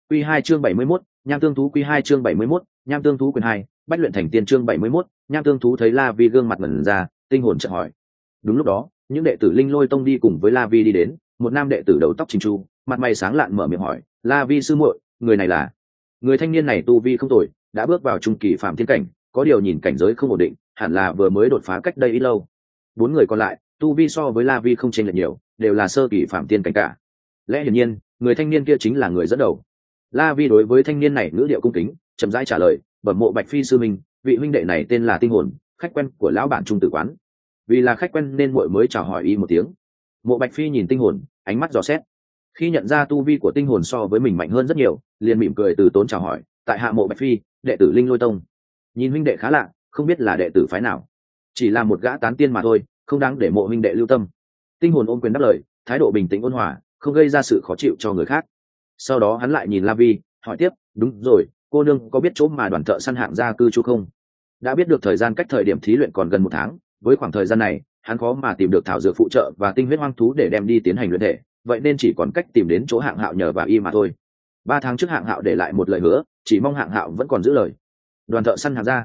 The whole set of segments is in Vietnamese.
Quy 2 chương 71, nham tương thú. Quy 2 chương 71, nham tương thú quyền 2, bách luyện thành tiên. Chương 71, nham tương thú. Thấy La Vi gương mặt ngẩn ra, tinh hồn chợt hỏi. Đúng lúc đó, những đệ tử Linh Lôi Tông đi cùng với La Vi đi đến, một nam đệ tử đầu tóc chỉnh chu, mặt mày sáng lạn mở miệng hỏi, La Vi sư muội, người này là? Người thanh niên này tu vi không tồi, đã bước vào trung kỳ phàm thiên cảnh, có điều nhìn cảnh giới không ổn định, hẳn là vừa mới đột phá cách đây ít lâu. Bốn người còn lại, tu vi so với La Vi không chênh lệch nhiều, đều là sơ kỳ phàm thiên cảnh cả. Lẽ hiển nhiên, người thanh niên kia chính là người dẫn đầu. La Vi đối với thanh niên này ngữ điệu cung kính, chậm rãi trả lời, bẩm mộ Bạch Phi sư minh, vị huynh đệ này tên là Tinh Hồn, khách quen của lão bản trung tử quán. Vì là khách quen nên muội mới chào hỏi y một tiếng. Mộ Bạch Phi nhìn Tinh Hồn, ánh mắt dò xét. Khi nhận ra tu vi của Tinh Hồn so với mình mạnh hơn rất nhiều, liền mỉm cười từ tốn chào hỏi, tại hạ mộ Bạch Phi, đệ tử Linh Lôi Tông. Nhìn huynh đệ khá lạ, không biết là đệ tử phái nào. Chỉ là một gã tán tiên mà thôi, không đáng để mộ huynh đệ lưu tâm. Tinh Hồn ôm quyền đáp lời, thái độ bình tĩnh ôn hòa, không gây ra sự khó chịu cho người khác. Sau đó hắn lại nhìn La Vi, hỏi tiếp, đúng rồi, cô nương có biết chỗ mà đoàn thợ săn hạng gia cư trú không? Đã biết được thời gian cách thời điểm thí luyện còn gần 1 tháng, với khoảng thời gian này hắn khó mà tìm được thảo dược phụ trợ và tinh huyết hoang thú để đem đi tiến hành luyện thể, vậy nên chỉ còn cách tìm đến chỗ Hạng Hạo nhờ và y mà thôi. 3 tháng trước Hạng Hạo để lại một lời hứa, chỉ mong Hạng Hạo vẫn còn giữ lời. Đoàn thợ săn Hạng gia?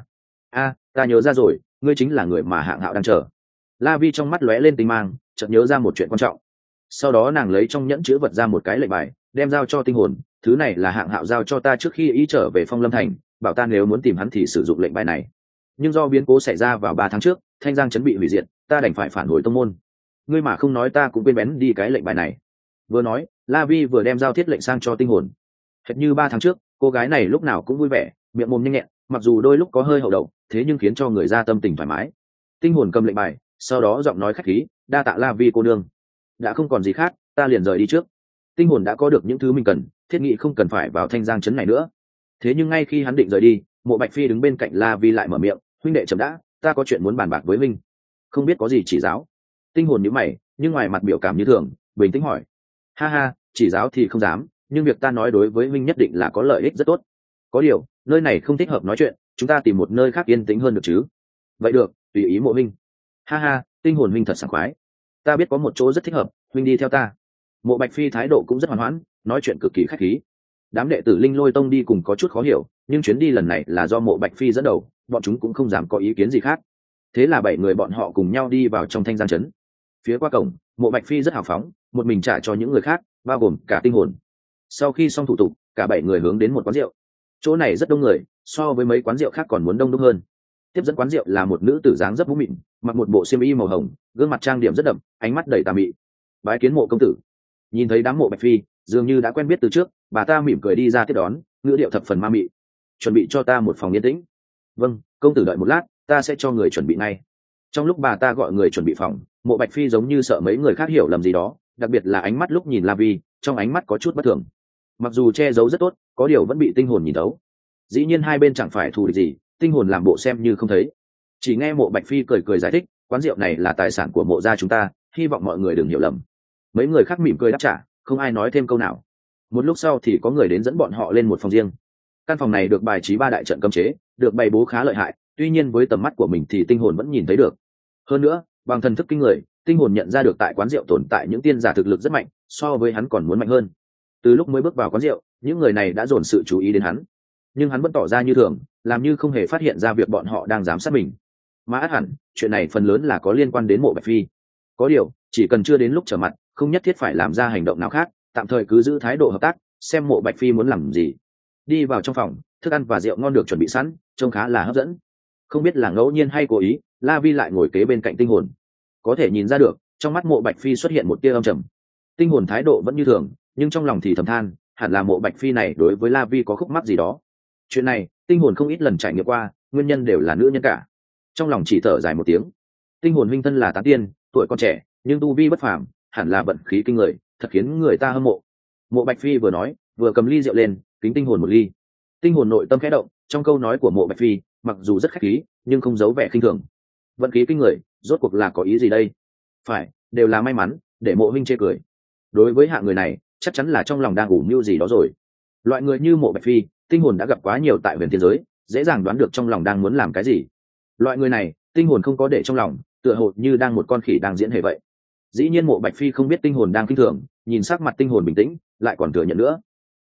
Ta nhớ ra rồi, ngươi chính là người mà Hạng Hạo đang chờ. La Vi trong mắt lóe lên tinh mang, chợt nhớ ra một chuyện quan trọng. Sau đó nàng lấy trong nhẫn chứa vật ra một cái lệnh bài, đem giao cho Tinh Hồn, thứ này là Hạng Hạo giao cho ta trước khi ý trở về Phong Lâm Thành, bảo ta nếu muốn tìm hắn thì sử dụng lệnh bài này. Nhưng do biến cố xảy ra vào 3 tháng trước, Thanh Giang trấn bị hủy diệt, ta đành phải phản hồi tông môn. Ngươi mà không nói ta cũng quên bén đi cái lệnh bài này. Vừa nói, La Vi vừa đem giao thiết lệnh sang cho Tinh Hồn. Hệt như 3 tháng trước, cô gái này lúc nào cũng vui vẻ, miệng mồm nhanh nhẹn, mặc dù đôi lúc có hơi hậu đậu, thế nhưng khiến cho người ra tâm tình thoải mái. Tinh Hồn cầm lệnh bài, sau đó giọng nói khách khí, đa tạ La Vi cô nương. Đã không còn gì khác, ta liền rời đi trước. Tinh Hồn đã có được những thứ mình cần, thiết nghị không cần phải vào Thanh Giang trấn này nữa. Thế nhưng ngay khi hắn định rời đi, Mộ Bạch Phi đứng bên cạnh La Vi lại mở miệng, huynh đệ chậm đã, ta có chuyện muốn bàn bạc với huynh. Không biết có gì chỉ giáo. Tinh Hồn nhíu mày, nhưng ngoài mặt biểu cảm như thường, bình tĩnh hỏi, ha ha, chỉ giáo thì không dám, nhưng việc ta nói đối với huynh nhất định là có lợi ích rất tốt. Có điều, nơi này không thích hợp nói chuyện, chúng ta tìm một nơi khác yên tĩnh hơn được chứ? Vậy được, tùy ý Mộ huynh. Ha ha, Tinh Hồn huynh thật sảng khoái. Ta biết có một chỗ rất thích hợp, huynh đi theo ta. Mộ Bạch Phi thái độ cũng rất hòa hoãn, nói chuyện cực kỳ khách khí. Đám đệ tử Linh Lôi Tông đi cùng có chút khó hiểu, nhưng chuyến đi lần này là do Mộ Bạch Phi dẫn đầu, bọn chúng cũng không dám có ý kiến gì khác. Thế là 7 người bọn họ cùng nhau đi vào trong Thanh Giang trấn. Phía qua cổng, Mộ Bạch Phi rất hào phóng, một mình trả cho những người khác, bao gồm cả Tinh Hồn. Sau khi xong thủ tục, cả 7 người hướng đến một quán rượu. Chỗ này rất đông người, so với mấy quán rượu khác còn muốn đông đúc hơn. Tiếp dẫn quán rượu là một nữ tử dáng dấp vũ mịn, mặc một bộ xiêm y màu hồng, gương mặt trang điểm rất đậm, ánh mắt đầy tà mị. Bái kiến Mộ công tử. Nhìn thấy đám Mộ Bạch Phi, dường như đã quen biết từ trước, bà ta mỉm cười đi ra tiếp đón, ngữ điệu thập phần ma mị. Chuẩn bị cho ta một phòng yên tĩnh. Vâng, công tử đợi một lát, ta sẽ cho người chuẩn bị ngay. Trong lúc bà ta gọi người chuẩn bị phòng, Mộ Bạch Phi giống như sợ mấy người khác hiểu lầm gì đó, đặc biệt là ánh mắt lúc nhìn La Vi, trong ánh mắt có chút bất thường. Mặc dù che giấu rất tốt, có điều vẫn bị Tinh Hồn nhìn thấu. Dĩ nhiên hai bên chẳng phải thù địch gì, Tinh Hồn làm bộ xem như không thấy. Chỉ nghe Mộ Bạch Phi cười cười giải thích, quán rượu này là tài sản của Mộ gia chúng ta, hy vọng mọi người đừng hiểu lầm. Mấy người khác mỉm cười đáp trả, không ai nói thêm câu nào. Một lúc sau thì có người đến dẫn bọn họ lên một phòng riêng. Căn phòng này được bài trí 3 đại trận cấm chế, được bày bố khá lợi hại, tuy nhiên với tầm mắt của mình thì Tinh Hồn vẫn nhìn thấy được. Hơn nữa, bằng thần thức kinh người, Tinh Hồn nhận ra được tại quán rượu tồn tại những tiên giả thực lực rất mạnh, so với hắn còn muốn mạnh hơn. Từ lúc mới bước vào quán rượu, những người này đã dồn sự chú ý đến hắn, nhưng hắn vẫn tỏ ra như thường, làm như không hề phát hiện ra việc bọn họ đang giám sát mình. Mà ắt hẳn, chuyện này phần lớn là có liên quan đến Mộ Bạch Phi. Có điều, chỉ cần chưa đến lúc trở mặt, không nhất thiết phải làm ra hành động nào khác, tạm thời cứ giữ thái độ hợp tác, xem Mộ Bạch Phi muốn làm gì. Đi vào trong phòng, thức ăn và rượu ngon được chuẩn bị sẵn, trông khá là hấp dẫn. Không biết là ngẫu nhiên hay cố ý, La Vi lại ngồi kế bên cạnh Tinh Hồn. Có thể nhìn ra được, trong mắt Mộ Bạch Phi xuất hiện một tia âm trầm. Tinh Hồn thái độ vẫn như thường, nhưng trong lòng thì thầm than, hẳn là Mộ Bạch Phi này đối với La Vi có khúc mắc gì đó. Chuyện này, Tinh Hồn không ít lần trải nghiệm qua, nguyên nhân đều là nữ nhân cả. Trong lòng chỉ thở dài một tiếng. Tinh Hồn huynh thân là tán tiên, tuổi còn trẻ, nhưng tu vi bất phàm, hẳn là vận khí kinh người, thật khiến người ta hâm mộ. Mộ Bạch Phi vừa nói, vừa cầm ly rượu lên, kính Tinh Hồn một ly. Tinh Hồn nội tâm khẽ động, trong câu nói của Mộ Bạch Phi, mặc dù rất khách khí, nhưng không giấu vẻ khinh thường. Vận khí kinh người, rốt cuộc là có ý gì đây? Phải, đều là may mắn, để Mộ huynh chê cười. Đối với hạng người này, chắc chắn là trong lòng đang ủ mưu gì đó rồi. Loại người như Mộ Bạch Phi, Tinh Hồn đã gặp quá nhiều tại huyền thiên giới, dễ dàng đoán được trong lòng đang muốn làm cái gì. Loại người này, Tinh Hồn không có để trong lòng, tựa hồ như đang một con khỉ đang diễn hề vậy. Dĩ nhiên Mộ Bạch Phi không biết Tinh Hồn đang kinh thường, nhìn sắc mặt Tinh Hồn bình tĩnh, lại còn thừa nhận nữa.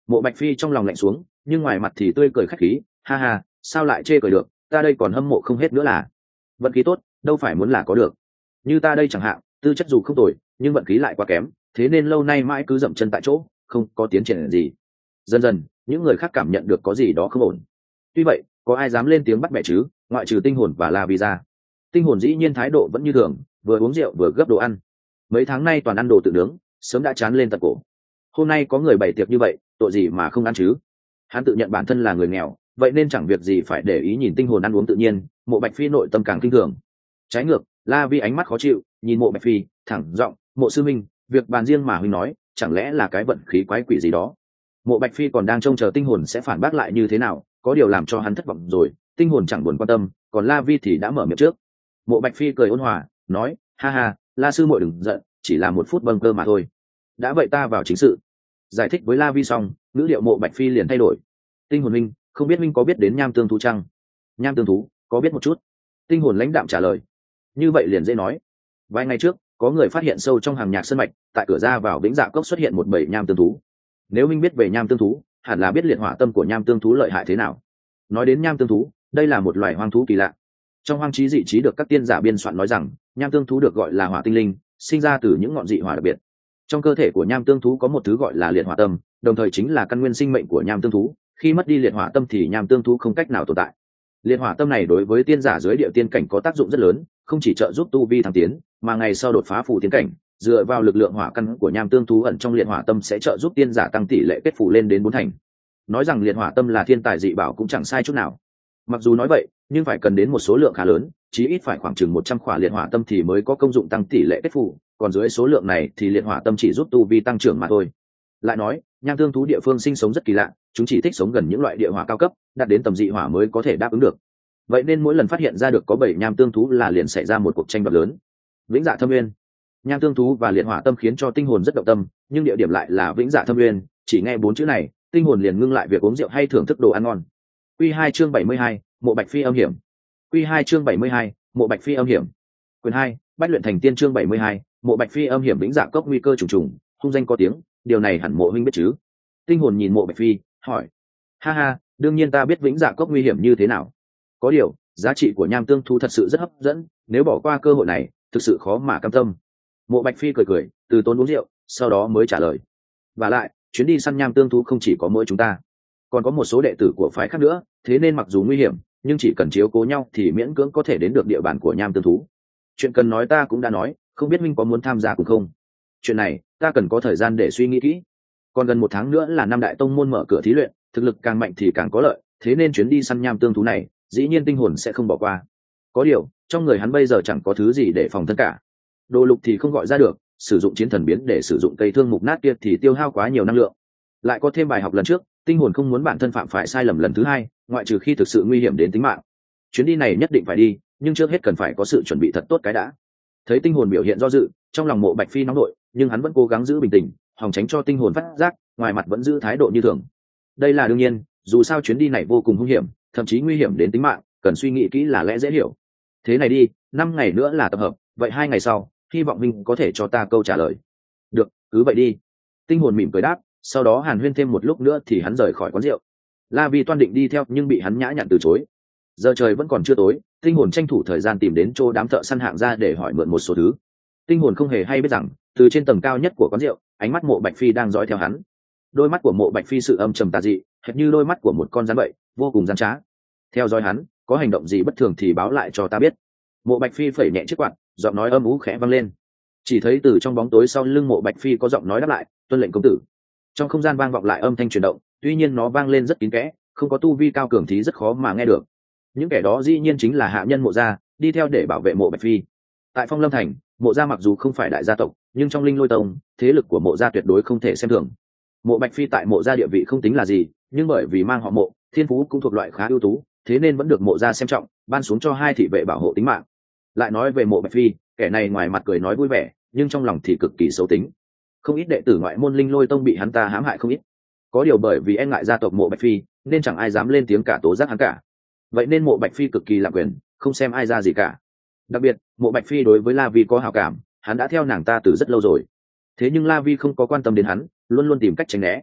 Mộ Bạch Phi trong lòng lạnh xuống, nhưng ngoài mặt thì tươi cười khách khí, ha ha, sao lại chê cười được, ta đây còn hâm mộ không hết nữa là. Vận khí tốt, đâu phải muốn là có được. Như ta đây chẳng hạn, tư chất dù không tồi, nhưng vận khí lại quá kém, thế nên lâu nay mãi cứ dậm chân tại chỗ, không có tiến triển gì. Dần dần, những người khác cảm nhận được có gì đó không ổn. Tuy vậy, có ai dám lên tiếng bắt bẻ chứ, ngoại trừ Tinh Hồn và La Vi ra. Tinh Hồn dĩ nhiên thái độ vẫn như thường, vừa uống rượu vừa gấp đồ ăn. Mấy tháng nay toàn ăn đồ tự nướng, sớm đã chán lên tận cổ. Hôm nay có người bày tiệc như vậy, tội gì mà không ăn chứ. Hắn tự nhận bản thân là người nghèo, vậy nên chẳng việc gì phải để ý nhìn Tinh Hồn ăn uống tự nhiên. Mộ Bạch Phi nội tâm càng kinh thường. Trái ngược, La Vi ánh mắt khó chịu nhìn Mộ Bạch Phi, thẳng giọng, Mộ sư minh, việc bàn riêng mà huynh nói, chẳng lẽ là cái vận khí quái quỷ gì đó. Mộ Bạch Phi còn đang trông chờ Tinh Hồn sẽ phản bác lại như thế nào, có điều làm cho hắn thất vọng rồi. Tinh Hồn chẳng buồn quan tâm, còn La Vi thì đã mở miệng trước. Mộ Bạch Phi cười ôn hòa nói, ha ha, La sư muội đừng giận, chỉ là một phút bâng cơ mà thôi. Đã vậy ta vào chính sự. Giải thích với La Vi xong, ngữ điệu Mộ Bạch Phi liền thay đổi. Tinh Hồn minh, không biết minh có biết đến nham tương thú chăng? Nham tương thú, có biết một chút. Tinh Hồn lãnh đạm trả lời. Như vậy liền dễ nói. Vài ngày trước, có người phát hiện sâu trong hàng nhạc sơn mạch, tại cửa ra vào Vĩnh Dạ Cốc xuất hiện một bầy nham tương thú. Nếu minh biết về nham tương thú, hẳn là biết liệt hỏa tâm của nham tương thú lợi hại thế nào. Nói đến nham tương thú, đây là một loài hoang thú kỳ lạ. Trong hoang trí dị trí được các tiên giả biên soạn nói rằng, nham tương thú được gọi là hỏa tinh linh, sinh ra từ những ngọn dị hỏa đặc biệt. Trong cơ thể của nham tương thú có một thứ gọi là liệt hỏa tâm, đồng thời chính là căn nguyên sinh mệnh của nham tương thú. Khi mất đi liệt hỏa tâm thì nham tương thú không cách nào tồn tại. Liệt hỏa tâm này đối với tiên giả dưới địa tiên cảnh có tác dụng rất lớn, không chỉ trợ giúp tu vi thăng tiến, mà ngày sau đột phá phù tiến cảnh, dựa vào lực lượng hỏa căn của nham tương thú ẩn trong liệt hỏa tâm sẽ trợ giúp tiên giả tăng tỷ lệ kết phù lên đến 4 thành. Nói rằng liệt hỏa tâm là thiên tài dị bảo cũng chẳng sai chút nào. Mặc dù nói vậy, nhưng phải cần đến một số lượng khá lớn, chí ít phải khoảng chừng 100 khỏa liệt hỏa tâm thì mới có công dụng tăng tỷ lệ kết phù, còn dưới số lượng này thì liệt hỏa tâm chỉ giúp tu vi tăng trưởng mà thôi. Lại nói, nham tương thú địa phương sinh sống rất kỳ lạ, chúng chỉ thích sống gần những loại địa hỏa cao cấp, đạt đến tầm dị hỏa mới có thể đáp ứng được. Vậy nên mỗi lần phát hiện ra được có 7 nham tương thú là liền xảy ra một cuộc tranh đoạt lớn. Vĩnh Dạ Thâm Nguyên, nham tương thú và liệt hỏa tâm khiến cho Tinh Hồn rất động tâm, nhưng địa điểm lại là Vĩnh Dạ Thâm Nguyên, chỉ nghe 4 chữ này, Tinh Hồn liền ngưng lại việc uống rượu hay thưởng thức đồ ăn ngon. Quy 2 chương 72, Mộ Bạch Phi âm hiểm. Quy 2 chương 72, Mộ Bạch Phi âm hiểm. Quyền 2, Bách luyện thành tiên chương 72, Mộ Bạch Phi âm hiểm. Vĩnh Dạ Cốc nguy cơ trùng trùng, hung danh có tiếng, điều này hẳn Mộ huynh biết chứ? Tinh Hồn nhìn Mộ Bạch Phi, hỏi. Ha ha, đương nhiên ta biết Vĩnh Dạ Cốc nguy hiểm như thế nào. Có điều, giá trị của nham tương thú thật sự rất hấp dẫn, nếu bỏ qua cơ hội này, thực sự khó mà cam tâm. Mộ Bạch Phi cười cười, từ tốn uống rượu, sau đó mới trả lời. Và lại, chuyến đi săn nham tương thú không chỉ có mỗi chúng ta, còn có một số đệ tử của phái khác nữa, thế nên mặc dù nguy hiểm, nhưng chỉ cần chiếu cố nhau thì miễn cưỡng có thể đến được địa bàn của nham tương thú. Chuyện cần nói ta cũng đã nói, không biết minh có muốn tham gia cùng không? Chuyện này, ta cần có thời gian để suy nghĩ kỹ. Còn gần 1 tháng nữa là năm đại tông môn mở cửa thí luyện, thực lực càng mạnh thì càng có lợi, thế nên chuyến đi săn nham tương thú này, dĩ nhiên Tinh Hồn sẽ không bỏ qua. Có điều, trong người hắn bây giờ chẳng có thứ gì để phòng thân cả. Đồ lục thì không gọi ra được, sử dụng chiến thần biến để sử dụng cây thương mục nát kia thì tiêu hao quá nhiều năng lượng. Lại có thêm bài học lần trước, Tinh Hồn không muốn bản thân phạm phải sai lầm lần thứ 2, ngoại trừ khi thực sự nguy hiểm đến tính mạng. Chuyến đi này nhất định phải đi, nhưng trước hết cần phải có sự chuẩn bị thật tốt cái đã. Thấy Tinh Hồn biểu hiện do dự, trong lòng Mộ Bạch Phi nóng nổi, nhưng hắn vẫn cố gắng giữ bình tĩnh, hòng tránh cho Tinh Hồn phát giác, ngoài mặt vẫn giữ thái độ như thường. Đây là đương nhiên, dù sao chuyến đi này vô cùng hung hiểm, thậm chí nguy hiểm đến tính mạng, cần suy nghĩ kỹ là lẽ dễ hiểu. Thế này đi, 5 ngày nữa là tập hợp, vậy 2 ngày sau, hy vọng minh có thể cho ta câu trả lời. Được, cứ vậy đi. Tinh Hồn mỉm cười đáp, sau đó hàn huyên thêm một lúc nữa thì hắn rời khỏi quán rượu. La Vi toan định đi theo nhưng bị hắn nhã nhặn từ chối. Giờ trời vẫn còn chưa tối, Tinh Hồn tranh thủ thời gian tìm đến chỗ đám thợ săn hạng ra để hỏi mượn một số thứ. Tinh Hồn không hề hay biết rằng, từ trên tầng cao nhất của quán rượu, ánh mắt Mộ Bạch Phi đang dõi theo hắn. Đôi mắt của Mộ Bạch Phi sự âm trầm tà dị, hệt như đôi mắt của một con rắn vậy, vô cùng gian trá. Theo dõi hắn, có hành động gì bất thường thì báo lại cho ta biết. Mộ Bạch Phi phẩy nhẹ chiếc quạt, giọng nói âm ú khẽ vang lên. Chỉ thấy từ trong bóng tối sau lưng Mộ Bạch Phi có giọng nói đáp lại, tuân lệnh công tử. Trong không gian vang vọng lại âm thanh chuyển động, tuy nhiên nó vang lên rất kín kẽ, không có tu vi cao cường thì rất khó mà nghe được. Những kẻ đó dĩ nhiên chính là hạ nhân Mộ gia, đi theo để bảo vệ Mộ Bạch Phi. Tại Phong Lâm Thành, Mộ gia mặc dù không phải đại gia tộc, nhưng trong Linh Lôi Tông, thế lực của Mộ gia tuyệt đối không thể xem thường. Mộ Bạch Phi tại Mộ gia địa vị không tính là gì, nhưng bởi vì mang họ Mộ, thiên phú cũng thuộc loại khá ưu tú, thế nên vẫn được Mộ gia xem trọng, ban xuống cho 2 thị vệ bảo hộ tính mạng. Lại nói về Mộ Bạch Phi, kẻ này ngoài mặt cười nói vui vẻ, nhưng trong lòng thì cực kỳ xấu tính. Không ít đệ tử ngoại môn Linh Lôi Tông bị hắn ta hãm hại không ít. Có điều bởi vì e ngại gia tộc Mộ Bạch Phi, nên chẳng ai dám lên tiếng cả tố giác hắn cả. Vậy nên Mộ Bạch Phi cực kỳ lạm quyền, không xem ai ra gì cả. Đặc biệt, Mộ Bạch Phi đối với La Vi có hảo cảm, hắn đã theo nàng ta từ rất lâu rồi. Thế nhưng La Vi không có quan tâm đến hắn, luôn luôn tìm cách tránh né.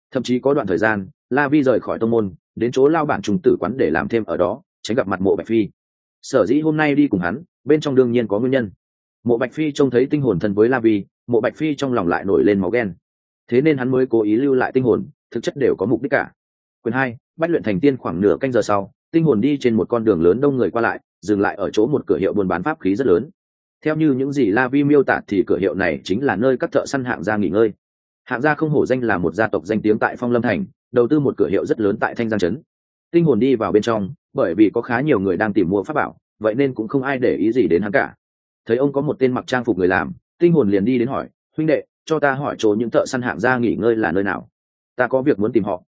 Thậm chí có đoạn thời gian La Vi rời khỏi tông môn đến chỗ lao bản trùng tử quán để làm thêm ở đó, tránh gặp mặt Mộ Bạch Phi. Sở dĩ hôm nay đi cùng hắn, bên trong đương nhiên có nguyên nhân. Mộ Bạch Phi trông thấy tinh hồn thân với La Vi, Mộ Bạch Phi trong lòng lại nổi lên máu ghen, thế nên hắn mới cố ý lưu lại tinh hồn, thực chất đều có mục đích cả. Quyền 2, Bách luyện thành tiên. Khoảng nửa canh giờ sau, tinh hồn đi trên một con đường lớn đông người qua lại, dừng lại ở chỗ một cửa hiệu buôn bán pháp khí rất lớn. Theo như những gì La Vi miêu tả thì cửa hiệu này chính là nơi các thợ săn hạng gia nghỉ ngơi. Hạng gia không hổ danh là một gia tộc danh tiếng tại Phong Lâm Thành, đầu tư một cửa hiệu rất lớn tại Thanh Giang trấn. Tinh hồn đi vào bên trong, bởi vì có khá nhiều người đang tìm mua pháp bảo, vậy nên cũng không ai để ý gì đến hắn cả. Thấy ông có một tên mặc trang phục người làm, tinh hồn liền đi đến hỏi: huynh đệ, cho ta hỏi chỗ những thợ săn hạng gia nghỉ ngơi là nơi nào, ta có việc muốn tìm họ.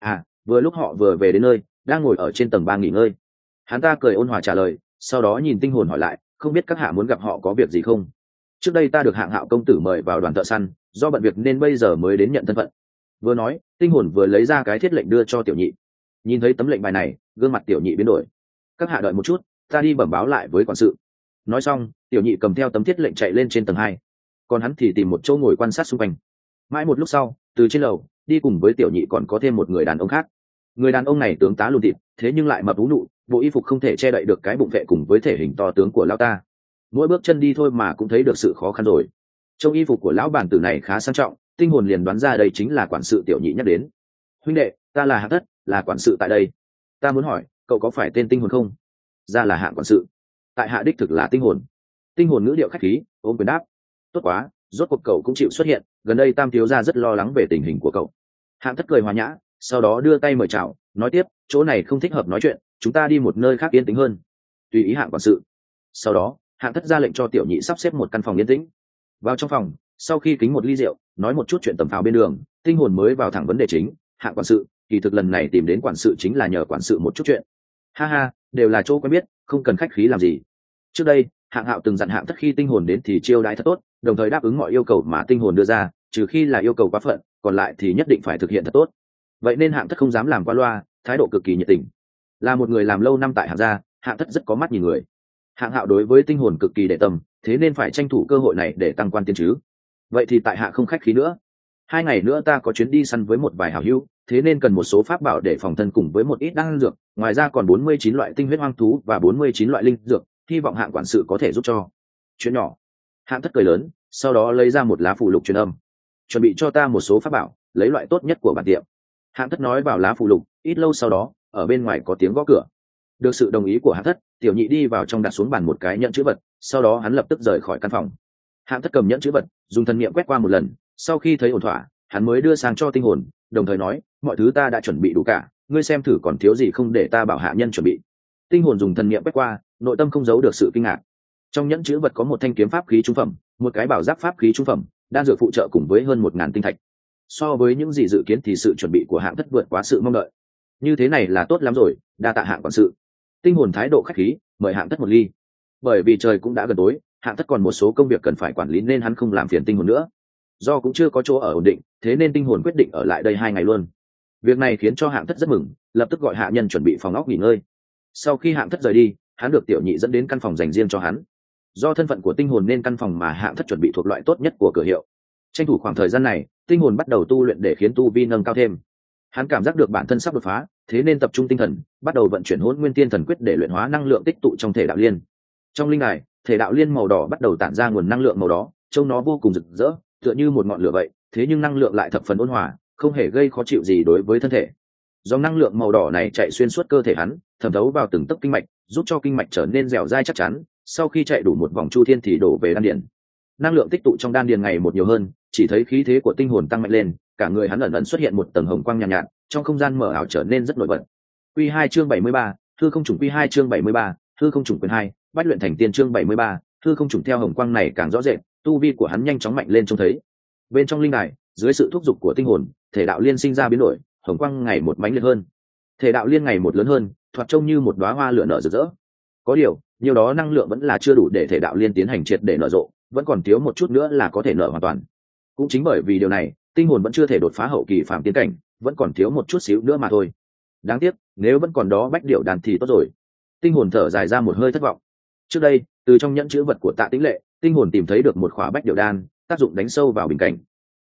Vừa lúc họ vừa về đến nơi, đang ngồi ở trên tầng 3 nghỉ ngơi. Hắn ta cười ôn hòa trả lời, sau đó nhìn tinh hồn hỏi lại: không biết các hạ muốn gặp họ có việc gì không? Trước đây ta được Hạng Hạo công tử mời vào đoàn thợ săn, do bận việc nên bây giờ mới đến nhận thân phận. Vừa nói, tinh hồn vừa lấy ra cái thiết lệnh đưa cho tiểu nhị. Nhìn thấy tấm lệnh bài này, gương mặt tiểu nhị biến đổi. Các hạ đợi một chút, ta đi bẩm báo lại với quản sự. Nói xong, tiểu nhị cầm theo tấm thiết lệnh chạy lên trên tầng 2, còn hắn thì tìm một chỗ ngồi quan sát xung quanh. Mãi một lúc sau, từ trên lầu đi cùng với tiểu nhị còn có thêm một người đàn ông khác. Người đàn ông này tướng tá lùn thịt, thế nhưng lại mập ú nụ, bộ y phục không thể che đậy được cái bụng vệ cùng với thể hình to tướng của lão ta. Mỗi bước chân đi thôi mà cũng thấy được sự khó khăn rồi. Trong y phục của lão bản tử này khá sang trọng, tinh hồn liền đoán ra đây chính là quản sự tiểu nhị nhắc đến. huynh đệ, ta là Hạng Thất, là quản sự tại đây. Ta muốn hỏi, cậu có phải tên tinh hồn không? Ra là Hạng quản sự. Tại hạ đích thực là tinh hồn. Tinh hồn ngữ điệu khách khí, ôm quyền đáp. Tốt quá, rốt cuộc cậu cũng chịu xuất hiện, gần đây Tam thiếu gia rất lo lắng về tình hình của cậu. Hạng Thất cười hòa nhã, sau đó đưa tay mời chào, nói tiếp: chỗ này không thích hợp nói chuyện, chúng ta đi một nơi khác yên tĩnh hơn. Tùy ý Hạng quản sự. Sau đó, Hạng Thất ra lệnh cho tiểu nhị sắp xếp một căn phòng yên tĩnh. Vào trong phòng, sau khi kính một ly rượu, nói một chút chuyện tầm phào bên đường, tinh hồn mới vào thẳng vấn đề chính. Hạng quản sự, kỳ thực lần này tìm đến quản sự chính là nhờ quản sự một chút chuyện. Ha ha, đều là chỗ quen biết, không cần khách khí làm gì. Trước đây, Hạng Hạo từng dặn Hạng Thất khi tinh hồn đến thì chiêu đãi thật tốt, đồng thời đáp ứng mọi yêu cầu mà tinh hồn đưa ra, trừ khi là yêu cầu quá phận, còn lại thì nhất định phải thực hiện thật tốt. Vậy nên Hạng Thất không dám làm qua loa, thái độ cực kỳ nhiệt tình. Là một người làm lâu năm tại Hạng gia, Hạng Thất rất có mắt nhìn người. Hạng Hạo đối với tinh hồn cực kỳ để tâm, thế nên phải tranh thủ cơ hội này để tăng quan tiến chứ. Vậy thì tại hạ không khách khí nữa. 2 ngày nữa ta có chuyến đi săn với một vài hảo hữu, thế nên cần một số pháp bảo để phòng thân cùng với một ít đan dược, ngoài ra còn 49 loại tinh huyết hoang thú và 49 loại linh dược, hy vọng Hạng quản sự có thể giúp cho. Chuyện nhỏ. Hạng Thất cười lớn, sau đó lấy ra một lá phù lục truyền âm. Chuẩn bị cho ta một số pháp bảo, lấy loại tốt nhất của bản tiệm. Hạng Thất nói vào lá phù lục, ít lâu sau đó, ở bên ngoài có tiếng gõ cửa. Được sự đồng ý của Hạng Thất, tiểu nhị đi vào trong đặt xuống bàn một cái nhẫn chữ vật, sau đó hắn lập tức rời khỏi căn phòng. Hạng Thất cầm nhẫn chữ vật, dùng thần niệm quét qua một lần, sau khi thấy ổn thỏa, hắn mới đưa sang cho tinh hồn, đồng thời nói: mọi thứ ta đã chuẩn bị đủ cả, ngươi xem thử còn thiếu gì không để ta bảo hạ nhân chuẩn bị. Tinh hồn dùng thần niệm quét qua, nội tâm không giấu được sự kinh ngạc. Trong nhẫn chữ vật có một thanh kiếm pháp khí trung phẩm, một cái bảo giáp pháp khí trung phẩm, đan dược phụ trợ cùng với hơn 1000 tinh thạch. So với những gì dự kiến thì sự chuẩn bị của Hạng Thất vượt quá sự mong đợi. Như thế này là tốt lắm rồi, đa tạ Hạng quản sự. Tinh hồn thái độ khách khí, mời Hạng Thất một ly. Bởi vì trời cũng đã gần tối, Hạng Thất còn một số công việc cần phải quản lý nên hắn không làm phiền tinh hồn nữa. Do cũng chưa có chỗ ở ổn định, thế nên tinh hồn quyết định ở lại đây 2 ngày luôn. Việc này khiến cho Hạng Thất rất mừng, lập tức gọi hạ nhân chuẩn bị phòng ốc nghỉ ngơi. Sau khi Hạng Thất rời đi, hắn được tiểu nhị dẫn đến căn phòng dành riêng cho hắn. Do thân phận của tinh hồn nên căn phòng mà Hạng Thất chuẩn bị thuộc loại tốt nhất của cửa hiệu. Tranh thủ khoảng thời gian này, tinh hồn bắt đầu tu luyện để khiến tu vi nâng cao thêm. Hắn cảm giác được bản thân sắp đột phá, thế nên tập trung tinh thần, bắt đầu vận chuyển Hỗn Nguyên Tiên Thần Quyết để luyện hóa năng lượng tích tụ trong thể đạo liên. Trong linh đài, thể đạo liên màu đỏ bắt đầu tản ra nguồn năng lượng màu đó, trông nó vô cùng rực rỡ, tựa như một ngọn lửa vậy, thế nhưng năng lượng lại thập phần ôn hòa, không hề gây khó chịu gì đối với thân thể. Dòng năng lượng màu đỏ này chạy xuyên suốt cơ thể hắn, thẩm thấu vào từng tấc kinh mạch, giúp cho kinh mạch trở nên dẻo dai chắc chắn, sau khi chạy đủ một vòng chu thiên thì đổ về đan điền. Năng lượng tích tụ trong đan điền ngày một nhiều hơn, chỉ thấy khí thế của tinh hồn tăng mạnh lên, cả người hắn ẩn ẩn xuất hiện một tầng hồng quang nhàn nhạt, trong không gian mờ ảo trở nên rất nổi bật. Quy 2 chương 73, hư không trùng. Quy 2 chương 73, hư không trùng quyền 2, bách luyện thành tiên. Chương 73, hư không trùng. Theo hồng quang này càng rõ rệt, tu vi của hắn nhanh chóng mạnh lên trông thấy. Bên trong linh đài, dưới sự thúc giục của tinh hồn, thể đạo liên sinh ra biến đổi, hồng quang ngày một mãnh liệt hơn. Thể đạo liên ngày một lớn hơn, thoạt trông như một đóa hoa lửa nở rực rỡ. Có điều, nhiều đó năng lượng vẫn là chưa đủ để thể đạo liên tiến hành triệt để nở rộ, vẫn còn thiếu một chút nữa là có thể nở hoàn toàn. Cũng chính bởi vì điều này, tinh hồn vẫn chưa thể đột phá hậu kỳ phàm tiến cảnh, vẫn còn thiếu một chút xíu nữa mà thôi. Đáng tiếc, nếu vẫn còn đó bách điệu đàn thì tốt rồi. Tinh hồn thở dài ra một hơi thất vọng. Trước đây, từ trong nhẫn chữ vật của Tạ Tĩnh Lệ, tinh hồn tìm thấy được một khỏa bách điệu đan, tác dụng đánh sâu vào bình cảnh.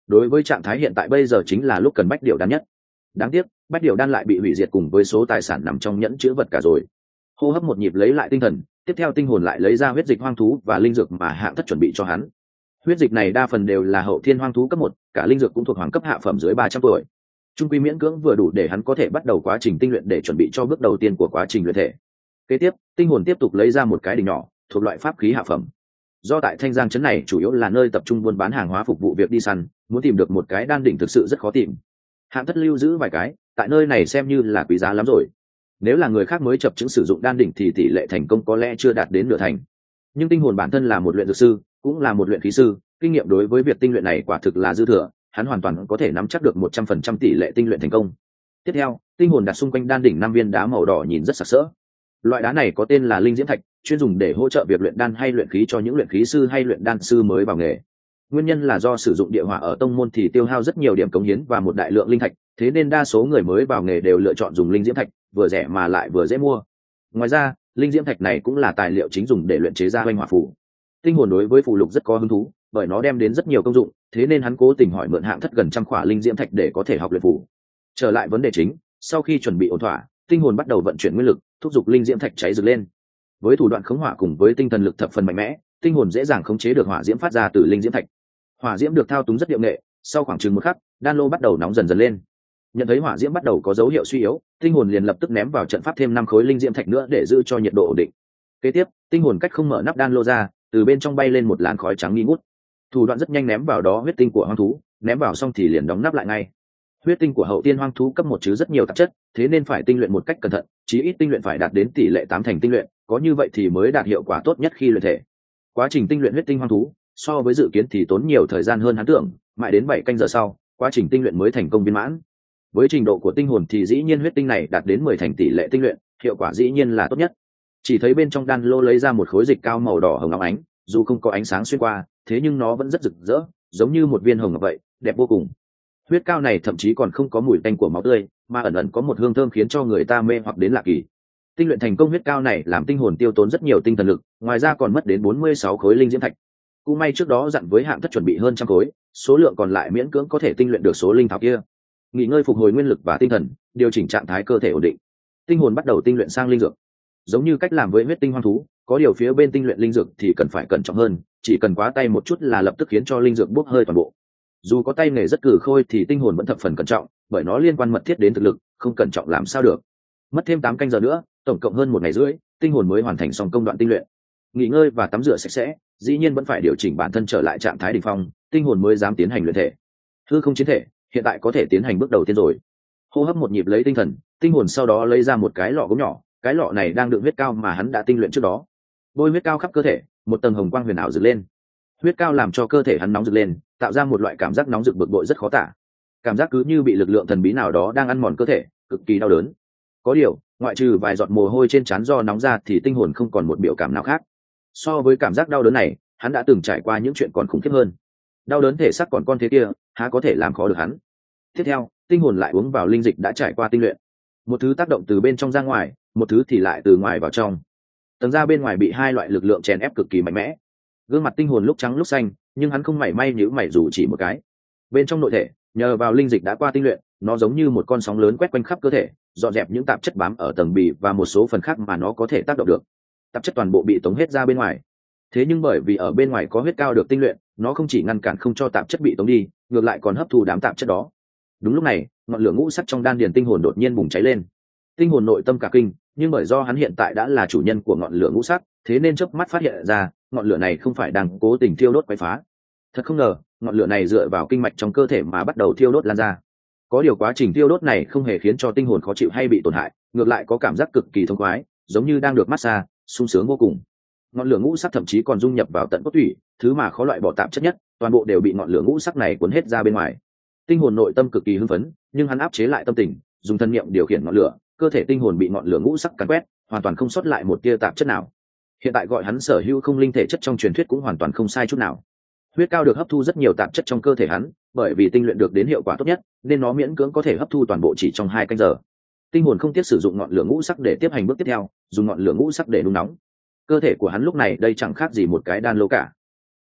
đối với trạng thái hiện tại bây giờ chính là lúc cần bách điều đan nhất. Đáng tiếc bách điều đan lại bị hủy diệt cùng với số tài sản nằm trong nhẫn chữ vật cả rồi. Hô hấp một nhịp lấy lại tinh thần, tiếp theo tinh hồn lại lấy ra huyết dịch hoang thú và linh dược mà hạng thất chuẩn bị cho hắn. Huyết dịch này đa phần đều là hậu thiên hoang thú cấp 1, cả linh dược cũng thuộc hoàng cấp hạ phẩm dưới 300 tuổi. Trung quy miễn cưỡng vừa đủ để hắn có thể bắt đầu quá trình tinh luyện để chuẩn bị cho bước đầu tiên của quá trình luyện thể. Kế tiếp, tinh hồn tiếp tục lấy ra một cái đỉnh nhỏ, thuộc loại pháp khí hạ phẩm. Do tại Thanh Giang trấn này chủ yếu là nơi tập trung buôn bán hàng hóa phục vụ việc đi săn, muốn tìm được một cái đan đỉnh thực sự rất khó tìm. Hạng thất lưu giữ vài cái, tại nơi này xem như là quý giá lắm rồi. Nếu là người khác mới chập chững sử dụng đan đỉnh thì tỷ lệ thành công có lẽ chưa đạt đến nửa thành. Nhưng tinh hồn bản thân là một luyện dược sư, cũng là một luyện khí sư, kinh nghiệm đối với việc tinh luyện này quả thực là dư thừa, hắn hoàn toàn có thể nắm chắc được 100% tỷ lệ tinh luyện thành công. Tiếp theo, tinh hồn đặt xung quanh đan đỉnh 5 viên đá màu đỏ nhìn rất sặc sỡ. Loại đá này có tên là linh diễm thạch, chuyên dùng để hỗ trợ việc luyện đan hay luyện khí cho những luyện khí sư hay luyện đan sư mới vào nghề. Nguyên nhân là do sử dụng địa hỏa ở tông môn thì tiêu hao rất nhiều điểm cống hiến và một đại lượng linh thạch, thế nên đa số người mới vào nghề đều lựa chọn dùng linh diễm thạch, vừa rẻ mà lại vừa dễ mua. Ngoài ra, linh diễm thạch này cũng là tài liệu chính dùng để luyện chế ra oanh hỏa phù. Tinh hồn đối với phù lục rất có hứng thú, bởi nó đem đến rất nhiều công dụng, thế nên hắn cố tình hỏi mượn hạng thất gần trăm khỏa linh diễm thạch để có thể học luyện phù. Trở lại vấn đề chính, sau khi chuẩn bị ổn thỏa, tinh hồn bắt đầu vận chuyển nguyên lực, thúc giục linh diễm thạch cháy rực lên. Với thủ đoạn khống hỏa cùng với tinh thần lực thập phần mạnh mẽ, tinh hồn dễ dàng khống chế được hỏa diễm phát ra từ linh diễm thạch. Hỏa diễm được thao túng rất điệu nghệ, sau khoảng chừng một khắc, đan lô bắt đầu nóng dần dần lên. Nhận thấy hỏa diễm bắt đầu có dấu hiệu suy yếu, tinh hồn liền lập tức ném vào trận pháp thêm 5 khối linh diễm thạch nữa để giữ cho nhiệt độ ổn định. Kế tiếp, tinh hồn cách không mở nắp đan lô ra, từ bên trong bay lên một làn khói trắng nghi ngút. Thủ đoạn rất nhanh ném vào đó huyết tinh của hoang thú, ném vào xong thì liền đóng nắp lại ngay. Huyết tinh của hậu tiên hoang thú cấp 1 chứa rất nhiều tạp chất, thế nên phải tinh luyện một cách cẩn thận, chí ít tinh luyện phải đạt đến tỷ lệ 8 thành tinh luyện, có như vậy thì mới đạt hiệu quả tốt nhất khi luyện thể. Quá trình tinh luyện huyết tinh hoang thú, so với dự kiến thì tốn nhiều thời gian hơn hắn tưởng, mãi đến 7 canh giờ sau, quá trình tinh luyện mới thành công viên mãn. Với trình độ của tinh hồn thì dĩ nhiên huyết tinh này đạt đến 10 thành tỷ lệ tinh luyện, hiệu quả dĩ nhiên là tốt nhất. Chỉ thấy bên trong đan lô lấy ra một khối dịch cao màu đỏ hồng óng ánh, dù không có ánh sáng xuyên qua, thế nhưng nó vẫn rất rực rỡ, giống như một viên hồng ngọc vậy, đẹp vô cùng. Huyết cao này thậm chí còn không có mùi tanh của máu tươi, mà ẩn ẩn có một hương thơm khiến cho người ta mê hoặc đến lạ kỳ. Tinh luyện thành công huyết cao này làm tinh hồn tiêu tốn rất nhiều tinh thần lực, ngoài ra còn mất đến 46 khối linh diễm thạch. Cũng may trước đó dặn với hạng thất chuẩn bị hơn trăm khối, số lượng còn lại miễn cưỡng có thể tinh luyện được số linh thảo kia. Nghỉ ngơi phục hồi nguyên lực và tinh thần, điều chỉnh trạng thái cơ thể ổn định. Tinh hồn bắt đầu tinh luyện sang linh dược. Giống như cách làm với huyết tinh hoang thú, có điều phía bên tinh luyện linh dược thì cần phải cẩn trọng hơn, chỉ cần quá tay một chút là lập tức khiến cho linh dược bốc hơi toàn bộ. Dù có tay nghề rất cừ khôi thì tinh hồn vẫn thập phần cẩn trọng, bởi nó liên quan mật thiết đến thực lực, không cẩn trọng làm sao được. Mất thêm 8 canh giờ nữa, tổng cộng hơn 1 ngày rưỡi, tinh hồn mới hoàn thành xong công đoạn tinh luyện. Nghỉ ngơi và tắm rửa sạch sẽ, dĩ nhiên vẫn phải điều chỉnh bản thân trở lại trạng thái đỉnh phong, tinh hồn mới dám tiến hành luyện thể. Hư không chiến thể, hiện tại có thể tiến hành bước đầu tiên rồi. Hô hấp một nhịp lấy tinh thần, tinh hồn sau đó lấy ra một cái lọ gốm nhỏ, cái lọ này đang đựng huyết cao mà hắn đã tinh luyện trước đó. Bôi huyết cao khắp cơ thể, một tầng hồng quang huyền ảo rực lên. Huyết cao làm cho cơ thể hắn nóng rực lên, tạo ra một loại cảm giác nóng rực bực bội rất khó tả. Cảm giác cứ như bị lực lượng thần bí nào đó đang ăn mòn cơ thể, cực kỳ đau đớn. Có điều, ngoại trừ vài giọt mồ hôi trên trán do nóng ra thì tinh hồn không còn một biểu cảm nào khác. So với cảm giác đau đớn này, hắn đã từng trải qua những chuyện còn khủng khiếp hơn. Đau đớn thể xác còn con thế kia, há có thể làm khó được hắn. Tiếp theo, tinh hồn lại uống vào linh dịch đã trải qua tinh luyện. Một thứ tác động từ bên trong ra ngoài, một thứ thì lại từ ngoài vào trong. Tầng da bên ngoài bị hai loại lực lượng chèn ép cực kỳ mạnh mẽ. Gương mặt tinh hồn lúc trắng lúc xanh, nhưng hắn không mảy may nhíu mày dù chỉ một cái. Bên trong nội thể, nhờ vào linh dịch đã qua tinh luyện, nó giống như một con sóng lớn quét quanh khắp cơ thể, dọn dẹp những tạp chất bám ở tầng bì và một số phần khác mà nó có thể tác động được. Tạp chất toàn bộ bị tống hết ra bên ngoài. Thế nhưng bởi vì ở bên ngoài có huyết cao được tinh luyện, nó không chỉ ngăn cản không cho tạp chất bị tống đi, ngược lại còn hấp thu đám tạp chất đó. Đúng lúc này, ngọn lửa ngũ sắc trong đan điền tinh hồn đột nhiên bùng cháy lên. Tinh hồn nội tâm cả kinh, nhưng bởi do hắn hiện tại đã là chủ nhân của ngọn lửa ngũ sắc, thế nên chớp mắt phát hiện ra, ngọn lửa này không phải đang cố tình thiêu đốt quấy phá. Thật không ngờ, ngọn lửa này dựa vào kinh mạch trong cơ thể mà bắt đầu thiêu đốt lan ra. Có điều quá trình thiêu đốt này không hề khiến cho tinh hồn khó chịu hay bị tổn hại, ngược lại có cảm giác cực kỳ thông khoái, giống như đang được massage, sung sướng vô cùng. Ngọn lửa ngũ sắc thậm chí còn dung nhập vào tận cốt tủy, thứ mà khó loại bỏ tạp chất nhất, toàn bộ đều bị ngọn lửa ngũ sắc này cuốn hết ra bên ngoài. Tinh hồn nội tâm cực kỳ hưng phấn, nhưng hắn áp chế lại tâm tình, dùng thân niệm điều khiển ngọn lửa, cơ thể tinh hồn bị ngọn lửa ngũ sắc càn quét, hoàn toàn không sót lại một tia tạp chất nào. Hiện tại gọi hắn sở hữu không linh thể chất trong truyền thuyết cũng hoàn toàn không sai chút nào. Huyết cao được hấp thu rất nhiều tạp chất trong cơ thể hắn, bởi vì tinh luyện được đến hiệu quả tốt nhất, nên nó miễn cưỡng có thể hấp thu toàn bộ chỉ trong 2 canh giờ. Tinh hồn không tiếc sử dụng ngọn lửa ngũ sắc để tiếp hành bước tiếp theo, dùng ngọn lửa ngũ sắc để đun nóng. Cơ thể của hắn lúc này đây chẳng khác gì một cái đan lô cả.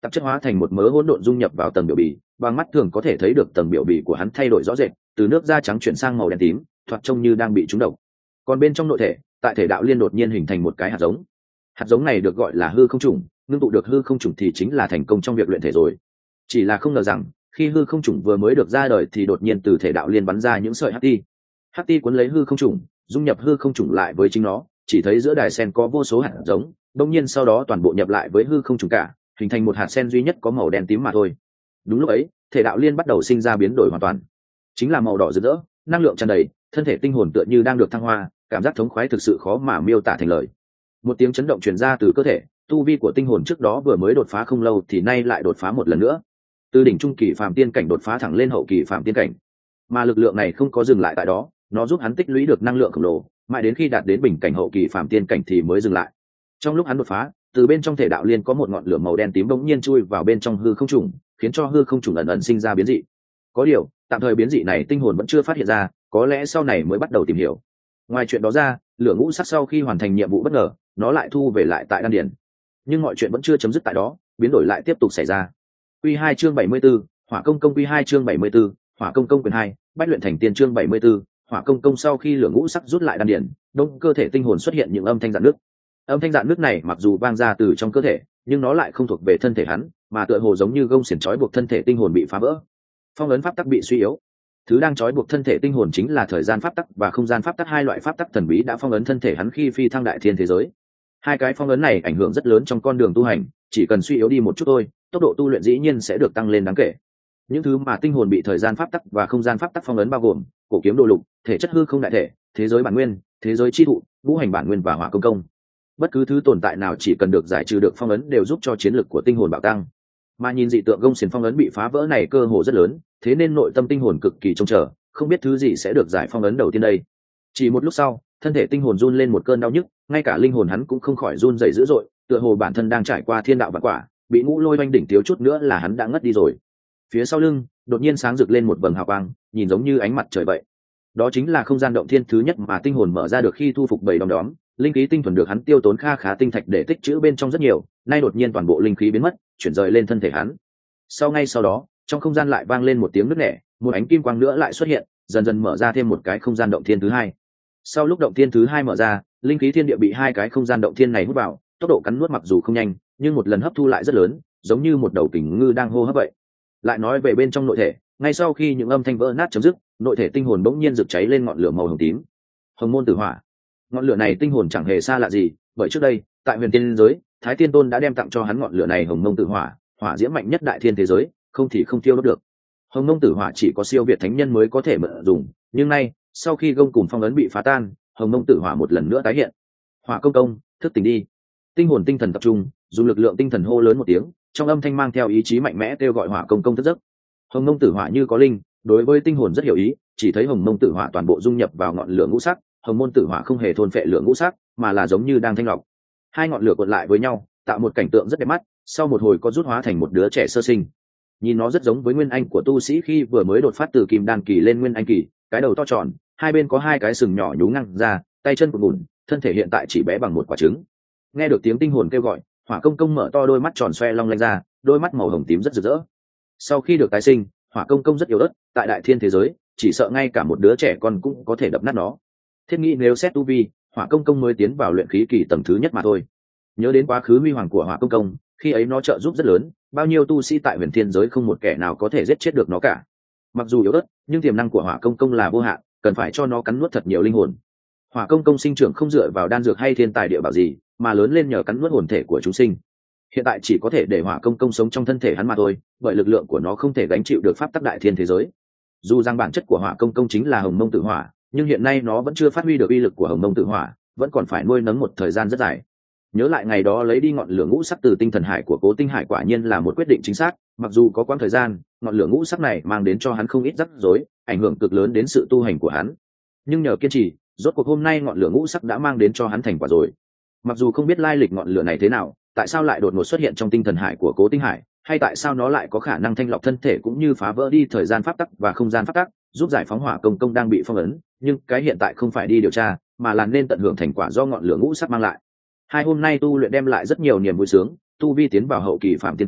tạp chất hóa thành một mớ hỗn độn dung nhập vào tầng biểu bì, bằng mắt thường có thể thấy được tầng biểu bì của hắn thay đổi rõ rệt, từ nước da trắng chuyển sang màu đen tím, thoạt trông như đang bị trúng độc. Còn bên trong nội thể, tại thể đạo liên đột nhiên hình thành một cái hạt giống. Hạt giống này được gọi là hư không trùng, ngưng tụ được hư không trùng thì chính là thành công trong việc luyện thể rồi. Chỉ là không ngờ rằng, khi hư không trùng vừa mới được ra đời thì đột nhiên từ thể đạo liên bắn ra những sợi hắc ti. Hắc ti cuốn lấy hư không trùng, dung nhập hư không trùng lại với chính nó, chỉ thấy giữa đài sen có vô số hạt giống, đột nhiên sau đó toàn bộ nhập lại với hư không trùng cả, hình thành một hạt sen duy nhất có màu đen tím mà thôi. Đúng lúc ấy, thể đạo liên bắt đầu sinh ra biến đổi hoàn toàn, chính là màu đỏ rực rỡ, năng lượng tràn đầy, thân thể tinh hồn tựa như đang được thăng hoa, cảm giác thống khoái thực sự khó mà miêu tả thành lời. Một tiếng chấn động truyền ra từ cơ thể, tu vi của tinh hồn trước đó vừa mới đột phá không lâu thì nay lại đột phá một lần nữa, từ đỉnh trung kỳ phàm tiên cảnh đột phá thẳng lên hậu kỳ phàm tiên cảnh. Mà lực lượng này không có dừng lại tại đó, nó giúp hắn tích lũy được năng lượng khổng lồ, mãi đến khi đạt đến bình cảnh hậu kỳ phàm tiên cảnh thì mới dừng lại. Trong lúc hắn đột phá, từ bên trong thể đạo liên có một ngọn lửa màu đen tím bỗng nhiên chui vào bên trong hư không trùng, khiến cho hư không trùng ẩn ẩn sinh ra biến dị. Có điều, tạm thời biến dị này tinh hồn vẫn chưa phát hiện ra, có lẽ sau này mới bắt đầu tìm hiểu. Ngoài chuyện đó ra, lửa ngũ sắc sau khi hoàn thành nhiệm vụ bất ngờ, nó lại thu về lại tại đan điền. Nhưng mọi chuyện vẫn chưa chấm dứt tại đó, biến đổi lại tiếp tục xảy ra. Quy 2 chương 74, Hỏa công công. Quy 2 chương 74, Hỏa công công quyền 2, Bách luyện thành tiên chương 74, Hỏa công công. Sau khi lửa ngũ sắc rút lại đan điền, đông cơ thể tinh hồn xuất hiện những âm thanh rạn nứt. Âm thanh rạn nứt này mặc dù vang ra từ trong cơ thể, nhưng nó lại không thuộc về thân thể hắn, mà tựa hồ giống như gông xiềng trói buộc thân thể tinh hồn bị phá vỡ. Phong ấn pháp tắc bị suy yếu. Thứ đang trói buộc thân thể tinh hồn chính là thời gian pháp tắc và không gian pháp tắc, hai loại pháp tắc thần bí đã phong ấn thân thể hắn khi phi thăng đại thiên thế giới. Hai cái phong ấn này ảnh hưởng rất lớn trong con đường tu hành, chỉ cần suy yếu đi một chút thôi, tốc độ tu luyện dĩ nhiên sẽ được tăng lên đáng kể. Những thứ mà tinh hồn bị thời gian pháp tắc và không gian pháp tắc phong ấn bao gồm cổ kiếm đồ lục, thể chất hư không đại thể, thế giới bản nguyên, thế giới chi thụ, ngũ hành bản nguyên và hỏa công công. Bất cứ thứ tồn tại nào chỉ cần được giải trừ được phong ấn đều giúp cho chiến lực của tinh hồn bạo tăng. Mà nhìn dị tượng gông xiềng phong ấn bị phá vỡ này cơ hồ rất lớn, thế nên nội tâm tinh hồn cực kỳ trông chờ, không biết thứ gì sẽ được giải phong ấn đầu tiên đây. Chỉ một lúc sau, thân thể tinh hồn run lên một cơn đau nhức, ngay cả linh hồn hắn cũng không khỏi run rẩy dữ dội, tựa hồ bản thân đang trải qua thiên đạo vạn quả, bị ngũ lôi oanh đỉnh thiếu chút nữa là hắn đã ngất đi rồi. Phía sau lưng đột nhiên sáng rực lên một vầng hào quang, nhìn giống như ánh mặt trời vậy. Đó chính là không gian động thiên thứ nhất mà tinh hồn mở ra được khi thu phục bầy đom đóm. Linh khí tinh thuần được hắn tiêu tốn kha khá tinh thạch để tích trữ bên trong rất nhiều, nay đột nhiên toàn bộ linh khí biến mất, chuyển rời lên thân thể hắn. Ngay sau đó, trong không gian lại vang lên một tiếng nứt nẻ, một ánh kim quang nữa lại xuất hiện, dần dần mở ra thêm một cái không gian động thiên thứ hai. Sau lúc động thiên thứ hai mở ra, linh khí thiên địa bị hai cái không gian động thiên này hút vào, tốc độ cắn nuốt mặc dù không nhanh, nhưng một lần hấp thu lại rất lớn, giống như một đầu kình ngư đang hô hấp vậy. Lại nói về bên trong nội thể, ngay sau khi những âm thanh vỡ nát chấm dứt, nội thể tinh hồn bỗng nhiên rực cháy lên ngọn lửa màu hồng tím. Hồng môn tử hỏa. Ngọn lửa này tinh hồn chẳng hề xa lạ gì, bởi trước đây, tại huyền tiên giới, Thái Tiên Tôn đã đem tặng cho hắn ngọn lửa này hồng mông tử hỏa, hỏa diễm mạnh nhất đại thiên thế giới, không thì không thiêu đốt được. Hồng mông tử hỏa chỉ có siêu việt thánh nhân mới có thể mượn dùng, nhưng nay, sau khi gông cùm phong ấn bị phá tan, hồng mông tử hỏa một lần nữa tái hiện. Hỏa công công, thức tỉnh đi. Tinh hồn tinh thần tập trung, dùng lực lượng tinh thần hô lớn một tiếng, trong âm thanh mang theo ý chí mạnh mẽ kêu gọi hỏa công công thức giấc. Hồng mông tử hỏa như có linh, đối với tinh hồn rất hiểu ý, chỉ thấy hồng mông tử hỏa toàn bộ dung nhập vào ngọn lửa ngũ sắc, hồng môn tử hỏa không hề thôn phệ lửa ngũ sắc, mà là giống như đang thanh lọc. Hai ngọn lửa cuộn lại với nhau, tạo một cảnh tượng rất đẹp mắt, sau một hồi có rút hóa thành một đứa trẻ sơ sinh. Nhìn nó rất giống với nguyên anh của tu sĩ khi vừa mới đột phát từ kim đan kỳ lên nguyên anh kỳ, cái đầu to tròn, hai bên có hai cái sừng nhỏ nhú ngang ra, tay chân cuộn cuộn, thân thể hiện tại chỉ bé bằng một quả trứng. Nghe được tiếng tinh hồn kêu gọi, hỏa công công mở to đôi mắt tròn xoe long lanh ra, đôi mắt màu hồng tím rất rực rỡ. Sau khi được tái sinh, hỏa công công rất yếu ớt, tại đại thiên thế giới, chỉ sợ ngay cả một đứa trẻ con cũng có thể đập nát nó. Thiết nghĩ nếu xét tu vi, hỏa công công mới tiến vào luyện khí kỳ tầng thứ nhất mà thôi. Nhớ đến quá khứ huy hoàng của hỏa công công, khi ấy nó trợ giúp rất lớn, bao nhiêu tu sĩ tại huyền thiên giới không một kẻ nào có thể giết chết được nó cả. Mặc dù yếu ớt, nhưng tiềm năng của hỏa công công là vô hạn, cần phải cho nó cắn nuốt thật nhiều linh hồn. Hỏa công công sinh trưởng không dựa vào đan dược hay thiên tài địa bảo gì, mà lớn lên nhờ cắn nuốt hồn thể của chúng sinh. Hiện tại chỉ có thể để hỏa công công sống trong thân thể hắn mà thôi, bởi lực lượng của nó không thể gánh chịu được pháp tắc đại thiên thế giới. Dù rằng bản chất của hỏa công công chính là hồng mông tử hỏa, nhưng hiện nay nó vẫn chưa phát huy được uy lực của hồng mông tử hỏa, vẫn còn phải nuôi nấng một thời gian rất dài. Nhớ lại ngày đó lấy đi ngọn lửa ngũ sắc từ tinh thần hải của Cố Tinh Hải quả nhiên là một quyết định chính xác, mặc dù có quãng thời gian, ngọn lửa ngũ sắc này mang đến cho hắn không ít rắc rối, ảnh hưởng cực lớn đến sự tu hành của hắn. Nhưng nhờ kiên trì, rốt cuộc hôm nay ngọn lửa ngũ sắc đã mang đến cho hắn thành quả rồi. Mặc dù không biết lai lịch ngọn lửa này thế nào, tại sao lại đột ngột xuất hiện trong tinh thần hải của Cố Tinh Hải, hay tại sao nó lại có khả năng thanh lọc thân thể cũng như phá vỡ đi thời gian pháp tắc và không gian pháp tắc, giúp giải phóng hỏa công công đang bị phong ấn, nhưng cái hiện tại không phải đi điều tra, mà là nên tận hưởng thành quả do ngọn lửa ngũ sắc mang lại. Hai hôm nay tu luyện đem lại rất nhiều niềm vui sướng, tu vi tiến vào hậu kỳ phạm tiến cảnh,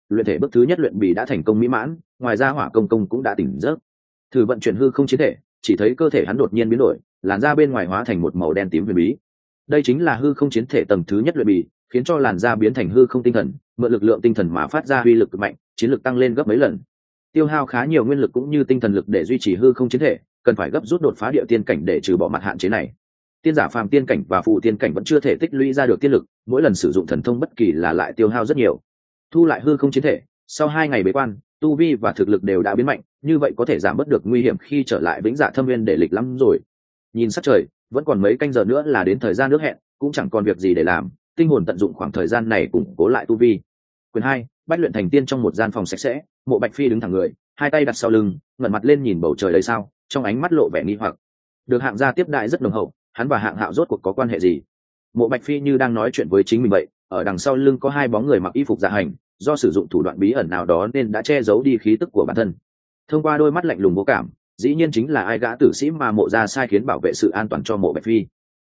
luyện thể bước thứ nhất luyện bì đã thành công mỹ mãn, ngoài ra hỏa công công cũng đã tỉnh giấc. Thử vận chuyển hư không chiến thể, chỉ thấy cơ thể hắn đột nhiên biến đổi, làn da bên ngoài hóa thành một màu đen tím huyền bí. Đây chính là hư không chiến thể tầng thứ nhất luyện bì, khiến cho làn da biến thành hư không tinh thần, mượn lực lượng tinh thần mà phát ra uy lực cực mạnh, chiến lực tăng lên gấp mấy lần. Tiêu hao khá nhiều nguyên lực cũng như tinh thần lực để duy trì hư không chiến thể, cần phải gấp rút đột phá địa tiên cảnh để trừ bỏ mặt hạn chế này. Tiên giả phàm tiên cảnh và phụ tiên cảnh vẫn chưa thể tích lũy ra được tiên lực, mỗi lần sử dụng thần thông bất kỳ là lại tiêu hao rất nhiều. Thu lại hư không chiến thể, sau 2 ngày bế quan, tu vi và thực lực đều đã biến mạnh, như vậy có thể giảm bớt được nguy hiểm khi trở lại Vĩnh Dạ Thâm Nguyên để lịch lắm rồi. Nhìn sắc trời, vẫn còn mấy canh giờ nữa là đến thời gian nước hẹn, cũng chẳng còn việc gì để làm, tinh hồn tận dụng khoảng thời gian này củng cố lại tu vi. Quyền 2, Bách luyện thành tiên trong một gian phòng sạch sẽ, Mộ Bạch Phi đứng thẳng người, hai tay đặt sau lưng, ngẩng mặt lên nhìn bầu trời đầy sao, trong ánh mắt lộ vẻ nghi hoặc. Được Hạng gia tiếp đại rất nồng hậu, hắn và Hạng Hạo rốt cuộc có quan hệ gì? Mộ Bạch Phi như đang nói chuyện với chính mình vậy, ở đằng sau lưng có hai bóng người mặc y phục dạ hành, do sử dụng thủ đoạn bí ẩn nào đó nên đã che giấu đi khí tức của bản thân. Thông qua đôi mắt lạnh lùng vô cảm, dĩ nhiên chính là ai gã tử sĩ mà Mộ gia sai khiến bảo vệ sự an toàn cho Mộ Bạch Phi.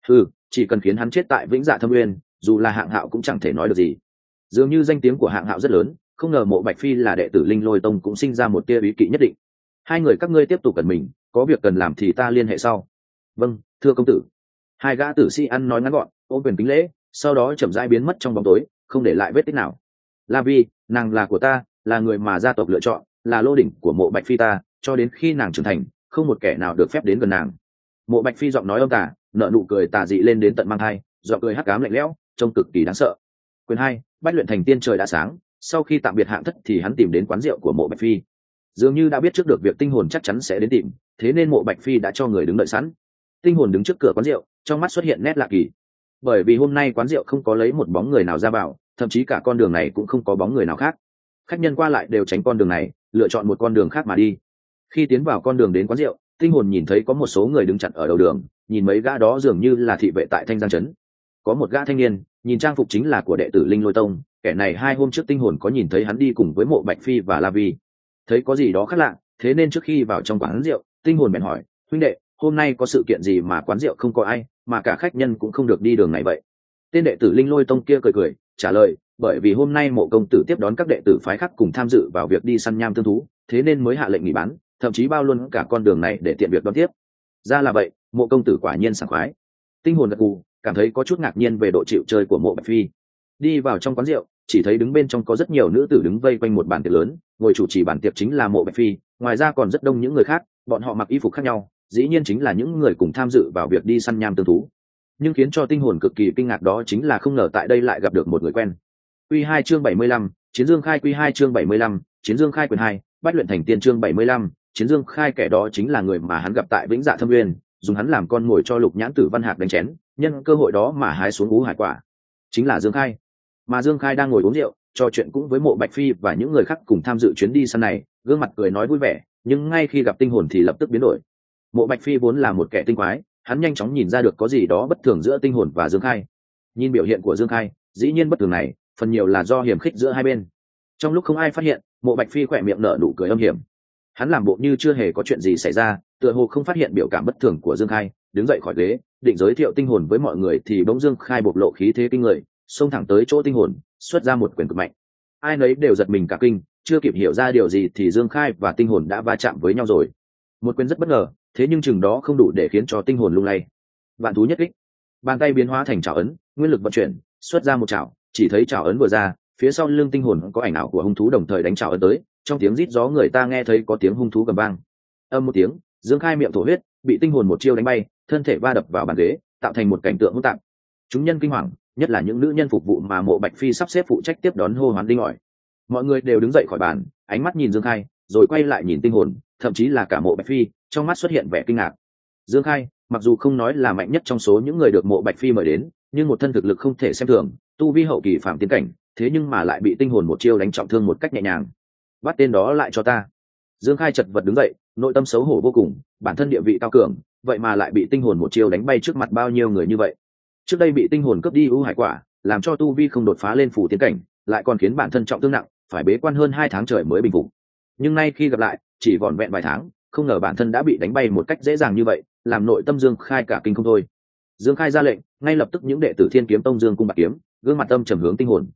Chỉ cần khiến hắn chết tại Vĩnh Dạ Thâm Nguyên, dù là Hạng Hạo cũng chẳng thể nói được gì. Dường như danh tiếng của Hạng Hạo rất lớn, không ngờ Mộ Bạch Phi là đệ tử Linh Lôi Tông cũng sinh ra một tia ý kỵ nhất định. Hai người các ngươi tiếp tục cẩn mình, có việc cần làm thì ta liên hệ sau. Vâng, thưa công tử. Hai gã tử sĩ ăn nói ngắn gọn, ôm quyền kính lễ, sau đó chậm rãi biến mất trong bóng tối, không để lại vết tích nào. La Vi, nàng là của ta, là người mà gia tộc lựa chọn, là lô đỉnh của Mộ Bạch Phi ta, cho đến khi nàng trưởng thành, không một kẻ nào được phép đến gần nàng. Mộ Bạch Phi giọng nói âm tà, nở nụ cười tà dị lên đến tận mang thai, giọng cười hắc ám lạnh lẽo, trông cực kỳ đáng sợ. Quyền 2, Bách luyện thành tiên. Trời đã sáng, sau khi tạm biệt Hạng Thất thì hắn tìm đến quán rượu của Mộ Bạch Phi. Dường như đã biết trước được việc tinh hồn chắc chắn sẽ đến tìm, thế nên Mộ Bạch Phi đã cho người đứng đợi sẵn. Tinh hồn đứng trước cửa quán rượu, trong mắt xuất hiện nét lạ kỳ. Bởi vì hôm nay quán rượu không có lấy một bóng người nào ra vào, thậm chí cả con đường này cũng không có bóng người nào khác. Khách nhân qua lại đều tránh con đường này, lựa chọn một con đường khác mà đi. Khi tiến vào con đường đến quán rượu, tinh hồn nhìn thấy có một số người đứng chặn ở đầu đường, nhìn mấy gã đó dường như là thị vệ tại Thanh Giang trấn. Có một gã thanh niên, nhìn trang phục chính là của đệ tử Linh Lôi Tông, kẻ này 2 hôm trước tinh hồn có nhìn thấy hắn đi cùng với Mộ Bạch Phi và La Vi. Thấy có gì đó khác lạ, thế nên trước khi vào trong quán rượu, tinh hồn bèn hỏi: "Huynh đệ, hôm nay có sự kiện gì mà quán rượu không có ai, mà cả khách nhân cũng không được đi đường này vậy?" Tên đệ tử Linh Lôi Tông kia cười cười, trả lời: "Bởi vì hôm nay Mộ công tử tiếp đón các đệ tử phái khác cùng tham dự vào việc đi săn nham tương thú, thế nên mới hạ lệnh nghỉ bán, thậm chí bao luôn cả con đường này để tiện việc đón tiếp." Ra là vậy, Mộ công tử quả nhiên sảng khoái. Tinh hồn gật gù, cảm thấy có chút ngạc nhiên về độ chịu chơi của Mộ Bạch Phi. Đi vào trong quán rượu, chỉ thấy đứng bên trong có rất nhiều nữ tử đứng vây quanh một bàn tiệc lớn, ngồi chủ trì bàn tiệc chính là Mộ Bạch Phi, ngoài ra còn rất đông những người khác, bọn họ mặc y phục khác nhau, dĩ nhiên chính là những người cùng tham dự vào việc đi săn nham tương thú. Nhưng khiến cho tinh hồn cực kỳ kinh ngạc đó chính là không ngờ tại đây lại gặp được một người quen. Quy 2 chương 75, Chiến Dương Khai. Quy 2 chương 75, Chiến Dương Khai. Quyền 2, Bách luyện thành tiên. Chương 75, Chiến Dương Khai. Kẻ đó chính là người mà hắn gặp tại Vĩnh Dạ Thâm Nguyên, dùng hắn làm con mồi cho Lục Nhãn Tử Văn Hạc đánh chén, nhân cơ hội đó mà hái xuống Ú Hải Quả. Chính là Dương Khai. Mà Dương Khai đang ngồi uống rượu, trò chuyện cũng với Mộ Bạch Phi và những người khác cùng tham dự chuyến đi săn này, gương mặt cười nói vui vẻ, nhưng ngay khi gặp tinh hồn thì lập tức biến đổi. Mộ Bạch Phi vốn là một kẻ tinh quái, hắn nhanh chóng nhìn ra được có gì đó bất thường giữa tinh hồn và Dương Khai. Nhìn biểu hiện của Dương Khai, dĩ nhiên bất thường này phần nhiều là do hiềm khích giữa hai bên. Trong lúc không ai phát hiện, Mộ Bạch Phi khỏe miệng nở nụ cười âm hiểm. Hắn làm bộ như chưa hề có chuyện gì xảy ra, tựa hồ không phát hiện biểu cảm bất thường của Dương Khai, đứng dậy khỏi ghế, định giới thiệu tinh hồn với mọi người thì bỗng Dương Khai bộc lộ khí thế kinh người, xông thẳng tới chỗ tinh hồn, xuất ra một quyền cực mạnh. Ai nấy đều giật mình cả kinh, chưa kịp hiểu ra điều gì thì Dương Khai và tinh hồn đã va chạm với nhau rồi. Một quyền rất bất ngờ, thế nhưng chừng đó không đủ để khiến cho tinh hồn lung lay. Vạn thú nhất kích, bàn tay biến hóa thành trảo ấn, nguyên lực vận chuyển, xuất ra một trảo, chỉ thấy trảo ấn vừa ra, phía sau lưng tinh hồn có ảnh ảo của hung thú đồng thời đánh trảo ấn tới, trong tiếng rít gió người ta nghe thấy có tiếng hung thú gầm vang. Âm một tiếng, Dương Khai miệng thổ huyết, bị tinh hồn một chiêu đánh bay, thân thể va đập vào bàn ghế, tạo thành một cảnh tượng hỗn tạp. Chúng nhân kinh hoàng, nhất là những nữ nhân phục vụ mà Mộ Bạch Phi sắp xếp phụ trách tiếp đón hô hoán đinh ỏi. Mọi người đều đứng dậy khỏi bàn, ánh mắt nhìn Dương Khai, rồi quay lại nhìn tinh hồn, thậm chí là cả Mộ Bạch Phi, trong mắt xuất hiện vẻ kinh ngạc. Dương Khai, mặc dù không nói là mạnh nhất trong số những người được Mộ Bạch Phi mời đến, nhưng một thân thực lực không thể xem thường, tu vi hậu kỳ phạm tiến cảnh, thế nhưng mà lại bị tinh hồn một chiêu đánh trọng thương một cách nhẹ nhàng. Bắt tên đó lại cho ta. Dương Khai chật vật đứng dậy, nội tâm xấu hổ vô cùng, bản thân địa vị cao cường, vậy mà lại bị tinh hồn một chiêu đánh bay trước mặt bao nhiêu người như vậy. Trước đây bị tinh hồn cướp đi ưu hải quả, làm cho tu vi không đột phá lên phủ tiến cảnh, lại còn khiến bản thân trọng thương nặng, phải bế quan hơn 2 tháng trời mới bình phục. Nhưng nay khi gặp lại, chỉ vỏn vẹn vài tháng, không ngờ bản thân đã bị đánh bay một cách dễ dàng như vậy, làm nội tâm Dương Khai cả kinh không thôi. Dương Khai ra lệnh, ngay lập tức những đệ tử Thiên Kiếm Tông Dương cung bạc kiếm, gương mặt âm trầm hướng tinh hồn.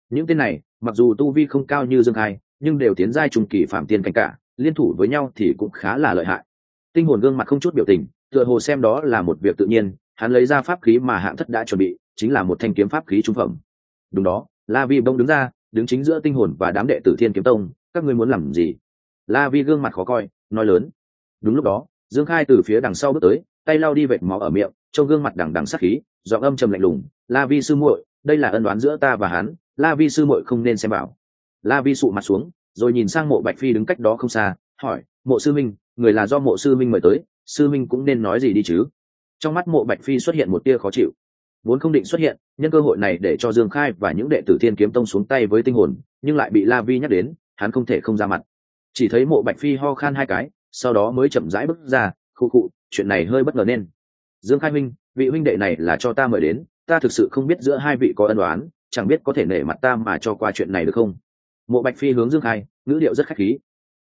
Những tên này mặc dù tu vi không cao như Dương Khai, nhưng đều tiến giai trung kỳ phạm tiên cảnh cả, liên thủ với nhau thì cũng khá là lợi hại. Tinh hồn gương mặt không chút biểu tình, tựa hồ xem đó là một việc tự nhiên. Hắn lấy ra pháp khí mà hạng thất đã chuẩn bị, chính là một thanh kiếm pháp khí trung phẩm. Đúng đó, La Vi bông đứng ra, đứng chính giữa tinh hồn và đám đệ tử Thiên Kiếm Tông. Các ngươi muốn làm gì? La Vi gương mặt khó coi, nói lớn. Đúng lúc đó, Dương Khai từ phía đằng sau bước tới, tay lau đi vệt máu ở miệng, trong gương mặt đằng đằng sắc khí, giọng âm trầm lạnh lùng. La Vi sư muội, đây là ân oán giữa ta và hắn, La Vi sư muội không nên xem bảo. La Vi sụ mặt xuống, rồi nhìn sang Mộ Bạch Phi đứng cách đó không xa, hỏi: Mộ sư minh, người là do Mộ sư minh mời tới, sư minh cũng nên nói gì đi chứ? Trong mắt Mộ Bạch Phi xuất hiện một tia khó chịu. Vốn không định xuất hiện, nhân cơ hội này để cho Dương Khai và những đệ tử Thiên Kiếm Tông xuống tay với tinh hồn, nhưng lại bị La Vi nhắc đến, hắn không thể không ra mặt. Chỉ thấy Mộ Bạch Phi ho khan hai cái, sau đó mới chậm rãi bước ra, khụ khụ, chuyện này hơi bất ngờ nên. Dương Khai huynh, vị huynh đệ này là cho ta mời đến, ta thực sự không biết giữa hai vị có ân oán, chẳng biết có thể nể mặt ta mà cho qua chuyện này được không? Mộ Bạch Phi hướng Dương Khai, ngữ điệu rất khách khí.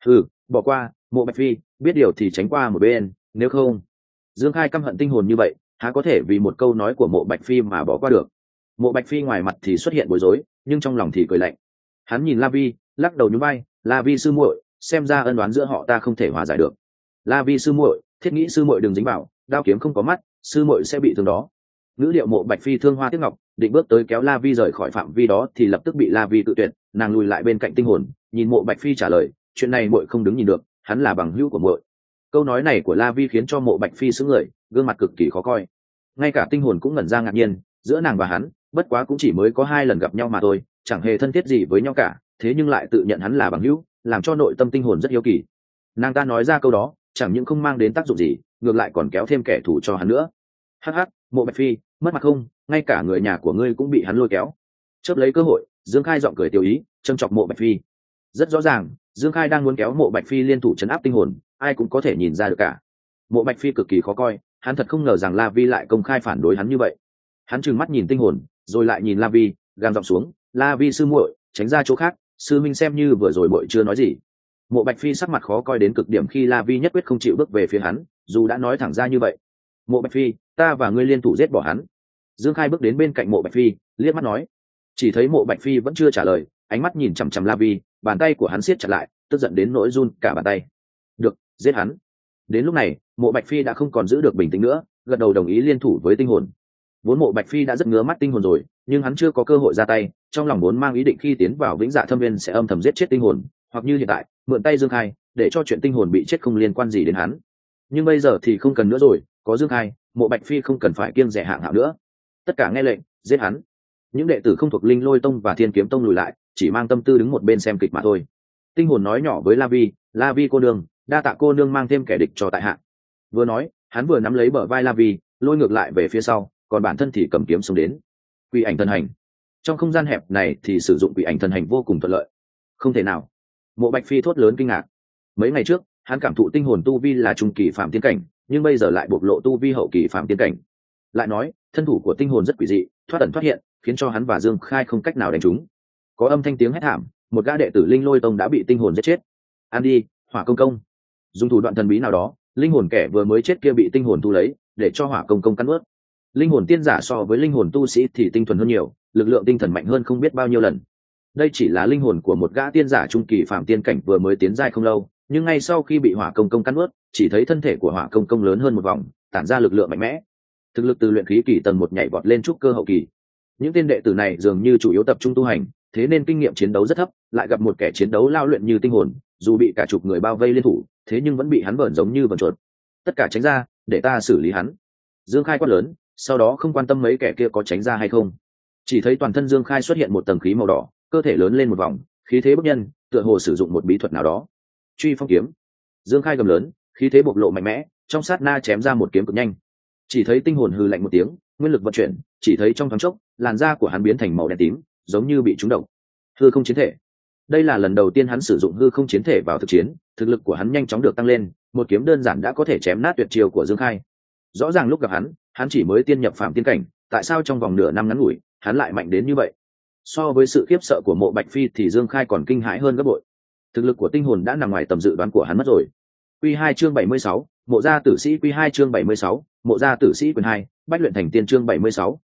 Bỏ qua, Mộ Bạch Phi, biết điều thì tránh qua một bên, nếu không. Dương Khai căm hận tinh hồn như vậy, há có thể vì một câu nói của Mộ Bạch Phi mà bỏ qua được. Mộ Bạch Phi ngoài mặt thì xuất hiện bối rối, nhưng trong lòng thì cười lạnh. Hắn nhìn La Vi, lắc đầu nhún vai, La Vi sư muội, xem ra ân oán giữa họ ta không thể hòa giải được. La Vi sư muội, thiết nghĩ sư muội đừng dính vào, đao kiếm không có mắt, sư muội sẽ bị thương đó. Ngữ điệu Mộ Bạch Phi thương hoa tiếc ngọc, định bước tới kéo La Vi rời khỏi phạm vi đó thì lập tức bị La Vi cự tuyệt, nàng lùi lại bên cạnh tinh hồn, nhìn Mộ Bạch Phi trả lời, chuyện này muội không đứng nhìn được, hắn là bằng hữu của muội. Câu nói này của La Vi khiến cho Mộ Bạch Phi sững người, gương mặt cực kỳ khó coi. Ngay cả tinh hồn cũng ngẩn ra ngạc nhiên, giữa nàng và hắn, bất quá cũng chỉ mới có 2 lần gặp nhau mà thôi, chẳng hề thân thiết gì với nhau cả, thế nhưng lại tự nhận hắn là bằng hữu, làm cho nội tâm tinh hồn rất hiếu kỳ. Nàng ta nói ra câu đó, chẳng những không mang đến tác dụng gì, ngược lại còn kéo thêm kẻ thù cho hắn nữa. Hắc hắc, Mộ Bạch Phi, mất mặt không, ngay cả người nhà của ngươi cũng bị hắn lôi kéo. Chớp lấy cơ hội, Dương Khai giọng cười tiêu ý, châm chọc Mộ Bạch Phi. Rất rõ ràng, Dương Khai đang muốn kéo Mộ Bạch Phi liên thủ trấn áp tinh hồn, ai cũng có thể nhìn ra được cả. Mộ Bạch Phi cực kỳ khó coi, hắn thật không ngờ rằng La Vi lại công khai phản đối hắn như vậy. Hắn trừng mắt nhìn tinh hồn, rồi lại nhìn La Vi, gằn giọng xuống, La Vi sư muội, tránh ra chỗ khác, sư minh xem như vừa rồi muội chưa nói gì. Mộ Bạch Phi sắc mặt khó coi đến cực điểm khi La Vi nhất quyết không chịu bước về phía hắn, dù đã nói thẳng ra như vậy. Mộ Bạch Phi, ta và ngươi liên thủ giết bỏ hắn. Dương Khai bước đến bên cạnh Mộ Bạch Phi, liếc mắt nói. Chỉ thấy Mộ Bạch Phi vẫn chưa trả lời, ánh mắt nhìn chằm chằm La Vi, bàn tay của hắn siết chặt lại, tức giận đến nỗi run cả bàn tay. Được, giết hắn. Đến lúc này, Mộ Bạch Phi đã không còn giữ được bình tĩnh nữa, gật đầu đồng ý liên thủ với tinh hồn. Vốn Mộ Bạch Phi đã rất ngứa mắt tinh hồn rồi, nhưng hắn chưa có cơ hội ra tay, trong lòng vốn mang ý định khi tiến vào Vĩnh Dạ Thâm Viên sẽ âm thầm giết chết tinh hồn, hoặc như hiện tại, mượn tay Dương Khai, để cho chuyện tinh hồn bị chết không liên quan gì đến hắn. Nhưng bây giờ thì không cần nữa rồi, có Dương Khai, Mộ Bạch Phi không cần phải kiêng dè hạng hạng nữa. Tất cả nghe lệnh, giết hắn. Những đệ tử không thuộc Linh Lôi Tông và Thiên Kiếm Tông lùi lại, chỉ mang tâm tư đứng một bên xem kịch mà thôi. Tinh hồn nói nhỏ với La Vi cô nương, đa tạ cô nương mang thêm kẻ địch cho tại hạ. Vừa nói, hắn vừa nắm lấy bờ vai La Vi, lôi ngược lại về phía sau, còn bản thân thì cầm kiếm xông đến. Quỷ ảnh thần hành. Trong không gian hẹp này thì sử dụng quỷ ảnh thần hành vô cùng thuận lợi. Không thể nào. Mộ Bạch Phi thốt lớn kinh ngạc. Mấy ngày trước, hắn cảm thụ tinh hồn tu vi là trung kỳ phạm tiên cảnh, nhưng bây giờ lại bộc lộ tu vi hậu kỳ phạm tiên cảnh. Lại nói, thân thủ của tinh hồn rất quỷ dị, thoát ẩn thoát hiện, khiến cho hắn và Dương Khai không cách nào đánh trúng. Có âm thanh tiếng hét thảm, một gã đệ tử Linh Lôi Tông đã bị tinh hồn giết chết. Ăn đi, Hỏa Công Công. Dùng thủ đoạn thần bí nào đó, linh hồn kẻ vừa mới chết kia bị tinh hồn thu lấy, để cho Hỏa Công Công cắn nuốt. Linh hồn tiên giả so với linh hồn tu sĩ thì tinh thuần hơn nhiều, lực lượng tinh thần mạnh hơn không biết bao nhiêu lần. Đây chỉ là linh hồn của một gã tiên giả trung kỳ phạm tiên cảnh vừa mới tiến giai không lâu, nhưng ngay sau khi bị Hỏa Công Công cắn nuốt, chỉ thấy thân thể của Hỏa Công Công lớn hơn một vòng, tản ra lực lượng mạnh mẽ. Thực lực từ luyện khí kỳ tầng 1 nhảy vọt lên trúc cơ hậu kỳ. Những tên đệ tử này dường như chủ yếu tập trung tu hành, thế nên kinh nghiệm chiến đấu rất thấp, lại gặp một kẻ chiến đấu lao luyện như tinh hồn, dù bị cả chục người bao vây liên thủ, thế nhưng vẫn bị hắn bởn giống như vần chuột. Tất cả tránh ra, để ta xử lý hắn. Dương Khai quát lớn, sau đó không quan tâm mấy kẻ kia có tránh ra hay không. Chỉ thấy toàn thân Dương Khai xuất hiện một tầng khí màu đỏ, cơ thể lớn lên một vòng, khí thế bức nhân, tựa hồ sử dụng một bí thuật nào đó. Truy phong kiếm. Dương Khai gầm lớn, khí thế bộc lộ mạnh mẽ, trong sát na chém ra một kiếm cực nhanh. Chỉ thấy tinh hồn hừ lạnh một tiếng, nguyên lực vận chuyển, chỉ thấy trong thoáng chốc, làn da của hắn biến thành màu đen tím, giống như bị trúng độc. Hư không chiến thể. Đây là lần đầu tiên hắn sử dụng hư không chiến thể vào thực chiến, thực lực của hắn nhanh chóng được tăng lên, một kiếm đơn giản đã có thể chém nát tuyệt chiêu của Dương Khai. Rõ ràng lúc gặp hắn chỉ mới tiên nhập phạm tiên cảnh, tại sao trong vòng nửa năm ngắn ngủi, hắn lại mạnh đến như vậy? So với sự khiếp sợ của Mộ Bạch Phi thì Dương Khai còn kinh hãi hơn gấp bội. Thực lực của tinh hồn đã nằm ngoài tầm dự đoán của hắn mất rồi. Quy 2 chương 76, Mộ gia tử sĩ. Quy 2 chương 76, Mộ gia tử sĩ quyền 2, Bách luyện thành tiên chương 76,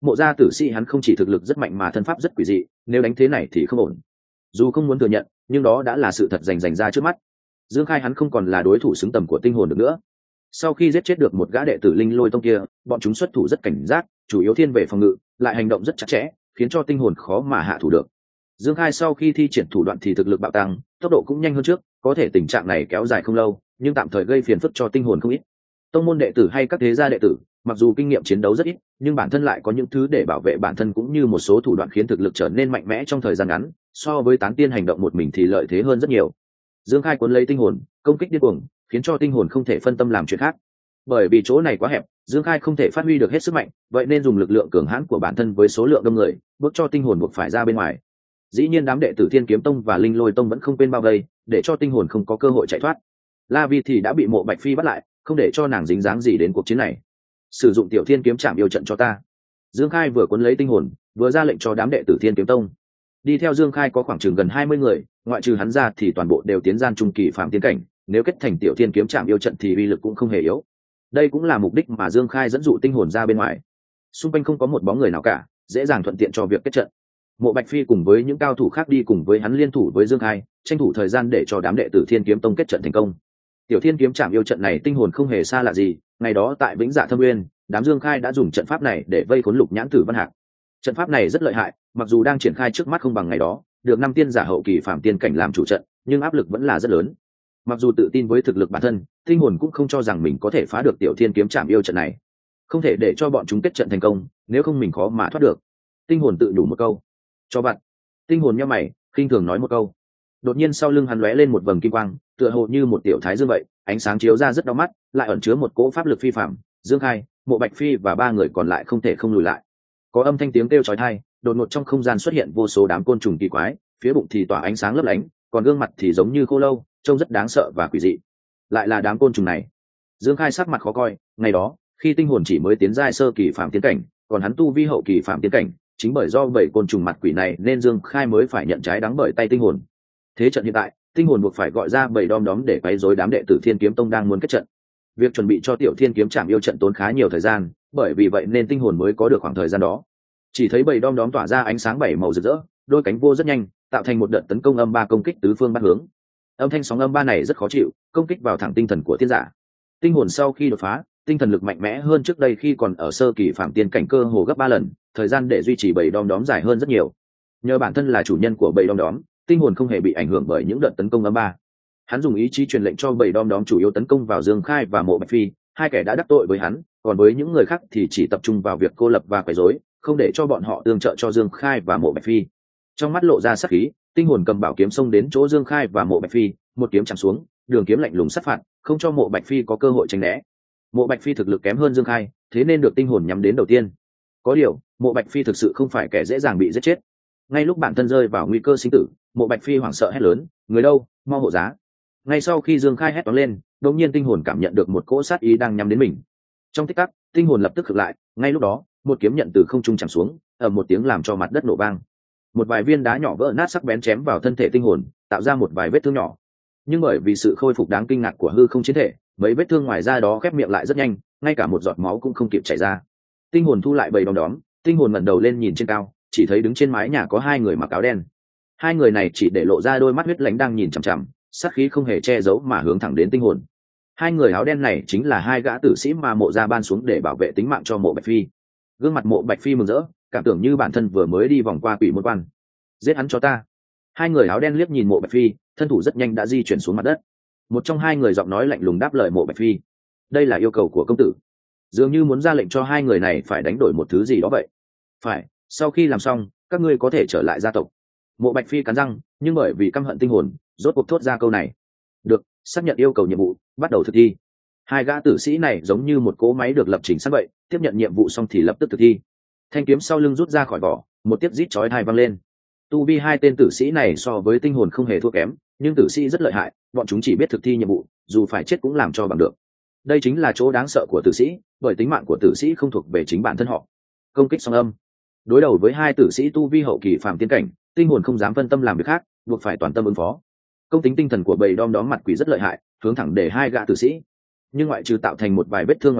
mộ gia tử sĩ hắn không chỉ thực lực rất mạnh mà thân pháp rất quỷ dị, nếu đánh thế này thì không ổn. Dù không muốn thừa nhận, nhưng đó đã là sự thật dành ra trước mắt. Dương Khai hắn không còn là đối thủ xứng tầm của tinh hồn được nữa. Sau khi giết chết được một gã đệ tử linh lôi tông kia, bọn chúng xuất thủ rất cảnh giác, chủ yếu thiên về phòng ngự, lại hành động rất chặt chẽ, khiến cho tinh hồn khó mà hạ thủ được. Dương Khai sau khi thi triển thủ đoạn thì thực lực bạo tăng, tốc độ cũng nhanh hơn trước, có thể tình trạng này kéo dài không lâu, nhưng tạm thời gây phiền phức cho tinh hồn không ít. Tông môn đệ tử hay các thế gia đệ tử, mặc dù kinh nghiệm chiến đấu rất ít, nhưng bản thân lại có những thứ để bảo vệ bản thân cũng như một số thủ đoạn khiến thực lực trở nên mạnh mẽ trong thời gian ngắn, so với tán tiên hành động một mình thì lợi thế hơn rất nhiều. Dương Khai cuốn lấy tinh hồn, công kích điên cuồng, khiến cho tinh hồn không thể phân tâm làm chuyện khác. Bởi vì chỗ này quá hẹp, Dương Khai không thể phát huy được hết sức mạnh, vậy nên dùng lực lượng cường hãn của bản thân với số lượng đông người, bước cho tinh hồn buộc phải ra bên ngoài. Dĩ nhiên đám đệ tử Thiên Kiếm Tông và Linh Lôi Tông vẫn không quên bao vây, để cho tinh hồn không có cơ hội chạy thoát. La Vi thì đã bị Mộ Bạch Phi bắt lại, không để cho nàng dính dáng gì đến cuộc chiến này. Sử dụng Tiểu Thiên kiếm chạm yêu trận cho ta. Dương Khai vừa cuốn lấy tinh hồn, vừa ra lệnh cho đám đệ tử Thiên Kiếm Tông. Đi theo Dương Khai có khoảng chừng gần 20 người, ngoại trừ hắn ra thì toàn bộ đều tiến gian trung kỳ phạm tiến cảnh, nếu kết thành Tiểu Thiên kiếm chạm yêu trận thì uy lực cũng không hề yếu. Đây cũng là mục đích mà Dương Khai dẫn dụ tinh hồn ra bên ngoài. Xung quanh không có một bóng người nào cả, dễ dàng thuận tiện cho việc kết trận. Mộ Bạch Phi cùng với những cao thủ khác đi cùng với hắn liên thủ với Dương Khai, tranh thủ thời gian để cho đám đệ tử Thiên Kiếm Tông kết trận thành công. Tiểu Thiên kiếm chạm yêu trận này tinh hồn không hề xa lạ gì, ngày đó tại Vĩnh Dạ Thâm Nguyên, đám Dương Khai đã dùng trận pháp này để vây khốn Lục Nhãn Tử Văn Hạc. Trận pháp này rất lợi hại, mặc dù đang triển khai trước mắt không bằng ngày đó, được 5 tiên giả hậu kỳ phạm tiên cảnh làm chủ trận, nhưng áp lực vẫn là rất lớn. Mặc dù tự tin với thực lực bản thân, tinh hồn cũng không cho rằng mình có thể phá được Tiểu Thiên kiếm chạm yêu trận này. Không thể để cho bọn chúng kết trận thành công, nếu không mình khó mà thoát được. Tinh hồn tự đủ một câu. Cho bạn. Tinh hồn nhíu mày, khinh thường nói một câu. Đột nhiên sau lưng hắn lóe lên một vầng kim quang, tựa hồ như một tiểu thái dương vậy, ánh sáng chiếu ra rất đau mắt, lại ẩn chứa một cỗ pháp lực phi phàm. Dương Khai, Mộ Bạch Phi và 3 người còn lại không thể không lùi lại. Có âm thanh tiếng kêu chói tai, đột ngột trong không gian xuất hiện vô số đám côn trùng kỳ quái, phía bụng thì tỏa ánh sáng lấp lánh, còn gương mặt thì giống như khô lâu, trông rất đáng sợ và quỷ dị. Lại là đám côn trùng này. Dương Khai sắc mặt khó coi, ngày đó, khi tinh hồn chỉ mới tiến giai sơ kỳ phạm tiến cảnh, còn hắn tu vi hậu kỳ phạm tiến cảnh, chính bởi do bảy côn trùng mặt quỷ này nên Dương Khai mới phải nhận trái đắng bởi tay tinh hồn. Thế trận hiện tại, tinh hồn buộc phải gọi ra 7 đom đóm để quấy rối đám đệ tử Thiên Kiếm Tông đang muốn kết trận. Việc chuẩn bị cho Tiểu Thiên kiếm chạm yêu trận tốn khá nhiều thời gian, bởi vì vậy nên tinh hồn mới có được khoảng thời gian đó. Chỉ thấy 7 đom đóm tỏa ra ánh sáng 7 màu rực rỡ, đôi cánh vô rất nhanh, tạo thành một đợt tấn công âm ba công kích tứ phương bát hướng. Âm thanh sóng âm ba này rất khó chịu, công kích vào thẳng tinh thần của tiên giả. Tinh hồn sau khi đột phá, tinh thần lực mạnh mẽ hơn trước đây khi còn ở sơ kỳ phạm tiên cảnh cơ hồ gấp 3 lần, thời gian để duy trì 7 đom đóm dài hơn rất nhiều. Nhờ bản thân là chủ nhân của 7 đom đóm, tinh hồn không hề bị ảnh hưởng bởi những đợt tấn công âm ba. Hắn dùng ý chí truyền lệnh cho 7 đom đóm chủ yếu tấn công vào Dương Khai và Mộ Bạch Phi, hai kẻ đã đắc tội với hắn, còn với những người khác thì chỉ tập trung vào việc cô lập và quấy rối, không để cho bọn họ tương trợ cho Dương Khai và Mộ Bạch Phi. Trong mắt lộ ra sát khí, tinh hồn cầm bảo kiếm xông đến chỗ Dương Khai và Mộ Bạch Phi, một kiếm chạm xuống, đường kiếm lạnh lùng sát phạt, không cho Mộ Bạch Phi có cơ hội tránh né. Mộ Bạch Phi thực lực kém hơn Dương Khai, thế nên được tinh hồn nhắm đến đầu tiên. Có điều, Mộ Bạch Phi thực sự không phải kẻ dễ dàng bị giết chết. Ngay lúc bản thân rơi vào nguy cơ sinh tử, Mộ Bạch Phi hoảng sợ hét lớn, người đâu, mau hộ giá. Ngay sau khi Dương Khai hét toáng lên, đột nhiên tinh hồn cảm nhận được một cỗ sát ý đang nhắm đến mình. Trong tích tắc, tinh hồn lập tức khựng lại, ngay lúc đó, một kiếm nhận từ không trung chạm xuống, ầm một tiếng làm cho mặt đất nổ vang. Một vài viên đá nhỏ vỡ nát sắc bén chém vào thân thể tinh hồn, tạo ra một vài vết thương nhỏ. Nhưng bởi vì sự khôi phục đáng kinh ngạc của hư không chiến thể, mấy vết thương ngoài da đó khép miệng lại rất nhanh, ngay cả một giọt máu cũng không kịp chảy ra. Tinh hồn thu lại bầy đom đóm, tinh hồn ngẩng đầu lên nhìn trên cao, chỉ thấy đứng trên mái nhà có 2 người mặc áo đen. 2 người này chỉ để lộ ra đôi mắt huyết lãnh đang nhìn chằm chằm, sát khí không hề che giấu mà hướng thẳng đến tinh hồn. 2 người áo đen này chính là 2 gã tử sĩ mà Mộ gia ban xuống để bảo vệ tính mạng cho Mộ Bạch Phi. Gương mặt Mộ Bạch Phi mừng rỡ, cảm tưởng như bản thân vừa mới đi vòng qua quỷ môn quan. Giết hắn cho ta. 2 người áo đen liếc nhìn Mộ Bạch Phi, thân thủ rất nhanh đã di chuyển xuống mặt đất. Một trong 2 người giọng nói lạnh lùng đáp lời Mộ Bạch Phi. Đây là yêu cầu của công tử. Dường như muốn ra lệnh cho 2 người này phải đánh đổi một thứ gì đó vậy. Phải, sau khi làm xong, các ngươi có thể trở lại gia tộc. Mộ Bạch Phi cắn răng, nhưng bởi vì căm hận tinh hồn, rốt cuộc thốt ra câu này. Được, xác nhận yêu cầu nhiệm vụ, bắt đầu thực thi. 2 gã tử sĩ này giống như một cỗ máy được lập trình sẵn vậy, tiếp nhận nhiệm vụ xong thì lập tức thực thi. Thanh kiếm sau lưng rút ra khỏi vỏ, một tiếng rít chói tai vang lên. Tu vi 2 tên tử sĩ này so với tinh hồn không hề thua kém, nhưng tử sĩ rất lợi hại, bọn chúng chỉ biết thực thi nhiệm vụ, dù phải chết cũng làm cho bằng được. Đây chính là chỗ đáng sợ của tử sĩ, bởi tính mạng của tử sĩ không thuộc về chính bản thân họ. Công kích song âm. Đối đầu với 2 tử sĩ tu vi hậu kỳ phàm tiên cảnh, tinh hồn không dám phân tâm làm việc khác, buộc phải toàn tâm ứng phó. Công tính tinh thần của bầy đom đóm mặt quỷ rất lợi hại, hướng thẳng để 2 gã tử sĩ. Nhưng ngoại trừ tạo thành một vài vết thương ngoài ra,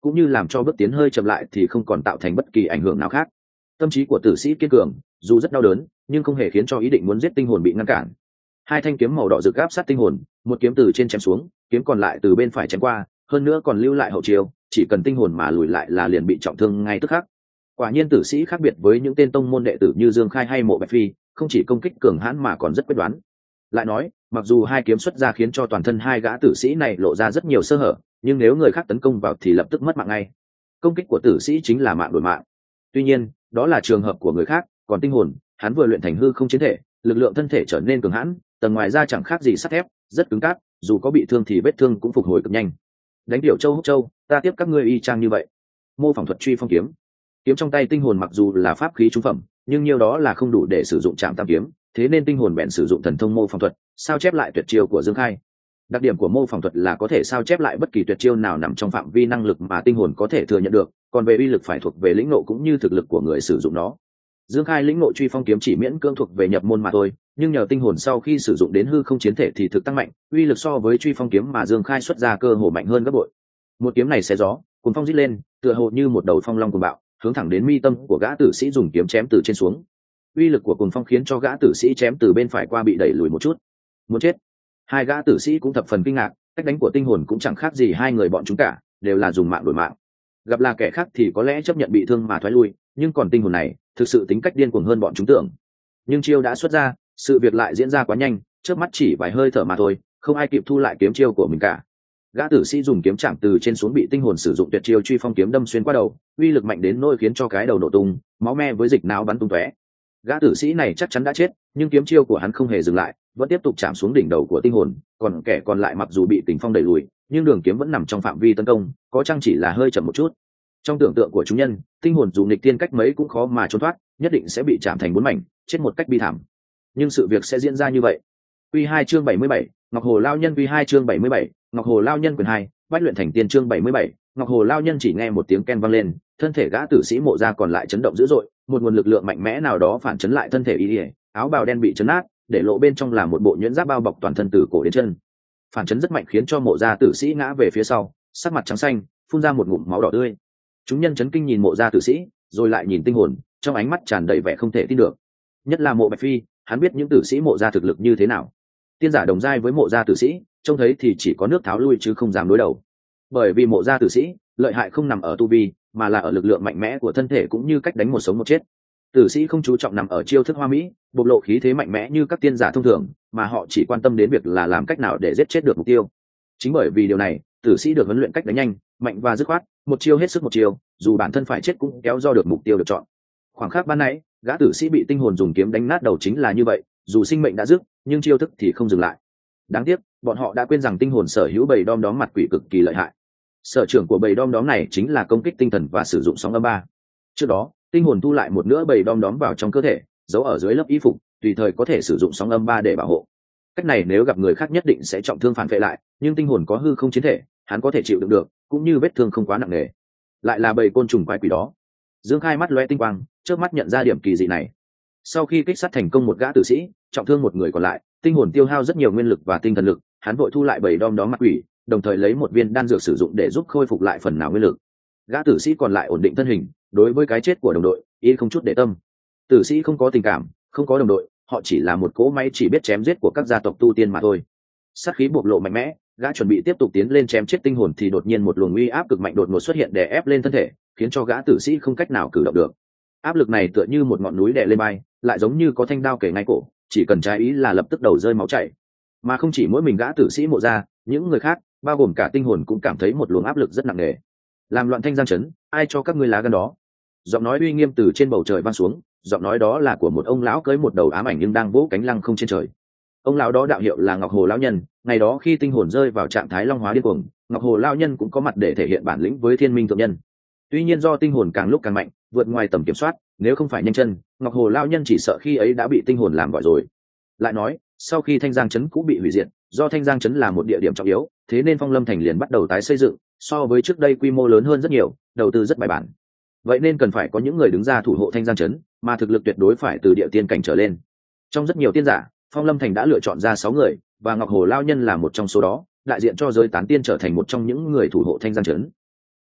cũng như làm cho bước tiến hơi chậm lại thì không còn tạo thành bất kỳ ảnh hưởng nào khác. Tâm trí của tử sĩ kiên cường, dù rất đau đớn nhưng không hề khiến cho ý định muốn giết tinh hồn bị ngăn cản. Hai thanh kiếm màu đỏ rực áp sát tinh hồn, một kiếm từ trên chém xuống, kiếm còn lại từ bên phải chém qua, hơn nữa còn lưu lại hậu chiêu, chỉ cần tinh hồn mà lùi lại là liền bị trọng thương ngay tức khắc. Quả nhiên tử sĩ khác biệt với những tên tông môn đệ tử như Dương Khai hay Mộ Bạch Phi, không chỉ công kích cường hãn mà còn rất quyết đoán. Lại nói, mặc dù hai kiếm xuất ra khiến cho toàn thân hai gã tử sĩ này lộ ra rất nhiều sơ hở, nhưng nếu người khác tấn công vào thì lập tức mất mạng ngay. Công kích của tử sĩ chính là mạng đổi mạng. Tuy nhiên, đó là trường hợp của người khác, còn tinh hồn, hắn vừa luyện thành hư không chiến thể, lực lượng thân thể trở nên cường hãn, tầng ngoài ra chẳng khác gì sắt thép, rất cứng cáp, dù có bị thương thì vết thương cũng phục hồi cực nhanh. Đánh tiểu châu húc châu, ta tiếp các ngươi y chang như vậy. Mô phỏng thuật truy phong kiếm. Kiếm trong tay tinh hồn mặc dù là pháp khí trung phẩm, nhưng nhiều đó là không đủ để sử dụng trảm tam kiếm, thế nên tinh hồn bèn sử dụng thần thông mô phỏng thuật, sao chép lại tuyệt chiêu của Dương Khai. Đặc điểm của mô phỏng thuật là có thể sao chép lại bất kỳ tuyệt chiêu nào nằm trong phạm vi năng lực mà tinh hồn có thể thừa nhận được, còn về uy lực phải thuộc về lĩnh ngộ cũng như thực lực của người sử dụng nó. Dương Khai lĩnh ngộ truy phong kiếm chỉ miễn cưỡng thuộc về nhập môn mà thôi, nhưng nhờ tinh hồn sau khi sử dụng đến hư không chiến thể thì thực tăng mạnh, uy lực so với truy phong kiếm mà Dương Khai xuất ra cơ hồ mạnh hơn gấp bội. Một kiếm này xé gió, cuồng phong rít lên, tựa hồ như một đầu phong long cuồng bạo, hướng thẳng đến mi tâm của gã tử sĩ dùng kiếm chém từ trên xuống. Uy lực của cuồng phong khiến cho gã tử sĩ chém từ bên phải qua bị đẩy lùi một chút. Muốn chết. Hai gã tử sĩ cũng thập phần kinh ngạc, cách đánh của tinh hồn cũng chẳng khác gì hai người bọn chúng cả, đều là dùng mạng đổi mạng. Gặp là kẻ khác thì có lẽ chấp nhận bị thương mà thoái lui, nhưng còn tinh hồn này, thực sự tính cách điên cuồng hơn bọn chúng tưởng. Nhưng chiêu đã xuất ra, sự việc lại diễn ra quá nhanh, chớp mắt chỉ vài hơi thở mà thôi, không ai kịp thu lại kiếm chiêu của mình cả. Gã tử sĩ dùng kiếm chạm từ trên xuống bị tinh hồn sử dụng tuyệt chiêu truy phong kiếm đâm xuyên qua đầu, uy lực mạnh đến nỗi khiến cho cái đầu nổ tung, máu me với dịch não bắn tung tóe. Gã tử sĩ này chắc chắn đã chết, nhưng kiếm chiêu của hắn không hề dừng lại, vẫn tiếp tục chạm xuống đỉnh đầu của tinh hồn, còn kẻ còn lại mặc dù bị kình phong đẩy lùi, nhưng đường kiếm vẫn nằm trong phạm vi tấn công, có chăng chỉ là hơi chậm một chút. Trong tưởng tượng của chúng nhân, tinh hồn dù nghịch thiên cách mấy cũng khó mà trốn thoát, nhất định sẽ bị chạm thành bốn mảnh, chết một cách bi thảm. Nhưng sự việc sẽ diễn ra như vậy. Quy 2 chương 77, Ngọc Hồ Lao Nhân. Quy 2 chương 77, Ngọc Hồ Lao Nhân quyển 2, Bách luyện thành tiên. Chương 77, Ngọc Hồ Lao Nhân. Chỉ nghe một tiếng ken vang lên, thân thể gã tử sĩ Mộ Gia còn lại chấn động dữ dội, một nguồn lực lượng mạnh mẽ nào đó phản chấn lại thân thể y, áo bào đen bị chấn nát, để lộ bên trong là một bộ nhuyễn giáp bao bọc toàn thân từ cổ đến chân. Phản chấn rất mạnh khiến cho Mộ Gia tử sĩ ngã về phía sau, sắc mặt trắng xanh, phun ra một ngụm máu đỏ tươi. Chúng nhân chấn kinh nhìn Mộ Gia tử sĩ, rồi lại nhìn tinh hồn, trong ánh mắt tràn đầy vẻ không thể tin được. Nhất là Mộ Bạch Phi, hắn biết những tử sĩ Mộ Gia thực lực như thế nào. Tiên giả đồng giai với Mộ Gia tử sĩ, trông thấy thì chỉ có nước tháo lui chứ không dám đối đầu. Bởi vì Mộ Gia tử sĩ lợi hại không nằm ở tu vi, mà là ở lực lượng mạnh mẽ của thân thể cũng như cách đánh một sống một chết. Tử sĩ không chú trọng nằm ở chiêu thức hoa mỹ, bộc lộ khí thế mạnh mẽ như các tiên giả thông thường, mà họ chỉ quan tâm đến việc là làm cách nào để giết chết được mục tiêu. Chính bởi vì điều này, tử sĩ được huấn luyện cách đánh nhanh, mạnh và dứt khoát, một chiêu hết sức một chiêu, dù bản thân phải chết cũng kéo do được mục tiêu được chọn. Khoảng khắc ban nãy, gã tử sĩ bị tinh hồn dùng kiếm đánh nát đầu chính là như vậy, dù sinh mệnh đã dứt, nhưng chiêu thức thì không dừng lại. Đáng tiếc, bọn họ đã quên rằng tinh hồn sở hữu bầy đom đóm mặt quỷ cực kỳ lợi hại. Sở trưởng của bầy đom đóm này chính là công kích tinh thần và sử dụng sóng âm 3. Trước đó, tinh hồn thu lại một nửa bầy đom đóm vào trong cơ thể, giấu ở dưới lớp y phục, tùy thời có thể sử dụng sóng âm 3 để bảo hộ. Cách này nếu gặp người khác nhất định sẽ trọng thương phản vệ lại, nhưng tinh hồn có hư không chiến thể, hắn có thể chịu đựng được, cũng như vết thương không quá nặng nề. Lại là bầy côn trùng quái quỷ đó. Dương Khai mắt lóe tinh quang, trước mắt nhận ra điểm kỳ dị này. Sau khi kích sát thành công một gã tử sĩ, trọng thương một người còn lại, tinh hồn tiêu hao rất nhiều nguyên lực và tinh thần lực, hắn vội thu lại bầy đom đóm mặt quỷ, đồng thời lấy một viên đan dược sử dụng để giúp khôi phục lại phần nào nguyên lực. Gã tử sĩ còn lại ổn định thân hình, đối với cái chết của đồng đội, y không chút để tâm. Tử sĩ không có tình cảm, không có đồng đội, họ chỉ là một cỗ máy chỉ biết chém giết của các gia tộc tu tiên mà thôi. Sát khí bộc lộ mạnh mẽ, gã chuẩn bị tiếp tục tiến lên chém chết tinh hồn thì đột nhiên một luồng uy áp cực mạnh đột ngột xuất hiện đè ép lên thân thể, khiến cho gã tử sĩ không cách nào cử động được. Áp lực này tựa như một ngọn núi đè lên vai, lại giống như có thanh đao kề ngay cổ, chỉ cần trái ý là lập tức đầu rơi máu chảy. Mà không chỉ mỗi mình gã tử sĩ Mộ Gia, những người khác, bao gồm cả tinh hồn cũng cảm thấy một luồng áp lực rất nặng nề. Làm loạn thanh giang trấn, ai cho các ngươi lá gan đó? Giọng nói uy nghiêm từ trên bầu trời vang xuống, giọng nói đó là của một ông lão cưỡi một đầu ám ảnh nhưng đang vỗ cánh lăng không trên trời. Ông lão đó đạo hiệu là Ngọc Hồ lão nhân, ngày đó khi tinh hồn rơi vào trạng thái long hóa điên cuồng, Ngọc Hồ lão nhân cũng có mặt để thể hiện bản lĩnh với Thiên Minh thượng nhân. Tuy nhiên do tinh hồn càng lúc càng mạnh, vượt ngoài tầm kiểm soát, nếu không phải nhanh chân, Ngọc Hồ lão nhân chỉ sợ khi ấy đã bị tinh hồn làm gọi rồi. Lại nói, sau khi Thanh Giang trấn cũ bị hủy diệt, do Thanh Giang trấn là một địa điểm trọng yếu, thế nên Phong Lâm thành liền bắt đầu tái xây dựng, so với trước đây quy mô lớn hơn rất nhiều, đầu tư rất bài bản. Vậy nên cần phải có những người đứng ra thủ hộ Thanh Giang trấn, mà thực lực tuyệt đối phải từ địa tiên cảnh trở lên. Trong rất nhiều tiên giả, Phong Lâm thành đã lựa chọn ra 6 người, và Ngọc Hồ lão nhân là một trong số đó, đại diện cho giới tán tiên trở thành một trong những người thủ hộ Thanh Giang trấn.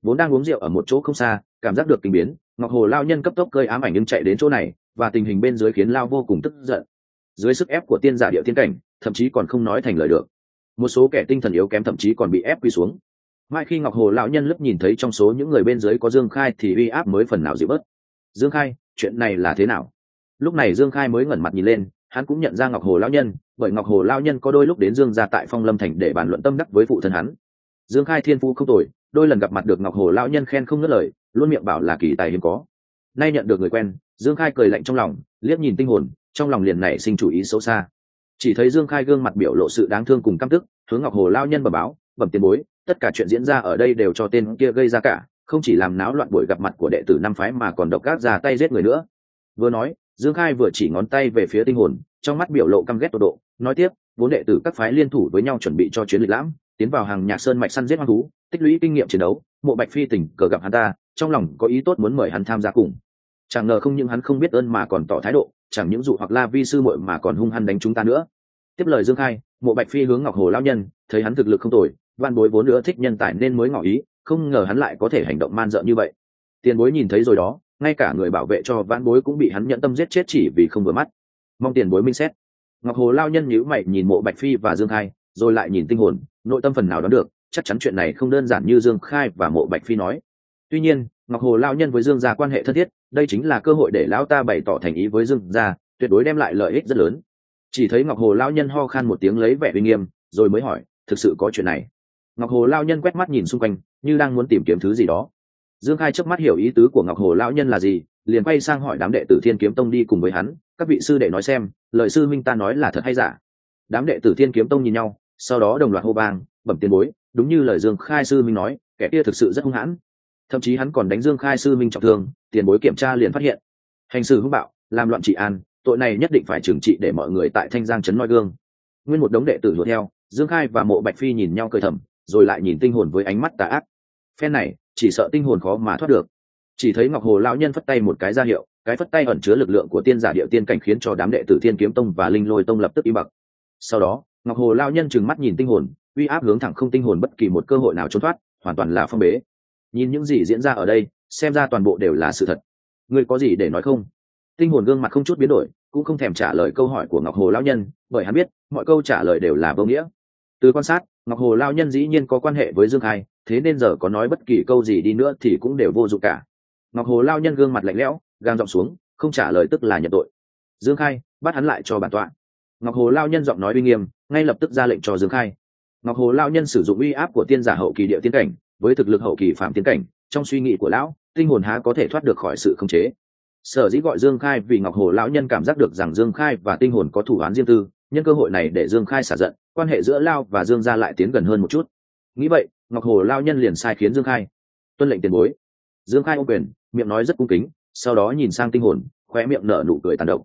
vốn đang uống rượu ở một chỗ không xa, cảm giác được kinh biến, ngọc hồ lao nhân cấp tốc cơi ám ảnh nhưng chạy đến chỗ này, và tình hình bên dưới khiến lao vô cùng tức giận. Dưới sức ép của tiên giả địa tiên cảnh, thậm chí còn không nói thành lời được. Một số kẻ tinh thần yếu kém thậm chí còn bị ép quy xuống. Mãi khi ngọc hồ lão nhân lướt nhìn thấy trong số những người bên dưới có Dương Khai thì uy áp mới phần nào dịu bớt. Dương Khai, chuyện này là thế nào? Lúc này Dương Khai mới ngẩng mặt nhìn lên, hắn cũng nhận ra ngọc hồ lão nhân, bởi ngọc hồ lão nhân có đôi lúc đến Dương gia tại Phong Lâm Thành để bàn luận tâm đắc với phụ thân hắn. Dương Khai thiên phú không tồi, đôi lần gặp mặt được ngọc hồ lão nhân khen không ngớt lời, luôn miệng bảo là kỳ tài hiếm có. Nay nhận được người quen, Dương Khai cười lạnh trong lòng, liếc nhìn tinh hồn, trong lòng liền nảy sinh chủ ý xấu xa. Chỉ thấy Dương Khai gương mặt biểu lộ sự đáng thương cùng căm tức, hướng ngọc hồ lão nhân bẩm báo, bẩm tiền bối, tất cả chuyện diễn ra ở đây đều cho tên kia gây ra cả, không chỉ làm náo loạn buổi gặp mặt của đệ tử năm phái mà còn độc ác ra tay giết người nữa. Vừa nói, Dương Khai vừa chỉ ngón tay về phía tinh hồn, trong mắt biểu lộ căm ghét tột độ, nói tiếp, vốn đệ tử các phái liên thủ với nhau chuẩn bị cho chuyến lịch lãm, tiến vào hàng Nhạc Sơn mạch săn giết hoang thú, tích lũy kinh nghiệm chiến đấu. Mộ Bạch Phi tình cờ gặp hắn ta, trong lòng có ý tốt muốn mời hắn tham gia cùng. Chẳng ngờ không những hắn không biết ơn mà còn tỏ thái độ, chẳng những dụ hoặc La Vi sư muội mà còn hung hăng đánh chúng ta nữa. Tiếp lời Dương Khai, Mộ Bạch Phi hướng ngọc hồ lão nhân, thấy hắn thực lực không tồi, van bối vốn nữa thích nhân tài nên mới ngỏ ý, không ngờ hắn lại có thể hành động man dợ như vậy. Tiền bối nhìn thấy rồi đó, ngay cả người bảo vệ cho vãn bối cũng bị hắn nhẫn tâm giết chết chỉ vì không vừa mắt, mong tiền bối minh xét. Ngọc hồ lao nhân nhíu mày nhìn Mộ Bạch Phi và Dương Khai, rồi lại nhìn tinh hồn, nội tâm phần nào đoán được chắc chắn chuyện này không đơn giản như Dương Khai và Mộ Bạch Phi nói. Tuy nhiên ngọc hồ lao nhân với Dương gia quan hệ thân thiết, đây chính là cơ hội để lão ta bày tỏ thành ý với Dương gia, tuyệt đối đem lại lợi ích rất lớn. Chỉ thấy ngọc hồ lao nhân ho khan một tiếng lấy vẻ uy nghiêm, rồi mới hỏi, thực sự có chuyện này? Ngọc hồ lao nhân quét mắt nhìn xung quanh như đang muốn tìm kiếm thứ gì đó. Dương Khai chớp mắt hiểu ý tứ của ngọc hồ lão nhân là gì, liền quay sang hỏi đám đệ tử Thiên Kiếm Tông đi cùng với hắn, các vị sư đệ nói xem, lời sư minh ta nói là thật hay giả? Đám đệ tử Thiên Kiếm Tông nhìn nhau, sau đó đồng loạt hô vang, bẩm tiền bối, đúng như lời Dương Khai sư minh nói, kẻ kia thực sự rất hung hãn, thậm chí hắn còn đánh Dương Khai sư minh trọng thương, tiền bối kiểm tra liền phát hiện. Hành xử hung bạo, làm loạn trị an, tội này nhất định phải trừng trị để mọi người tại Thanh Giang trấn noi gương. Nguyên một đống đệ tử đuổi theo, Dương Khai và Mộ Bạch Phi nhìn nhau cười thầm, rồi lại nhìn tinh hồn với ánh mắt tà ác. Phen này chỉ sợ tinh hồn khó mà thoát được. Chỉ thấy ngọc hồ lão nhân phất tay một cái ra hiệu, cái phất tay ẩn chứa lực lượng của tiên giả địa tiên cảnh khiến cho đám đệ tử Thiên Kiếm Tông và Linh Lôi Tông lập tức im bặt. Sau đó ngọc hồ lão nhân trừng mắt nhìn tinh hồn, uy áp hướng thẳng không tinh hồn bất kỳ một cơ hội nào trốn thoát, hoàn toàn là phong bế. Nhìn những gì diễn ra ở đây, xem ra toàn bộ đều là sự thật. Ngươi có gì để nói không? Tinh hồn gương mặt không chút biến đổi, cũng không thèm trả lời câu hỏi của ngọc hồ lão nhân, bởi hắn biết mọi câu trả lời đều là vô nghĩa. Từ quan sát, ngọc hồ lão nhân dĩ nhiên có quan hệ với Dương Khai, thế nên giờ có nói bất kỳ câu gì đi nữa thì cũng đều vô dụng cả. Ngọc hồ lão nhân gương mặt lạnh lẽo, gang giọng xuống, không trả lời tức là nhận tội. Dương Khai, bắt hắn lại cho bản tọa. Ngọc hồ lão nhân giọng nói uy nghiêm, ngay lập tức ra lệnh cho Dương Khai. Ngọc hồ lão nhân sử dụng uy áp của tiên giả hậu kỳ địa tiên cảnh với thực lực hậu kỳ phạm tiên cảnh, trong suy nghĩ của lão, tinh hồn há có thể thoát được khỏi sự khống chế. Sở dĩ gọi Dương Khai vì ngọc hồ lão nhân cảm giác được rằng Dương Khai và tinh hồn có thủ án riêng tư, nhân cơ hội này để Dương Khai xả giận, quan hệ giữa lão và Dương gia lại tiến gần hơn một chút. Nghĩ vậy, ngọc hồ lão nhân liền sai khiến Dương Khai tuân lệnh tiền bối. Dương Khai ôm quyền, miệng nói rất cung kính, sau đó nhìn sang tinh hồn, khóe miệng nở nụ cười tàn độc.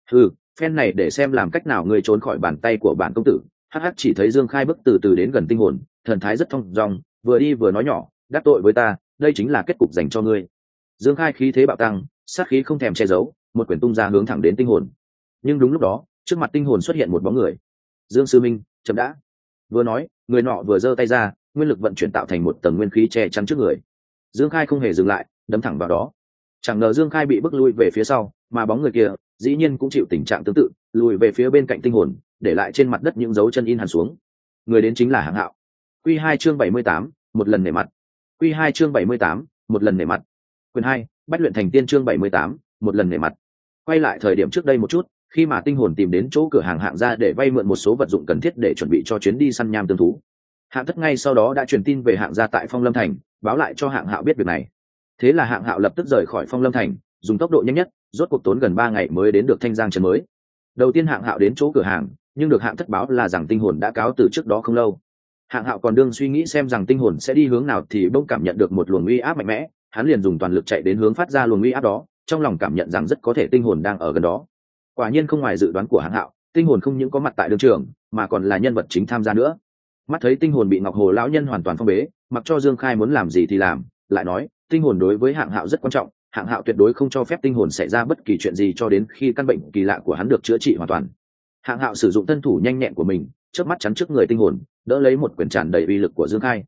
Phen này để xem làm cách nào ngươi trốn khỏi bàn tay của bản công tử. Hắc hắc. Chỉ thấy Dương Khai bước từ từ đến gần tinh hồn, thần thái rất thong dong, vừa đi vừa nói nhỏ, đắc tội với ta, đây chính là kết cục dành cho ngươi. Dương Khai khí thế bạo tăng, sát khí không thèm che giấu, một quyền tung ra hướng thẳng đến tinh hồn. Nhưng đúng lúc đó, trước mặt tinh hồn xuất hiện một bóng người. Dương sư minh, chậm đã. Vừa nói, người nọ vừa giơ tay ra, nguyên lực vận chuyển tạo thành một tầng nguyên khí che chắn trước người. Dương Khai không hề dừng lại, đấm thẳng vào đó. Chẳng ngờ Dương Khai bị bức lui về phía sau, mà bóng người kia dĩ nhiên cũng chịu tình trạng tương tự, lùi về phía bên cạnh tinh hồn, để lại trên mặt đất những dấu chân in hằn xuống. Người đến chính là Hạng Hạo. Quy 2 chương 78, một lần nể mặt. Quy 2 chương 78, một lần nể mặt. Quyền 2, Bách luyện thành tiên chương 78, một lần nể mặt. Quay lại thời điểm trước đây một chút, khi mà tinh hồn tìm đến chỗ cửa hàng Hạng gia để vay mượn một số vật dụng cần thiết để chuẩn bị cho chuyến đi săn nham tương thú. Hạng Thất ngay sau đó đã truyền tin về Hạng gia tại Phong Lâm Thành, báo lại cho Hạng Hạo biết việc này. Thế là Hạng Hạo lập tức rời khỏi Phong Lâm Thành, dùng tốc độ nhanh nhất, rốt cuộc tốn gần 3 ngày mới đến được Thanh Giang trấn mới. Đầu tiên Hạng Hạo đến chỗ cửa hàng, nhưng được Hạng Thất báo là rằng tinh hồn đã cáo từ trước đó không lâu. Hạng Hạo còn đương suy nghĩ xem rằng tinh hồn sẽ đi hướng nào thì bỗng cảm nhận được một luồng uy áp mạnh mẽ, hắn liền dùng toàn lực chạy đến hướng phát ra luồng uy áp đó, trong lòng cảm nhận rằng rất có thể tinh hồn đang ở gần đó. Quả nhiên không ngoài dự đoán của Hạng Hạo, tinh hồn không những có mặt tại đường trường, mà còn là nhân vật chính tham gia nữa. Mắt thấy tinh hồn bị Ngọc Hồ lão nhân hoàn toàn phong bế, mặc cho Dương Khai muốn làm gì thì làm, lại nói, tinh hồn đối với Hạng Hạo rất quan trọng, Hạng Hạo tuyệt đối không cho phép tinh hồn xảy ra bất kỳ chuyện gì cho đến khi căn bệnh kỳ lạ của hắn được chữa trị hoàn toàn. Hạng Hạo sử dụng thân thủ nhanh nhẹn của mình, chớp mắt chắn trước người tinh hồn, đỡ lấy một quyền tràn đầy uy lực của Dương Khai.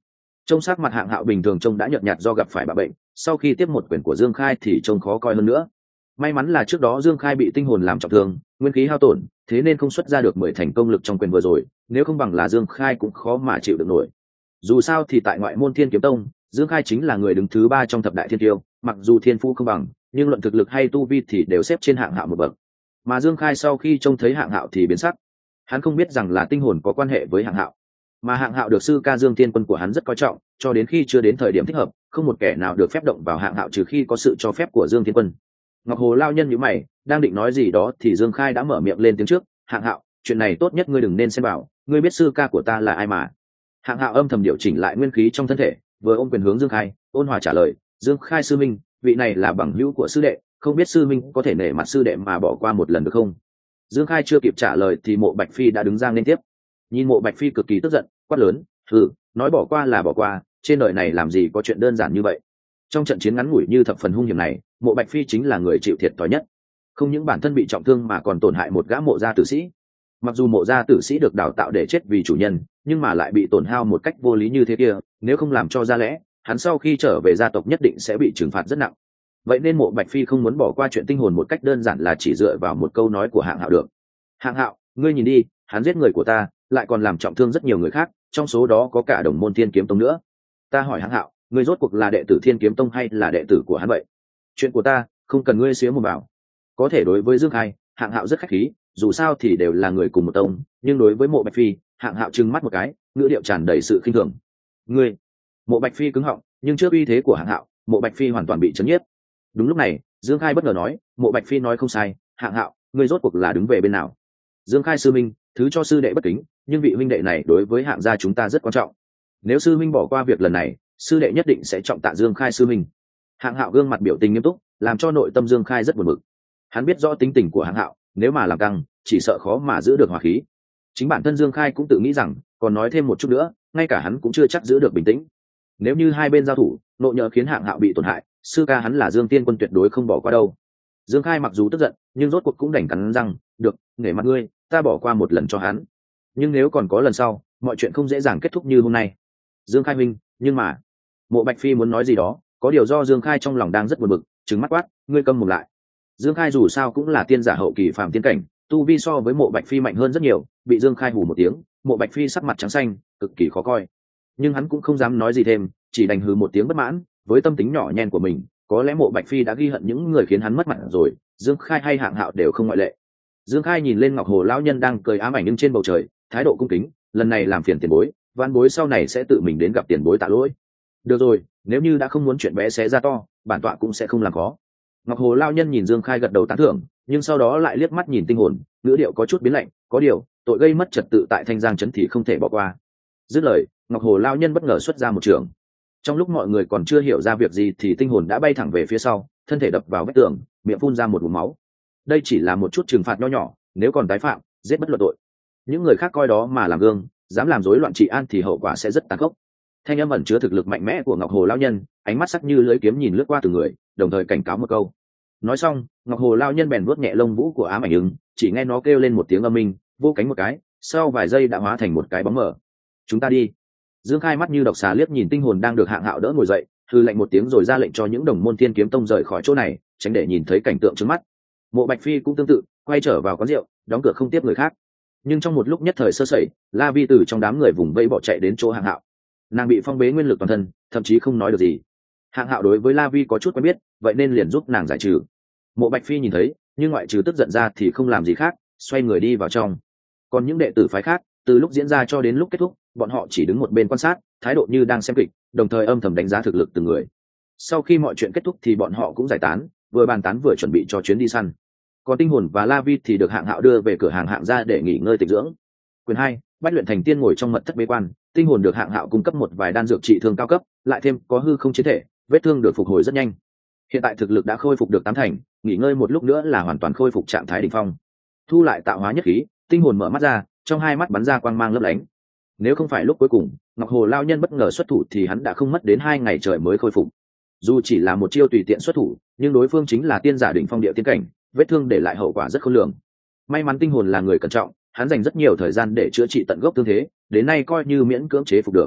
Trông sắc mặt Hạng Hạo bình thường trông đã nhợt nhạt do gặp phải bạ bệnh, sau khi tiếp một quyền của Dương Khai thì trông khó coi hơn nữa. May mắn là trước đó Dương Khai bị tinh hồn làm trọng thương, nguyên khí hao tổn, thế nên không xuất ra được 10 thành công lực trong quyền vừa rồi, nếu không bằng là Dương Khai cũng khó mà chịu được nổi. Dù sao thì tại ngoại môn Thiên Kiếm Tông, Dương Khai chính là người đứng thứ 3 trong thập đại thiên tiêu, mặc dù thiên phú không bằng, nhưng luận thực lực hay tu vi thì đều xếp trên Hạng Hạo một bậc. Mà Dương Khai sau khi trông thấy Hạng Hạo thì biến sắc. Hắn không biết rằng là tinh hồn có quan hệ với Hạng Hạo, mà Hạng Hạo được sư ca Dương Thiên Quân của hắn rất coi trọng, cho đến khi chưa đến thời điểm thích hợp, không một kẻ nào được phép động vào Hạng Hạo trừ khi có sự cho phép của Dương Thiên Quân. Ngọc Hồ lao nhân nhíu mày, đang định nói gì đó thì Dương Khai đã mở miệng lên tiếng trước. Hạng Hạo, chuyện này tốt nhất ngươi đừng nên xen vào, ngươi biết sư ca của ta là ai mà. Hạng Hạo âm thầm điều chỉnh lại nguyên khí trong thân thể, vừa ôm quyền hướng Dương Khai, ôn hòa trả lời. Dương Khai sư minh, vị này là bằng hữu của sư đệ, không biết sư minh có thể nể mặt sư đệ mà bỏ qua một lần được không? Dương Khai chưa kịp trả lời thì Mộ Bạch Phi đã đứng ra nên tiếp. Nhìn Mộ Bạch Phi cực kỳ tức giận, quát lớn, nói bỏ qua là bỏ qua, trên đời này làm gì có chuyện đơn giản như vậy. Trong trận chiến ngắn ngủi như thập phần hung hiểm này, Mộ Bạch Phi chính là người chịu thiệt thòi nhất, không những bản thân bị trọng thương mà còn tổn hại một gã mộ gia tử sĩ. Mặc dù mộ gia tử sĩ được đào tạo để chết vì chủ nhân, nhưng mà lại bị tổn hao một cách vô lý như thế kia, nếu không làm cho ra lẽ, hắn sau khi trở về gia tộc nhất định sẽ bị trừng phạt rất nặng. Vậy nên Mộ Bạch Phi không muốn bỏ qua chuyện tinh hồn một cách đơn giản là chỉ dựa vào một câu nói của Hạng Hạo được. Hạng Hạo, ngươi nhìn đi, hắn giết người của ta, lại còn làm trọng thương rất nhiều người khác, trong số đó có cả đồng môn Thiên Kiếm Tông nữa. Ta hỏi Hạng Hạo, ngươi rốt cuộc là đệ tử Thiên Kiếm Tông hay là đệ tử của hắn vậy? Chuyện của ta không cần ngươi xía một vào. Có thể đối với Dương Khai, Hạng Hạo rất khách khí, dù sao thì đều là người cùng một tông, nhưng đối với Mộ Bạch Phi, Hạng Hạo trừng mắt một cái, ngữ điệu tràn đầy sự khinh thường. Ngươi! Mộ Bạch Phi cứng họng, nhưng trước uy thế của Hạng Hạo, Mộ Bạch Phi hoàn toàn bị chấn nhiếp. Đúng lúc này, Dương Khai bất ngờ nói, Mộ Bạch Phi nói không sai, Hạng Hạo, ngươi rốt cuộc là đứng về bên nào? Dương Khai sư minh, thứ cho sư đệ bất kính, nhưng vị huynh đệ này đối với Hạng gia chúng ta rất quan trọng. Nếu sư minh bỏ qua việc lần này, sư đệ nhất định sẽ trọng tạ Dương Khai sư minh. Hạng Hạo gương mặt biểu tình nghiêm túc, làm cho nội tâm Dương Khai rất buồn bực. Hắn biết rõ tính tình của Hạng Hạo, nếu mà làm căng, chỉ sợ khó mà giữ được hòa khí. Chính bản thân Dương Khai cũng tự nghĩ rằng, còn nói thêm một chút nữa, ngay cả hắn cũng chưa chắc giữ được bình tĩnh. Nếu như hai bên giao thủ, nộ nhỡ khiến Hạng Hạo bị tổn hại, sư ca hắn là Dương Tiên Quân tuyệt đối không bỏ qua đâu. Dương Khai mặc dù tức giận, nhưng rốt cuộc cũng đành cắn răng, được, nể mặt ngươi, ta bỏ qua một lần cho hắn. Nhưng nếu còn có lần sau, mọi chuyện không dễ dàng kết thúc như hôm nay. Dương Khai huynh, nhưng mà, Mộ Bạch Phi muốn nói gì đó, có điều do Dương Khai trong lòng đang rất buồn bực, trừng mắt quát, ngươi câm mồm lại. Dương Khai dù sao cũng là tiên giả hậu kỳ phàm tiên cảnh, tu vi so với Mộ Bạch Phi mạnh hơn rất nhiều, bị Dương Khai hù một tiếng, Mộ Bạch Phi sắc mặt trắng xanh, cực kỳ khó coi. Nhưng hắn cũng không dám nói gì thêm, chỉ đành hừ một tiếng bất mãn, với tâm tính nhỏ nhen của mình, có lẽ Mộ Bạch Phi đã ghi hận những người khiến hắn mất mặt rồi, Dương Khai hay Hạng Hạo đều không ngoại lệ. Dương Khai nhìn lên Ngọc Hồ lão nhân đang cười ám ảnh nhưng trên bầu trời, thái độ cung kính, lần này làm phiền tiền bối, van bối sau này sẽ tự mình đến gặp tiền bối tạ lỗi. Được rồi, nếu như đã không muốn chuyện bé xé ra to, bản tọa cũng sẽ không làm khó. Ngọc Hồ lão nhân nhìn Dương Khai gật đầu tán thưởng, nhưng sau đó lại liếc mắt nhìn tinh hồn, ngữ điệu có chút biến lạnh, có điều, tội gây mất trật tự tại Thanh Giang trấn thì không thể bỏ qua. Dứt lời, Ngọc Hồ lão nhân bất ngờ xuất ra một trường. Trong lúc mọi người còn chưa hiểu ra việc gì thì tinh hồn đã bay thẳng về phía sau, thân thể đập vào vách tường, miệng phun ra một ngụm máu. Đây chỉ là một chút trừng phạt nho nhỏ, nếu còn tái phạm, giết bất luận tội. Những người khác coi đó mà làm gương, dám làm rối loạn trị an thì hậu quả sẽ rất tàn khốc. Thanh âm ẩn chứa thực lực mạnh mẽ của Ngọc Hồ lão nhân, ánh mắt sắc như lưỡi kiếm nhìn lướt qua từng người, đồng thời cảnh cáo một câu. Nói xong, Ngọc Hồ lão nhân bèn vuốt nhẹ lông vũ của ám ảnh ứng, chỉ nghe nó kêu lên một tiếng âm minh, vô cánh một cái, sau vài giây đã hóa thành một cái bóng mờ. Chúng ta đi. Dương Khai mắt như độc xà liếc nhìn tinh hồn đang được Hạng Hạo đỡ ngồi dậy, hừ lạnh một tiếng rồi ra lệnh cho những đồng môn Thiên Kiếm Tông rời khỏi chỗ này, tránh để nhìn thấy cảnh tượng trước mắt. Mộ Bạch Phi cũng tương tự, quay trở vào quán rượu, đóng cửa không tiếp người khác. Nhưng trong một lúc nhất thời sơ sẩy, La Vi từ trong đám người vùng vây bỏ chạy đến chỗ Hạng Hạo. Nàng bị phong bế nguyên lực toàn thân, thậm chí không nói được gì. Hạng Hạo đối với La Vi có chút quen biết, vậy nên liền giúp nàng giải trừ. Mộ Bạch Phi nhìn thấy, nhưng ngoại trừ tức giận ra thì không làm gì khác, xoay người đi vào trong. Còn những đệ tử phái khác, từ lúc diễn ra cho đến lúc kết thúc, bọn họ chỉ đứng một bên quan sát, thái độ như đang xem kịch, đồng thời âm thầm đánh giá thực lực từng người. Sau khi mọi chuyện kết thúc thì bọn họ cũng giải tán, vừa bàn tán vừa chuẩn bị cho chuyến đi săn. Còn tinh hồn và La Vi thì được Hạng Hạo đưa về cửa hàng Hạng gia để nghỉ ngơi tĩnh dưỡng. Quyền 2, Bách luyện thành tiên ngồi trong mật thất bế quan, tinh hồn được Hạng Hạo cung cấp một vài đan dược trị thương cao cấp, lại thêm có hư không chiến thể, vết thương được phục hồi rất nhanh. Hiện tại thực lực đã khôi phục được 8 thành, nghỉ ngơi một lúc nữa là hoàn toàn khôi phục trạng thái đỉnh phong. Thu lại tạo hóa nhất khí, tinh hồn mở mắt ra, trong hai mắt bắn ra quang mang lấp lánh. Nếu không phải lúc cuối cùng Ngọc Hồ lao nhân bất ngờ xuất thủ thì hắn đã không mất đến 2 ngày trời mới khôi phục. Dù chỉ là một chiêu tùy tiện xuất thủ, nhưng đối phương chính là tiên giả đỉnh phong địa tiên cảnh, vết thương để lại hậu quả rất khôn lường. May mắn tinh hồn là người cẩn trọng, hắn dành rất nhiều thời gian để chữa trị tận gốc thương thế, đến nay coi như miễn cưỡng chế phục được.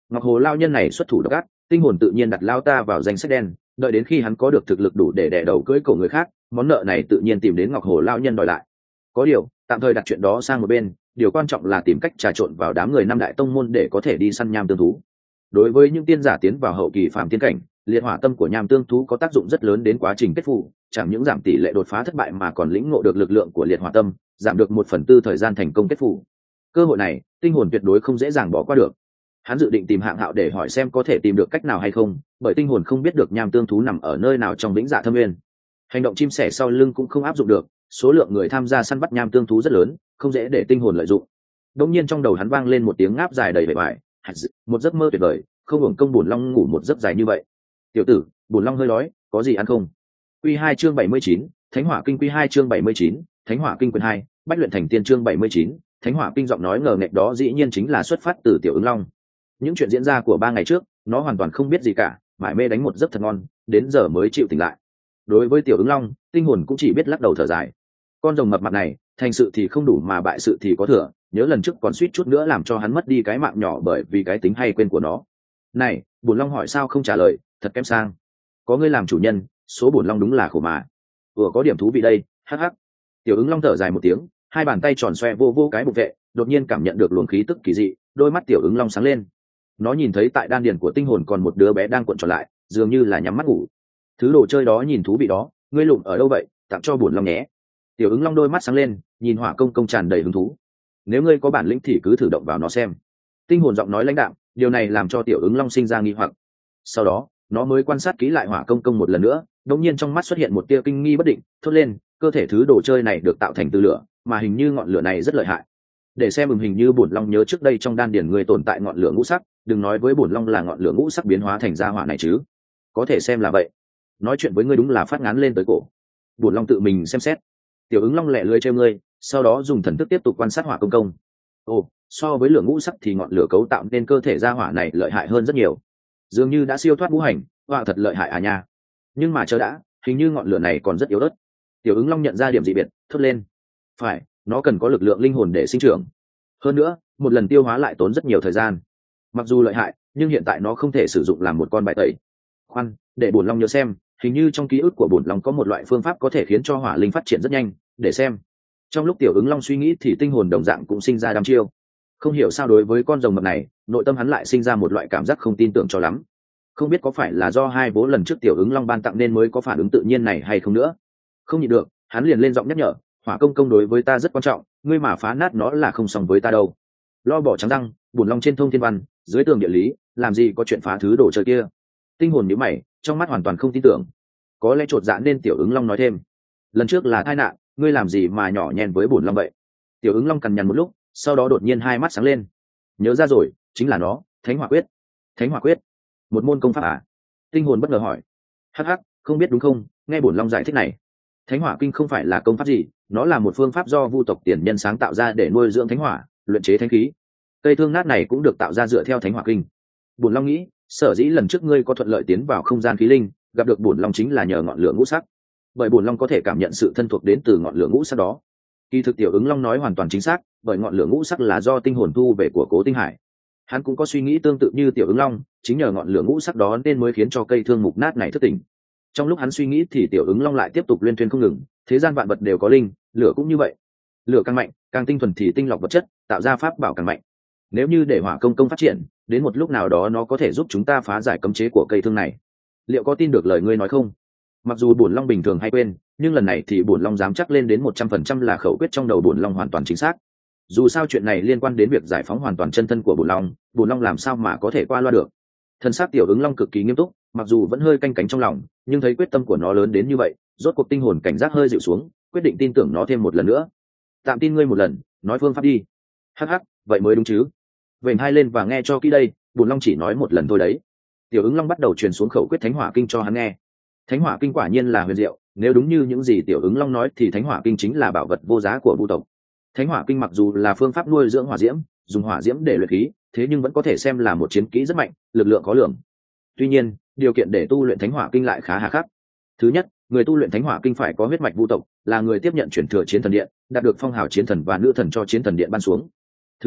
Ngọc Hồ lao nhân này xuất thủ độc ác, tinh hồn tự nhiên đặt lao ta vào danh sách đen, đợi đến khi hắn có được thực lực đủ để đè đầu cưỡi cổ người khác, món nợ này tự nhiên tìm đến Ngọc Hồ lao nhân đòi lại. Có điều tạm thời đặt chuyện đó sang một bên, điều quan trọng là tìm cách trà trộn vào đám người năm đại tông môn để có thể đi săn nham tương thú. Đối với những tiên giả tiến vào hậu kỳ phàm tiên cảnh, liệt hỏa tâm của nham tương thú có tác dụng rất lớn đến quá trình kết phụ, chẳng những giảm tỷ lệ đột phá thất bại mà còn lĩnh ngộ được lực lượng của liệt hỏa tâm, giảm được 1/4 thời gian thành công kết phụ. Cơ hội này tinh hồn tuyệt đối không dễ dàng bỏ qua được. Hắn dự định tìm Hạng Hạo để hỏi xem có thể tìm được cách nào hay không, bởi tinh hồn không biết được nham tương thú nằm ở nơi nào trong vĩnh dạ thâm nguyên. Hành động chim sẻ sau lưng cũng không áp dụng được, số lượng người tham gia săn bắt nham tương thú rất lớn, không dễ để tinh hồn lợi dụng. Đột nhiên trong đầu hắn vang lên một tiếng ngáp dài đầy vẻ vải, một giấc mơ tuyệt vời, không hưởng công bổn long ngủ một giấc dài như vậy. Tiểu tử, bổn long hơi đói, có gì ăn không? Quy 2 chương 79, Thánh Hỏa Kinh. Quy 2 chương 79, Thánh Hỏa Kinh quyển 2, Bách luyện thành tiên. Chương 79, Thánh Hỏa Kinh. Giọng nói ngờ nghệch đó dĩ nhiên chính là xuất phát từ Tiểu Ứng Long. Những chuyện diễn ra của 3 ngày trước, nó hoàn toàn không biết gì cả, mải mê đánh một giấc thật ngon, đến giờ mới chịu tỉnh lại. Đối với Tiểu Ứng Long, tinh hồn cũng chỉ biết lắc đầu thở dài. Con rồng mập mặt này, thành sự thì không đủ mà bại sự thì có thừa, nhớ lần trước còn suýt chút nữa làm cho hắn mất đi cái mạng nhỏ bởi vì cái tính hay quên của nó. Này, bổn long hỏi sao không trả lời, thật kém sang. Có ngươi làm chủ nhân, số bổn long đúng là khổ mà. Có điểm thú vị đây, hắc hắc. Tiểu Ứng Long thở dài một tiếng, hai bàn tay tròn xoe vô vô cái bục vệ, đột nhiên cảm nhận được luồng khí tức kỳ dị, đôi mắt Tiểu Ứng Long sáng lên. Nó nhìn thấy tại đan điền của tinh hồn còn một đứa bé đang cuộn tròn lại, dường như là nhắm mắt ngủ. Thứ đồ chơi đó nhìn thú vị đó, ngươi lụm ở đâu vậy, tặng cho bổn long nhé. Tiểu Ứng Long đôi mắt sáng lên, nhìn Hỏa Công Công tràn đầy hứng thú. Nếu ngươi có bản lĩnh thì cứ thử động vào nó xem. Tinh hồn giọng nói lãnh đạm, điều này làm cho Tiểu Ứng Long sinh ra nghi hoặc. Sau đó nó mới quan sát kỹ lại Hỏa Công Công một lần nữa, đột nhiên trong mắt xuất hiện một tia kinh nghi bất định, thốt lên, cơ thể thứ đồ chơi này được tạo thành từ lửa, mà hình như ngọn lửa này rất lợi hại. Để xem, hình như bổn long nhớ trước đây trong đan điển người tồn tại ngọn lửa ngũ sắc, đừng nói với bổn long là ngọn lửa ngũ sắc biến hóa thành ra hỏa này chứ. Có thể xem là vậy. Nói chuyện với ngươi đúng là phát ngán lên tới cổ. Bổn long tự mình xem xét. Tiểu Ứng Long lẹ lưỡi trêu ngươi, sau đó dùng thần thức tiếp tục quan sát Hỏa Công Công. Ồ, so với lửa ngũ sắc thì ngọn lửa cấu tạo nên cơ thể ra hỏa này lợi hại hơn rất nhiều, dường như đã siêu thoát ngũ hành, hỏa thật lợi hại à nha. Nhưng mà chờ đã, hình như ngọn lửa này còn rất yếu ớt. Tiểu Ứng Long nhận ra điểm dị biệt, thốt lên, phải, nó cần có lực lượng linh hồn để sinh trưởng. Hơn nữa, một lần tiêu hóa lại tốn rất nhiều thời gian. Mặc dù lợi hại, nhưng hiện tại nó không thể sử dụng làm một con bài tẩy. Khoan, để bổn long nhớ xem, hình như trong ký ức của bổn long có một loại phương pháp có thể khiến cho hỏa linh phát triển rất nhanh, để xem. Trong lúc Tiểu Ứng Long suy nghĩ thì tinh hồn đồng dạng cũng sinh ra đăm chiêu. Không hiểu sao đối với con rồng mập này, nội tâm hắn lại sinh ra một loại cảm giác không tin tưởng cho lắm. Không biết có phải là do hai bố lần trước Tiểu Ứng Long ban tặng nên mới có phản ứng tự nhiên này hay không nữa. Không nhịn được, hắn liền lên giọng nhắc nhở, Hỏa Công Công đối với ta rất quan trọng, ngươi mà phá nát nó là không xong với ta đâu. Lo bỏ trắng răng, bổn long trên thông thiên văn, dưới tường địa lý, làm gì có chuyện phá thứ đồ chơi kia. Tinh hồn nhíu mày, trong mắt hoàn toàn không tin tưởng. Có lẽ chột dạ nên Tiểu Ứng Long nói thêm, lần trước là tai nạn, ngươi làm gì mà nhỏ nhen với bổn long vậy. Tiểu Ứng Long cằn nhằn một lúc, sau đó đột nhiên hai mắt sáng lên. Nhớ ra rồi, chính là nó, Thánh Hỏa Quyết. Thánh Hỏa Quyết, một môn công pháp à? Tinh hồn bất ngờ hỏi. Hắc hắc, không biết đúng không, nghe bổn long giải thích này. Thánh Hỏa Kinh không phải là công pháp gì, nó là một phương pháp do vu tộc tiền nhân sáng tạo ra để nuôi dưỡng thánh hỏa, luyện chế thánh khí. Cây thương nát này cũng được tạo ra dựa theo Thánh Hỏa Kinh. Bổn long nghĩ, sở dĩ lần trước ngươi có thuận lợi tiến vào không gian khí linh, gặp được bổn long chính là nhờ ngọn lửa ngũ sắc, bởi bổn long có thể cảm nhận sự thân thuộc đến từ ngọn lửa ngũ sắc đó. Kỳ thực Tiểu Ứng Long nói hoàn toàn chính xác, bởi ngọn lửa ngũ sắc là do tinh hồn thu về của Cố Tinh Hải. Hắn cũng có suy nghĩ tương tự như Tiểu Ứng Long, chính nhờ ngọn lửa ngũ sắc đó nên mới khiến cho cây thương mục nát này thức tỉnh. Trong lúc hắn suy nghĩ thì Tiểu Ứng Long lại tiếp tục liên thuyên không ngừng, thế gian vạn vật đều có linh, lửa cũng như vậy. Lửa càng mạnh, càng tinh thuần thì tinh lọc vật chất, tạo ra pháp bảo càng mạnh. Nếu như để Hỏa Công Công phát triển, đến một lúc nào đó nó có thể giúp chúng ta phá giải cấm chế của cây thương này. Liệu có tin được lời ngươi nói không? Mặc dù bổn long bình thường hay quên, nhưng lần này thì bổn long dám chắc lên đến 100% là khẩu quyết trong đầu bổn long hoàn toàn chính xác. Dù sao chuyện này liên quan đến việc giải phóng hoàn toàn chân thân của bổn long làm sao mà có thể qua loa được. Thân xác Tiểu Ứng Long cực kỳ nghiêm túc, mặc dù vẫn hơi canh cánh trong lòng, nhưng thấy quyết tâm của nó lớn đến như vậy, rốt cuộc tinh hồn cảnh giác hơi dịu xuống, quyết định tin tưởng nó thêm một lần nữa. Tạm tin ngươi một lần, nói phương pháp đi. Hắc hắc, vậy mới đúng chứ. Vểnh hai lên và nghe cho kỹ đây, bổn long chỉ nói một lần thôi đấy. Tiểu Ứng Long bắt đầu truyền xuống khẩu quyết Thánh Hỏa Kinh cho hắn nghe. Thánh Hỏa Kinh quả nhiên là huyền diệu, nếu đúng như những gì Tiểu Ứng Long nói thì Thánh Hỏa Kinh chính là bảo vật vô giá của vu tộc. Thánh Hỏa Kinh mặc dù là phương pháp nuôi dưỡng hỏa diễm, dùng hỏa diễm để luyện khí, thế nhưng vẫn có thể xem là một chiến kỹ rất mạnh, lực lượng khó lường. Tuy nhiên, điều kiện để tu luyện Thánh Hỏa Kinh lại khá hà khắc. Thứ nhất, người tu luyện Thánh Hỏa Kinh phải có huyết mạch vu tộc, là người tiếp nhận truyền thừa Chiến Thần Điện, đạt được phong hào chiến thần và nữ thần cho Chiến Thần Điện ban xuống. Thứ hai,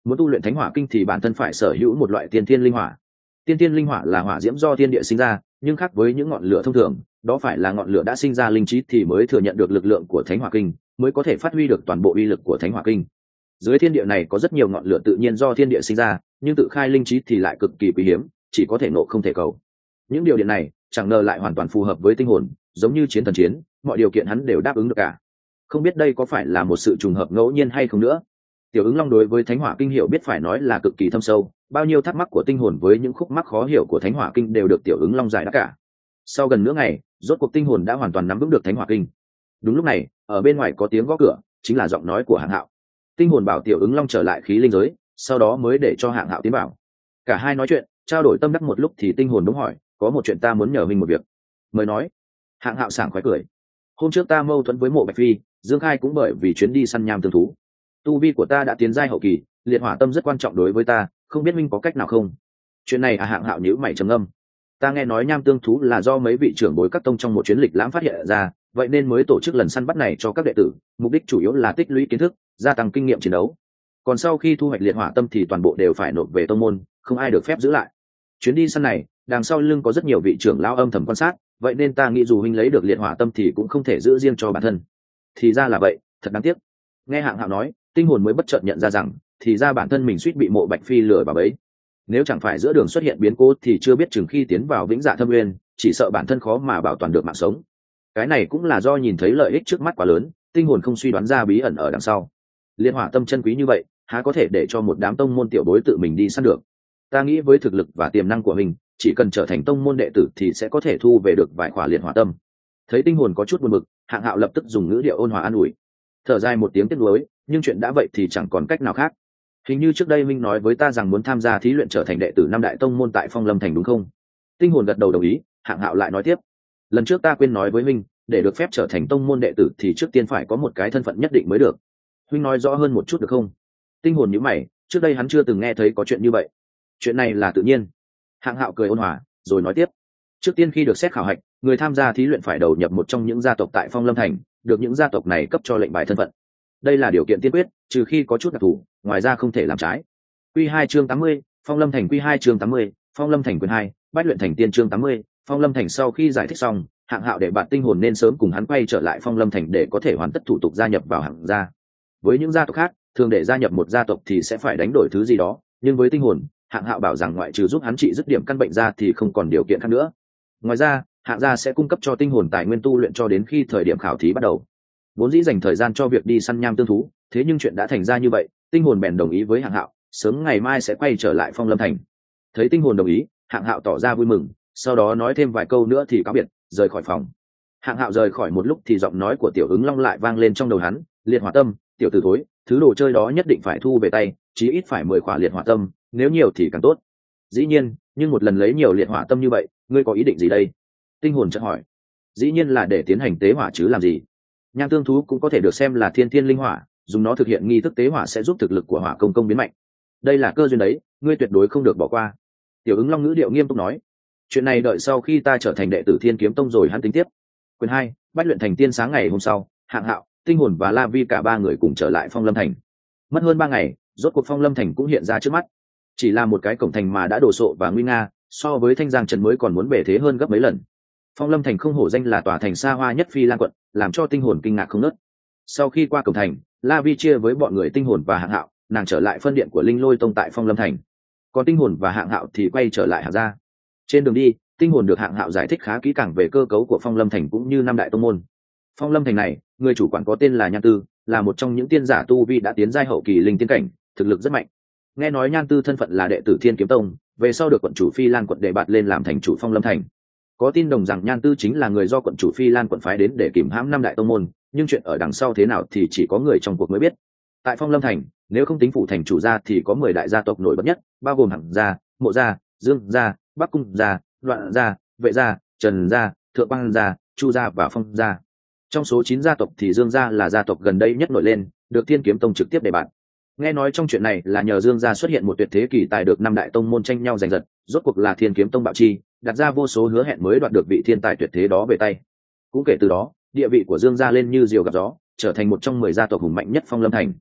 muốn tu luyện thánh hỏa kinh thì bản thân phải sở hữu một loại tiên thiên linh hỏa. Tiên thiên linh hỏa là hỏa diễm do thiên địa sinh ra, nhưng khác với những ngọn lửa thông thường, đó phải là ngọn lửa đã sinh ra linh trí thì mới thừa nhận được lực lượng của thánh hỏa kinh, mới có thể phát huy được toàn bộ uy lực của thánh hỏa kinh. Dưới thiên địa này có rất nhiều ngọn lửa tự nhiên do thiên địa sinh ra, nhưng tự khai linh trí thì lại cực kỳ quý hiếm, chỉ có thể nộ không thể cầu. Những điều điện này chẳng ngờ lại hoàn toàn phù hợp với tinh hồn, giống như chiến thần chiến, mọi điều kiện hắn đều đáp ứng được cả. Không biết đây có phải là một sự trùng hợp ngẫu nhiên hay không nữa. Tiểu Ứng Long đối với thánh hỏa kinh hiểu biết phải nói là cực kỳ thâm sâu, bao nhiêu thắc mắc của tinh hồn với những khúc mắc khó hiểu của thánh hỏa kinh đều được Tiểu Ứng Long giải đáp cả. Sau gần nửa ngày, rốt cuộc tinh hồn đã hoàn toàn nắm vững được thánh hỏa kinh. Đúng lúc này, ở bên ngoài có tiếng gõ cửa, chính là giọng nói của Hạng Hạo. Tinh hồn bảo Tiểu Ứng Long trở lại khí linh giới, sau đó mới để cho Hạng Hạo tiến vào. Cả hai nói chuyện, trao đổi tâm đắc một lúc thì tinh hồn bỗng hỏi, có một chuyện ta muốn nhờ mình một việc. Mời nói. Hạng Hạo sảng khoái cười. Hôm trước ta mâu thuẫn với Mộ Bạch Phi, Dương Khai cũng bởi vì chuyến đi săn nham tương thú. Tu vi của ta đã tiến giai hậu kỳ, liệt hỏa tâm rất quan trọng đối với ta, không biết minh có cách nào không? Chuyện này Hạng Hạo nhíu mày trầm ngâm. Ta nghe nói nham tương thú là do mấy vị trưởng bối các tông trong một chuyến lịch lãm phát hiện ra, vậy nên mới tổ chức lần săn bắt này cho các đệ tử, mục đích chủ yếu là tích lũy kiến thức, gia tăng kinh nghiệm chiến đấu. Còn sau khi thu hoạch liệt hỏa tâm thì toàn bộ đều phải nộp về tông môn, không ai được phép giữ lại. Chuyến đi săn này, đằng sau lưng có rất nhiều vị trưởng lão âm thầm quan sát, vậy nên ta nghĩ dù huynh lấy được liệt hỏa tâm thì cũng không thể giữ riêng cho bản thân. Thì ra là vậy, thật đáng tiếc. Nghe Hạng Hạo nói, tinh hồn mới bất chợt nhận ra rằng, thì ra bản thân mình suýt bị Mộ Bạch Phi lừa vào bẫy. Nếu chẳng phải giữa đường xuất hiện biến cố thì chưa biết chừng khi tiến vào Vĩnh Dạ Thâm Nguyên, chỉ sợ bản thân khó mà bảo toàn được mạng sống. Cái này cũng là do nhìn thấy lợi ích trước mắt quá lớn, tinh hồn không suy đoán ra bí ẩn ở đằng sau. Liệt hỏa tâm chân quý như vậy, há có thể để cho một đám tông môn tiểu bối tự mình đi săn được. Ta nghĩ với thực lực và tiềm năng của mình, chỉ cần trở thành tông môn đệ tử thì sẽ có thể thu về được vài khỏa liệt hỏa tâm. Thấy tinh hồn có chút buồn bực, Hạng Hạo lập tức dùng ngữ điệu ôn hòa an ủi. Thở dài một tiếng tiếc nuối, nhưng chuyện đã vậy thì chẳng còn cách nào khác. Hình như trước đây Minh nói với ta rằng muốn tham gia thí luyện trở thành đệ tử năm đại tông môn tại Phong Lâm Thành đúng không? Tinh hồn gật đầu đồng ý. Hạng Hạo lại nói tiếp, lần trước ta quên nói với Minh, để được phép trở thành tông môn đệ tử thì trước tiên phải có một cái thân phận nhất định mới được. Huynh nói rõ hơn một chút được không? Tinh hồn nhíu mày, trước đây hắn chưa từng nghe thấy có chuyện như vậy. Chuyện này là tự nhiên. Hạng Hạo cười ôn hòa, rồi nói tiếp, trước tiên khi được xét khảo hạch, người tham gia thí luyện phải đầu nhập một trong những gia tộc tại Phong Lâm Thành, được những gia tộc này cấp cho lệnh bài thân phận. Đây là điều kiện tiên quyết, trừ khi có chút đặc thù, ngoài ra không thể làm trái. Quy 2 chương 80, Phong Lâm Thành. Quy 2 chương 80, Phong Lâm Thành quyển 2, Bách luyện thành tiên chương 80, Phong Lâm Thành. Sau khi giải thích xong, Hạng Hạo để bạn tinh hồn nên sớm cùng hắn quay trở lại Phong Lâm Thành để có thể hoàn tất thủ tục gia nhập vào Hạng gia. Với những gia tộc khác, thường để gia nhập một gia tộc thì sẽ phải đánh đổi thứ gì đó, nhưng với tinh hồn, Hạng Hạo bảo rằng ngoại trừ giúp hắn trị dứt điểm căn bệnh ra thì không còn điều kiện khác nữa. Ngoài ra, Hạng gia sẽ cung cấp cho tinh hồn tài nguyên tu luyện cho đến khi thời điểm khảo thí bắt đầu. Vốn dĩ dành thời gian cho việc đi săn nham tương thú, thế nhưng chuyện đã thành ra như vậy, tinh hồn bèn đồng ý với Hạng Hạo, sớm ngày mai sẽ quay trở lại Phong Lâm Thành. Thấy tinh hồn đồng ý, Hạng Hạo tỏ ra vui mừng, sau đó nói thêm vài câu nữa thì cáo biệt, rời khỏi phòng. Hạng Hạo rời khỏi một lúc thì giọng nói của Tiểu Ứng Long lại vang lên trong đầu hắn, liệt hỏa tâm, tiểu tử thối, thứ đồ chơi đó nhất định phải thu về tay, chí ít phải 10 khỏa liệt hỏa tâm, nếu nhiều thì càng tốt. Dĩ nhiên, nhưng một lần lấy nhiều liệt hỏa tâm như vậy, ngươi có ý định gì đây? Tinh hồn chợt hỏi. Dĩ nhiên là để tiến hành tế hỏa chứ làm gì. Nham tương thú cũng có thể được xem là thiên thiên linh hỏa, dùng nó thực hiện nghi thức tế hỏa sẽ giúp thực lực của hỏa công biến mạnh. Đây là cơ duyên đấy, ngươi tuyệt đối không được bỏ qua. Tiểu Ứng Long ngữ điệu nghiêm túc nói. Chuyện này đợi sau khi ta trở thành đệ tử Thiên Kiếm Tông rồi hắn tính tiếp. Quyền 2, Bách luyện thành tiên. Sáng ngày hôm sau, Hạng Hạo, tinh hồn và La Vi cả ba người cùng trở lại Phong Lâm Thành. Mất hơn 3 ngày, rốt cuộc Phong Lâm Thành cũng hiện ra trước mắt. Chỉ là một cái cổng thành mà đã đồ sộ và nguy nga, so với Thanh Giang trấn mới còn muốn bề thế hơn gấp mấy lần. Phong Lâm Thành không hổ danh là tòa thành xa hoa nhất Phi Lan quận, làm cho tinh hồn kinh ngạc không nớt. Sau khi qua cổng thành, La Vi chia với bọn người tinh hồn và Hạng Hạo, nàng trở lại phân điện của Linh Lôi Tông tại Phong Lâm Thành. Còn tinh hồn và Hạng Hạo thì quay trở lại Hạng gia. Trên đường đi, tinh hồn được Hạng Hạo giải thích khá kỹ càng về cơ cấu của Phong Lâm Thành cũng như năm đại tông môn. Phong Lâm Thành này, người chủ quản có tên là Nhan Tư, là một trong những tiên giả tu vi đã tiến giai hậu kỳ linh tiên cảnh, thực lực rất mạnh. Nghe nói Nhan Tư thân phận là đệ tử Thiên Kiếm Tông, về sau được quận chủ Phi Lan quận đề bạt lên làm thành chủ Phong Lâm Thành. Có tin đồn rằng Nhan Tư chính là người do quận chủ Phi Lan quận phái đến để kìm hãm năm đại tông môn, nhưng chuyện ở đằng sau thế nào thì chỉ có người trong cuộc mới biết. Tại Phong Lâm Thành, nếu không tính phủ thành chủ gia thì có 10 đại gia tộc nổi bật nhất, bao gồm Hạng gia, Mộ gia, Dương gia, Bắc Cung gia, Loạn gia, Vệ gia, Trần gia, Thượng Quan gia, Chu gia và Phong gia. Trong số 9 gia tộc thì Dương gia là gia tộc gần đây nhất nổi lên, được Thiên Kiếm Tông trực tiếp đề bạt. Nghe nói trong chuyện này là nhờ Dương gia xuất hiện một tuyệt thế kỳ tài được năm đại tông môn tranh nhau giành giật, rốt cuộc là Thiên Kiếm Tông bạo chi, đặt ra vô số hứa hẹn mới đoạt được vị thiên tài tuyệt thế đó về tay. Cũng kể từ đó, địa vị của Dương gia lên như diều gặp gió, trở thành một trong 10 gia tộc hùng mạnh nhất Phong Lâm Thành.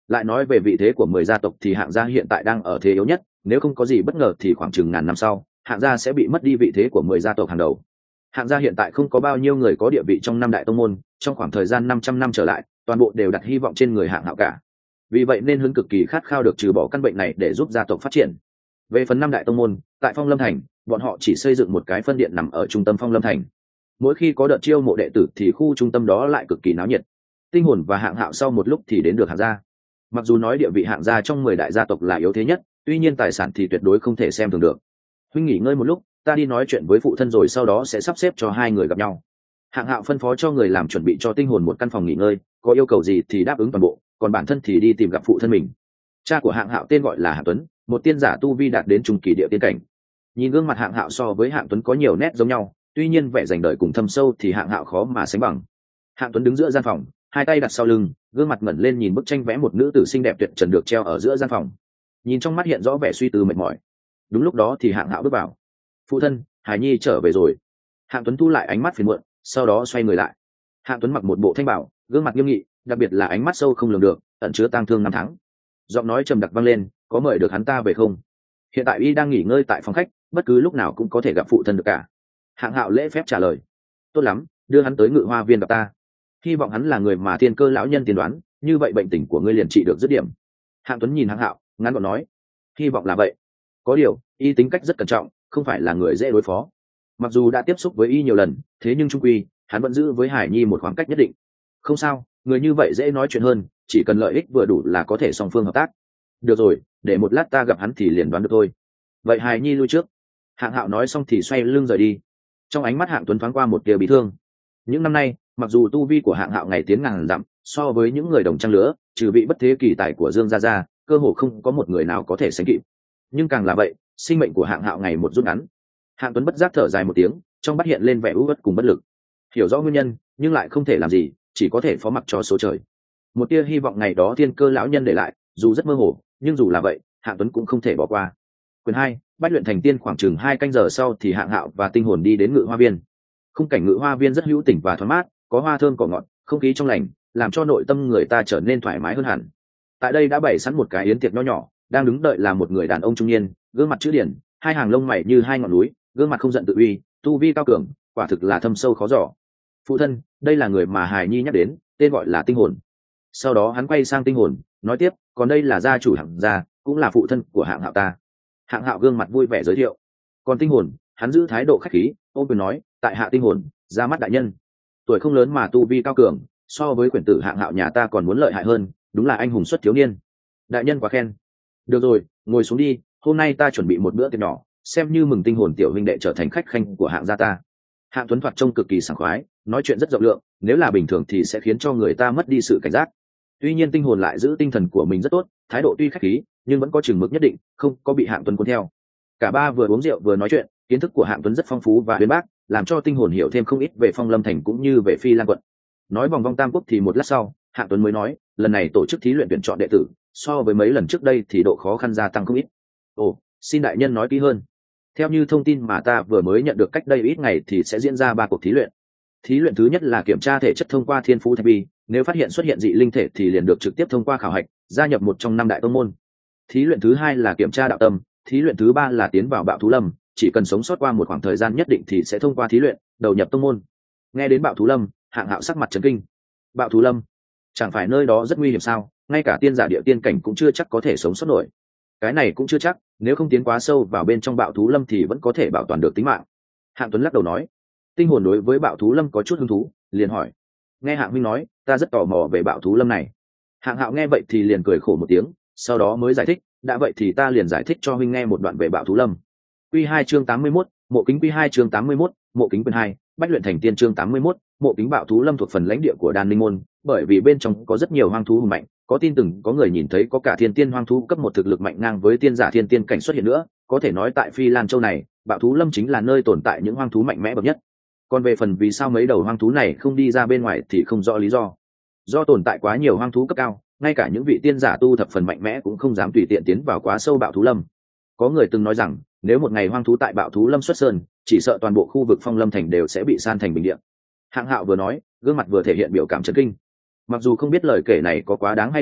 Lại nói về vị thế của 10 gia tộc thì hạng gia hiện tại đang ở thế yếu nhất, nếu không có gì bất ngờ thì khoảng chừng ngàn năm sau hạng gia sẽ bị mất đi vị thế của 10 gia tộc hàng đầu. Hạng gia hiện tại không có bao nhiêu người có địa vị trong năm đại tông môn, trong khoảng thời gian 500 năm trở lại toàn bộ đều đặt hy vọng trên người hạng hạo cả. Vì vậy nên Hưng cực kỳ khát khao được trừ bỏ căn bệnh này để giúp gia tộc phát triển. Về phần năm đại tông môn, tại Phong Lâm Thành bọn họ chỉ xây dựng một cái phân điện nằm ở trung tâm Phong Lâm Thành. Mỗi khi có đợt chiêu mộ đệ tử thì khu trung tâm đó lại cực kỳ náo nhiệt. Tinh hồn và hạng hạo sau một lúc thì đến được hạng gia. Mặc dù nói địa vị hạng gia trong 10 đại gia tộc là yếu thế nhất, tuy nhiên tài sản thì tuyệt đối không thể xem thường được. Huynh nghỉ ngơi một lúc, ta đi nói chuyện với phụ thân rồi sau đó sẽ sắp xếp cho hai người gặp nhau. Hạng hạo phân phó cho người làm chuẩn bị cho tinh hồn một căn phòng nghỉ ngơi, có yêu cầu gì thì đáp ứng toàn bộ, còn bản thân thì đi tìm gặp phụ thân mình. Cha của hạng hạo tên gọi là Hạng Tuấn, một tiên giả tu vi đạt đến trung kỳ địa tiên cảnh. Nhìn gương mặt hạng hạo so với Hạng Tuấn có nhiều nét giống nhau, tuy nhiên vẻ dành đời cùng thâm sâu thì hạng hạo khó mà sánh bằng. Hạng Tuấn đứng giữa gian phòng, hai tay đặt sau lưng, gương mặt ngẩng lên nhìn bức tranh vẽ một nữ tử xinh đẹp tuyệt trần được treo ở giữa gian phòng, nhìn trong mắt hiện rõ vẻ suy tư mệt mỏi. Đúng lúc đó thì hạng hạo bước vào. Phụ thân, Hải Nhi trở về rồi. Hạng Tuấn thu lại ánh mắt phiền muộn, sau đó xoay người lại. Hạng Tuấn mặc một bộ thanh bảo, gương mặt nghiêm nghị, đặc biệt là ánh mắt sâu không lường được, ẩn chứa tang thương năm tháng. Giọng nói trầm đặc vang lên, có mời được hắn ta về không? Hiện tại y đang nghỉ ngơi tại phòng khách, bất cứ lúc nào cũng có thể gặp phụ thân được cả. Hạng hạo lễ phép trả lời. Tốt lắm, đưa hắn tới Ngự Hoa Viên gặp ta. Hy vọng hắn là người mà thiên cơ lão nhân tiên đoán, như vậy bệnh tình của ngươi liền trị được dứt điểm. Hạng Tuấn nhìn hạng hạo, ngắn gọn nói. Hy vọng là vậy. Có điều, y tính cách rất cẩn trọng, không phải là người dễ đối phó. Mặc dù đã tiếp xúc với y nhiều lần, thế nhưng trung quy hắn vẫn giữ với Hải Nhi một khoảng cách nhất định. Không sao, người như vậy dễ nói chuyện hơn, chỉ cần lợi ích vừa đủ là có thể song phương hợp tác. Được rồi, để một lát ta gặp hắn thì liền đoán được thôi. Vậy Hải Nhi lui trước. Hạng hạo nói xong thì xoay lưng rời đi. Trong ánh mắt Hạng Tuấn thoáng qua một tia bị thương. Những năm nay, mặc dù tu vi của hạng hạo ngày tiến ngàn dặm, so với những người đồng trang lứa, trừ vị bất thế kỳ tài của Dương gia gia, cơ hồ không có một người nào có thể sánh kịp. Nhưng càng là vậy, sinh mệnh của hạng hạo ngày một rút ngắn. Hạng Tuấn bất giác thở dài một tiếng, trong mắt hiện lên vẻ u uất cùng bất lực. Hiểu rõ nguyên nhân, nhưng lại không thể làm gì, chỉ có thể phó mặc cho số trời. Một tia hy vọng ngày đó thiên cơ lão nhân để lại, dù rất mơ hồ, nhưng dù là vậy, Hạng Tuấn cũng không thể bỏ qua. Quyền 2, Bách luyện thành tiên. Khoảng chừng 2 canh giờ sau thì hạng hạo và tinh hồn đi đến Ngự Hoa Viên. Khung cảnh Ngự Hoa Viên rất hữu tình và thoáng mát, có hoa thơm cỏ ngọt, không khí trong lành, làm cho nội tâm người ta trở nên thoải mái hơn hẳn. Tại đây đã bày sẵn một cái yến tiệc nho nhỏ, đang đứng đợi là một người đàn ông trung niên, gương mặt chữ điển, hai hàng lông mày như hai ngọn núi, gương mặt không giận tự uy, tu vi cao cường, quả thực là thâm sâu khó dò. Phụ thân, đây là người mà Hải Nhi nhắc đến, tên gọi là Tinh Hồn. Sau đó hắn quay sang Tinh Hồn, nói tiếp, còn đây là gia chủ Hạng gia, cũng là phụ thân của Hạng hạo ta. Hạng hạo gương mặt vui vẻ giới thiệu. Còn Tinh Hồn, hắn giữ thái độ khách khí, ôm quyền nói, tại hạ Tinh Hồn, ra mắt đại nhân. Tuổi không lớn mà tu vi cao cường, so với quyển tử Hạng hạo nhà ta còn muốn lợi hại hơn, đúng là anh hùng xuất thiếu niên. Đại nhân quá khen. Được rồi, ngồi xuống đi, hôm nay ta chuẩn bị một bữa tiệc nhỏ, xem như mừng Tinh Hồn tiểu huynh đệ trở thành khách khanh của Hạng gia ta. Hạng Tuấn thoạt trông cực kỳ sảng khoái, nói chuyện rất rộng lượng, nếu là bình thường thì sẽ khiến cho người ta mất đi sự cảnh giác. Tuy nhiên Tinh Hồn lại giữ tinh thần của mình rất tốt, thái độ tuy khách khí, nhưng vẫn có chừng mực nhất định, không có bị Hạng Tuấn cuốn theo. Cả ba vừa uống rượu vừa nói chuyện, kiến thức của Hạng Tuấn rất phong phú và uyên bác, làm cho Tinh Hồn hiểu thêm không ít về Phong Lâm Thành cũng như về Phi Lan quận. Nói vòng vong Tam Quốc thì một lát sau, Hạng Tuấn mới nói, lần này tổ chức thí luyện tuyển chọn đệ tử, so với mấy lần trước đây thì độ khó khăn gia tăng không ít. Ồ, xin đại nhân nói kỹ hơn. Theo như thông tin mà ta vừa mới nhận được cách đây ít ngày thì sẽ diễn ra 3 cuộc thí luyện. Thí luyện thứ nhất là kiểm tra thể chất thông qua Thiên Phú Thạch Bi, nếu phát hiện xuất hiện dị linh thể thì liền được trực tiếp thông qua khảo hạch, gia nhập một trong 5 đại tông môn. Thí luyện thứ hai là kiểm tra đạo tâm, thí luyện thứ ba là tiến vào Bạo Thú Lâm, chỉ cần sống sót qua một khoảng thời gian nhất định thì sẽ thông qua thí luyện, đầu nhập tông môn. Nghe đến Bạo Thú Lâm, Hạng hạo sắc mặt chấn kinh. Bạo Thú Lâm? Chẳng phải nơi đó rất nguy hiểm sao? Ngay cả tiên giả địa tiên cảnh cũng chưa chắc có thể sống sót nổi. Cái này cũng chưa chắc, nếu không tiến quá sâu vào bên trong Bạo Thú Lâm thì vẫn có thể bảo toàn được tính mạng. Hạng Tuấn lắc đầu nói. Tinh Hồn đối với Bạo Thú Lâm có chút hứng thú, liền hỏi. Nghe Hạng huynh nói, ta rất tò mò về Bạo Thú Lâm này. Hạng hạo nghe vậy thì liền cười khổ một tiếng, sau đó mới giải thích, đã vậy thì ta liền giải thích cho huynh nghe một đoạn về Bạo Thú Lâm. Quy 2 chương 81, Mộ Kính. Quy 2 chương 81, Mộ Kính. Quyền 2, Bách luyện thành tiên. Chương 81, Mộ Kính. Bạo Thú Lâm thuộc phần lãnh địa của Đan Linh môn, bởi vì bên trong có rất nhiều hoang thú hùng mạnh, có tin từng có người nhìn thấy có cả thiên tiên hoang thú cấp 1 thực lực mạnh ngang với tiên giả thiên tiên cảnh xuất hiện nữa, có thể nói tại Phi Lan Châu này, Bạo Thú Lâm chính là nơi tồn tại những hoang thú mạnh mẽ bậc nhất. Còn về phần vì sao mấy đầu hoang thú này không đi ra bên ngoài thì không rõ lý do. Do tồn tại quá nhiều hoang thú cấp cao, ngay cả những vị tiên giả tu thập phần mạnh mẽ cũng không dám tùy tiện tiến vào quá sâu Bạo Thú Lâm. Có người từng nói rằng, nếu một ngày hoang thú tại Bạo Thú Lâm xuất sơn, chỉ sợ toàn bộ khu vực Phong Lâm Thành đều sẽ bị san thành bình địa. Hạng hạo vừa nói, gương mặt vừa thể hiện biểu cảm chấn kinh. Mặc dù không biết lời kể này có quá đáng hay không,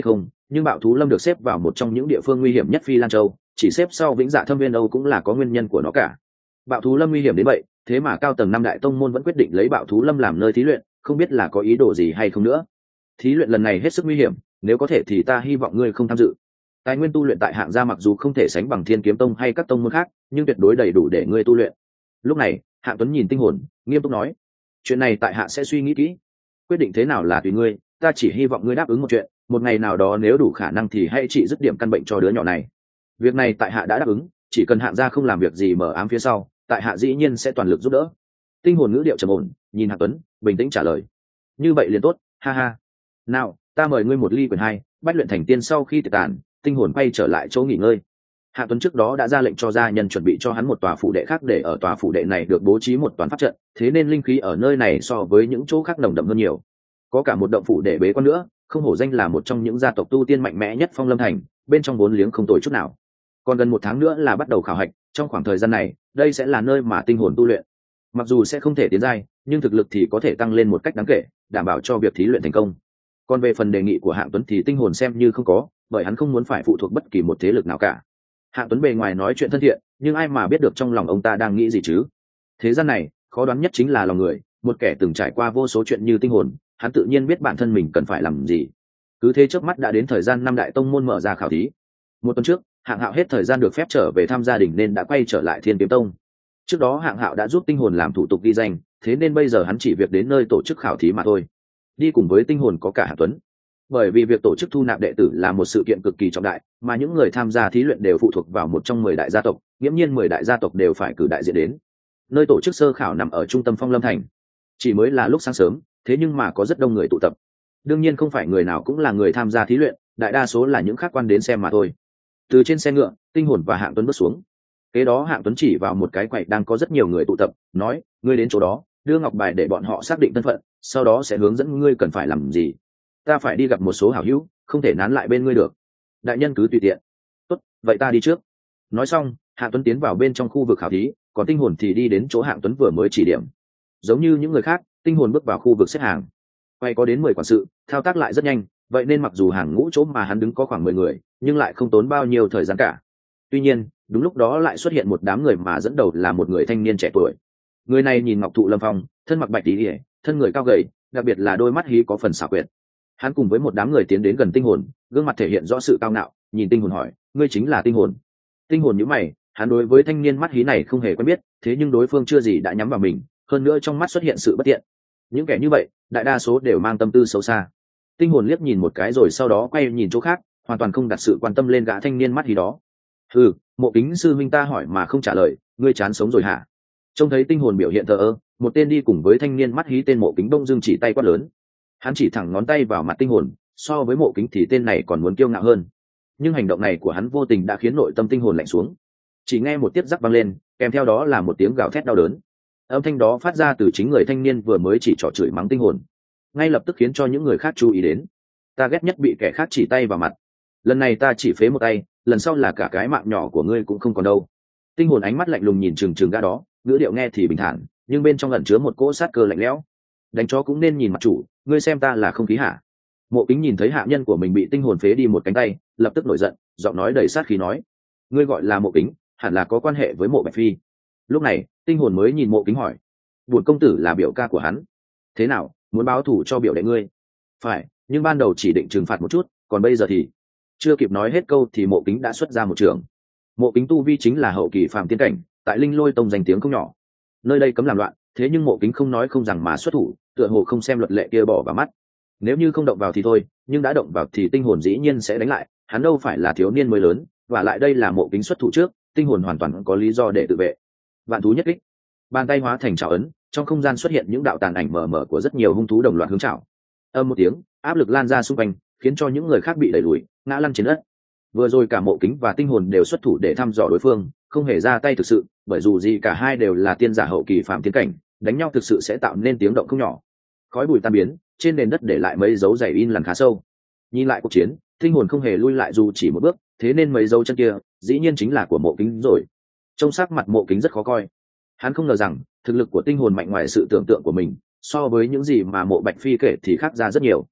nhưng bạo thú lâm được xếp vào một trong những địa phương nguy hiểm nhất Phi Lan Châu, chỉ xếp sau Vĩnh Dạ Thâm Viên Âu cũng là có nguyên nhân của nó cả. Bạo thú lâm nguy hiểm đến vậy, thế mà cao tầng năm đại tông môn vẫn quyết định lấy bạo thú lâm làm nơi thí luyện, không biết là có ý đồ gì hay không nữa. Thí luyện lần này hết sức nguy hiểm, nếu có thể thì ta hy vọng ngươi không tham dự. Tài nguyên tu luyện tại Hạng gia mặc dù không thể sánh bằng Thiên Kiếm Tông hay các tông môn khác, nhưng tuyệt đối đầy đủ để ngươi tu luyện. Lúc này, Hạng Tuấn nhìn Tinh Hồn, nghiêm túc nói: chuyện này tại hạ sẽ suy nghĩ kỹ, quyết định thế nào là tùy ngươi, ta chỉ hy vọng ngươi đáp ứng một chuyện, một ngày nào đó nếu đủ khả năng thì hãy trị dứt điểm căn bệnh cho đứa nhỏ này. Việc này tại hạ đã đáp ứng, chỉ cần Hạng gia không làm việc gì mờ ám phía sau, tại hạ dĩ nhiên sẽ toàn lực giúp đỡ. Tinh Hồn ngữ điệu trầm ổn, nhìn Hạng Tuấn, bình tĩnh trả lời: như vậy liền tốt, ha ha. Nào, ta mời ngươi một ly quyển hai. Bách luyện thành tiên sau khi tiệc tàn, Tinh Hồn quay trở lại chỗ nghỉ ngơi. Hạng Tuấn trước đó đã ra lệnh cho gia nhân chuẩn bị cho hắn một tòa phủ đệ khác, để ở tòa phủ đệ này được bố trí một toán pháp trận, thế nên linh khí ở nơi này so với những chỗ khác nồng đậm hơn nhiều. Có cả một động phủ để bế quan nữa, không hổ danh là một trong những gia tộc tu tiên mạnh mẽ nhất Phong Lâm Thành, bên trong vốn liếng không tồi chút nào. Còn gần một tháng nữa là bắt đầu khảo hạch, trong khoảng thời gian này, đây sẽ là nơi mà Tinh Hồn tu luyện. Mặc dù sẽ không thể tiến giai, nhưng thực lực thì có thể tăng lên một cách đáng kể, đảm bảo cho việc thí luyện thành công. Còn về phần đề nghị của Hạng Tuấn thì Tinh Hồn xem như không có, bởi hắn không muốn phải phụ thuộc bất kỳ một thế lực nào cả. Hạng Tuấn bề ngoài nói chuyện thân thiện, nhưng ai mà biết được trong lòng ông ta đang nghĩ gì chứ. Thế gian này, khó đoán nhất chính là lòng người, một kẻ từng trải qua vô số chuyện như Tinh Hồn, hắn tự nhiên biết bản thân mình cần phải làm gì. Cứ thế chớp mắt đã đến thời gian năm đại tông môn mở ra khảo thí. Một tuần trước, Hạng Hạo hết thời gian được phép trở về thăm gia đình nên đã quay trở lại Thiên Kiếm Tông. Trước đó Hạng Hạo đã giúp Tinh Hồn làm thủ tục ghi danh, thế nên bây giờ hắn chỉ việc đến nơi tổ chức khảo thí mà thôi. Đi cùng với Tinh Hồn có cả Hạng Tuấn. Bởi vì việc tổ chức thu nạp đệ tử là một sự kiện cực kỳ trọng đại, mà những người tham gia thí luyện đều phụ thuộc vào một trong 10 đại gia tộc, nghiễm nhiên 10 đại gia tộc đều phải cử đại diện đến. Nơi tổ chức sơ khảo nằm ở trung tâm Phong Lâm Thành. Chỉ mới là lúc sáng sớm, thế nhưng mà có rất đông người tụ tập. Đương nhiên không phải người nào cũng là người tham gia thí luyện, đại đa số là những khách quan đến xem mà thôi. Từ trên xe ngựa, Tinh Hồn và Hạng Tuấn bước xuống. Kế đó Hạng Tuấn chỉ vào một cái quầy đang có rất nhiều người tụ tập, nói: ngươi đến chỗ đó, đưa ngọc bài để bọn họ xác định thân phận, sau đó sẽ hướng dẫn ngươi cần phải làm gì. Ta phải đi gặp một số hảo hữu, không thể nán lại bên ngươi được. Đại nhân cứ tùy tiện. Tốt, vậy ta đi trước. Nói xong, Hạng Tuấn tiến vào bên trong khu vực khảo thí, còn Tinh Hồn thì đi đến chỗ Hạng Tuấn vừa mới chỉ điểm. Giống như những người khác, Tinh Hồn bước vào khu vực xếp hàng. Quay có đến 10 quản sự, thao tác lại rất nhanh, vậy nên mặc dù hàng ngũ chỗ mà hắn đứng có khoảng 10 người, nhưng lại không tốn bao nhiêu thời gian cả. Tuy nhiên, đúng lúc đó lại xuất hiện một đám người mà dẫn đầu là một người thanh niên trẻ tuổi. Người này nhìn ngọc thụ lâm phong, thân mặc bạch tí, thân người cao gầy, đặc biệt là đôi mắt hí có phần xảo quyệt. Hắn cùng với một đám người tiến đến gần Tinh Hồn, gương mặt thể hiện rõ sự cao ngạo, nhìn Tinh Hồn hỏi: ngươi chính là Tinh Hồn? Tinh Hồn nhíu mày, hắn đối với thanh niên mắt hí này không hề quen biết, thế nhưng đối phương chưa gì đã nhắm vào mình, hơn nữa trong mắt xuất hiện sự bất tiện. Những kẻ như vậy, đại đa số đều mang tâm tư xấu xa. Tinh Hồn liếc nhìn một cái rồi sau đó quay nhìn chỗ khác, hoàn toàn không đặt sự quan tâm lên gã thanh niên mắt hí đó. Ừ, Mộ Kính sư huynh ta hỏi mà không trả lời, ngươi chán sống rồi hả? Trông thấy Tinh Hồn biểu hiện thờ ơ, một tên đi cùng với thanh niên mắt hí tên Mộ Kính bông dưng chỉ tay quát lớn. Hắn chỉ thẳng ngón tay vào mặt Tinh Hồn, so với Mộ Kính thì tên này còn muốn kiêu ngạo hơn. Nhưng hành động này của hắn vô tình đã khiến nội tâm Tinh Hồn lạnh xuống. Chỉ nghe một tiếng rắc vang lên, kèm theo đó là một tiếng gào thét đau đớn. Âm thanh đó phát ra từ chính người thanh niên vừa mới chỉ trỏ chửi mắng Tinh Hồn, ngay lập tức khiến cho những người khác chú ý đến. Ta ghét nhất bị kẻ khác chỉ tay vào mặt. Lần này ta chỉ phế một tay, lần sau là cả cái mạng nhỏ của ngươi cũng không còn đâu. Tinh Hồn ánh mắt lạnh lùng nhìn chừng chừng gã đó, ngữ điệu nghe thì bình thản, nhưng bên trong ẩn chứa một cỗ sát cơ lạnh lẽo. Đánh chó cũng nên nhìn mặt chủ, ngươi xem ta là không khí hả? Mộ Kính nhìn thấy hạ nhân của mình bị Tinh Hồn phế đi một cánh tay, lập tức nổi giận, giọng nói đầy sát khí nói: ngươi gọi là Mộ Kính, hẳn là có quan hệ với Mộ Bạch Phi. Lúc này, Tinh Hồn mới nhìn Mộ Kính hỏi: Bổn công tử là biểu ca của hắn, thế nào, muốn báo thù cho biểu đệ ngươi? Phải, nhưng ban đầu chỉ định trừng phạt một chút, còn bây giờ thì... Chưa kịp nói hết câu thì Mộ Kính đã xuất ra một trường. Mộ Kính tu vi chính là hậu kỳ phàm tiên cảnh, tại Linh Lôi Tông danh tiếng không nhỏ. Nơi đây cấm làm loạn, thế nhưng Mộ Kính không nói không rằng mà xuất thủ, tựa hồ không xem luật lệ kia bỏ vào mắt. Nếu như không động vào thì thôi, nhưng đã động vào thì Tinh Hồn dĩ nhiên sẽ đánh lại, hắn đâu phải là thiếu niên mới lớn, và lại đây là Mộ Kính xuất thủ trước, Tinh Hồn hoàn toàn có lý do để tự vệ. Vạn thú nhất kích, bàn tay hóa thành trảo ấn, trong không gian xuất hiện những đạo tàn ảnh mờ mờ của rất nhiều hung thú đồng loạt hướng trảo. Âm một tiếng, áp lực lan ra xung quanh, khiến cho những người khác bị đẩy lùi, ngã lăn trên đất. Vừa rồi cả Mộ Kính và Tinh Hồn đều xuất thủ để thăm dò đối phương, không hề ra tay thực sự, bởi dù gì cả hai đều là tiên giả hậu kỳ phàm tiên cảnh, đánh nhau thực sự sẽ tạo nên tiếng động không nhỏ. Khói bụi tan biến, trên nền đất để lại mấy dấu giày in lần khá sâu. Nhìn lại cuộc chiến, Tinh Hồn không hề lui lại dù chỉ một bước, thế nên mấy dấu chân kia dĩ nhiên chính là của Mộ Kính rồi. Trong sắc mặt Mộ Kính rất khó coi. Hắn không ngờ rằng thực lực của Tinh Hồn mạnh ngoài sự tưởng tượng của mình, so với những gì mà Mộ Bạch Phi kể thì khác ra rất nhiều.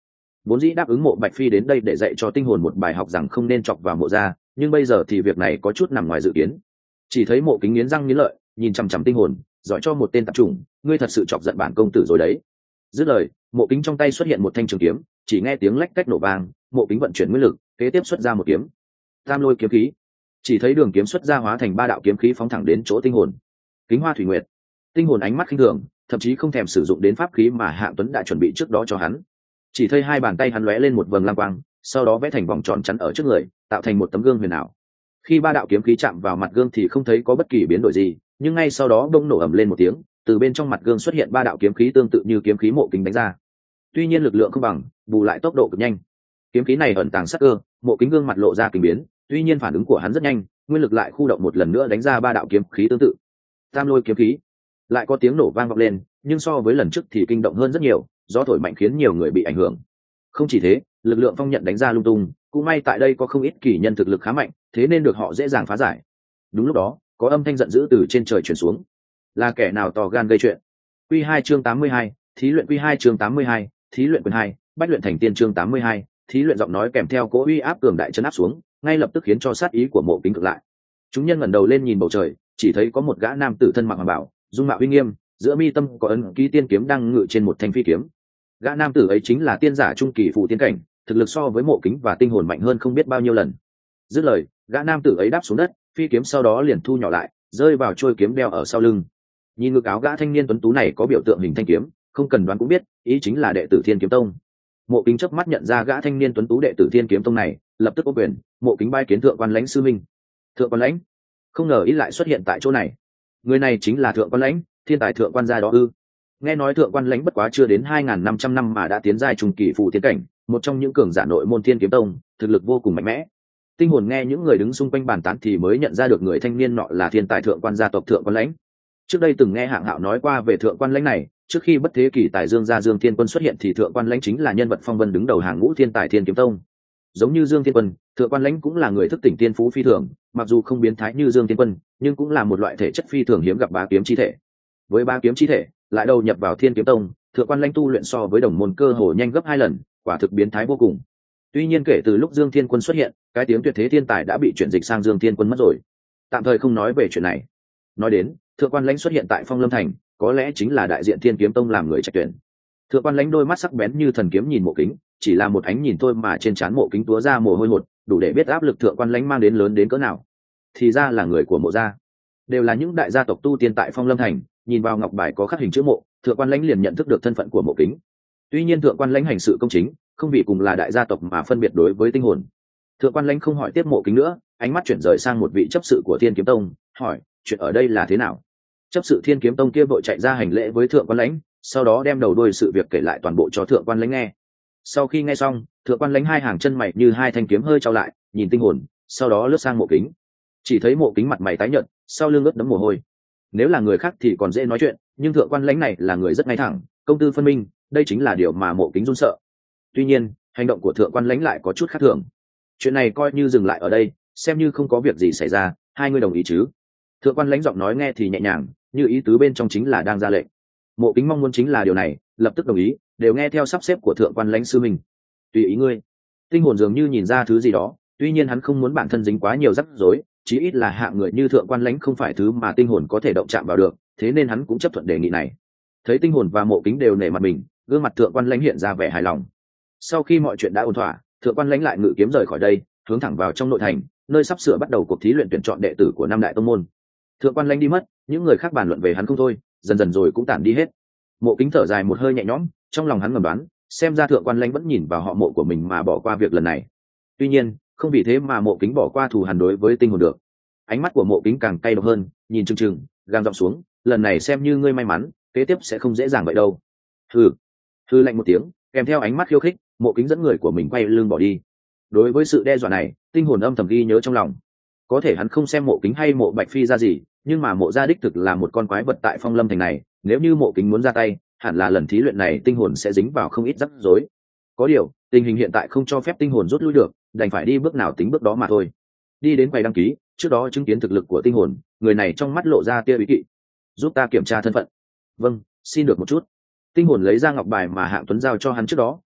vốn dĩ đáp ứng Mộ Bạch Phi đến đây để dạy cho tinh hồn một bài học rằng không nên chọc vào Mộ gia, nhưng bây giờ thì việc này có chút nằm ngoài dự kiến. Chỉ thấy Mộ Kính nghiến răng nghiến lợi, nhìn chằm chằm tinh hồn, giỏi cho một tên tạp chủng, ngươi thật sự chọc giận bản công tử rồi đấy. Dứt lời, Mộ Kính trong tay xuất hiện một thanh trường kiếm, chỉ nghe tiếng lách cách nổ vang, Mộ Kính vận chuyển nguyên lực, kế tiếp xuất ra một kiếm. Tam Lôi kiếm khí. Chỉ thấy đường kiếm xuất ra hóa thành 3 đạo kiếm khí phóng thẳng đến chỗ tinh hồn. Kính Hoa Thủy Nguyệt. Tinh hồn ánh mắt khinh thường, thậm chí không thèm sử dụng đến pháp khí mà Hạng Tuấn đã chuẩn bị trước đó cho hắn. Chỉ thấy hai bàn tay hắn lóe lên một vầng lam quang, sau đó vẽ thành vòng tròn chắn ở trước người, tạo thành một tấm gương huyền ảo. Khi 3 đạo kiếm khí chạm vào mặt gương thì không thấy có bất kỳ biến đổi gì, nhưng ngay sau đó bỗng nổ ầm lên một tiếng, từ bên trong mặt gương xuất hiện 3 đạo kiếm khí tương tự như kiếm khí Mộ Kính đánh ra. Tuy nhiên lực lượng không bằng, bù lại tốc độ cực nhanh. Kiếm khí này ẩn tàng sát cơ, Mộ Kính gương mặt lộ ra kinh biến, tuy nhiên phản ứng của hắn rất nhanh, nguyên lực lại khu động một lần nữa đánh ra 3 đạo kiếm khí tương tự. Tam Lôi kiếm khí. Lại có tiếng nổ vang vọng lên, nhưng so với lần trước thì kinh động hơn rất nhiều, gió thổi mạnh khiến nhiều người bị ảnh hưởng. Không chỉ thế, lực lượng phong nhận đánh ra lung tung, cũng may tại đây có không ít kỳ nhân thực lực khá mạnh, thế nên được họ dễ dàng phá giải. Đúng lúc đó, có âm thanh giận dữ từ trên trời truyền xuống. Là kẻ nào to gan gây chuyện? Quy 2 chương 82, thí luyện Quy 2 chương 82, thí luyện quyền 2, bách luyện thành tiên chương 82, thí luyện giọng nói kèm theo cỗ uy áp cường đại chấn áp xuống, ngay lập tức khiến cho sát ý của Mộ Kính cực lại. Chúng nhân ngẩng đầu lên nhìn bầu trời, chỉ thấy có một gã nam tử thân mặc hoàng bào, dung mạo uy nghiêm, giữa mi tâm có ấn ký tiên kiếm đang ngự trên một thanh phi kiếm. Gã nam tử ấy chính là tiên giả trung kỳ phù tiên cảnh, thực lực so với Mộ Kính và tinh hồn mạnh hơn không biết bao nhiêu lần. Dứt lời, gã nam tử ấy đáp xuống đất, phi kiếm sau đó liền thu nhỏ lại, rơi vào trôi kiếm đeo ở sau lưng. Nhìn ngực áo gã thanh niên tuấn tú này có biểu tượng hình thanh kiếm, không cần đoán cũng biết, ý chính là đệ tử Thiên Kiếm Tông. Mộ Kính chớp mắt nhận ra gã thanh niên tuấn tú đệ tử Thiên Kiếm Tông này, lập tức ô quyền, Mộ Kính bái kiến Thượng Quan Lãnh sư minh. Thượng Quan Lãnh? Không ngờ ít lại xuất hiện tại chỗ này. Người này chính là Thượng Quan Lãnh, thiên tài thượng quan gia đó ư? Nghe nói Thượng Quan Lãnh bất quá chưa đến 2500 năm mà đã tiến giai trung kỳ phù tiên cảnh, một trong những cường giả nội môn Thiên Kiếm Tông, thực lực vô cùng mạnh mẽ. Tinh hồn nghe những người đứng xung quanh bàn tán thì mới nhận ra được người thanh niên nọ là thiên tài thượng quan gia tộc Thượng Quan Lãnh. Trước đây từng nghe Hạng Hạo nói qua về Thượng Quan Lãnh này, trước khi bất thế kỳ tài Dương gia Dương Thiên Quân xuất hiện thì Thượng Quan Lãnh chính là nhân vật phong vân đứng đầu hàng ngũ thiên tài Thiên Kiếm Tông. Giống như Dương Thiên Quân, Thượng Quan Lãnh cũng là người thức tỉnh tiên phú phi thường, mặc dù không biến thái như Dương Thiên Quân, nhưng cũng là một loại thể chất phi thường hiếm gặp bá kiếm chi thể. Với bá kiếm chi thể, lại đầu nhập vào Thiên Kiếm Tông, Thượng Quan Lãnh tu luyện so với đồng môn cơ hồ nhanh gấp 2 lần, quả thực biến thái vô cùng. Tuy nhiên kể từ lúc Dương Thiên Quân xuất hiện, cái tiếng tuyệt thế thiên tài đã bị chuyển dịch sang Dương Thiên Quân mất rồi. Tạm thời không nói về chuyện này. Nói đến, Thượng Quan Lãnh xuất hiện tại Phong Lâm Thành, có lẽ chính là đại diện Thiên Kiếm Tông làm người trạch tuyển. Thượng Quan Lãnh đôi mắt sắc bén như thần kiếm nhìn Mộ Kính, chỉ là một ánh nhìn thôi mà trên trán Mộ Kính túa ra mồ hôi hột, đủ để biết áp lực Thượng Quan Lãnh mang đến lớn đến cỡ nào. Thì ra là người của Mộ gia, đều là những đại gia tộc tu tiên tại Phong Lâm Thành. Nhìn vào ngọc bài có khắc hình chữ Mộ, Thượng Quan Lãnh liền nhận thức được thân phận của Mộ Kính. Tuy nhiên Thượng Quan Lãnh hành sự công chính, không vì cùng là đại gia tộc mà phân biệt đối với tinh hồn. Thượng Quan Lãnh không hỏi tiếp Mộ Kính nữa, ánh mắt chuyển rời sang một vị chấp sự của Thiên Kiếm Tông, hỏi chuyện ở đây là thế nào. Chấp sự Thiên Kiếm Tông kia vội chạy ra hành lễ với Thượng Quan Lãnh, sau đó đem đầu đuôi sự việc kể lại toàn bộ cho Thượng Quan Lãnh nghe. Sau khi nghe xong, Thượng Quan Lãnh hai hàng chân mày như hai thanh kiếm hơi trao lại, nhìn tinh hồn, sau đó lướt sang Mộ Kính. Chỉ thấy Mộ Kính mặt mày tái nhợt, sau lưng ướt đẫm mồ hôi. Nếu là người khác thì còn dễ nói chuyện, nhưng Thượng Quan Lãnh này là người rất ngay thẳng, công tư phân minh, đây chính là điều mà Mộ Kính run sợ. Tuy nhiên, hành động của Thượng Quan Lãnh lại có chút khác thường. Chuyện này coi như dừng lại ở đây, xem như không có việc gì xảy ra, hai người đồng ý chứ? Thượng Quan Lãnh giọng nói nghe thì nhẹ nhàng, như ý tứ bên trong chính là đang ra lệnh. Mộ Kính mong muốn chính là điều này, lập tức đồng ý, đều nghe theo sắp xếp của Thượng Quan Lãnh sư mình. Tùy ý ngươi. Tinh hồn dường như nhìn ra thứ gì đó, tuy nhiên hắn không muốn bản thân dính quá nhiều rắc rối, chí ít là hạng người như Thượng Quan Lãnh không phải thứ mà tinh hồn có thể động chạm vào được, thế nên hắn cũng chấp thuận đề nghị này. Thấy tinh hồn và Mộ Kính đều nể mặt mình, gương mặt Thượng Quan Lãnh hiện ra vẻ hài lòng. Sau khi mọi chuyện đã ổn thỏa, Thượng Quan Lãnh lại ngự kiếm rời khỏi đây, hướng thẳng vào trong nội thành, nơi sắp sửa bắt đầu cuộc thí luyện tuyển chọn đệ tử của năm đại tông môn. Thượng Quan Lãnh đi mất, những người khác bàn luận về hắn không thôi, dần dần rồi cũng tản đi hết. Mộ Kính thở dài một hơi nhẹ nhõm, trong lòng hắn ngầm đoán, xem ra Thượng Quan Lãnh vẫn nhìn vào họ Mộ của mình mà bỏ qua việc lần này. Tuy nhiên, không vì thế mà Mộ Kính bỏ qua thù hằn đối với tinh hồn được. Ánh mắt của Mộ Kính càng cay độc hơn, nhìn chừng chừng, gang giọng xuống, lần này xem như ngươi may mắn, kế tiếp sẽ không dễ dàng vậy đâu. Hừ lạnh một tiếng, kèm theo ánh mắt khiêu khích, Mộ Kính dẫn người của mình quay lưng bỏ đi. Đối với sự đe dọa này, tinh hồn âm thầm ghi nhớ trong lòng. Có thể hắn không xem Mộ Kính hay Mộ Bạch Phi ra gì, nhưng mà Mộ gia đích thực là một con quái vật tại Phong Lâm thành này, nếu như Mộ Kính muốn ra tay, hẳn là lần thí luyện này tinh hồn sẽ dính vào không ít rắc rối. Có điều, tình hình hiện tại không cho phép tinh hồn rút lui được, đành phải đi bước nào tính bước đó mà thôi. Đi đến quầy đăng ký, trước đó chứng kiến thực lực của tinh hồn, người này trong mắt lộ ra tia ý kỵ. Giúp ta kiểm tra thân phận. Vâng, xin được một chút. Tinh hồn lấy ra ngọc bài mà Hạng Tuấn giao cho hắn trước đó,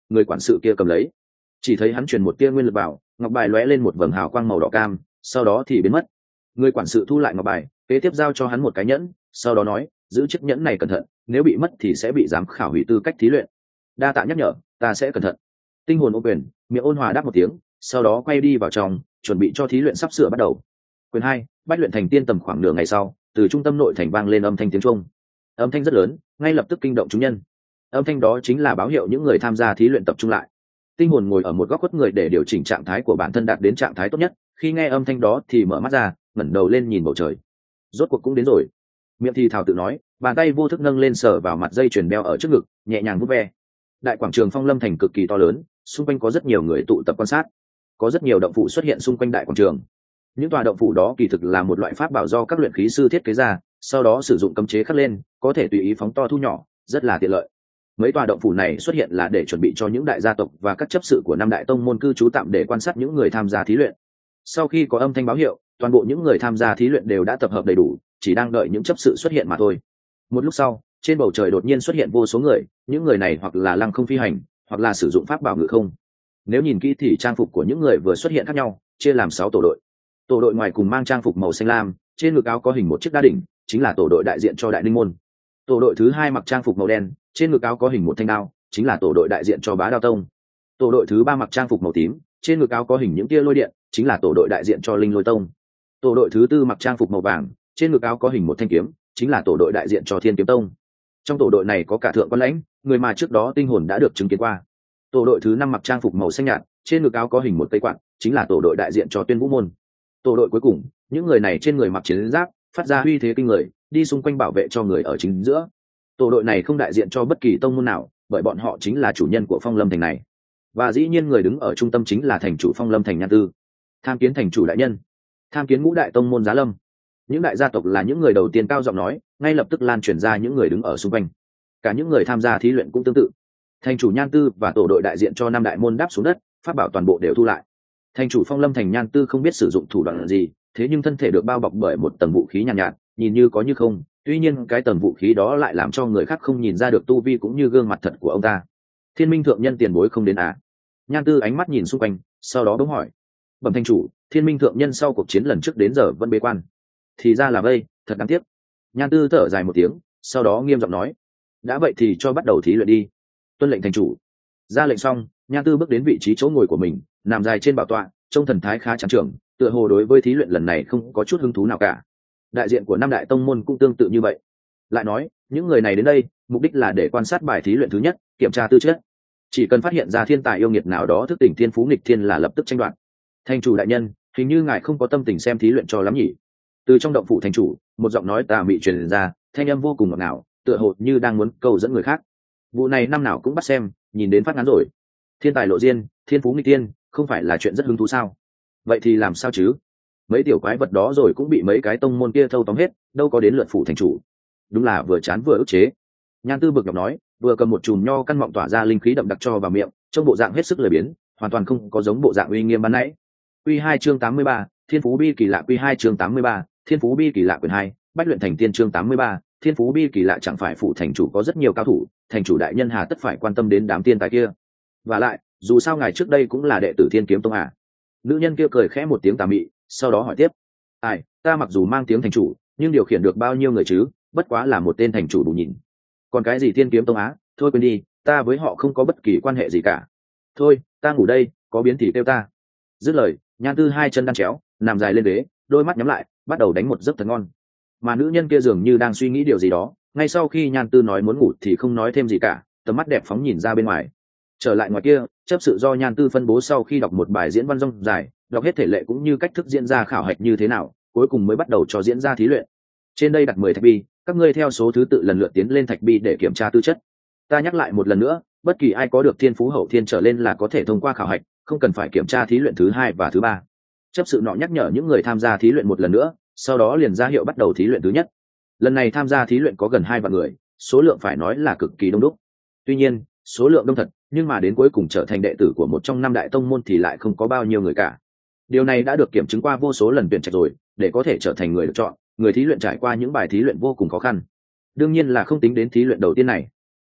người quản sự kia cầm lấy, chỉ thấy hắn truyền một tia nguyên lực vào, ngọc bài lóe lên một vầng hào quang màu đỏ cam, sau đó thì biến mất. Người quản sự thu lại ngọc bài, kế tiếp giao cho hắn một cái nhẫn, sau đó nói, giữ chiếc nhẫn này cẩn thận, nếu bị mất thì sẽ bị giám khảo hủy tư cách thí luyện. Đa tạ nhắc nhở, ta sẽ cẩn thận. Tinh hồn ô quyền, miệng ôn hòa đáp một tiếng, sau đó quay đi vào trong, chuẩn bị cho thí luyện sắp sửa bắt đầu. Quyền 2, bách luyện thành tiên. Tầm khoảng nửa ngày sau, từ trung tâm nội thành vang lên âm thanh tiếng chuông. Âm thanh rất lớn, ngay lập tức kinh động chúng nhân. Âm thanh đó chính là báo hiệu những người tham gia thí luyện tập trung lại. Tinh hồn ngồi ở một góc khuất người để điều chỉnh trạng thái của bản thân đạt đến trạng thái tốt nhất, khi nghe âm thanh đó thì mở mắt ra, ngẩng đầu lên nhìn bầu trời. Rốt cuộc cũng đến rồi. Miệng thì thào tự nói, bàn tay vô thức nâng lên sờ vào mặt dây chuyền đeo ở trước ngực, nhẹ nhàng vuốt ve. Đại quảng trường Phong Lâm thành cực kỳ to lớn, xung quanh có rất nhiều người tụ tập quan sát, có rất nhiều động phủ xuất hiện xung quanh đại quảng trường. Những tòa động phủ đó kỳ thực là một loại pháp bảo do các luyện khí sư thiết kế ra, sau đó sử dụng cấm chế khắc lên, có thể tùy ý phóng to thu nhỏ, rất là tiện lợi. Mấy tòa động phủ này xuất hiện là để chuẩn bị cho những đại gia tộc và các chấp sự của năm đại tông môn cư trú tạm để quan sát những người tham gia thí luyện. Sau khi có âm thanh báo hiệu, toàn bộ những người tham gia thí luyện đều đã tập hợp đầy đủ, chỉ đang đợi những chấp sự xuất hiện mà thôi. Một lúc sau, trên bầu trời đột nhiên xuất hiện vô số người, những người này hoặc là lăng không phi hành, hoặc là sử dụng pháp bảo ngự không. Nếu nhìn kỹ thì trang phục của những người vừa xuất hiện khác nhau, chia làm 6 tổ đội. Tổ đội ngoài cùng mang trang phục màu xanh lam, trên ngực áo có hình một chiếc đa đỉnh, chính là tổ đội đại diện cho Đại Ninh môn. Tổ đội thứ 2 mặc trang phục màu đen, trên ngực áo có hình một thanh đao, chính là tổ đội đại diện cho Bá Đao tông. Tổ đội thứ 3 mặc trang phục màu tím, trên ngực áo có hình những tia lôi điện, chính là tổ đội đại diện cho Linh Lôi tông. Tổ đội thứ 4 mặc trang phục màu vàng, trên ngực áo có hình một thanh kiếm, chính là tổ đội đại diện cho Thiên Kiếm tông. Trong tổ đội này có cả thượng quan lãnh, người mà trước đó tinh hồn đã được chứng kiến qua. Tổ đội thứ 5 mặc trang phục màu xanh nhạt, trên ngực áo có hình một cây quạt, chính là tổ đội đại diện cho Tuyên Vũ môn. Tổ đội cuối cùng, những người này trên người mặc chiến giáp, phát ra uy thế kinh người, đi xung quanh bảo vệ cho người ở chính giữa. Tổ đội này không đại diện cho bất kỳ tông môn nào, bởi bọn họ chính là chủ nhân của Phong Lâm thành này. Và dĩ nhiên người đứng ở trung tâm chính là thành chủ Phong Lâm thành Nhan Tư. Tham kiến thành chủ đại nhân, tham kiến ngũ đại tông môn Giá Lâm. Những đại gia tộc là những người đầu tiên cao giọng nói, ngay lập tức lan truyền ra những người đứng ở xung quanh. Cả những người tham gia thí luyện cũng tương tự. Thành chủ Nhan Tư và tổ đội đại diện cho năm đại môn đáp xuống đất, pháp bảo toàn bộ đều thu lại. Thành chủ Phong Lâm thành Nhan Tư không biết sử dụng thủ đoạn gì, thế nhưng thân thể được bao bọc bởi một tầng vũ khí nhàn nhạt, nhìn như có như không, tuy nhiên cái tầng vũ khí đó lại làm cho người khác không nhìn ra được tu vi cũng như gương mặt thật của ông ta. Thiên Minh thượng nhân tiền bối không đến à? Nhan Tư ánh mắt nhìn xung quanh, sau đó bỗng hỏi. Bẩm thành chủ, Thiên Minh thượng nhân sau cuộc chiến lần trước đến giờ vẫn bế quan. Thì ra là vậy, thật đáng tiếc. Nhan Tư thở dài một tiếng, sau đó nghiêm giọng nói. Đã vậy thì cho bắt đầu thí luyện đi. Tuân lệnh thành chủ. Ra lệnh xong, Nhan Tư bước đến vị trí chỗ ngồi của mình, nằm dài trên bảo tọa, trông thần thái khá trắng trưởng, tựa hồ đối với thí luyện lần này không có chút hứng thú nào cả. Đại diện của năm đại tông môn cũng tương tự như vậy. Lại nói, những người này đến đây, mục đích là để quan sát bài thí luyện thứ nhất, kiểm tra tư chất. Chỉ cần phát hiện ra thiên tài yêu nghiệt nào đó thức tỉnh thiên phú nghịch thiên là lập tức tranh đoạt. Thành chủ đại nhân, hình như ngài không có tâm tình xem thí luyện cho lắm nhỉ? Từ trong động phủ thành chủ, một giọng nói tà mị truyền ra, thanh âm vô cùng ngọt ngào, tựa hồ như đang muốn câu dẫn người khác. Vụ này năm nào cũng bắt xem, nhìn đến phát ngán rồi. Thiên tài lộ diên, thiên phú nghịch thiên, không phải là chuyện rất hứng thú sao? Vậy thì làm sao chứ? Mấy tiểu quái vật đó rồi cũng bị mấy cái tông môn kia thâu tóm hết, đâu có đến lượt phủ thành chủ. Đúng là vừa chán vừa ức chế. Nhan Tư bực nhọc nói, vừa cầm một chùm nho căn mọng tỏa ra linh khí đậm đặc cho vào miệng, trong bộ dạng hết sức lười biếng, hoàn toàn không có giống bộ dạng uy nghiêm ban nãy. Quy 2 chương 83, Thiên phú bi kỳ lạ. Quy 2 chương 83, Thiên phú bi kỳ lạ. Quyển 2, Bách luyện thành tiên. Chương 83, Thiên phú bi kỳ lạ. Chẳng phải phủ thành chủ có rất nhiều cao thủ, thành chủ đại nhân hà tất phải quan tâm đến đám tiên tài kia? Và lại, dù sao ngài trước đây cũng là đệ tử Thiên Kiếm tông à? Nữ nhân kia cười khẽ một tiếng tà mị, sau đó hỏi tiếp. Ai, ta mặc dù mang tiếng thành chủ, nhưng điều khiển được bao nhiêu người chứ, bất quá là một tên thành chủ đủ nhìn. Còn cái gì Thiên Kiếm tông á, thôi quên đi, ta với họ không có bất kỳ quan hệ gì cả. Thôi, ta ngủ đây, có biến thì kêu ta. Dứt lời, Nhan Tư hai chân đan chéo, nằm dài lên ghế, đôi mắt nhắm lại, bắt đầu đánh một giấc thật ngon. Mà nữ nhân kia dường như đang suy nghĩ điều gì đó, ngay sau khi Nhan Tư nói muốn ngủ thì không nói thêm gì cả, tầm mắt đẹp phóng nhìn ra bên ngoài. Trở lại ngoài kia, chấp sự do Nhan Tư phân bố sau khi đọc một bài diễn văn rông dài, đọc hết thể lệ cũng như cách thức diễn ra khảo hạch như thế nào, cuối cùng mới bắt đầu cho diễn ra thí luyện. Trên đây đặt 10 thạch bi, các ngươi theo số thứ tự lần lượt tiến lên thạch bi để kiểm tra tư chất. Ta nhắc lại một lần nữa, bất kỳ ai có được thiên phú hậu thiên trở lên là có thể thông qua khảo hạch, không cần phải kiểm tra thí luyện thứ 2 và thứ 3. Chấp sự nọ nhắc nhở những người tham gia thí luyện một lần nữa, sau đó liền ra hiệu bắt đầu thí luyện thứ nhất. Lần này tham gia thí luyện có gần 2 vạn người, số lượng phải nói là cực kỳ đông đúc. Tuy nhiên, số lượng đông thật, nhưng mà đến cuối cùng trở thành đệ tử của một trong 5 đại tông môn thì lại không có bao nhiêu người cả. Điều này đã được kiểm chứng qua vô số lần tuyển trạch rồi, để có thể trở thành người được chọn, người thí luyện trải qua những bài thí luyện vô cùng khó khăn. Đương nhiên là không tính đến thí luyện đầu tiên này.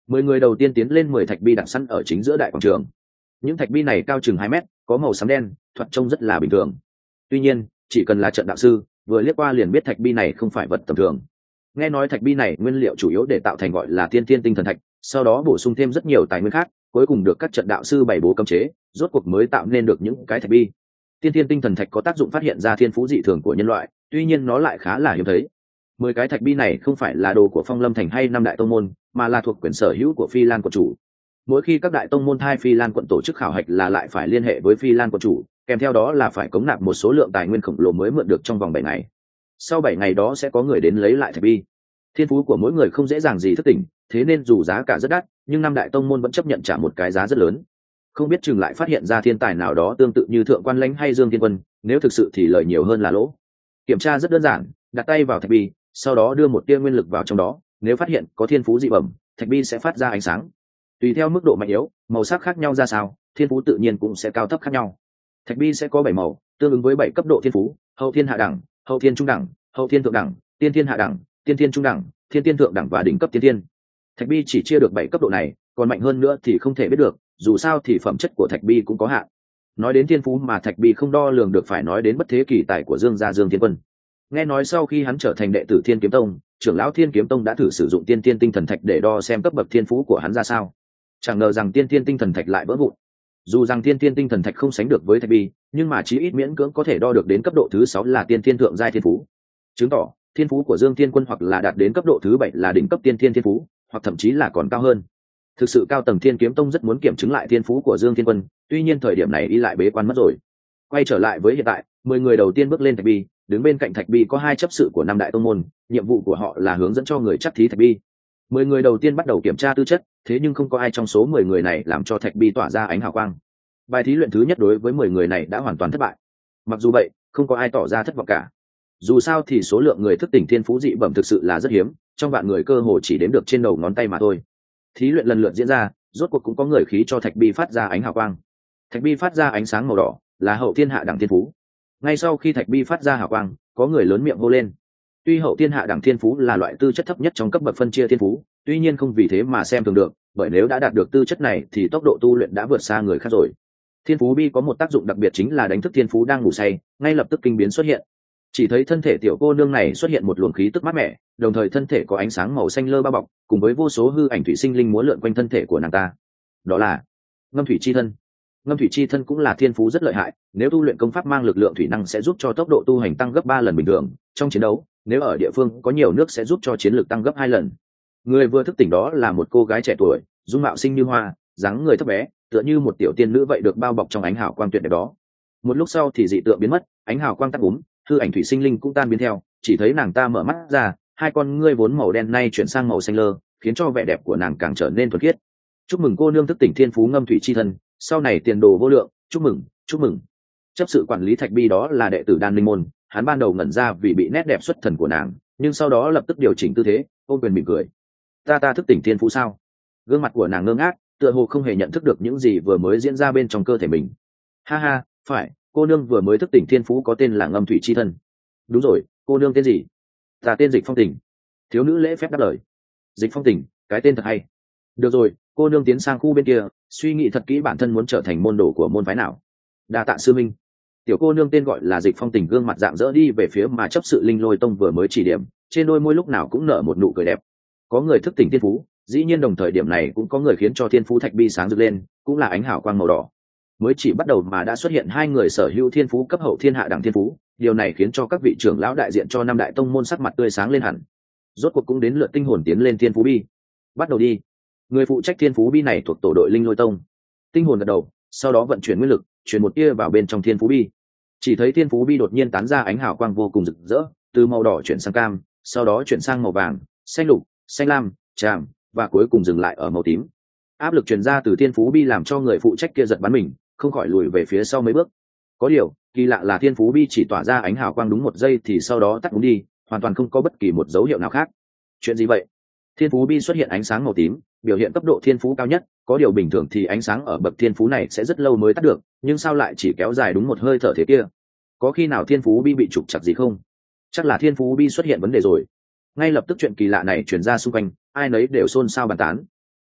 10 người đầu tiên tiến lên 10 thạch bi đặt sẵn ở chính giữa đại quảng trường. Những thạch bi này cao chừng 2 mét, có màu xám đen, thoạt trông rất là bình thường. Tuy nhiên, chỉ cần là trận đạo sư, vừa liếc qua liền biết thạch bi này không phải vật tầm thường. Nghe nói thạch bi này nguyên liệu chủ yếu để tạo thành gọi là tiên thiên tinh thần thạch, sau đó bổ sung thêm rất nhiều tài nguyên khác, cuối cùng được các trận đạo sư bày bố cấm chế, rốt cuộc mới tạo nên được những cái thạch bi. Tiên thiên tinh thần thạch có tác dụng phát hiện ra thiên phú dị thường của nhân loại, tuy nhiên nó lại khá là hiếm thấy. 10 cái thạch bi này không phải là đồ của Phong Lâm Thành hay năm đại tông môn, mà là thuộc quyền sở hữu của Phi Lan quận chủ. Mỗi khi các đại tông môn thay Phi Lan quận tổ chức khảo hạch là lại phải liên hệ với Phi Lan quận chủ, kèm theo đó là phải cống nạp một số lượng tài nguyên khổng lồ mới mượn được trong vòng 7 ngày. Sau 7 ngày đó sẽ có người đến lấy lại thạch bi. Thiên phú của mỗi người không dễ dàng gì thức tỉnh, thế nên dù giá cả rất đắt, nhưng năm đại tông môn vẫn chấp nhận trả một cái giá rất lớn. Không biết chừng lại phát hiện ra thiên tài nào đó tương tự như Thượng Quan Lãnh hay Dương Thiên Quân, nếu thực sự thì lợi nhiều hơn là lỗ. Kiểm tra rất đơn giản, đặt tay vào thạch bi, sau đó đưa một tia nguyên lực vào trong đó, nếu phát hiện có thiên phú dị bẩm, thạch bi sẽ phát ra ánh sáng. Tùy theo mức độ mạnh yếu, màu sắc khác nhau ra sao, thiên phú tự nhiên cũng sẽ cao thấp khác nhau. Thạch bi sẽ có 7 màu, tương ứng với 7 cấp độ thiên phú: hậu thiên hạ đẳng, hậu thiên trung đẳng, hậu thiên thượng đẳng, tiên thiên hạ đẳng, tiên thiên trung đẳng, thiên thiên thượng đẳng và đỉnh cấp tiên thiên. Thạch bi chỉ chia được 7 cấp độ này, còn mạnh hơn nữa thì không thể biết được, dù sao thì phẩm chất của thạch bi cũng có hạn. Nói đến thiên phú mà thạch bi không đo lường được phải nói đến bất thế kỳ tài của Dương gia Dương Thiên Quân. Nghe nói sau khi hắn trở thành đệ tử Thiên Kiếm Tông, trưởng lão Thiên Kiếm Tông đã thử sử dụng tiên thiên tinh thần thạch để đo xem cấp bậc thiên phú của hắn ra sao. Chẳng ngờ rằng tiên thiên tinh thần thạch lại vỡ vụn. Dù rằng tiên thiên tinh thần thạch không sánh được với thạch bi, nhưng mà chí ít miễn cưỡng có thể đo được đến cấp độ thứ 6 là tiên thiên thượng giai thiên phú. Chứng tỏ thiên phú của Dương Thiên Quân hoặc là đạt đến cấp độ thứ 7 là đỉnh cấp tiên thiên thiên phú, hoặc thậm chí là còn cao hơn. Thực sự cao tầng Thiên Kiếm Tông rất muốn kiểm chứng lại thiên phú của Dương Thiên Quân, tuy nhiên thời điểm này y lại bế quan mất rồi. Quay trở lại với hiện tại, 10 người đầu tiên bước lên thạch bi, đứng bên cạnh thạch bi có 2 chấp sự của năm đại tông môn, nhiệm vụ của họ là hướng dẫn cho người chắc thí thạch bi. 10 người đầu tiên bắt đầu kiểm tra tư chất, thế nhưng không có ai trong số 10 người này làm cho thạch bi tỏa ra ánh hào quang. Bài thí luyện thứ nhất đối với 10 người này đã hoàn toàn thất bại. Mặc dù vậy, không có ai tỏ ra thất vọng cả. Dù sao thì số lượng người thức tỉnh thiên phú dị bẩm thực sự là rất hiếm, trong vạn người cơ hồ chỉ đếm được trên đầu ngón tay mà thôi. Thí luyện lần lượt diễn ra, rốt cuộc cũng có người khí cho thạch bi phát ra ánh hào quang. Thạch bi phát ra ánh sáng màu đỏ, là hậu thiên hạ đẳng thiên phú. Ngay sau khi thạch bi phát ra hào quang, có người lớn miệng hô lên. Tuy hậu thiên hạ đẳng thiên phú là loại tư chất thấp nhất trong cấp bậc phân chia thiên phú, tuy nhiên không vì thế mà xem thường được, bởi nếu đã đạt được tư chất này thì tốc độ tu luyện đã vượt xa người khác rồi. Thiên phú bi có một tác dụng đặc biệt chính là đánh thức thiên phú đang ngủ say, ngay lập tức kinh biến xuất hiện. Chỉ thấy thân thể tiểu cô nương này xuất hiện một luồng khí tức mát mẻ, đồng thời thân thể có ánh sáng màu xanh lơ bao bọc, cùng với vô số hư ảnh thủy sinh linh múa lượn quanh thân thể của nàng ta. Đó là ngâm thủy chi thân. Ngâm thủy chi thân cũng là thiên phú rất lợi hại, nếu tu luyện công pháp mang lực lượng thủy năng sẽ giúp cho tốc độ tu hành tăng gấp 3 lần bình thường, trong chiến đấu, nếu ở địa phương có nhiều nước sẽ giúp cho chiến lược tăng gấp 2 lần. Người vừa thức tỉnh đó là một cô gái trẻ tuổi, dung mạo xinh như hoa, dáng người thấp bé, tựa như một tiểu tiên nữ vậy, được bao bọc trong ánh hào quang tuyệt đẹp đó. Một lúc sau thì dị tượng biến mất, ánh hào quang tắt úm, hư ảnh thủy sinh linh cũng tan biến theo, chỉ thấy nàng ta mở mắt ra, hai con ngươi vốn màu đen nay chuyển sang màu xanh lơ, khiến cho vẻ đẹp của nàng càng trở nên thuần khiết. Chúc mừng cô nương thức tỉnh thiên phú ngâm thủy chi thân, sau này tiền đồ vô lượng, chúc mừng, chúc mừng. Chấp sự quản lý thạch bi đó là đệ tử Đan Linh môn, hắn ban đầu ngẩn ra vì bị nét đẹp xuất thần của nàng, nhưng sau đó lập tức điều chỉnh tư thế, ôm quyền mỉm cười. Ta thức tỉnh thiên phú sao? Gương mặt của nàng ngơ ngác, tựa hồ không hề nhận thức được những gì vừa mới diễn ra bên trong cơ thể mình. Ha ha, phải, cô nương vừa mới thức tỉnh thiên phú có tên là ngâm thủy chi thân. Đúng rồi, cô nương tên gì? Ta tên Dịch Phong Tình. Thiếu nữ lễ phép đáp lời. Dịch Phong Tình, cái tên thật hay. Được rồi, cô nương tiến sang khu bên kia, suy nghĩ thật kỹ bản thân muốn trở thành môn đồ của môn phái nào. Đa tạ sư minh. Tiểu cô nương tên gọi là Dịch Phong Tình gương mặt rạng rỡ đi về phía mà chấp sự Linh Lôi Tông vừa mới chỉ điểm, trên đôi môi lúc nào cũng nở một nụ cười đẹp. Có người thức tỉnh thiên phú, dĩ nhiên đồng thời điểm này cũng có người khiến cho thiên phú thạch bi sáng rực lên, cũng là ánh hào quang màu đỏ. Mới chỉ bắt đầu mà đã xuất hiện 2 người sở hữu thiên phú cấp hậu thiên hạ đẳng thiên phú, điều này khiến cho các vị trưởng lão đại diện cho năm đại tông môn sắc mặt tươi sáng lên hẳn. Rốt cuộc cũng đến lượt tinh hồn tiến lên thiên phú bi. Bắt đầu đi. Người phụ trách thiên phú bi này thuộc tổ đội Linh Lôi Tông. Tinh hồn gật đầu, sau đó vận chuyển nguyên lực, chuyển một tia vào bên trong thiên phú bi. Chỉ thấy thiên phú bi đột nhiên tán ra ánh hào quang vô cùng rực rỡ, từ màu đỏ chuyển sang cam, sau đó chuyển sang màu vàng, xanh lục, xanh lam, tràm, và cuối cùng dừng lại ở màu tím. Áp lực truyền ra từ thiên phú bi làm cho người phụ trách kia giật bắn mình, không khỏi lùi về phía sau mấy bước. Có điều kỳ lạ là thiên phú bi chỉ tỏa ra ánh hào quang đúng 1 giây thì sau đó tắt ngúm đi, hoàn toàn không có bất kỳ một dấu hiệu nào khác. Chuyện gì vậy? Thiên phú bi xuất hiện ánh sáng màu tím, biểu hiện cấp độ thiên phú cao nhất, có điều bình thường thì ánh sáng ở bậc thiên phú này sẽ rất lâu mới tắt được, nhưng sao lại chỉ kéo dài đúng 1 hơi thở thế kia? Có khi nào thiên phú bi bị trục trặc gì không? Chắc là thiên phú bi xuất hiện vấn đề rồi. Ngay lập tức chuyện kỳ lạ này truyền ra xung quanh, ai nấy đều xôn xao bàn tán.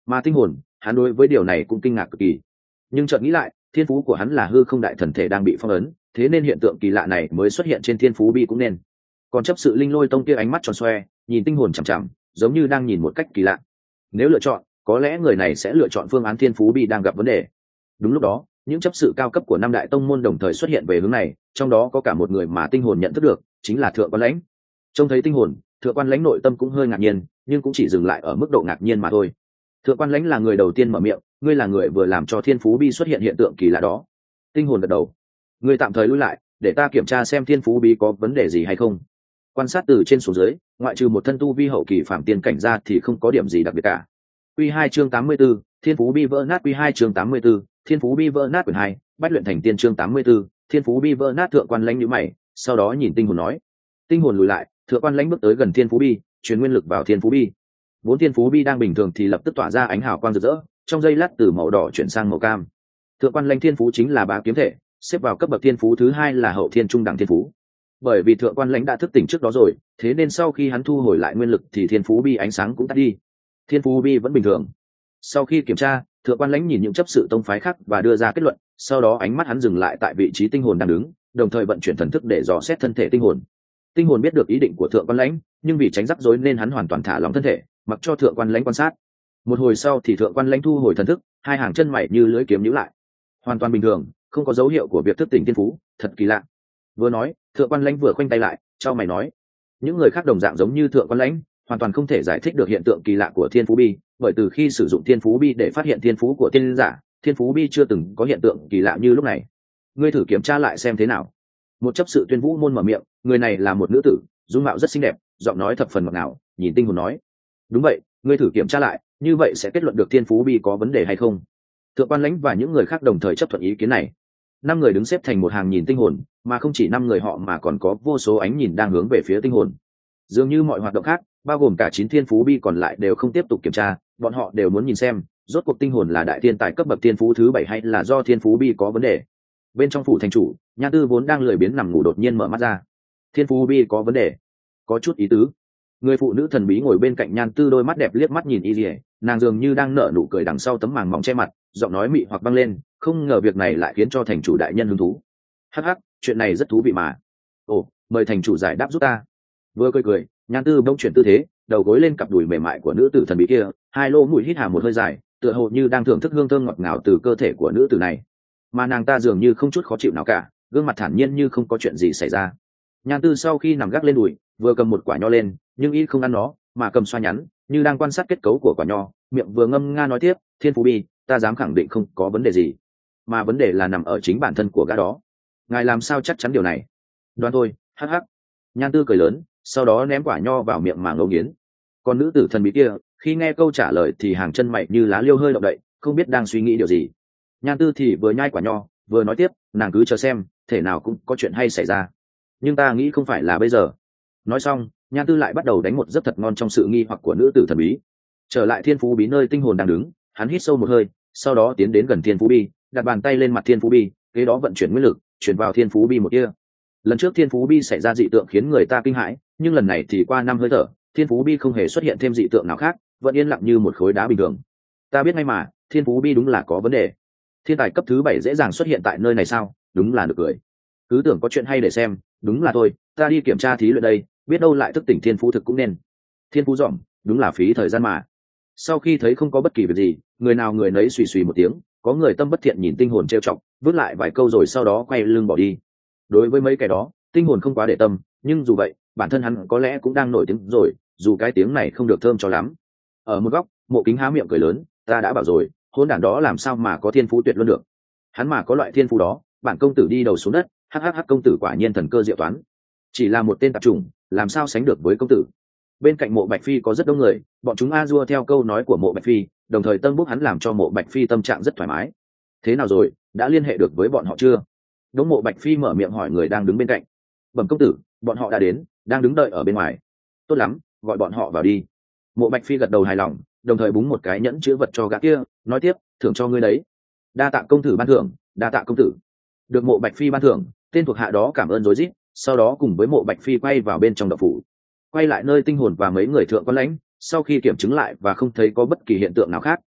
Mà tinh hồn, hắn đối với điều này cũng kinh ngạc cực kỳ, nhưng chợt nghĩ lại, thiên phú của hắn là hư không đại thần thể đang bị phong ấn, thế nên hiện tượng kỳ lạ này mới xuất hiện trên thiên phú bi cũng nên. Còn chấp sự linh lôi tông kia ánh mắt tròn xoe, nhìn tinh hồn chằm chằm, giống như đang nhìn một cách kỳ lạ. Nếu lựa chọn, có lẽ người này sẽ lựa chọn phương án thiên phú bi đang gặp vấn đề. Đúng lúc đó, những chấp sự cao cấp của năm đại tông môn đồng thời xuất hiện về hướng này, trong đó có cả một người mà tinh hồn nhận thức được, chính là Thượng Quan Lãnh. Trông thấy tinh hồn, Thượng Quan Lãnh nội tâm cũng hơi ngạc nhiên, nhưng cũng chỉ dừng lại ở mức độ ngạc nhiên mà thôi. Thượng Quan Lãnh là người đầu tiên mở miệng, ngươi là người vừa làm cho thiên phú bi xuất hiện hiện tượng kỳ lạ đó. Tinh hồn gật đầu. Ngươi tạm thời lui lại, để ta kiểm tra xem thiên phú bi có vấn đề gì hay không. Quan sát từ trên xuống dưới, ngoại trừ một thân tu vi hậu kỳ phạm tiên cảnh ra thì không có điểm gì đặc biệt cả. Quy 2 chương 84, thiên phú bi vỡ nát. Quy 2 chương 84, thiên phú bi vỡ nát. Quyển 2, bách luyện thành tiên chương 84, thiên phú bi vỡ nát. Thượng Quan Lãnh nhíu mày, sau đó nhìn tinh hồn nói. Tinh hồn lùi lại, Thượng Quan Lãnh bước tới gần thiên phú bi, truyền nguyên lực vào thiên phú bi. Vốn thiên phú bi đang bình thường thì lập tức tỏa ra ánh hào quang rực rỡ, trong giây lát từ màu đỏ chuyển sang màu cam. Thượng Quan Lãnh thiên phú chính là bá kiếm thể, xếp vào cấp bậc thiên phú thứ hai là hậu thiên trung đẳng thiên phú. Bởi vì Thượng Quan Lãnh đã thức tỉnh trước đó rồi, thế nên sau khi hắn thu hồi lại nguyên lực thì thiên phú bi ánh sáng cũng tắt đi. Thiên phú bi vẫn bình thường. Sau khi kiểm tra, Thượng Quan Lãnh nhìn những chấp sự tông phái khác và đưa ra kết luận, sau đó ánh mắt hắn dừng lại tại vị trí tinh hồn đang đứng, đồng thời vận chuyển thần thức để dò xét thân thể tinh hồn. Tinh hồn biết được ý định của Thượng Quan Lãnh, nhưng vì tránh rắc rối nên hắn hoàn toàn thả lỏng thân thể, mặc cho Thượng Quan Lãnh quan sát. Một hồi sau thì Thượng Quan Lãnh thu hồi thần thức, hai hàng chân mày như lưỡi kiếm nhíu lại. Hoàn toàn bình thường, không có dấu hiệu của việc thức tỉnh thiên phú, thật kỳ lạ. Vừa nói, Thượng Quan Lãnh vừa khoanh tay lại, chau mày nói: những người khác đồng dạng giống như Thượng Quan Lãnh, hoàn toàn không thể giải thích được hiện tượng kỳ lạ của thiên phú bi, bởi từ khi sử dụng thiên phú bi để phát hiện thiên phú của tiên giả, thiên phú bi chưa từng có hiện tượng kỳ lạ như lúc này. Ngươi thử kiểm tra lại xem thế nào. Một chấp sự Tuyên Vũ môn mở miệng, người này là một nữ tử, dung mạo rất xinh đẹp, giọng nói thập phần ngọt ngào, nhìn tinh hồn nói: đúng vậy, ngươi thử kiểm tra lại, như vậy sẽ kết luận được thiên phú bi có vấn đề hay không. Thượng Quan Lãnh và những người khác đồng thời chấp thuận ý kiến này. Năm người đứng xếp thành một hàng nhìn tinh hồn, mà không chỉ năm người họ mà còn có vô số ánh nhìn đang hướng về phía tinh hồn. Dường như mọi hoạt động khác, bao gồm cả 9 thiên phú bi còn lại đều không tiếp tục kiểm tra, bọn họ đều muốn nhìn xem rốt cuộc tinh hồn là đại thiên tài cấp bậc thiên phú thứ 7 hay là do thiên phú bi có vấn đề. Bên trong phủ thành chủ, Nhan Tư vốn đang lười biếng nằm ngủ đột nhiên mở mắt ra. Thiên phú bi có vấn đề, có chút ý tứ. Người phụ nữ thần bí ngồi bên cạnh Nhan Tư đôi mắt đẹp liếc mắt nhìn y lìa, nàng dường như đang nở nụ cười đằng sau tấm màng mỏng che mặt, giọng nói mị hoặc vang lên, không ngờ việc này lại khiến cho thành chủ đại nhân hứng thú. Hắc hắc, chuyện này rất thú vị mà. Ồ, mời thành chủ giải đáp giúp ta. Vừa cười cười, Nhan Tư bỗng chuyển tư thế, đầu gối lên cặp đùi mềm mại của nữ tử thần bí kia, hai lỗ mũi hít hà một hơi dài, tựa hồ như đang thưởng thức hương thơm ngọt ngào từ cơ thể của nữ tử này. Mà nàng ta dường như không chút khó chịu nào cả, gương mặt thản nhiên như không có chuyện gì xảy ra. Nhan Tư sau khi nằm gác lên đùi, vừa cầm một quả nho lên, nhưng y không ăn nó, mà cầm xoa nhắn, như đang quan sát kết cấu của quả nho, miệng vừa ngâm nga nói tiếp: thiên phú bi, ta dám khẳng định không có vấn đề gì, mà vấn đề là nằm ở chính bản thân của gã đó. Ngài làm sao chắc chắn điều này? Đoán thôi, hắc hắc. Nhan Tư cười lớn, sau đó ném quả nho vào miệng mà ngấu nghiến. Còn nữ tử thần bí kia, khi nghe câu trả lời thì hàng chân mày như lá liêu hơi động đậy, không biết đang suy nghĩ điều gì. Nhan Tư thì vừa nhai quả nho, vừa nói tiếp: nàng cứ chờ xem, thể nào cũng có chuyện hay xảy ra. Nhưng ta nghĩ không phải là bây giờ. Nói xong, Nhan Tư lại bắt đầu đánh một giấc thật ngon trong sự nghi hoặc của nữ tử thần bí. Trở lại thiên phú bí nơi tinh hồn đang đứng, hắn hít sâu một hơi, sau đó tiến đến gần thiên phú bi, đặt bàn tay lên mặt thiên phú bi, kế đó vận chuyển nguyên lực, chuyển vào thiên phú bi một tia. Lần trước thiên phú bi xảy ra dị tượng khiến người ta kinh hãi, nhưng lần này thì qua 5 hơi thở, thiên phú bi không hề xuất hiện thêm dị tượng nào khác, vẫn yên lặng như một khối đá bình thường. Ta biết ngay mà, thiên phú bi đúng là có vấn đề. Thiên tài cấp thứ 7 dễ dàng xuất hiện tại nơi này sao? Đúng là được cười. Cứ tưởng có chuyện hay để xem, đúng là thôi, ta đi kiểm tra thí luyện đây, biết đâu lại thức tỉnh thiên phú thực cũng nên. Thiên phú dỏm, đúng là phí thời gian mà. Sau khi thấy không có bất kỳ việc gì, người nào người nấy xùy xùy một tiếng, có người tâm bất thiện nhìn tinh hồn trêu chọc, vứt lại vài câu rồi sau đó quay lưng bỏ đi. Đối với mấy cái đó, tinh hồn không quá để tâm, nhưng dù vậy, bản thân hắn có lẽ cũng đang nổi tiếng rồi, dù cái tiếng này không được thơm cho lắm. Ở một góc, Mộ Kính há miệng cười lớn, ta đã bảo rồi, hôn đản đó làm sao mà có thiên phú tuyệt luân được. Hắn mà có loại thiên phú đó, bản công tử đi đầu xuống đất, hắc công tử quả nhiên thần cơ diệu toán. Chỉ là một tên tạp chủng, làm sao sánh được với công tử. Bên cạnh Mộ Bạch Phi có rất đông người, bọn chúng a dua theo câu nói của Mộ Bạch Phi, đồng thời tân bốc hắn làm cho Mộ Bạch Phi tâm trạng rất thoải mái. Thế nào rồi, đã liên hệ được với bọn họ chưa? Đống Mộ Bạch Phi mở miệng hỏi người đang đứng bên cạnh. Bẩm công tử, bọn họ đã đến, đang đứng đợi ở bên ngoài. Tốt lắm, gọi bọn họ vào đi. Mộ Bạch Phi gật đầu hài lòng, đồng thời búng một cái nhẫn chữ vật cho gã kia, nói tiếp: thưởng cho ngươi đấy. Đa tạ công tử ban thưởng, đa tạ công tử. Được Mộ Bạch Phi ban thưởng, tên thuộc hạ đó cảm ơn rối rít, sau đó cùng với Mộ Bạch Phi quay vào bên trong động phủ. Quay lại nơi tinh hồn và mấy người Thượng Quan Lãnh, sau khi kiểm chứng lại và không thấy có bất kỳ hiện tượng nào khác,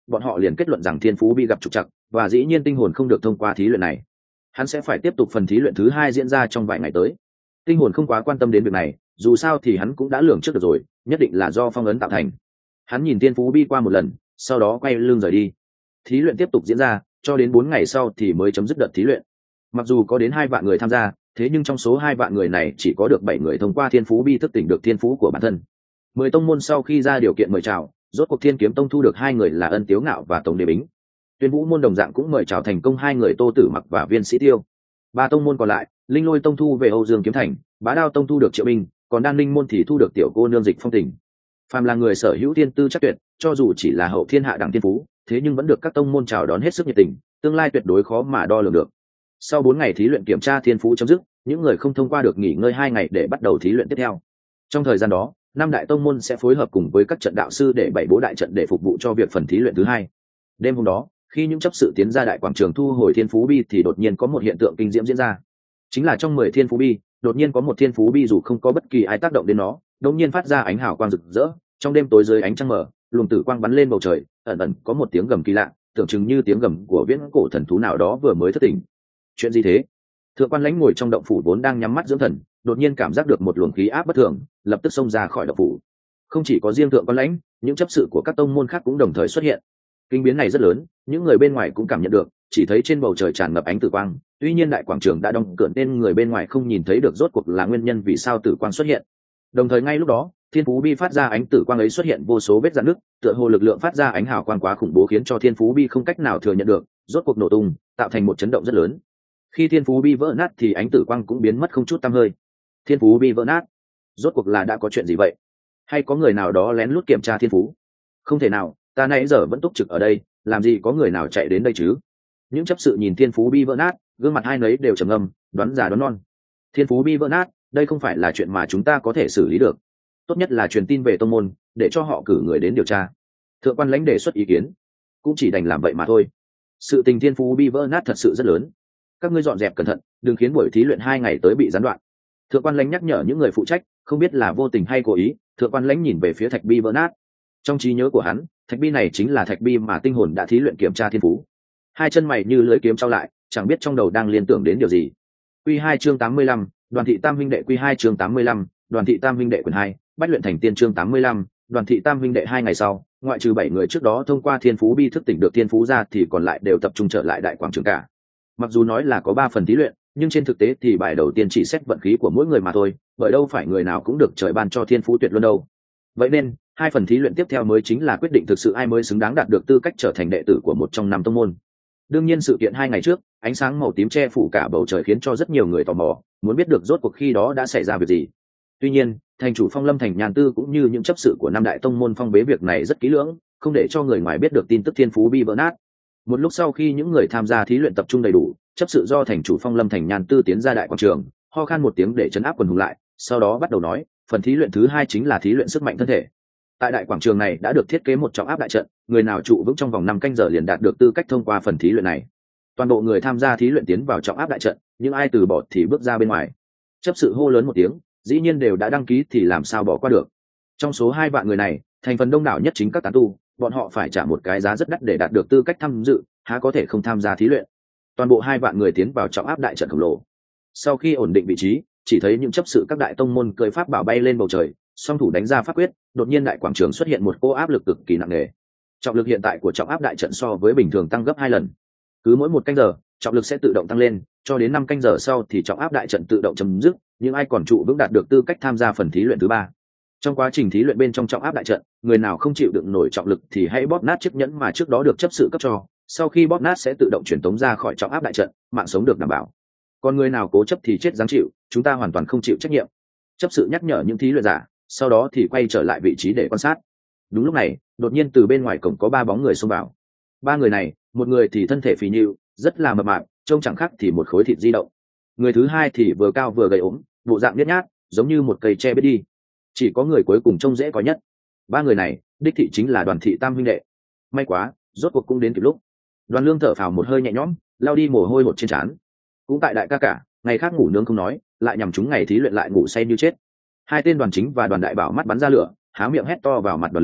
bọn họ liền kết luận rằng thiên phú bi gặp trục trặc, và dĩ nhiên tinh hồn không được thông qua thí luyện này. Hắn sẽ phải tiếp tục phần thí luyện thứ hai diễn ra trong vài ngày tới. Tinh hồn không quá quan tâm đến việc này, dù sao thì hắn cũng đã lường trước được rồi, nhất định là do phong ấn tạo thành. Hắn nhìn thiên phú bi qua một lần, sau đó quay lưng rời đi. Thí luyện tiếp tục diễn ra, cho đến 4 ngày sau thì mới chấm dứt đợt thí luyện. Mặc dù có đến 2 vạn người tham gia, thế nhưng trong số 2 vạn người này chỉ có được 7 người thông qua thiên phú bi thức tỉnh được thiên phú của bản thân. 10 tông môn sau khi ra điều kiện mời chào, rốt cuộc Thiên Kiếm Tông thu được 2 người là Ân Tiếu Ngạo và Tống Đế Bính. Tuyên Vũ môn đồng dạng cũng mời chào thành công 2 người Tô Tử Mặc và Viên Sĩ Tiêu. 3 tông môn còn lại, Linh Lôi Tông thu về Âu Dương Kiếm Thành, Bá Đao Tông thu được Triệu Binh, còn Đan Linh môn thì thu được tiểu cô nương Dịch Phong Tình. Phàm là người sở hữu thiên tư chắc tuyệt, cho dù chỉ là hậu thiên hạ đẳng thiên phú, thế nhưng vẫn được các tông môn chào đón hết sức nhiệt tình, tương lai tuyệt đối khó mà đo lường được. Sau 4 ngày thí luyện kiểm tra thiên phú chấm dứt, những người không thông qua được nghỉ ngơi 2 ngày để bắt đầu thí luyện tiếp theo. Trong thời gian đó, 5 đại tông môn sẽ phối hợp cùng với các trận đạo sư để bày bố đại trận để phục vụ cho việc phần thí luyện thứ hai. Đêm hôm đó, khi những chấp sự tiến ra đại quảng trường thu hồi thiên phú bi thì đột nhiên có một hiện tượng kinh diễm diễn ra. Chính là trong 10 thiên phú bi, đột nhiên có một thiên phú bi dù không có bất kỳ ai tác động đến nó, đột nhiên phát ra ánh hào quang rực rỡ, trong đêm tối dưới ánh trăng mờ, luồng tử quang bắn lên bầu trời, ẩn ẩn có một tiếng gầm kỳ lạ, tưởng chừng như tiếng gầm của viễn cổ thần thú nào đó vừa mới thức tỉnh. Chuyện gì thế? Thượng quan Lãnh ngồi trong động phủ vốn đang nhắm mắt dưỡng thần, đột nhiên cảm giác được một luồng khí áp bất thường, lập tức xông ra khỏi động phủ. Không chỉ có riêng Thượng quan Lãnh, những chấp sự của các tông môn khác cũng đồng thời xuất hiện. Kinh biến này rất lớn, những người bên ngoài cũng cảm nhận được, chỉ thấy trên bầu trời tràn ngập ánh tử quang, tuy nhiên đại quảng trường đã đóng cửa nên người bên ngoài không nhìn thấy được rốt cuộc là nguyên nhân vì sao tử quang xuất hiện. Đồng thời ngay lúc đó, thiên phú bi phát ra ánh tử quang ấy xuất hiện vô số vết rạn nứt, tựa hồ lực lượng phát ra ánh hào quang quá khủng bố khiến cho thiên phú bi không cách nào thừa nhận được, rốt cuộc nổ tung, tạo thành một chấn động rất lớn. Khi thiên phú bi vỡ nát thì ánh tử quang cũng biến mất không chút tăm hơi. Thiên phú bi vỡ nát, rốt cuộc là đã có chuyện gì vậy? Hay có người nào đó lén lút kiểm tra thiên phú? Không thể nào, ta nãy giờ vẫn túc trực ở đây, làm gì có người nào chạy đến đây chứ? Những chấp sự nhìn thiên phú bi vỡ nát, gương mặt hai nấy đều trầm ngâm, đoán già đoán non. Thiên phú bi vỡ nát, đây không phải là chuyện mà chúng ta có thể xử lý được. Tốt nhất là truyền tin về tông môn, để cho họ cử người đến điều tra. Thượng quan Lãnh đề xuất ý kiến, cũng chỉ đành làm vậy mà thôi. Sự tình thiên phú bi vỡ nát thật sự rất lớn, các ngươi dọn dẹp cẩn thận, đừng khiến buổi thí luyện 2 ngày tới bị gián đoạn. Thượng quan Lãnh nhắc nhở những người phụ trách, không biết là vô tình hay cố ý. Thượng quan Lãnh nhìn về phía thạch bi vỡ nát. Trong trí nhớ của hắn, thạch bi này chính là thạch bi mà tinh hồn đã thí luyện kiểm tra thiên phú. Hai chân mày như lưỡi kiếm trao lại, chẳng biết trong đầu đang liên tưởng đến điều gì. Quy 2 chương 85, Đoàn thị Tam huynh đệ. Quy 2 chương 85, Đoàn thị Tam huynh đệ quyển 2, Bách luyện thành tiên. Chương 85, Đoàn thị Tam huynh đệ. 2 ngày sau, ngoại trừ 7 người trước đó thông qua thiên phú bi thức tỉnh được thiên phú ra thì còn lại đều tập trung trở lại đại quảng trường cả. Mặc dù nói là có 3 phần thí luyện, nhưng trên thực tế thì bài đầu tiên chỉ xét vận khí của mỗi người mà thôi, bởi đâu phải người nào cũng được trời ban cho thiên phú tuyệt luân đâu. Vậy nên 2 phần thí luyện tiếp theo mới chính là quyết định thực sự ai mới xứng đáng đạt được tư cách trở thành đệ tử của một trong 5 tông môn. Đương nhiên sự kiện 2 ngày trước, ánh sáng màu tím che phủ cả bầu trời khiến cho rất nhiều người tò mò, muốn biết được rốt cuộc khi đó đã xảy ra việc gì. Tuy nhiên, thành chủ Phong Lâm Thành Nhàn Tư cũng như những chấp sự của 5 đại tông môn phong bế việc này rất kỹ lưỡng, không để cho người ngoài biết được tin tức thiên phú bi vỡ nát. Một lúc sau khi những người tham gia thí luyện tập trung đầy đủ, chấp sự do thành chủ Phong Lâm Thành Nhàn Tư tiến ra đại quảng trường, ho khan một tiếng để trấn áp quần hùng lại, sau đó bắt đầu nói, phần thí luyện thứ 2 chính là thí luyện sức mạnh thân thể. Tại đại quảng trường này đã được thiết kế một trọng áp đại trận, người nào trụ vững trong vòng 5 canh giờ liền đạt được tư cách thông qua phần thí luyện này. Toàn bộ người tham gia thí luyện tiến vào trọng áp đại trận, nhưng ai từ bỏ thì bước ra bên ngoài. Chấp sự hô lớn một tiếng, dĩ nhiên đều đã đăng ký thì làm sao bỏ qua được. Trong số 2 vạn người này, thành phần đông đảo nhất chính các tán tu, bọn họ phải trả một cái giá rất đắt để đạt được tư cách tham dự, há có thể không tham gia thí luyện. Toàn bộ 2 vạn người tiến vào trọng áp đại trận khổng lồ. Sau khi ổn định vị trí, chỉ thấy những chấp sự các đại tông môn cưỡi pháp bảo bay lên bầu trời, song thủ đánh ra pháp quyết, đột nhiên đại quảng trường xuất hiện một cô áp lực cực kỳ nặng nề. Trọng lực hiện tại của trọng áp đại trận so với bình thường tăng gấp 2 lần. Cứ mỗi 1 canh giờ, trọng lực sẽ tự động tăng lên, cho đến 5 canh giờ sau thì trọng áp đại trận tự động chấm dứt, nhưng ai còn trụ vững đạt được tư cách tham gia phần thí luyện thứ 3. Trong quá trình thí luyện bên trong trọng áp đại trận, người nào không chịu đựng nổi trọng lực thì hãy bóp nát chiếc nhẫn mà trước đó được chấp sự cấp cho, sau khi bóp nát sẽ tự động truyền tống ra khỏi trọng áp đại trận, mạng sống được đảm bảo. Còn người nào cố chấp thì chết giáng chịu, chúng ta hoàn toàn không chịu trách nhiệm. Chấp sự nhắc nhở những thí luyện giả, sau đó thì quay trở lại vị trí để quan sát. Đúng lúc này, đột nhiên từ bên ngoài cổng có 3 bóng người xông vào. 3 người này, một người thì thân thể phì nhiêu, rất là mập mạp, trông chẳng khác thì một khối thịt di động. Người thứ hai thì vừa cao vừa gầy ốm, bộ dạng nhếch nhác, giống như một cây tre biết đi. Chỉ có người cuối cùng trông dễ có nhất. 3 người này, đích thị chính là Đoàn thị Tam huynh đệ. May quá, rốt cuộc cũng đến kịp lúc. Đoàn Lương thở phào một hơi nhẹ nhõm, lao đi mồ hôi hột trên trán. Cũng tại đại ca cả, ngày khác ngủ nướng không nói, lại nhằm chúng ngày thí luyện lại ngủ say như chết. 2 tên Đoàn Chính và Đoàn Đại Bảo mắt bắn ra lửa, há miệng hét to vào mặt Đoàn Lương,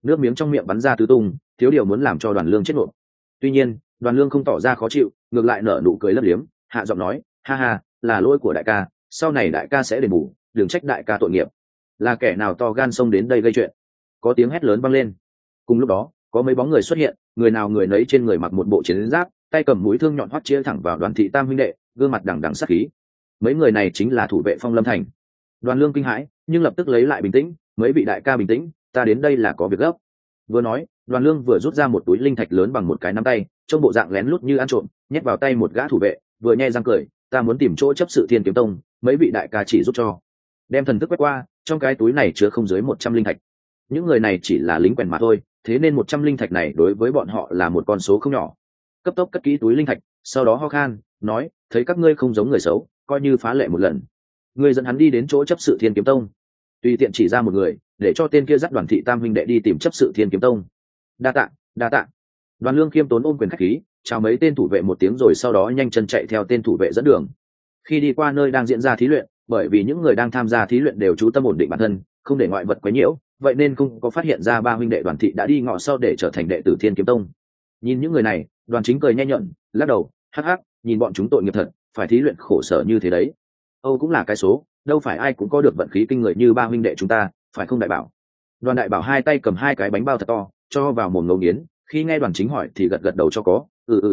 nước miếng trong miệng bắn ra tứ tung, thiếu điều muốn làm cho Đoàn Lương chết nộp. Tuy nhiên Đoàn Lương không tỏ ra khó chịu, ngược lại nở nụ cười lấp liếm, hạ giọng nói, ha ha, là lỗi của đại ca, sau này đại ca sẽ đền bù, đừng trách đại ca tội nghiệp. Là kẻ nào to gan xông đến đây gây chuyện? Có tiếng hét lớn vang lên. Cùng lúc đó có mấy bóng người xuất hiện, người nào người nấy trên người mặc một bộ chiến giáp, tay cầm mũi thương nhọn hoắt chĩa thẳng vào Đoàn thị tam huynh đệ, gương mặt đằng đằng sát khí. Mấy người này chính là thủ vệ Phong Lâm thành. Đoàn Lương kinh hãi nhưng lập tức lấy lại bình tĩnh, mấy vị đại ca bình tĩnh, ta đến đây là có việc gấp. Vừa nói Đoàn Lương vừa rút ra một túi linh thạch lớn bằng một cái nắm tay, trong bộ dạng lén lút như ăn trộm, nhét vào tay một gã thủ vệ, vừa nhe răng cười, ta muốn tìm chỗ chấp sự Thiên Kiếm Tông, mấy vị đại ca chỉ giúp cho. Đem thần thức quét qua, trong cái túi này chứa không dưới 100 linh thạch. Những người này chỉ là lính quèn mà thôi, thế nên 100 linh thạch này đối với bọn họ là một con số không nhỏ. Cấp tốc cất kỹ túi linh thạch, sau đó ho khan nói, thấy các ngươi không giống người xấu, coi như phá lệ một lần. Ngươi dẫn hắn đi đến chỗ chấp sự Thiên Kiếm Tông, tùy tiện chỉ ra một người, để cho tên kia dắt Đoàn thị tam huynh đệ đi tìm chấp sự Thiên Kiếm Tông. Đa tạ, đa tạ. Đoàn Lương khiêm tốn ôm quyền khách khí, chào mấy tên thủ vệ một tiếng rồi sau đó nhanh chân chạy theo tên thủ vệ dẫn đường. Khi đi qua nơi đang diễn ra thí luyện, bởi vì những người đang tham gia thí luyện đều chú tâm ổn định bản thân, không để ngoại vật quấy nhiễu, vậy nên không có phát hiện ra ba huynh đệ Đoàn thị đã đi ngọ sau để trở thành đệ tử Thiên Kiếm Tông. Nhìn những người này, Đoàn Chính cười nhe nhợn, lắc đầu, hắc hắc, nhìn bọn chúng tội nghiệp thật, phải thí luyện khổ sở như thế đấy. Âu cũng là cái số, đâu phải ai cũng có được vận khí kinh người như ba huynh đệ chúng ta, phải không đại bảo? Đoàn đại bảo hai tay cầm hai cái bánh bao thật to, cho vào mồm ngấu nghiến, khi nghe Đoàn Chính hỏi thì gật gật đầu cho có,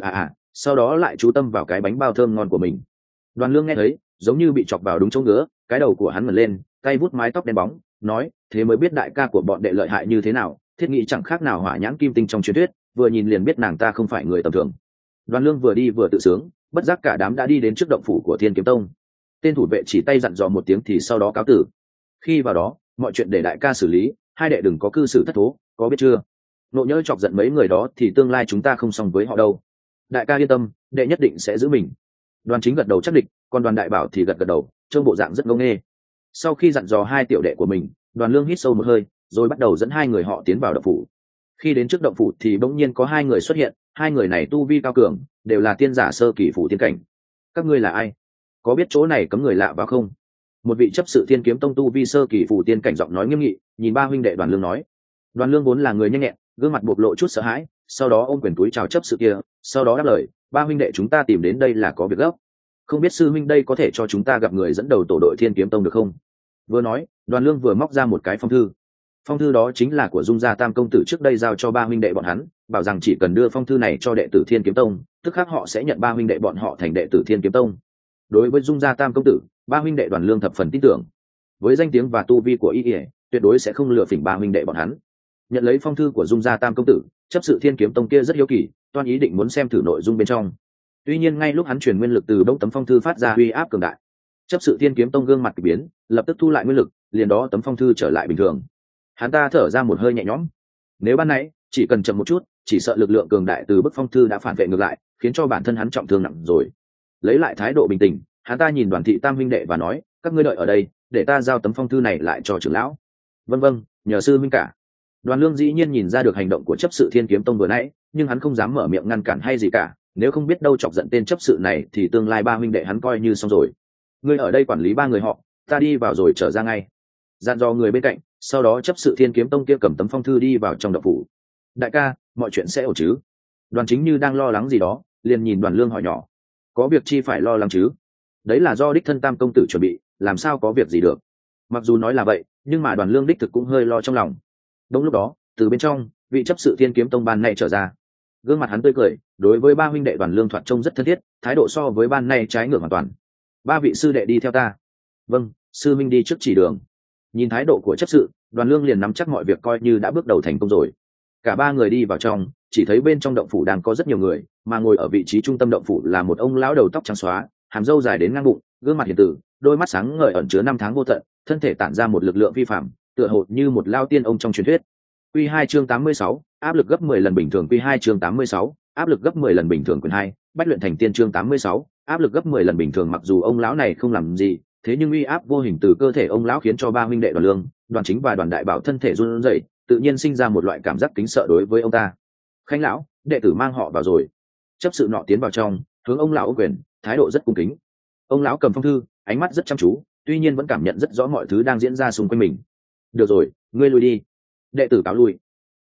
sau đó lại chú tâm vào cái bánh bao thơm ngon của mình. Đoàn Lương nghe thấy giống như bị chọc vào đúng chỗ ngứa, cái đầu của hắn ngẩng lên, tay vuốt mái tóc đen bóng, nói, thế mới biết đại ca của bọn đệ lợi hại như thế nào, thiết nghị chẳng khác nào hỏa nhãn kim tinh trong truyền thuyết, vừa nhìn liền biết nàng ta không phải người tầm thường. Đoàn Lương vừa đi vừa tự sướng, bất giác cả đám đã đi đến trước động phủ của Thiên Kiếm Tông. Tên thủ vệ chỉ tay dặn dò một tiếng thì sau đó cáo tử. Khi vào đó, mọi chuyện để đại ca xử lý, hai đệ đừng có cư xử thất thố, có biết chưa? Nộ nhỡ chọc giận mấy người đó thì tương lai chúng ta không xong với họ đâu. Đại ca yên tâm, đệ nhất định sẽ giữ mình. Đoàn Chính gật đầu chắc địch, còn Đoàn đại bảo thì gật gật đầu, trông bộ dạng rất ngông nghê. Sau khi dặn dò hai tiểu đệ của mình, Đoàn Lương hít sâu một hơi, rồi bắt đầu dẫn hai người họ tiến vào động phủ. Khi đến trước động phủ thì bỗng nhiên có hai người xuất hiện, hai người này tu vi cao cường, đều là tiên giả sơ kỳ phủ tiên cảnh. Các ngươi là ai? Có biết chỗ này cấm người lạ vào không? Một vị chấp sự Thiên Kiếm Tông tu vi sơ kỳ phủ tiên cảnh giọng nói nghiêm nghị, nhìn ba huynh đệ Đoàn Lương nói. Đoàn Lương vốn là người nhanh nhẹn, gương mặt bộc lộ chút sợ hãi, sau đó ôm quyền túi chào chấp sự kia, sau đó đáp lời, ba huynh đệ chúng ta tìm đến đây là có việc gấp, không biết sư huynh đây có thể cho chúng ta gặp người dẫn đầu tổ đội Thiên Kiếm Tông được không? Vừa nói, Đoàn Lương vừa móc ra một cái phong thư. Phong thư đó chính là của Dung Gia Tam công tử trước đây giao cho ba huynh đệ bọn hắn, bảo rằng chỉ cần đưa phong thư này cho đệ tử Thiên Kiếm Tông, tức khắc họ sẽ nhận ba huynh đệ bọn họ thành đệ tử Thiên Kiếm Tông. Đối với Dung Gia Tam công tử, ba huynh đệ Đoàn Lương thập phần tin tưởng. Với danh tiếng và tu vi của y, tuyệt đối sẽ không lừa phỉnh ba huynh đệ bọn hắn. Nhận lấy phong thư của Dung Gia Tam công tử, chấp sự Thiên Kiếm Tông kia rất hiếu kỳ, toan ý định muốn xem thử nội dung bên trong. Tuy nhiên ngay lúc hắn truyền nguyên lực từ bỗng tấm phong thư phát ra uy áp cường đại, chấp sự Thiên Kiếm Tông gương mặt kỳ biến, lập tức thu lại nguyên lực, liền đó tấm phong thư trở lại bình thường. Hắn ta thở ra một hơi nhẹ nhõm. Nếu ban nãy chỉ cần chậm một chút, chỉ sợ lực lượng cường đại từ bức phong thư đã phản vệ ngược lại, khiến cho bản thân hắn trọng thương nặng rồi. Lấy lại thái độ bình tĩnh, hắn ta nhìn Đoàn thị tam huynh đệ và nói, các ngươi đợi ở đây, để ta giao tấm phong thư này lại cho trưởng lão. Vâng vâng, nhờ sư huynh cả. Đoàn Lương dĩ nhiên nhìn ra được hành động của chấp sự Thiên Kiếm Tông vừa nãy, nhưng hắn không dám mở miệng ngăn cản hay gì cả, nếu không biết đâu chọc giận tên chấp sự này thì tương lai ba huynh đệ hắn coi như xong rồi. Ngươi ở đây quản lý ba người họ, ta đi vào rồi trở ra ngay. Dặn dò người bên cạnh, sau đó chấp sự Thiên Kiếm Tông kia cầm tấm phong thư đi vào trong động phủ. Đại ca, mọi chuyện sẽ ổn chứ? Đoàn Chính như đang lo lắng gì đó, liền nhìn Đoàn Lương hỏi nhỏ. Có việc chi phải lo lắng chứ? Đấy là do đích thân Tam công tử chuẩn bị, làm sao có việc gì được? Mặc dù nói là vậy, nhưng mà Đoàn Lương đích thực cũng hơi lo trong lòng. Đúng lúc đó, từ bên trong, vị chấp sự Thiên Kiếm Tông ban này trở ra. Gương mặt hắn tươi cười, đối với ba huynh đệ Đoàn Lương thoạt trông rất thân thiết, thái độ so với ban này trái ngược hoàn toàn. Ba vị sư đệ đi theo ta. Vâng, sư minh đi trước chỉ đường. Nhìn thái độ của chấp sự, Đoàn Lương liền nắm chắc mọi việc coi như đã bước đầu thành công rồi. Cả ba người đi vào trong, chỉ thấy bên trong động phủ đang có rất nhiều người, mà ngồi ở vị trí trung tâm động phủ là một ông lão đầu tóc trắng xóa, hàm râu dài đến ngang bụng, gương mặt hiền từ, đôi mắt sáng ngời ẩn chứa năm tháng vô tận, thân thể tản ra một lực lượng vi phạm, tựa hồ như một lao tiên ông trong truyền thuyết. Quy 2 chương 86, áp lực gấp 10 lần bình thường. Quy 2 chương 86, áp lực gấp 10 lần bình thường. Quyển 2, Bách luyện thành tiên chương 86, áp lực gấp 10 lần bình thường. Mặc dù ông lão này không làm gì, thế nhưng uy áp vô hình từ cơ thể ông lão khiến cho ba huynh đệ Đoàn Lương, Đoàn Chính và Đoàn Đại Bảo thân thể run rẩy, tự nhiên sinh ra một loại cảm giác kính sợ đối với ông ta. Khánh lão, đệ tử mang họ vào rồi. Chấp sự nọ tiến vào trong, hướng ông lão ô quyền, thái độ rất cung kính. Ông lão cầm phong thư, ánh mắt rất chăm chú, tuy nhiên vẫn cảm nhận rất rõ mọi thứ đang diễn ra xung quanh mình. Được rồi, ngươi lui đi. Đệ tử cáo lui.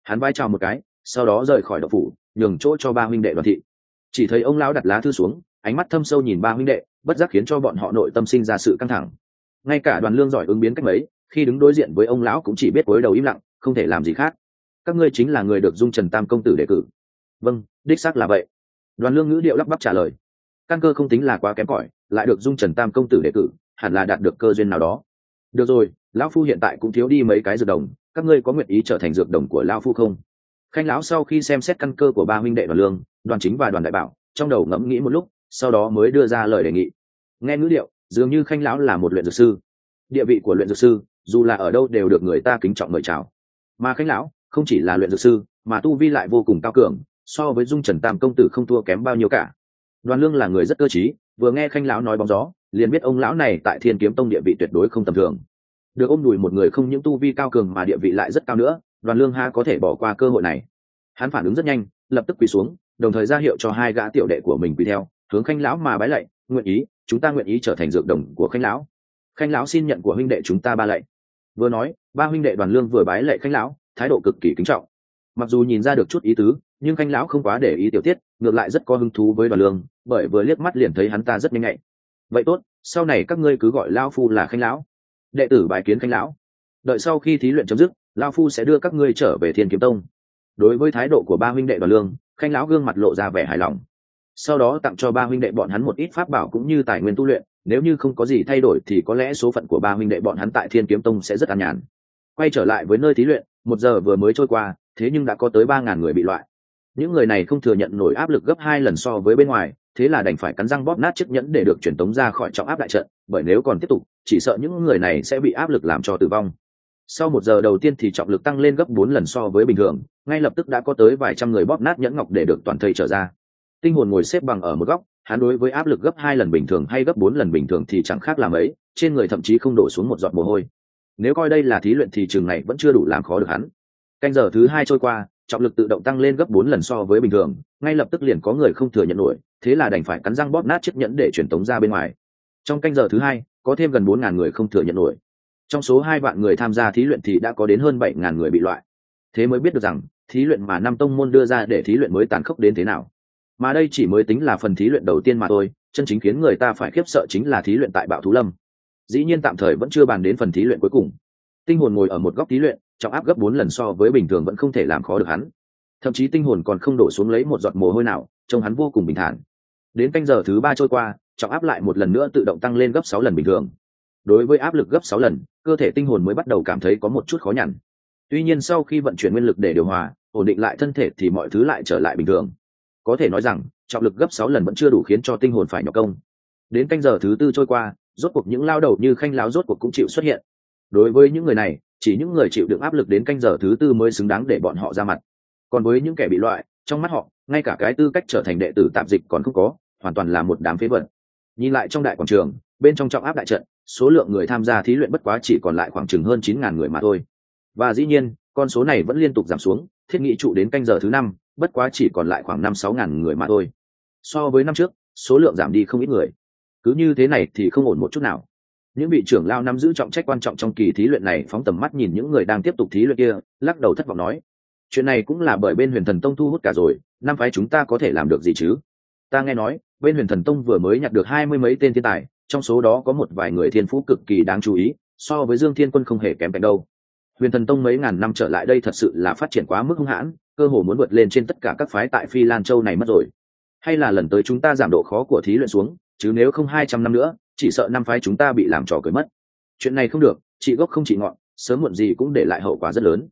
Hắn vai chào một cái, sau đó rời khỏi động phủ, nhường chỗ cho ba huynh đệ Đoàn Thị. Chỉ thấy ông lão đặt lá thư xuống, ánh mắt thâm sâu nhìn ba huynh đệ, bất giác khiến cho bọn họ nội tâm sinh ra sự căng thẳng. Ngay cả Đoàn Lương giỏi ứng biến cách mấy, khi đứng đối diện với ông lão cũng chỉ biết cúi đầu im lặng, không thể làm gì khác. Các ngươi chính là người được Dung Trần Tam công tử đề cử? Vâng, đích xác là vậy. Đoàn Lương ngữ điệu lắp bắp trả lời. Căn cơ không tính là quá kém cỏi, lại được Dung Trần Tam công tử đề cử, hẳn là đạt được cơ duyên nào đó. Được rồi, lão phu hiện tại cũng thiếu đi mấy cái dược đồng, các ngươi có nguyện ý trở thành dược đồng của lão phu không? Khanh lão sau khi xem xét căn cơ của ba huynh đệ Đoàn Lương, Đoàn Chính và Đoàn Đại Bảo, trong đầu ngẫm nghĩ một lúc, sau đó mới đưa ra lời đề nghị. Nghe ngữ điệu, dường như Khanh lão là một luyện dược sư. Địa vị của luyện dược sư, dù là ở đâu đều được người ta kính trọng mời chào. Mà Khanh lão không chỉ là luyện dược sư, mà tu vi lại vô cùng cao cường, so với Dung Trần Tam công tử không thua kém bao nhiêu cả. Đoàn Lương là người rất cơ trí, vừa nghe Khanh lão nói bóng gió, liền biết ông lão này tại Thiên Kiếm Tông địa vị tuyệt đối không tầm thường. Được ôm đùi một người không những tu vi cao cường mà địa vị lại rất cao nữa, Đoàn Lương ha có thể bỏ qua cơ hội này. Hắn phản ứng rất nhanh, lập tức quỳ xuống, đồng thời ra hiệu cho hai gã tiểu đệ của mình quỳ theo, hướng Khanh lão mà bái lạy, nguyện ý, chúng ta nguyện ý trở thành dược đồng của Khanh lão. Khanh lão xin nhận của huynh đệ chúng ta ba lạy. Vừa nói, ba huynh đệ Đoàn Lương vừa bái lạy Khanh lão, thái độ cực kỳ kính trọng. Mặc dù nhìn ra được chút ý tứ, nhưng Khanh lão không quá để ý tiểu tiết, ngược lại rất có hứng thú với Đoàn Lương, bởi vừa liếc mắt liền thấy hắn ta rất nhanh nhạy. Vậy tốt, sau này các ngươi cứ gọi lão phu là Khanh lão. Đệ tử bái kiến Khanh lão. Đợi sau khi thí luyện chấm dứt, lão phu sẽ đưa các ngươi trở về Thiên Kiếm Tông. Đối với thái độ của ba huynh đệ Đoàn Lương, Khanh lão gương mặt lộ ra vẻ hài lòng. Sau đó tặng cho ba huynh đệ bọn hắn một ít pháp bảo cũng như tài nguyên tu luyện, nếu như không có gì thay đổi thì có lẽ số phận của ba huynh đệ bọn hắn tại Thiên Kiếm Tông sẽ rất an nhàn. Quay trở lại với nơi thí luyện, 1 giờ vừa mới trôi qua, thế nhưng đã có tới 3.000 người bị loại. Những người này không thừa nhận nổi áp lực gấp 2 lần so với bên ngoài, thế là đành phải cắn răng bóp nát chiếc nhẫn để được truyền tống ra khỏi trọng áp đại trận, bởi nếu còn tiếp tục, chỉ sợ những người này sẽ bị áp lực làm cho tử vong. Sau 1 giờ đầu tiên thì trọng lực tăng lên gấp 4 lần so với bình thường, ngay lập tức đã có tới vài trăm người bóp nát nhẫn ngọc để được toàn thây trở ra. Tinh hồn ngồi xếp bằng ở một góc, hắn đối với áp lực gấp 2 lần bình thường hay gấp 4 lần bình thường thì chẳng khác là mấy, trên người thậm chí không đổ xuống một giọt mồ hôi. Nếu coi đây là thí luyện thì chừng này vẫn chưa đủ làm khó được hắn. Canh giờ thứ 2 trôi qua, trọng lực tự động tăng lên gấp 4 lần so với bình thường, ngay lập tức liền có người không thừa nhận nổi, thế là đành phải cắn răng bóp nát chiếc nhẫn để truyền tống ra bên ngoài. Trong canh giờ thứ 2, có thêm gần 4.000 người không thừa nhận nổi. Trong số 2 vạn người tham gia thí luyện thì đã có đến hơn 7.000 người bị loại. Thế mới biết được rằng, thí luyện mà năm tông môn đưa ra để thí luyện mới tàn khốc đến thế nào. Mà đây chỉ mới tính là phần thí luyện đầu tiên mà thôi, chân chính khiến người ta phải khiếp sợ chính là thí luyện tại Bạo Thú Lâm. Dĩ nhiên tạm thời vẫn chưa bàn đến phần thí luyện cuối cùng. Tinh hồn ngồi ở một góc thí luyện, trọng áp gấp 4 lần so với bình thường vẫn không thể làm khó được hắn. Thậm chí tinh hồn còn không đổ xuống lấy một giọt mồ hôi nào, trông hắn vô cùng bình thản. Đến canh giờ thứ 3 trôi qua, trọng áp lại một lần nữa tự động tăng lên gấp 6 lần bình thường. Đối với áp lực gấp 6 lần, cơ thể tinh hồn mới bắt đầu cảm thấy có một chút khó nhằn. Tuy nhiên sau khi vận chuyển nguyên lực để điều hòa, ổn định lại thân thể thì mọi thứ lại trở lại bình thường. Có thể nói rằng, trọng lực gấp 6 lần vẫn chưa đủ khiến cho tinh hồn phải nhọc công. Đến canh giờ thứ 4 trôi qua, rốt cuộc những lao đầu như Khanh lão rốt cuộc cũng chịu xuất hiện. Đối với những người này, chỉ những người chịu đựng áp lực đến canh giờ thứ 4 mới xứng đáng để bọn họ ra mặt. Còn với những kẻ bị loại, trong mắt họ, ngay cả cái tư cách trở thành đệ tử tạp dịch còn không có, hoàn toàn là một đám phế vật. Nhìn lại trong đại quảng trường, bên trong trọng áp đại trận, số lượng người tham gia thí luyện bất quá chỉ còn lại khoảng chừng hơn 9.000 người mà thôi. Và dĩ nhiên, con số này vẫn liên tục giảm xuống, thiết nghĩ trụ đến canh giờ thứ 5, bất quá chỉ còn lại khoảng 5-6.000 người mà thôi. So với năm trước, số lượng giảm đi không ít người. Cứ như thế này thì không ổn một chút nào. Những vị trưởng lao nắm giữ trọng trách quan trọng trong kỳ thí luyện này phóng tầm mắt nhìn những người đang tiếp tục thí luyện kia, lắc đầu thất vọng nói: chuyện này cũng là bởi bên Huyền Thần Tông thu hút cả rồi, năm phái chúng ta có thể làm được gì chứ? Ta nghe nói bên Huyền Thần Tông vừa mới nhặt được 20 mấy tên thiên tài, trong số đó có một vài người thiên phú cực kỳ đáng chú ý, so với Dương Thiên Quân không hề kém cạnh đâu. Huyền Thần Tông mấy ngàn năm trở lại đây thật sự là phát triển quá mức hung hãn, cơ hồ muốn vượt lên trên tất cả các phái tại Phi Lan Châu này mất rồi. Hay là lần tới chúng ta giảm độ khó của thí luyện xuống, chứ nếu không 200 năm nữa, chỉ sợ năm phái chúng ta bị làm trò cười mất. Chuyện này không được, trị gốc không trị ngọn, sớm muộn gì cũng để lại hậu quả rất lớn.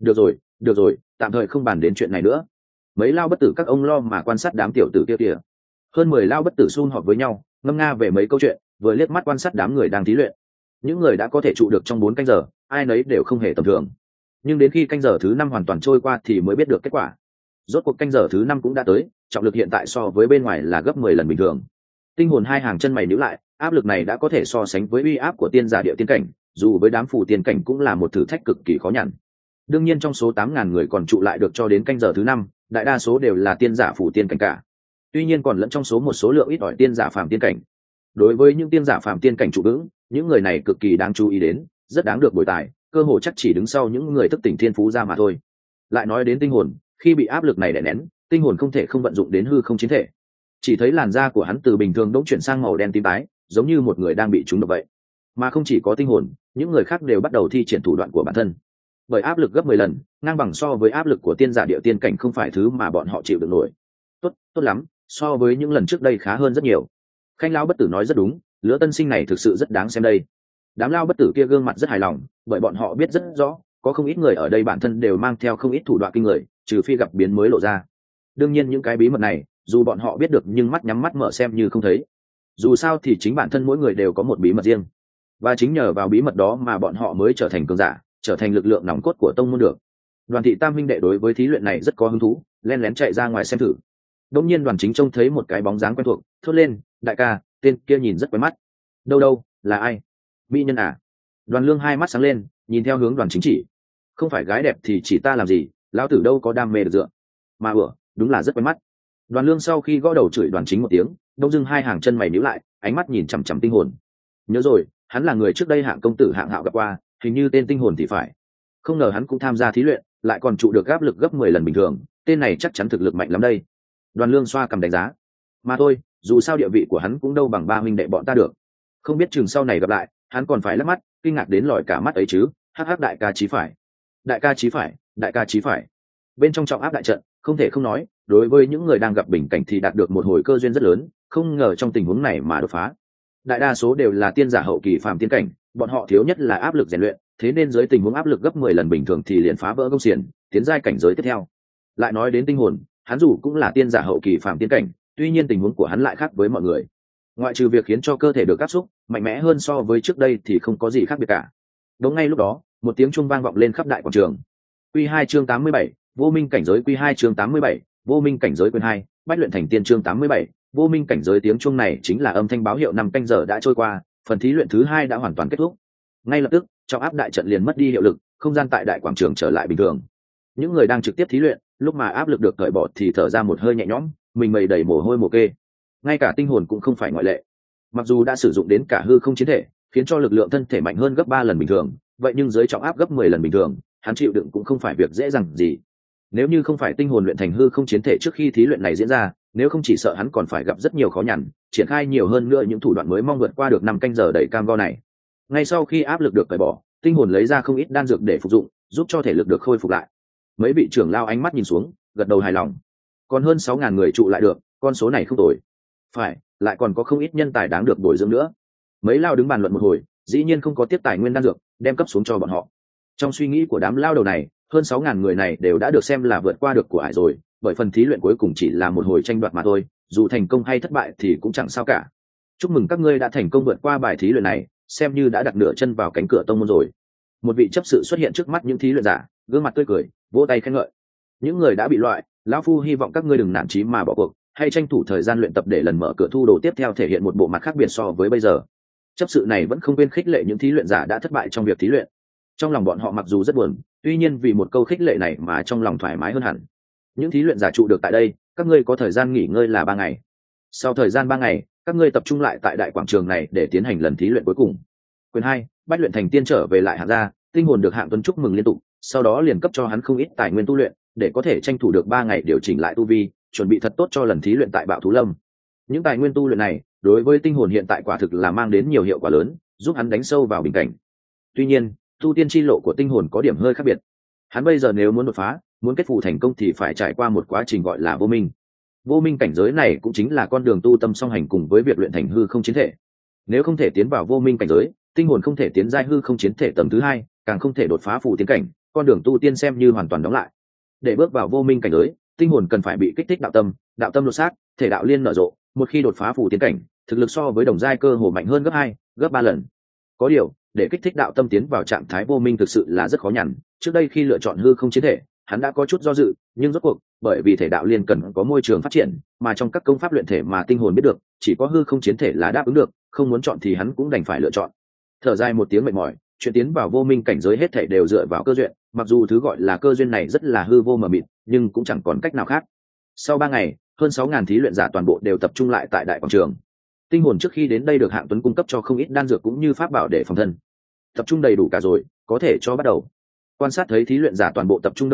Được rồi, tạm thời không bàn đến chuyện này nữa. Mấy lao bất tử các ông lo mà quan sát đám tiểu tử kia kìa. Hơn 10 lao bất tử sum họp với nhau, ngâm nga về mấy câu chuyện, vừa liếc mắt quan sát đám người đang thí luyện. Những người đã có thể trụ được trong 4 canh giờ, ai nấy đều không hề tầm thường. Nhưng đến khi canh giờ thứ 5 hoàn toàn trôi qua thì mới biết được kết quả. Rốt cuộc canh giờ thứ 5 cũng đã tới, trọng lực hiện tại so với bên ngoài là gấp 10 lần bình thường. Tinh hồn hai hàng chân mày nhíu lại, áp lực này đã có thể so sánh với uy áp của tiên giả địa tiên cảnh, dù với đám phù tiên cảnh cũng là một thử thách cực kỳ khó nhằn. Đương nhiên trong số 8.000 người còn trụ lại được cho đến canh giờ thứ 5, đại đa số đều là tiên giả phù tiên cảnh cả. Tuy nhiên còn lẫn trong số một số lượng ít ỏi tiên giả phàm tiên cảnh. Đối với những tiên giả phàm tiên cảnh trụ vững, những người này cực kỳ đáng chú ý đến, rất đáng được bồi tài, cơ hồ chắc chỉ đứng sau những người thức tỉnh thiên phú ra mà thôi. Lại nói đến tinh hồn, khi bị áp lực này đè nén, tinh hồn không thể không vận dụng đến hư không chiến thể. Chỉ thấy làn da của hắn từ bình thường đỗng chuyển sang màu đen tím tái, giống như một người đang bị trúng độc vậy. Mà không chỉ có tinh hồn, những người khác đều bắt đầu thi triển thủ đoạn của bản thân. Bởi áp lực gấp 10 lần, ngang bằng so với áp lực của tiên giả địa tiên cảnh không phải thứ mà bọn họ chịu được nổi. Tốt lắm, so với những lần trước đây khá hơn rất nhiều. Khanh lão bất tử nói rất đúng, lứa tân sinh này thực sự rất đáng xem đây. Đám lao bất tử kia gương mặt rất hài lòng, bởi bọn họ biết rất rõ, có không ít người ở đây bản thân đều mang theo không ít thủ đoạn kinh người, trừ phi gặp biến mới lộ ra. Đương nhiên những cái bí mật này, dù bọn họ biết được nhưng mắt nhắm mắt mở xem như không thấy. Dù sao thì chính bản thân mỗi người đều có một bí mật riêng, và chính nhờ vào bí mật đó mà bọn họ mới trở thành cường giả, trở thành lực lượng nòng cốt của tông môn được. Đoàn thị tam huynh đệ đối với thí luyện này rất có hứng thú, len lén chạy ra ngoài xem thử. Đột nhiên Đoàn Chính trông thấy một cái bóng dáng quen thuộc, thốt lên, đại ca, tên kia nhìn rất quen mắt. Đâu, là ai? Mỹ nhân à? Đoàn Lương hai mắt sáng lên, nhìn theo hướng Đoàn Chính chỉ. Không phải gái đẹp thì chỉ ta làm gì, lão tử đâu có đam mê được dựa. Mà đúng là rất quen mắt. Đoàn Lương sau khi gõ đầu chửi Đoàn Chính một tiếng, đông dưng hai hàng chân mày nhíu lại, ánh mắt nhìn chằm chằm tinh hồn. Nhớ rồi, hắn là người trước đây Hạng công tử Hạng Hạo gặp qua, hình như tên tinh hồn thì phải. Không ngờ hắn cũng tham gia thí luyện, lại còn trụ được áp lực gấp 10 lần bình thường, tên này chắc chắn thực lực mạnh lắm đây. Đoàn Lương xoa cầm đánh giá. Mà thôi, dù sao địa vị của hắn cũng đâu bằng ba huynh đệ bọn ta được. Không biết chừng sau này gặp lại, hắn còn phải lắc mắt, kinh ngạc đến lòi cả mắt ấy chứ. Hắc đại ca chí phải. Đại ca chí phải, đại ca chí phải. Bên trong trọng áp đại trận, không thể không nói, đối với những người đang gặp bình cảnh thì đạt được một hồi cơ duyên rất lớn, không ngờ trong tình huống này mà đột phá. Đại đa số đều là tiên giả hậu kỳ phàm tiên cảnh, bọn họ thiếu nhất là áp lực rèn luyện, thế nên dưới tình huống áp lực gấp 10 lần bình thường thì liền phá vỡ công xiển, tiến giai cảnh giới tiếp theo. Lại nói đến tinh hồn, hắn dù cũng là tiên giả hậu kỳ phàm tiên cảnh, tuy nhiên tình huống của hắn lại khác với mọi người. Ngoại trừ việc khiến cho cơ thể được áp xúc mạnh mẽ hơn so với trước đây thì không có gì khác biệt cả. Đúng ngay lúc đó, một tiếng chuông vang vọng lên khắp đại quảng trường. Quy 2 chương 87, vô minh cảnh giới. Quy 2 chương 87, vô minh cảnh giới. Quyền 2, bách luyện thành tiên. Chương 87, vô minh cảnh giới. Tiếng chuông này chính là âm thanh báo hiệu 5 canh giờ đã trôi qua, phần thí luyện thứ 2 đã hoàn toàn kết thúc. Ngay lập tức, trong áp đại trận liền mất đi hiệu lực, không gian tại đại quảng trường trở lại bình thường. Những người đang trực tiếp thí luyện, lúc mà áp lực được cởi bỏ thì thở ra một hơi nhẹ nhõm, mình mầy đầy mồ hôi mồ kê. Ngay cả tinh hồn cũng không phải ngoại lệ. Mặc dù đã sử dụng đến cả hư không chiến thể, khiến cho lực lượng thân thể mạnh hơn gấp 3 lần bình thường, vậy nhưng dưới trọng áp gấp 10 lần bình thường, hắn chịu đựng cũng không phải việc dễ dàng gì. Nếu như không phải tinh hồn luyện thành hư không chiến thể trước khi thí luyện này diễn ra, nếu không chỉ sợ hắn còn phải gặp rất nhiều khó nhằn, triển khai nhiều hơn nữa những thủ đoạn mới mong vượt qua được 5 canh giờ đầy cam go này. Ngay sau khi áp lực được cởi bỏ, tinh hồn lấy ra không ít đan dược để phục dụng, giúp cho thể lực được khôi phục lại. Mấy vị trưởng lao ánh mắt nhìn xuống, gật đầu hài lòng. Còn hơn 6.000 người trụ lại được, con số này không tồi. Phải, lại còn có không ít nhân tài đáng được bồi dưỡng nữa. Mấy lao đứng bàn luận một hồi, dĩ nhiên không có tiếp tài nguyên đan dược, đem cấp xuống cho bọn họ. Trong suy nghĩ của đám lao đầu này, hơn 6.000 người này đều đã được xem là vượt qua được của ải rồi, bởi phần thí luyện cuối cùng chỉ là một hồi tranh đoạt mà thôi, dù thành công hay thất bại thì cũng chẳng sao cả. Chúc mừng các ngươi đã thành công vượt qua bài thí luyện này, xem như đã đặt nửa chân vào cánh cửa tông môn rồi. Một vị chấp sự xuất hiện trước mắt những thí luyện giả, gương mặt tươi cười, vỗ tay khen ngợi. Những người đã bị loại, lão phu hy vọng các ngươi đừng nản chí mà bỏ cuộc, hay tranh thủ thời gian luyện tập để lần mở cửa thu đồ tiếp theo thể hiện một bộ mặt khác biệt so với bây giờ. Chấp sự này vẫn không quên khích lệ những thí luyện giả đã thất bại trong việc thí luyện. Trong lòng bọn họ mặc dù rất buồn, tuy nhiên vì một câu khích lệ này mà trong lòng thoải mái hơn hẳn. Những thí luyện giả trụ được tại đây, các ngươi có thời gian nghỉ ngơi là 3 ngày. Sau thời gian 3 ngày, các ngươi tập trung lại tại đại quảng trường này để tiến hành lần thí luyện cuối cùng. Quyền 2, bách luyện thành tiên trở về lại Hạng gia, tinh hồn được Hạng Tuấn chúc mừng liên tục, sau đó liền cấp cho hắn không ít tài nguyên tu luyện, để có thể tranh thủ được 3 ngày điều chỉnh lại tu vi, chuẩn bị thật tốt cho lần thí luyện tại Bạo Thú Lâm. Những tài nguyên tu luyện này, đối với tinh hồn hiện tại quả thực là mang đến nhiều hiệu quả lớn, giúp hắn đánh sâu vào bình cảnh. Tuy nhiên, tu tiên chi lộ của tinh hồn có điểm hơi khác biệt. Hắn bây giờ nếu muốn đột phá, muốn kết phù thành công thì phải trải qua một quá trình gọi là vô minh. Vô minh cảnh giới này cũng chính là con đường tu tâm song hành cùng với việc luyện thành hư không chiến thể. Nếu không thể tiến vào vô minh cảnh giới, tinh hồn không thể tiến giai hư không chiến thể tầng thứ 2, càng không thể đột phá phù tiến cảnh, con đường tu tiên xem như hoàn toàn đóng lại. Để bước vào vô minh cảnh giới, tinh hồn cần phải bị kích thích đạo tâm lột xác, thể đạo liên nở rộ, một khi đột phá phù tiến cảnh, thực lực so với đồng giai cơ hồ mạnh hơn gấp 2, gấp 3 lần. Có điều, để kích thích đạo tâm tiến vào trạng thái vô minh thực sự là rất khó nhằn, trước đây khi lựa chọn hư không chiến thể, hắn đã có chút do dự, nhưng rốt cuộc, bởi vì thể đạo liên cần có môi trường phát triển, mà trong các công pháp luyện thể mà tinh hồn biết được, chỉ có hư không chiến thể là đáp ứng được, không muốn chọn thì hắn cũng đành phải lựa chọn. Thở dài một tiếng mệt mỏi, chuyện tiến vào vô minh cảnh giới hết thảy đều dựa vào cơ duyên, mặc dù thứ gọi là cơ duyên này rất là hư vô mờ mịt, nhưng cũng chẳng còn cách nào khác. Sau 3 ngày, hơn 6.000 thí luyện giả toàn bộ đều tập trung lại tại đại quảng trường. Tinh hồn trước khi đến đây được Hạng Tuấn cung cấp cho không ít đan dược cũng như pháp bảo để phòng thân. Tập trung đầy đủ cả rồi, có thể cho bắt đầu. Quan sát thấy thí luyện giả toàn bộ tập trung đông đủ,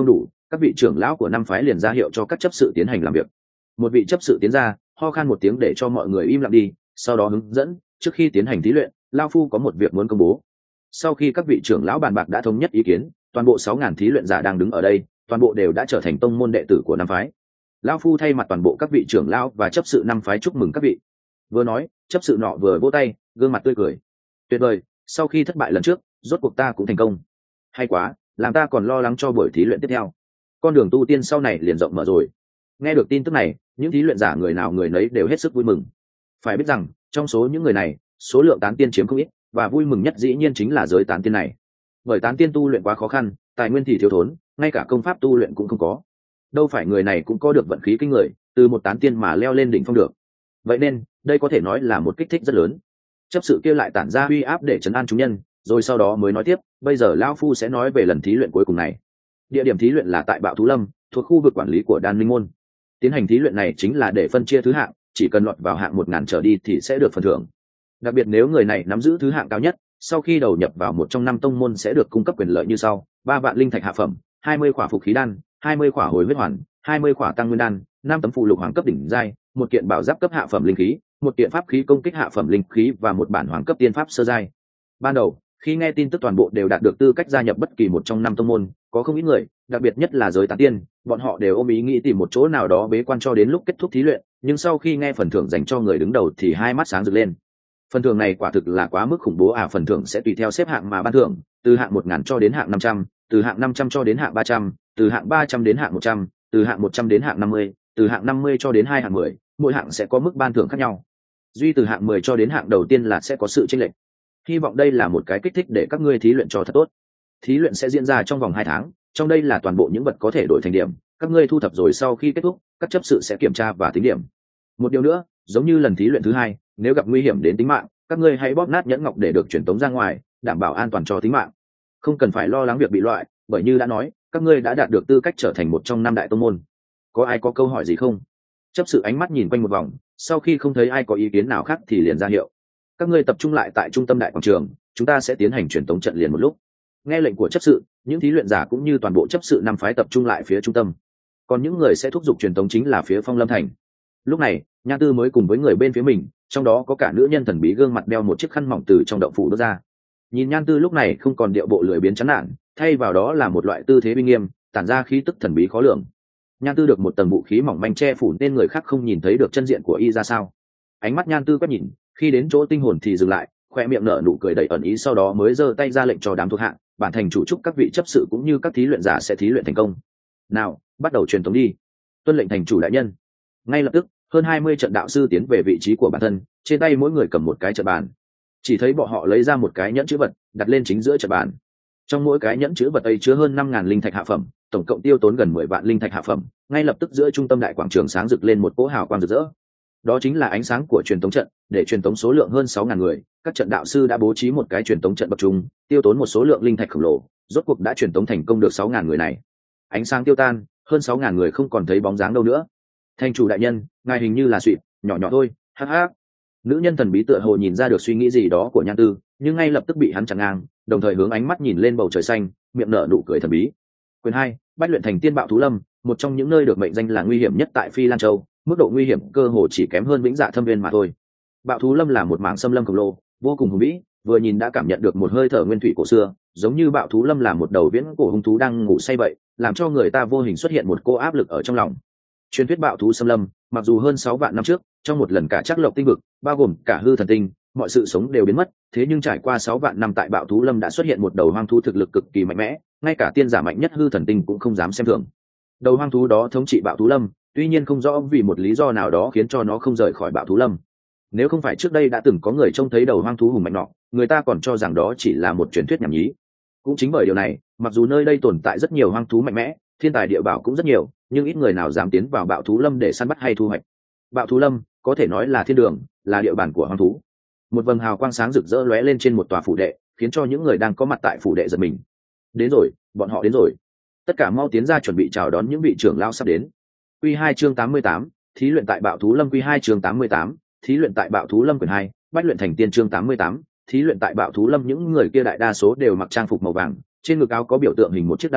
các vị trưởng lão của năm phái liền ra hiệu cho các chấp sự tiến hành làm việc. Một vị chấp sự tiến ra, ho khan một tiếng để cho mọi người im lặng đi, sau đó hướng dẫn trước khi tiến hành thí luyện, lao phu có một việc muốn công bố. Sau khi các vị trưởng lão bàn bạc đã thống nhất ý kiến, toàn bộ 6.000 thí luyện giả đang đứng ở đây, toàn bộ đều đã trở thành tông môn đệ tử của năm phái. Lão phu thay mặt toàn bộ các vị trưởng lão và chấp sự năm phái chúc mừng các vị. Vừa nói, chấp sự nọ vừa vỗ tay, gương mặt tươi cười. Tuyệt vời, sau khi thất bại lần trước, rốt cuộc ta cũng thành công. Hay quá, làm ta còn lo lắng cho buổi thí luyện tiếp theo. Con đường tu tiên sau này liền rộng mở rồi. Nghe được tin tức này, những thí luyện giả người nào người nấy đều hết sức vui mừng. Phải biết rằng, trong số những người này, số lượng tán tiên chiếm không ít, và vui mừng nhất dĩ nhiên chính là giới tán tiên này. Bởi tán tiên tu luyện quá khó khăn, tài nguyên thì thiếu thốn, ngay cả công pháp tu luyện cũng không có. Đâu phải người này cũng có được vận khí kinh người, từ một tán tiên mà leo lên đỉnh phong được. Vậy nên, đây có thể nói là một kích thích rất lớn. Chấp sự kia lại tản ra uy áp để trấn an chúng nhân, rồi sau đó mới nói tiếp, bây giờ lão phu sẽ nói về lần thí luyện cuối cùng này. Địa điểm thí luyện là tại Bạo Thú Lâm, thuộc khu vực quản lý của Đan Minh môn. Tiến hành thí luyện này chính là để phân chia thứ hạng, chỉ cần lọt vào hạng 1000 trở đi thì sẽ được phần thưởng. Đặc biệt nếu người này nắm giữ thứ hạng cao nhất, sau khi đầu nhập vào một trong 5 tông môn sẽ được cung cấp quyền lợi như sau: 3 vạn linh thạch hạ phẩm, 20 khỏa phục khí đan, 20 khỏa hồi huyết hoàn, 20 khỏa tăng nguyên đan, 5 tấm phụ lục hoàng cấp đỉnh giai, một kiện bảo giáp cấp hạ phẩm linh khí, một kiện pháp khí công kích hạ phẩm linh khí và một bản hoàng cấp tiên pháp sơ giai. Ban đầu, khi nghe tin tức toàn bộ đều đạt được tư cách gia nhập bất kỳ một trong 5 tông môn, có không ít người, đặc biệt nhất là giới tán tiên, bọn họ đều ôm ý nghĩ tìm một chỗ nào đó bế quan cho đến lúc kết thúc thí luyện, nhưng sau khi nghe phần thưởng dành cho người đứng đầu thì hai mắt sáng rực lên. Phần thưởng này quả thực là quá mức khủng bố à, phần thưởng sẽ tùy theo xếp hạng mà ban thưởng, từ hạng 1000 cho đến hạng 500, từ hạng 500 cho đến hạng 300, từ hạng 300 đến hạng 100, từ hạng 100 đến hạng 50, từ hạng 50 cho đến hai hạng 10, mỗi hạng sẽ có mức ban thưởng khác nhau. Duy từ hạng 10 cho đến hạng đầu tiên là sẽ có sự chênh lệch. Hy vọng đây là một cái kích thích để các ngươi thí luyện cho thật tốt. Thí luyện sẽ diễn ra trong vòng 2 tháng, trong đây là toàn bộ những vật có thể đổi thành điểm, các ngươi thu thập rồi sau khi kết thúc, các chấp sự sẽ kiểm tra và tính điểm. Một điều nữa, giống như lần thí luyện thứ 2, nếu gặp nguy hiểm đến tính mạng, các ngươi hãy bóp nát nhẫn ngọc để được truyền tống ra ngoài, đảm bảo an toàn cho tính mạng. Không cần phải lo lắng việc bị loại, bởi như đã nói, các ngươi đã đạt được tư cách trở thành một trong 5 đại tông môn. Có ai có câu hỏi gì không? Chấp sự ánh mắt nhìn quanh một vòng, sau khi không thấy ai có ý kiến nào khác thì liền ra hiệu. Các ngươi tập trung lại tại trung tâm đại quảng trường, chúng ta sẽ tiến hành truyền tống trận liền một lúc. Nghe lệnh của chấp sự, những thí luyện giả cũng như toàn bộ chấp sự năm phái tập trung lại phía trung tâm. Còn những người sẽ thúc giục truyền tống chính là phía Phong Lâm thành. Lúc này, Nhan Tư mới cùng với người bên phía mình, trong đó có cả nữ nhân thần bí gương mặt đeo một chiếc khăn mỏng từ trong động phủ đốt ra. Nhìn Nhan Tư lúc này không còn điệu bộ lười biếng chán nản, thay vào đó là một loại tư thế uy nghiêm, tản ra khí tức thần bí khó lường. Nhan Tư được một tầng vũ khí mỏng manh che phủ nên người khác không nhìn thấy được chân diện của y ra sao. Ánh mắt Nhan Tư quét nhìn, khi đến chỗ tinh hồn thì dừng lại, khoe miệng nở nụ cười đầy ẩn ý, sau đó mới giơ tay ra lệnh cho đám thuộc hạ, bản thành chủ chúc các vị chấp sự cũng như các thí luyện giả sẽ thí luyện thành công. Nào, bắt đầu truyền tống đi. Tuân lệnh thành chủ đại nhân. Ngay lập tức, hơn 20 trận đạo sư tiến về vị trí của bản thân, trên tay mỗi người cầm một cái trận bàn. Chỉ thấy bọn họ lấy ra một cái nhẫn chữ vật, đặt lên chính giữa trận bàn. Trong mỗi cái nhẫn chữ vật ấy chứa hơn 5.000 linh thạch hạ phẩm, tổng cộng tiêu tốn gần 10 vạn linh thạch hạ phẩm. Ngay lập tức giữa trung tâm đại quảng trường sáng rực lên một cỗ hào quang rực rỡ. Đó chính là ánh sáng của truyền tống trận, để truyền tống số lượng hơn 6.000 người, các trận đạo sư đã bố trí một cái truyền tống trận bậc trung, tiêu tốn một số lượng linh thạch khổng lồ, rốt cuộc đã truyền tống thành công được 6.000 người này. Ánh sáng tiêu tan, hơn 6.000 người không còn thấy bóng dáng đâu nữa. Thành chủ đại nhân, ngài hình như là suỵt, nhỏ nhỏ thôi, hắc hắc. Nữ nhân thần bí tựa hồ nhìn ra được suy nghĩ gì đó của Nhan Tư, nhưng ngay lập tức bị hắn chặn ngang, đồng thời hướng ánh mắt nhìn lên bầu trời xanh, miệng nở nụ cười thần bí. Quyền 2, Bách luyện thành tiên Bạo Thú Lâm, một trong những nơi được mệnh danh là nguy hiểm nhất tại Phi Lan Châu, mức độ nguy hiểm cơ hồ chỉ kém hơn Vĩnh Dạ Thâm Viên mà thôi. Bạo Thú Lâm là một mảng xâm lâm khổng lồ, vô cùng hùng vĩ, vừa nhìn đã cảm nhận được một hơi thở nguyên thủy cổ xưa, giống như Bạo Thú Lâm là một đầu viễn cổ hung thú đang ngủ say vậy, làm cho người ta vô hình xuất hiện một cô áp lực ở trong lòng. Truyền thuyết Bạo Thú xâm lâm, mặc dù hơn 6 vạn năm trước, trong một lần cả Trắc Lộc tinh vực, bao gồm cả hư thần tinh, mọi sự sống đều biến mất, thế nhưng trải qua 6 vạn năm tại Bạo Thú Lâm đã xuất hiện một đầu hoang thú thực lực cực kỳ mạnh mẽ, ngay cả tiên giả mạnh nhất hư thần tinh cũng không dám xem thường. Đầu hoang thú đó thống trị Bạo Thú Lâm, tuy nhiên không rõ vì một lý do nào đó khiến cho nó không rời khỏi Bạo Thú Lâm. Nếu không phải trước đây đã từng có người trông thấy đầu hoang thú hùng mạnh nọ, người ta còn cho rằng đó chỉ là một truyền thuyết nhảm nhí. Cũng chính bởi điều này, mặc dù nơi đây tồn tại rất nhiều hoang thú mạnh mẽ, thiên tài địa bảo cũng rất nhiều, nhưng ít người nào dám tiến vào Bạo Thú Lâm để săn bắt hay thu hoạch. Bạo Thú Lâm có thể nói là thiên đường, là địa bàn của hoang thú. Một vầng hào quang sáng rực rỡ lóe lên trên một tòa phủ đệ, khiến cho những người đang có mặt tại phủ đệ giật mình. Đến rồi, bọn họ đến rồi. Tất cả mau tiến ra chuẩn bị chào đón những vị trưởng lão sắp đến. Quy 2 chương 88, thí luyện tại Bạo Thú Lâm. Quy 2 chương 88, thí luyện tại Bạo Thú Lâm. Quyển 2, Bách luyện thành tiên. Chương 88, thí luyện tại Bạo Thú Lâm. Những người kia đại đa số đều mặc trang phục màu vàng, trên ngực áo có biểu tượng hình một chiếc đan lô,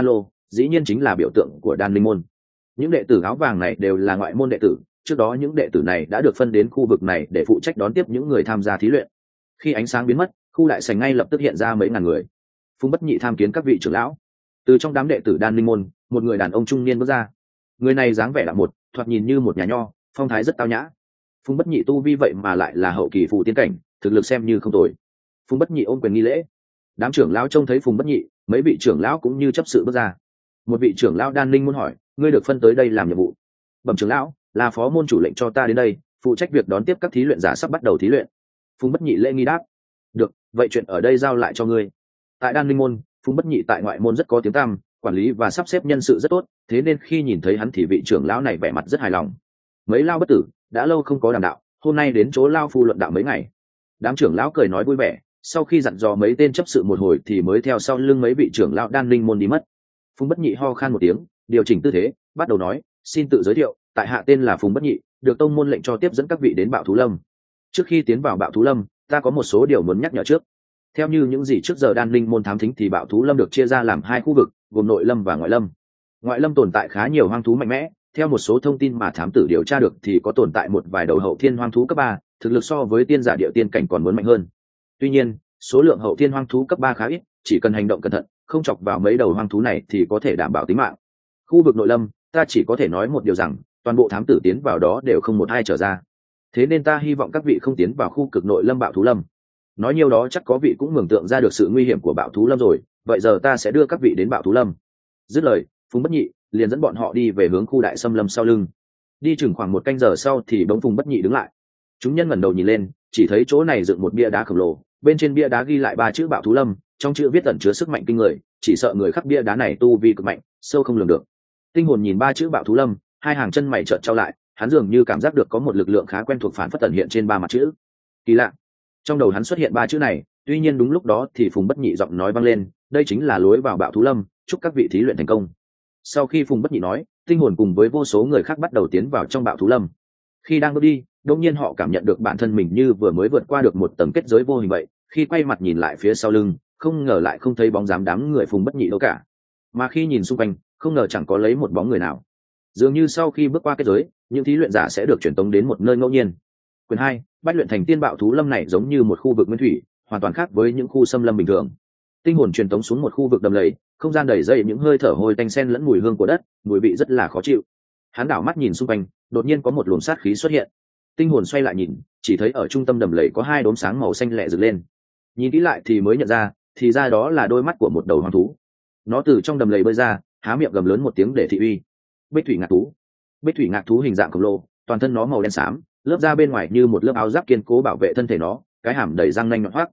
dĩ nhiên chính là biểu tượng của đan linh môn. Những đệ tử áo vàng này đều là ngoại môn đệ tử, trước đó những đệ tử này đã được phân đến khu vực này để phụ trách đón tiếp những người tham gia thí luyện. Khi ánh sáng biến mất, khu đại sảnh ngay lập tức hiện ra mấy ngàn người. Phùng Bất Nhị tham kiến các vị trưởng lão. Từ trong đám đệ tử đan linh môn, một người đàn ông trung niên bước ra. Người này dáng vẻ đạm một, thoạt nhìn như một nhà nho, phong thái rất tao nhã. Phùng Bất Nhị tu vi vậy mà lại là hậu kỳ phù tiên cảnh, thực lực xem như không tồi. Phùng Bất Nhị ôm quyền nghi lễ. Đám trưởng lão trông thấy Phùng Bất Nhị, mấy vị trưởng lão cũng như chấp sự bước ra. Một vị trưởng lão đan linh môn hỏi, ngươi được phân tới đây làm nhiệm vụ? Bẩm trưởng lão, là phó môn chủ lệnh cho ta đến đây, phụ trách việc đón tiếp các thí luyện giả sắp bắt đầu thí luyện. Phùng Bất Nhị lễ nghi đáp. Được, vậy chuyện ở đây giao lại cho ngươi. Tại đan linh môn, Phùng Bất Nhị tại ngoại môn rất có tiếng tăm, quản lý và sắp xếp nhân sự rất tốt, thế nên khi nhìn thấy hắn thì vị trưởng lão này vẻ mặt rất hài lòng. Mấy lao bất tử đã lâu không có đàm đạo, hôm nay đến chỗ lao phu luận đạo mấy ngày. Đám trưởng lão cười nói vui vẻ, sau khi dặn dò mấy tên chấp sự một hồi thì mới theo sau lưng mấy vị trưởng lão đan linh môn đi mất. Phùng Bất Nhị ho khan một tiếng, điều chỉnh tư thế, bắt đầu nói, xin tự giới thiệu, tại hạ tên là Phùng Bất Nhị, được tông môn lệnh cho tiếp dẫn các vị đến Bạo Thú Lâm. Trước khi tiến vào Bạo Thú Lâm, ta có một số điều muốn nhắc nhở trước. Theo như những gì trước giờ đan linh môn thám thính thì Bạo Thú Lâm được chia ra làm hai khu vực, gồm nội lâm và ngoại lâm. Ngoại lâm tồn tại khá nhiều hoang thú mạnh mẽ, theo một số thông tin mà thám tử điều tra được thì có tồn tại một vài đầu hậu thiên hoang thú cấp 3, thực lực so với tiên giả địa tiên cảnh còn muốn mạnh hơn. Tuy nhiên, số lượng hậu thiên hoang thú cấp 3 khá ít, chỉ cần hành động cẩn thận, không chọc vào mấy đầu hoang thú này thì có thể đảm bảo tính mạng. Khu vực nội lâm, ta chỉ có thể nói một điều rằng, toàn bộ thám tử tiến vào đó đều không một ai trở ra. Thế nên ta hy vọng các vị không tiến vào khu cực nội lâm Bạo Thú Lâm. Nói nhiều đó chắc có vị cũng mường tượng ra được sự nguy hiểm của Bạo Thú Lâm rồi, vậy giờ ta sẽ đưa các vị đến Bạo Thú Lâm. Dứt lời, Phùng Bất Nhị liền dẫn bọn họ đi về hướng khu đại xâm lâm sau lưng. Đi chừng khoảng một canh giờ sau thì bỗng Phùng Bất Nhị đứng lại. Chúng nhân ngẩng đầu nhìn lên, chỉ thấy chỗ này dựng một bia đá khổng lồ, bên trên bia đá ghi lại 3 chữ Bạo Thú Lâm, trong chữ viết ẩn chứa sức mạnh kinh người, chỉ sợ người khắc bia đá này tu vi cực mạnh, sâu không lường được. Tinh hồn nhìn 3 chữ Bạo Thú Lâm, hai hàng chân mày trợn trao lại, hắn dường như cảm giác được có một lực lượng khá quen thuộc phản phất ẩn hiện trên 3 mặt chữ. Kỳ lạ, trong đầu hắn xuất hiện 3 chữ này, tuy nhiên đúng lúc đó thì Phùng Bất Nhị giọng nói vang lên, đây chính là lối vào Bạo Thú Lâm, chúc các vị thí luyện thành công. Sau khi Phùng Bất Nhị nói, tinh hồn cùng với vô số người khác bắt đầu tiến vào trong Bạo Thú Lâm. Khi đang bước đi, đột nhiên họ cảm nhận được bản thân mình như vừa mới vượt qua được một tầng kết giới vô hình vậy. Khi quay mặt nhìn lại phía sau lưng, không ngờ lại không thấy bóng dáng đám người Phùng Bất Nhị đâu cả. Mà khi nhìn xung quanh, không ngờ chẳng có lấy một bóng người nào. Dường như sau khi bước qua kết giới, những thí luyện giả sẽ được truyền tống đến một nơi ngẫu nhiên. Quyền 2, Bách luyện thành tiên Bạo Thú Lâm này giống như một khu vực nguyên thủy, hoàn toàn khác với những khu xâm lâm bình thường. Tinh hồn truyền tống xuống một khu vực đầm lầy, không gian đầy dây những hơi thở hôi tanh xen lẫn mùi hương của đất, mùi vị rất là khó chịu. Hắn đảo mắt nhìn xung quanh, đột nhiên có một luồng sát khí xuất hiện. Tinh hồn xoay lại nhìn, chỉ thấy ở trung tâm đầm lầy có 2 đốm sáng màu xanh lẹ rực lên. Nhìn kỹ lại thì mới nhận ra, thì ra đó là đôi mắt của một đầu hoang thú. Nó từ trong đầm lầy bơi ra, há miệng gầm lớn một tiếng để thị uy. Bích thủy ngạc thú. Bích thủy ngạc thú hình dạng khổng lồ, toàn thân nó màu đen xám, lớp da bên ngoài như một lớp áo giáp kiên cố bảo vệ thân thể nó, cái hàm đầy răng nanh nhọn hoắt.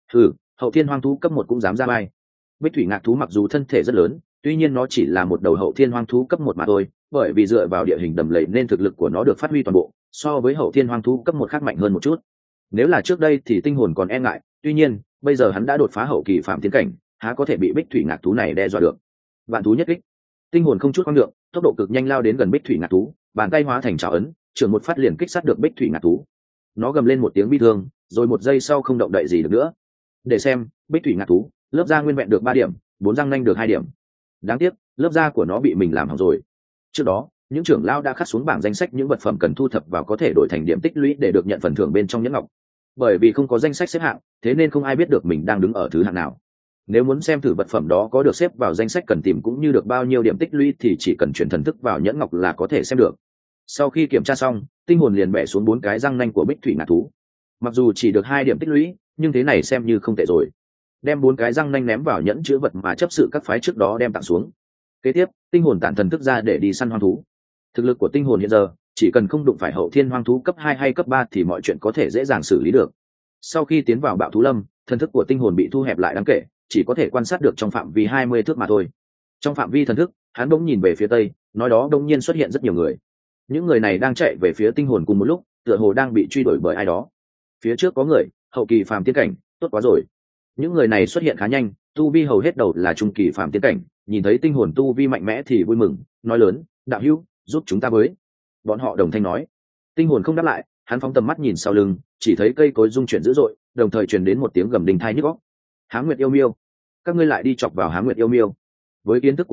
Hậu thiên hoang thú cấp 1 cũng dám ra bay. Bích thủy ngạc thú mặc dù thân thể rất lớn, tuy nhiên nó chỉ là một đầu hậu thiên hoang thú cấp 1 mà thôi, bởi vì dựa vào địa hình đầm lầy nên thực lực của nó được phát huy toàn bộ, so với hậu thiên hoang thú cấp 1 khác mạnh hơn một chút. Nếu là trước đây thì tinh hồn còn e ngại, tuy nhiên, bây giờ hắn đã đột phá hậu kỳ phạm tiến cảnh, há có thể bị bích thủy ngạc thú này đe dọa được. Vạn thú nhất kích. Tinh hồn không chút khoang lượng, tốc độ cực nhanh lao đến gần bích thủy ngạc thú, bàn tay hóa thành trảo ấn, trường một phát liền kích sát được bích thủy ngạc thú. Nó gầm lên một tiếng bi thương, rồi một giây sau không động đậy gì được nữa. Để xem, bích thủy ngạc thú, lớp da nguyên vẹn được 3 điểm, 4 răng nanh được 2 điểm. Đáng tiếc, lớp da của nó bị mình làm hỏng rồi. Trước đó, những trưởng lão đã khắc xuống bảng danh sách những vật phẩm cần thu thập vào có thể đổi thành điểm tích lũy để được nhận phần thưởng bên trong nhẫn ngọc. Bởi vì không có danh sách xếp hạng, thế nên không ai biết được mình đang đứng ở thứ hạng nào. Nếu muốn xem thử vật phẩm đó có được xếp vào danh sách cần tìm cũng như được bao nhiêu điểm tích lũy thì chỉ cần chuyển thần thức vào nhẫn ngọc là có thể xem được. Sau khi kiểm tra xong, tinh hồn liền bẻ xuống 4 cái răng nanh của bích thủy ngạc thú. Mặc dù chỉ được 2 điểm tích lũy, nhưng thế này xem như không tệ rồi. Đem 4 cái răng nanh ném vào nhẫn chứa vật mà chấp sự các phái trước đó đem tặng xuống. Kế tiếp, tinh hồn tản thần thức ra để đi săn hoang thú. Thực lực của tinh hồn hiện giờ, chỉ cần không đụng phải hậu thiên hoang thú cấp 2 hay cấp 3 thì mọi chuyện có thể dễ dàng xử lý được. Sau khi tiến vào Bạo Thú Lâm, thần thức của tinh hồn bị thu hẹp lại đáng kể, chỉ có thể quan sát được trong phạm vi 20 thước mà thôi. Trong phạm vi thần thức, hắn bỗng nhìn về phía tây, nói đó đột nhiên xuất hiện rất nhiều người. Những người này đang chạy về phía tinh hồn cùng một lúc, tựa hồ đang bị truy đuổi bởi ai đó. Phía trước có người, hậu kỳ phàm tiên cảnh, tốt quá rồi. Những người này xuất hiện khá nhanh, tu vi hầu hết đầu là trung kỳ phàm tiên cảnh, nhìn thấy tinh hồn tu vi mạnh mẽ thì vui mừng, nói lớn, đạo hữu, giúp chúng ta với. Bọn họ đồng thanh nói. Tinh hồn không đáp lại, hắn phóng tầm mắt nhìn sau lưng, chỉ thấy cây cối rung chuyển dữ dội, đồng thời truyền đến một tiếng gầm đình thai nhức óc. Hám Nguyệt yêu miêu, các ngươi lại đi chọc vào Hám Nguyệt yêu miêu. Với kiến thức của mình,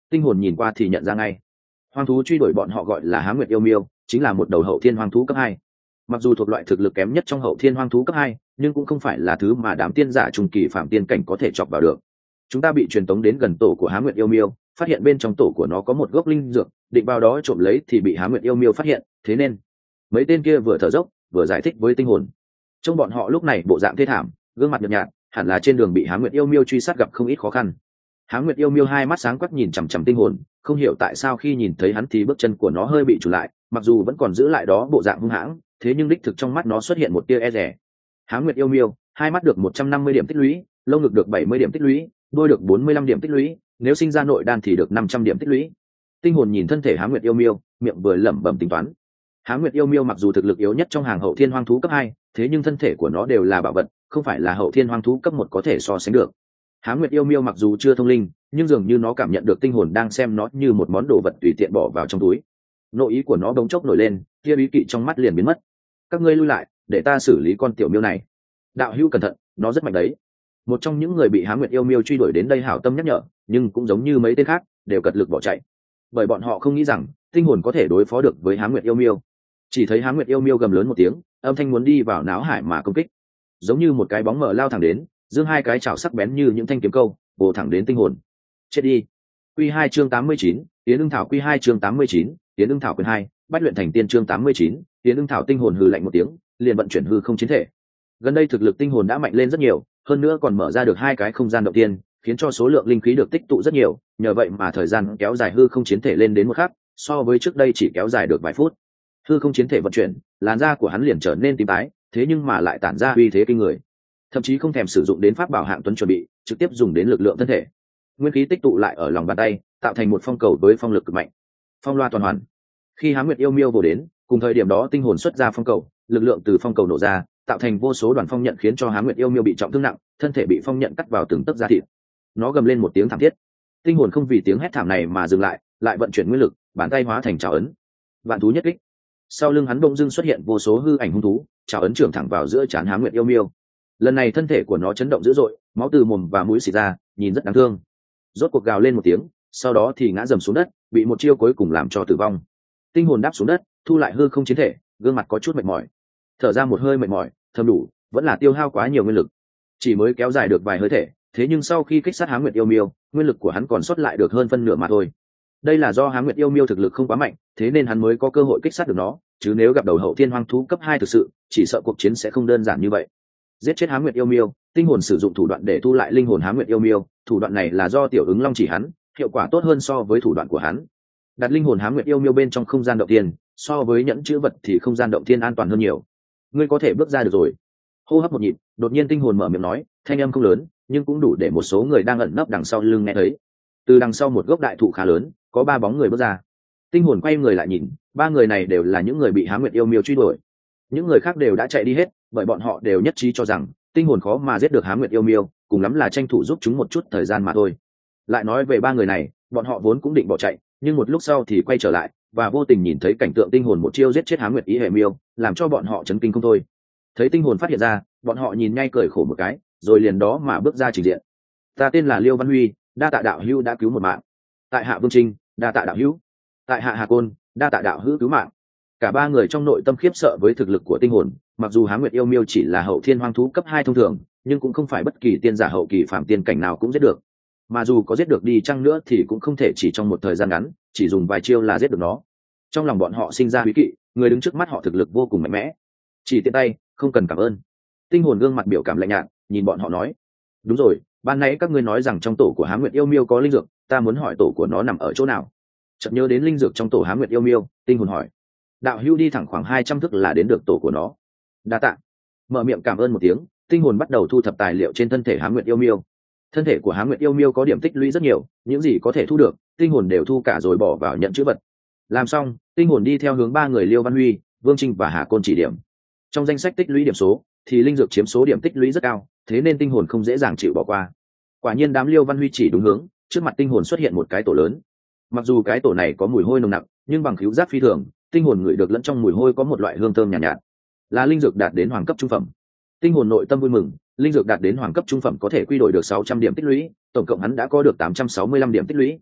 Tinh hồn nhìn qua thì nhận ra ngay, hoang thú truy đuổi bọn họ gọi là Há Nguyệt yêu miêu, chính là một đầu hậu thiên hoang thú cấp 2. Mặc dù thuộc loại thực lực kém nhất trong hậu thiên hoang thú cấp 2, nhưng cũng không phải là thứ mà đám tiên giả trung kỳ phạm tiên cảnh có thể chọc vào được. Chúng ta bị truyền tống đến gần tổ của Há Nguyệt yêu miêu, phát hiện bên trong tổ của nó có một gốc linh dược, định vào đó trộm lấy thì bị Há Nguyệt yêu miêu phát hiện, thế nên mấy tên kia vừa thở dốc vừa giải thích với Tinh hồn. Trong bọn họ lúc này bộ dạng thê thảm, gương mặt nhợt nhạt, hẳn là trên đường bị Há Nguyệt yêu miêu truy sát gặp không ít khó khăn. Há Nguyệt yêu miêu hai mắt sáng quắc nhìn chằm chằm Tinh hồn, không hiểu tại sao khi nhìn thấy hắn thì bước chân của nó hơi bị chùn lại, mặc dù vẫn còn giữ lại đó bộ dạng hung hãn, thế nhưng đích thực trong mắt nó xuất hiện một tia e dè. Há Nguyệt yêu miêu, hai mắt được 150 điểm tích lũy, lông ngực được 70 điểm tích lũy, đuôi được 45 điểm tích lũy, nếu sinh ra nội đan thì được 500 điểm tích lũy. Tinh hồn nhìn thân thể Há Nguyệt yêu miêu, miệng vừa lẩm bẩm tính toán. Há Nguyệt yêu miêu mặc dù thực lực yếu nhất trong hàng hậu thiên hoang thú cấp 2, thế nhưng thân thể của nó đều là bảo vật, không phải là hậu thiên hoang thú cấp 1 có thể so sánh được. Há Nguyệt yêu miêu mặc dù chưa thông linh, nhưng dường như nó cảm nhận được Tinh hồn đang xem nó như một món đồ vật tùy tiện bỏ vào trong túi. Nội ý của nó bỗng chốc nổi lên, tia ý kỵ trong mắt liền biến mất. Các ngươi lui lại, để ta xử lý con tiểu miêu này. Đạo hữu cẩn thận, nó rất mạnh đấy. Một trong những người bị Há Nguyệt yêu miêu truy đuổi đến đây hảo tâm nhắc nhở, nhưng cũng giống như mấy tên khác, đều cật lực bỏ chạy. Bởi bọn họ không nghĩ rằng Tinh hồn có thể đối phó được với Há Nguyệt yêu miêu. Chỉ thấy Há Nguyệt yêu miêu gầm lớn một tiếng, âm thanh muốn đi vào náo hải mà công kích, giống như một cái bóng mờ lao thẳng đến, giương hai cái chảo sắc bén như những thanh kiếm câu, bổ thẳng đến Tinh hồn. Chết đi. Quy 2 chương 89, Tiến Ưng Thảo. Quy 2 chương 89, Tiến Ưng Thảo quyền 2, Bách luyện thành tiên chương 89, Tiến Ưng Thảo. Tinh hồn hừ lạnh một tiếng, liền vận chuyển hư không chiến thể. Gần đây thực lực Tinh hồn đã mạnh lên rất nhiều, hơn nữa còn mở ra được hai cái không gian động tiên, khiến cho số lượng linh khí được tích tụ rất nhiều, nhờ vậy mà thời gian kéo dài hư không chiến thể lên đến một khắc, so với trước đây chỉ kéo dài được vài phút. Hư không chiến thể vận chuyển, làn da của hắn liền trở nên tím tái, thế nhưng mà lại tản ra uy thế kinh người, thậm chí không thèm sử dụng đến pháp bảo hạng tuấn chuẩn bị, trực tiếp dùng đến lực lượng thân thể. Nguyên khí tích tụ lại ở lòng bàn tay, tạo thành một phong cầu với phong lực cực mạnh. Phong loa toàn hoàn. Khi Há Nguyệt yêu miêu vồ đến, cùng thời điểm đó Tinh hồn xuất ra phong cầu, lực lượng từ phong cầu nổ ra, tạo thành vô số đoàn phong nhận, khiến cho Há Nguyệt yêu miêu bị trọng thương nặng, thân thể bị phong nhận cắt vào từng tấc da thịt. Nó gầm lên một tiếng thảm thiết. Tinh hồn không vì tiếng hét thảm này mà dừng lại, lại vận chuyển nguyên lực, bàn tay hóa thành trảo ấn. Vạn thú nhất kích. Sau lưng hắn bỗng dưng xuất hiện vô số hư ảnh hung thú, trảo ấn trưởng thẳng vào giữa trán Há Nguyệt yêu miêu. Lần này thân thể của nó chấn động dữ dội, máu từ mồm và mũi xịt ra, nhìn rất đáng thương. Rốt cuộc gào lên một tiếng, sau đó thì ngã dầm xuống đất, bị một chiêu cuối cùng làm cho tử vong. Tinh hồn đáp xuống đất, thu lại hư không chiến thể, gương mặt có chút mệt mỏi, thở ra một hơi mệt mỏi, thầm đủ, vẫn là tiêu hao quá nhiều nguyên lực, chỉ mới kéo dài được vài hơi thể, thế nhưng sau khi kích sát Há Nguyệt yêu miêu, nguyên lực của hắn còn sót lại được hơn phân nửa mà thôi. Đây là do Há Nguyệt yêu miêu thực lực không quá mạnh, thế nên hắn mới có cơ hội kích sát được nó, chứ nếu gặp đầu hậu thiên hoang thú cấp 2 thực sự, chỉ sợ cuộc chiến sẽ không đơn giản như vậy. Giết chết Há Nguyệt yêu miêu, Tinh hồn sử dụng thủ đoạn để thu lại linh hồn Há Nguyệt yêu miêu, thủ đoạn này là do Tiểu Ứng Long chỉ hắn, hiệu quả tốt hơn so với thủ đoạn của hắn. Đặt linh hồn Há Nguyệt yêu miêu bên trong không gian động thiên, so với nhẫn chữ vật thì không gian động thiên an toàn hơn nhiều. Ngươi có thể bước ra được rồi. Hô hấp một nhịp, đột nhiên Tinh hồn mở miệng nói, thanh âm không lớn, nhưng cũng đủ để một số người đang ẩn nấp đằng sau lưng nghe thấy. Từ đằng sau một gốc đại thụ khá lớn, có 3 bóng người bước ra. Tinh hồn quay người lại nhìn, 3 người này đều là những người bị Há Nguyệt yêu miêu truy đuổi. Những người khác đều đã chạy đi hết, bởi bọn họ đều nhất trí cho rằng Tinh hồn khó mà giết được Há Nguyệt yêu miêu, cùng lắm là tranh thủ giúp chúng một chút thời gian mà thôi. Lại nói về 3 người này, bọn họ vốn cũng định bỏ chạy, nhưng một lúc sau thì quay trở lại, và vô tình nhìn thấy cảnh tượng Tinh hồn một chiêu giết chết Há Nguyệt ý hệ miêu, làm cho bọn họ chấn kinh không thôi. Thấy Tinh hồn phát hiện ra, bọn họ nhìn ngay cười khổ một cái, rồi liền đó mà bước ra trình diện. Ta tên là Liêu Văn Huy, đa tạ đạo hữu đã cứu một mạng. Tại hạ Vương Trinh, đa tạ đạo hữu. Tại hạ Hà Côn, đa tạ đạo hữu cứu mạng. Cả 3 người trong nội tâm khiếp sợ với thực lực của Tinh hồn, mặc dù Há Nguyệt yêu miêu chỉ là hậu thiên hoang thú cấp 2 thông thường, nhưng cũng không phải bất kỳ tiên giả hậu kỳ phạm tiên cảnh nào cũng giết được. Mà dù có giết được đi chăng nữa thì cũng không thể chỉ trong một thời gian ngắn, chỉ dùng vài chiêu là giết được nó. Trong lòng bọn họ sinh ra quý kỵ, người đứng trước mắt họ thực lực vô cùng mạnh mẽ. Chỉ tiện tay, không cần cảm ơn. Tinh hồn gương mặt biểu cảm lạnh nhạt, nhìn bọn họ nói: đúng rồi, ban nãy các ngươi nói rằng trong tổ của Há Nguyệt yêu miêu có linh dược, ta muốn hỏi tổ của nó nằm ở chỗ nào. Chợt nhớ đến linh dược trong tổ Há Nguyệt yêu miêu, Tinh hồn hỏi: đạo hữu đi thẳng khoảng 200 thước là đến được tổ của nó. Đa tạ. Mở miệng cảm ơn một tiếng, Tinh hồn bắt đầu thu thập tài liệu trên thân thể Há Nguyệt yêu miêu. Thân thể của Há Nguyệt yêu miêu có điểm tích lũy rất nhiều, những gì có thể thu được, Tinh hồn đều thu cả rồi bỏ vào nhận chữ vật. Làm xong, Tinh hồn đi theo hướng 3 người Liêu Văn Huy, Vương Trinh và Hà Côn chỉ điểm. Trong danh sách tích lũy điểm số thì linh dược chiếm số điểm tích lũy rất cao, thế nên Tinh hồn không dễ dàng chịu bỏ qua. Quả nhiên đám Liêu Văn Huy chỉ đúng hướng, trước mặt Tinh hồn xuất hiện một cái tổ lớn. Mặc dù cái tổ này có mùi hôi nồng nặc, nhưng bằng khứu giác phi thường, Tinh hồn ngửi được lẫn trong mùi hôi có một loại hương thơm nhàn nhạt, là linh dược đạt đến hoàng cấp trung phẩm. Tinh hồn nội tâm vui mừng, linh dược đạt đến hoàng cấp trung phẩm có thể quy đổi được 600 điểm tích lũy, tổng cộng hắn đã có được 865 điểm tích lũy.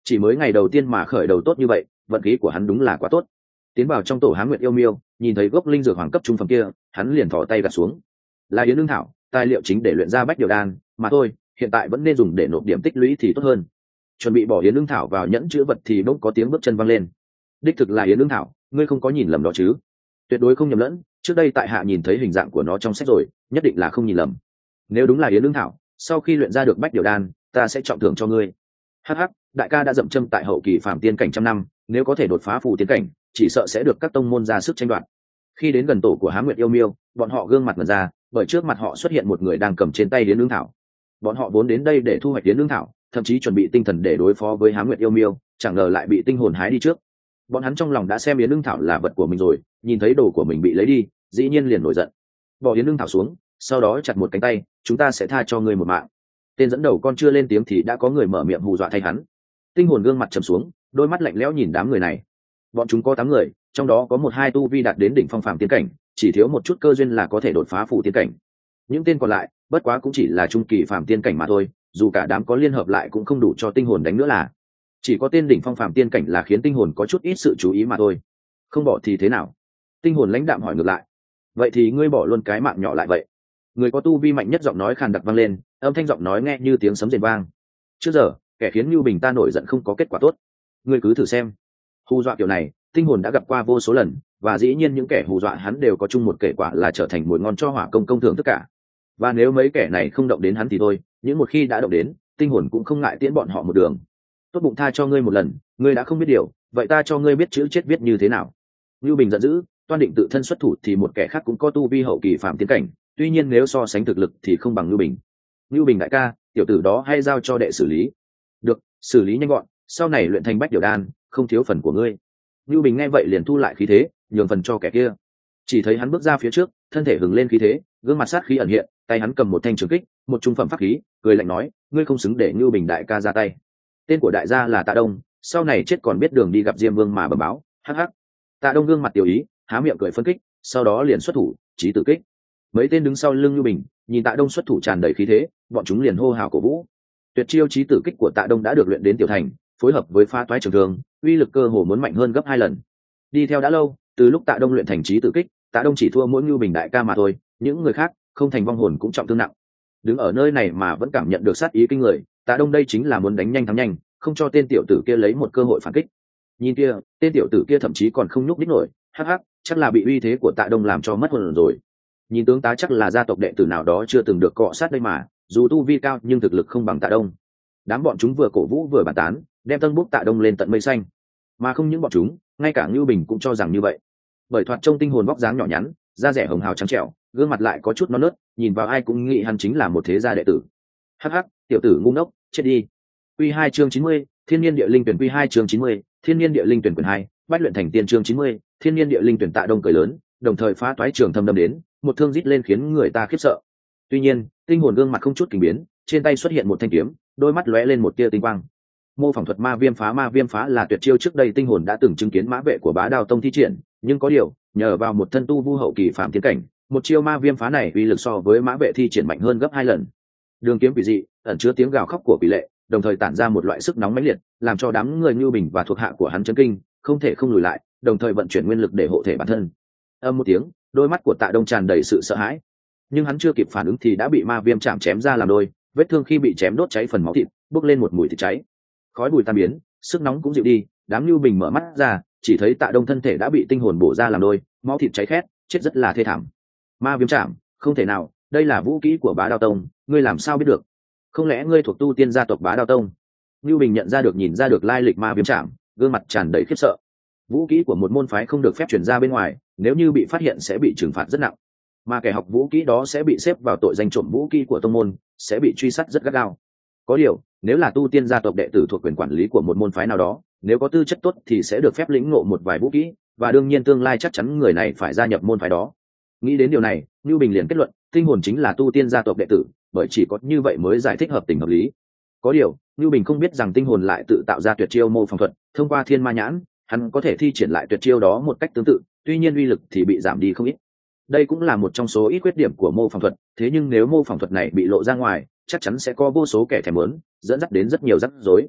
chỉ mới ngày đầu tiên mà khởi đầu tốt như vậy, vận khí của hắn đúng là quá tốt. Tiến vào trong tổ Hán Nguyệt yêu miêu, nhìn thấy gốc linh dược hoàng cấp trung phẩm kia, hắn liền thò tay gạt xuống. Là yến lương thảo, tài liệu chính để luyện ra bách điều đan, mà thôi, hiện tại vẫn nên dùng để nộp điểm tích lũy thì tốt hơn. Chuẩn bị bỏ yến lương thảo vào nhẫn chữ vật thì bỗng có tiếng bước chân văng lên. Đích thực là yến lương thảo, ngươi không có nhìn lầm đó chứ? Tuyệt đối không nhầm lẫn, trước đây tại hạ nhìn thấy hình dạng của nó trong sách rồi, nhất định là không nhìn lầm. Nếu đúng là yến lương thảo, sau khi luyện ra được bách điều đan, ta sẽ trọng thưởng cho ngươi. Hắc hắc, đại ca đã dậm chân tại hậu kỳ phàm tiên cảnh trăm năm, nếu có thể đột phá phù tiên cảnh, chỉ sợ sẽ được các tông môn ra sức tranh đoạt. Khi đến gần tổ của Hán Nguyệt yêu miêu, bọn họ gương mặt ngẩn ra, bởi trước mặt họ xuất hiện một người đang cầm trên tay yến lương thảo. Bọn họ vốn đến đây để thu hoạch yến lương thảo, thậm chí chuẩn bị tinh thần để đối phó với Hán Nguyệt yêu miêu, chẳng ngờ lại bị tinh hồn hái đi trước. Bọn hắn trong lòng đã xem yến lương thảo là vật của mình rồi, nhìn thấy đồ của mình bị lấy đi, dĩ nhiên liền nổi giận. Bỏ yến lương thảo xuống, sau đó chặt một cánh tay, chúng ta sẽ tha cho ngươi một mạng. Tên dẫn đầu con chưa lên tiếng thì đã có người mở miệng hù dọa thay hắn. Tinh hồn gương mặt trầm xuống, đôi mắt lạnh lẽo nhìn đám người này. Bọn chúng có 8 người, trong đó có 1-2 tu vi đạt đến đỉnh phong phàm tiên cảnh, chỉ thiếu một chút cơ duyên là có thể đột phá phù tiên cảnh. Những tên còn lại, bất quá cũng chỉ là trung kỳ phàm tiên cảnh mà thôi, dù cả đám có liên hợp lại cũng không đủ cho tinh hồn đánh nữa là. Chỉ có tên đỉnh phong phàm tiên cảnh là khiến tinh hồn có chút ít sự chú ý mà thôi. Không bỏ thì thế nào? Tinh hồn lãnh đạm hỏi ngược lại. Vậy thì ngươi bỏ luôn cái mạng nhỏ lại vậy? Người có tu vi mạnh nhất giọng nói khàn đặc vang lên, âm thanh giọng nói nghe như tiếng sấm rền vang. Trước giờ, kẻ khiến Nưu Bình ta nổi giận không có kết quả tốt. Ngươi cứ thử xem. Hù dọa kiểu này, tinh hồn đã gặp qua vô số lần, và dĩ nhiên những kẻ hù dọa hắn đều có chung một kết quả là trở thành mồi ngon cho hỏa công công thưởng tất cả. Và nếu mấy kẻ này không động đến hắn thì thôi, nhưng một khi đã động đến, tinh hồn cũng không ngại tiễn bọn họ một đường. Tốt bụng tha cho ngươi một lần, ngươi đã không biết điều, vậy ta cho ngươi biết chữ chết viết như thế nào. Nưu Bình giận dữ, toan định tự thân xuất thủ thì một kẻ khác cũng có tu vi hậu kỳ phạm tiến cảnh, tuy nhiên nếu so sánh thực lực thì không bằng Nưu Bình. Nưu Bình đại ca, tiểu tử đó hay giao cho đệ xử lý. Được, xử lý nhanh gọn, sau này luyện thành bách điều đan, không thiếu phần của ngươi. Nưu Bình nghe vậy liền thu lại khí thế, nhường phần cho kẻ kia. Chỉ thấy hắn bước ra phía trước, thân thể hừng lên khí thế, gương mặt sát khí ẩn hiện, tay hắn cầm một thanh trường kích, một trung phẩm pháp khí, cười lạnh nói, ngươi không xứng để Nưu Bình đại ca ra tay. Tên của đại gia là Tạ Đông, sau này chết còn biết đường đi gặp Diêm Vương mà bẩm báo. Hắc hắc. Tạ Đông gương mặt tiểu ý, há miệng cười phân kích, sau đó liền xuất thủ, chí tử kích. Mấy tên đứng sau lưng Nưu Bình, nhìn Tạ Đông xuất thủ tràn đầy khí thế, bọn chúng liền hô hào cổ vũ. Tuyệt chiêu chí tử kích của Tạ Đông đã được luyện đến tiểu thành, phối hợp với phá toái trường thương, uy lực cơ hồ muốn mạnh hơn gấp 2 lần. Đi theo đã lâu, từ lúc Tạ Đông luyện thành chí tử kích, Tạ Đông chỉ thua mỗi Nưu Bình đại ca mà thôi, những người khác không thành vong hồn cũng trọng thương nặng. Đứng ở nơi này mà vẫn cảm nhận được sát ý kinh người, Tạ Đông đây chính là muốn đánh nhanh thắng nhanh, không cho tên tiểu tử kia lấy một cơ hội phản kích. Nhìn kia, tên tiểu tử kia thậm chí còn không nhúc nhích nổi, hắc hắc, chắc là bị uy thế của Tạ Đông làm cho mất hồn rồi. Nhìn tướng tá chắc là gia tộc đệ tử nào đó chưa từng được cọ sát đây mà, dù tu vi cao nhưng thực lực không bằng Tạ Đông. Đám bọn chúng vừa cổ vũ vừa bàn tán, đem tân bút Tạ Đông lên tận mây xanh. Mà không những bọn chúng, ngay cả Ngưu Bình cũng cho rằng như vậy. Bởi thoạt trông tinh hồn vóc dáng nhỏ nhắn, da rẻ hồng hào trắng trẻo, gương mặt lại có chút non nớt, nhìn vào ai cũng nghĩ hắn chính là một thế gia đệ tử. Hắc hắc, tiểu tử ngu ngốc, chết đi. Quy 2 chương 90, Thiên Nhiên Địa Linh Tuyển. Quy 2 chương 90, Thiên Nhiên Địa Linh Tuyển quyển 2, Bách luyện thành tiên. Chương 90, Thiên Nhiên Địa Linh Tuyển. Tạ Đông cười lớn, đồng thời phá toái trường thâm đâm đến, một thương rít lên khiến người ta khiếp sợ. Tuy nhiên, tinh hồn gương mặt không chút kinh biến, trên tay xuất hiện một thanh kiếm, đôi mắt lóe lên một tia tinh quang. Mô phỏng thuật ma viêm phá là tuyệt chiêu trước đây tinh hồn đã từng chứng kiến mã vệ của Bá Đao Tông thi triển, nhưng có điều, nhờ vào một thân tu vu hậu kỳ phạm tiến cảnh, một chiêu ma viêm phá này uy lực so với mã vệ thi triển mạnh hơn gấp 2 lần. Đường kiếm quỷ dị, ẩn chứa tiếng gào khóc của quỷ lệ, đồng thời tản ra một loại sức nóng mãnh liệt, làm cho đám người Nưu Bình và thuộc hạ của hắn chấn kinh, không thể không lùi lại, đồng thời vận chuyển nguyên lực để hộ thể bản thân. Âm một tiếng, đôi mắt của Tạ Đông tràn đầy sự sợ hãi, nhưng hắn chưa kịp phản ứng thì đã bị ma viêm chạm chém ra làm đôi, vết thương khi bị chém đốt cháy phần máu thịt, bốc lên một mùi thịt cháy. Khói bụi tan biến, sức nóng cũng dịu đi, đám Nưu Bình mở mắt ra, chỉ thấy Tạ Đông thân thể đã bị tinh hồn bổ ra làm đôi, máu thịt cháy khét, chết rất là thê thảm. Ma viêm chạm, không thể nào, đây là vũ kỹ của Bá Đao Tông, ngươi làm sao biết được? Không lẽ ngươi thuộc tu tiên gia tộc Bá Đao Tông? Nưu Bình nhận ra được, nhìn ra được lai lịch ma viêm chạm, gương mặt tràn đầy khiếp sợ. Vũ kỹ của một môn phái không được phép truyền ra bên ngoài, nếu như bị phát hiện sẽ bị trừng phạt rất nặng, mà kẻ học vũ kỹ đó sẽ bị xếp vào tội danh trộm vũ kỹ của tông môn, sẽ bị truy sát rất gắt gao. Có điều, nếu là tu tiên gia tộc đệ tử thuộc quyền quản lý của một môn phái nào đó, nếu có tư chất tốt thì sẽ được phép lĩnh ngộ một vài vũ kỹ, và đương nhiên tương lai chắc chắn người này phải gia nhập môn phái đó. Nghĩ đến điều này, Nưu Bình liền kết luận, tinh hồn chính là tu tiên gia tộc đệ tử, bởi chỉ có như vậy mới giải thích hợp tình hợp lý. Có điều, Nưu Bình không biết rằng tinh hồn lại tự tạo ra tuyệt chiêu mô phỏng thuật, thông qua thiên ma nhãn, hắn có thể thi triển lại tuyệt chiêu đó một cách tương tự, tuy nhiên uy lực thì bị giảm đi không ít. Đây cũng là một trong số ít khuyết điểm của mô phỏng thuật, thế nhưng nếu mô phỏng thuật này bị lộ ra ngoài, chắc chắn sẽ có vô số kẻ thèm muốn, dẫn dắt đến rất nhiều rắc rối.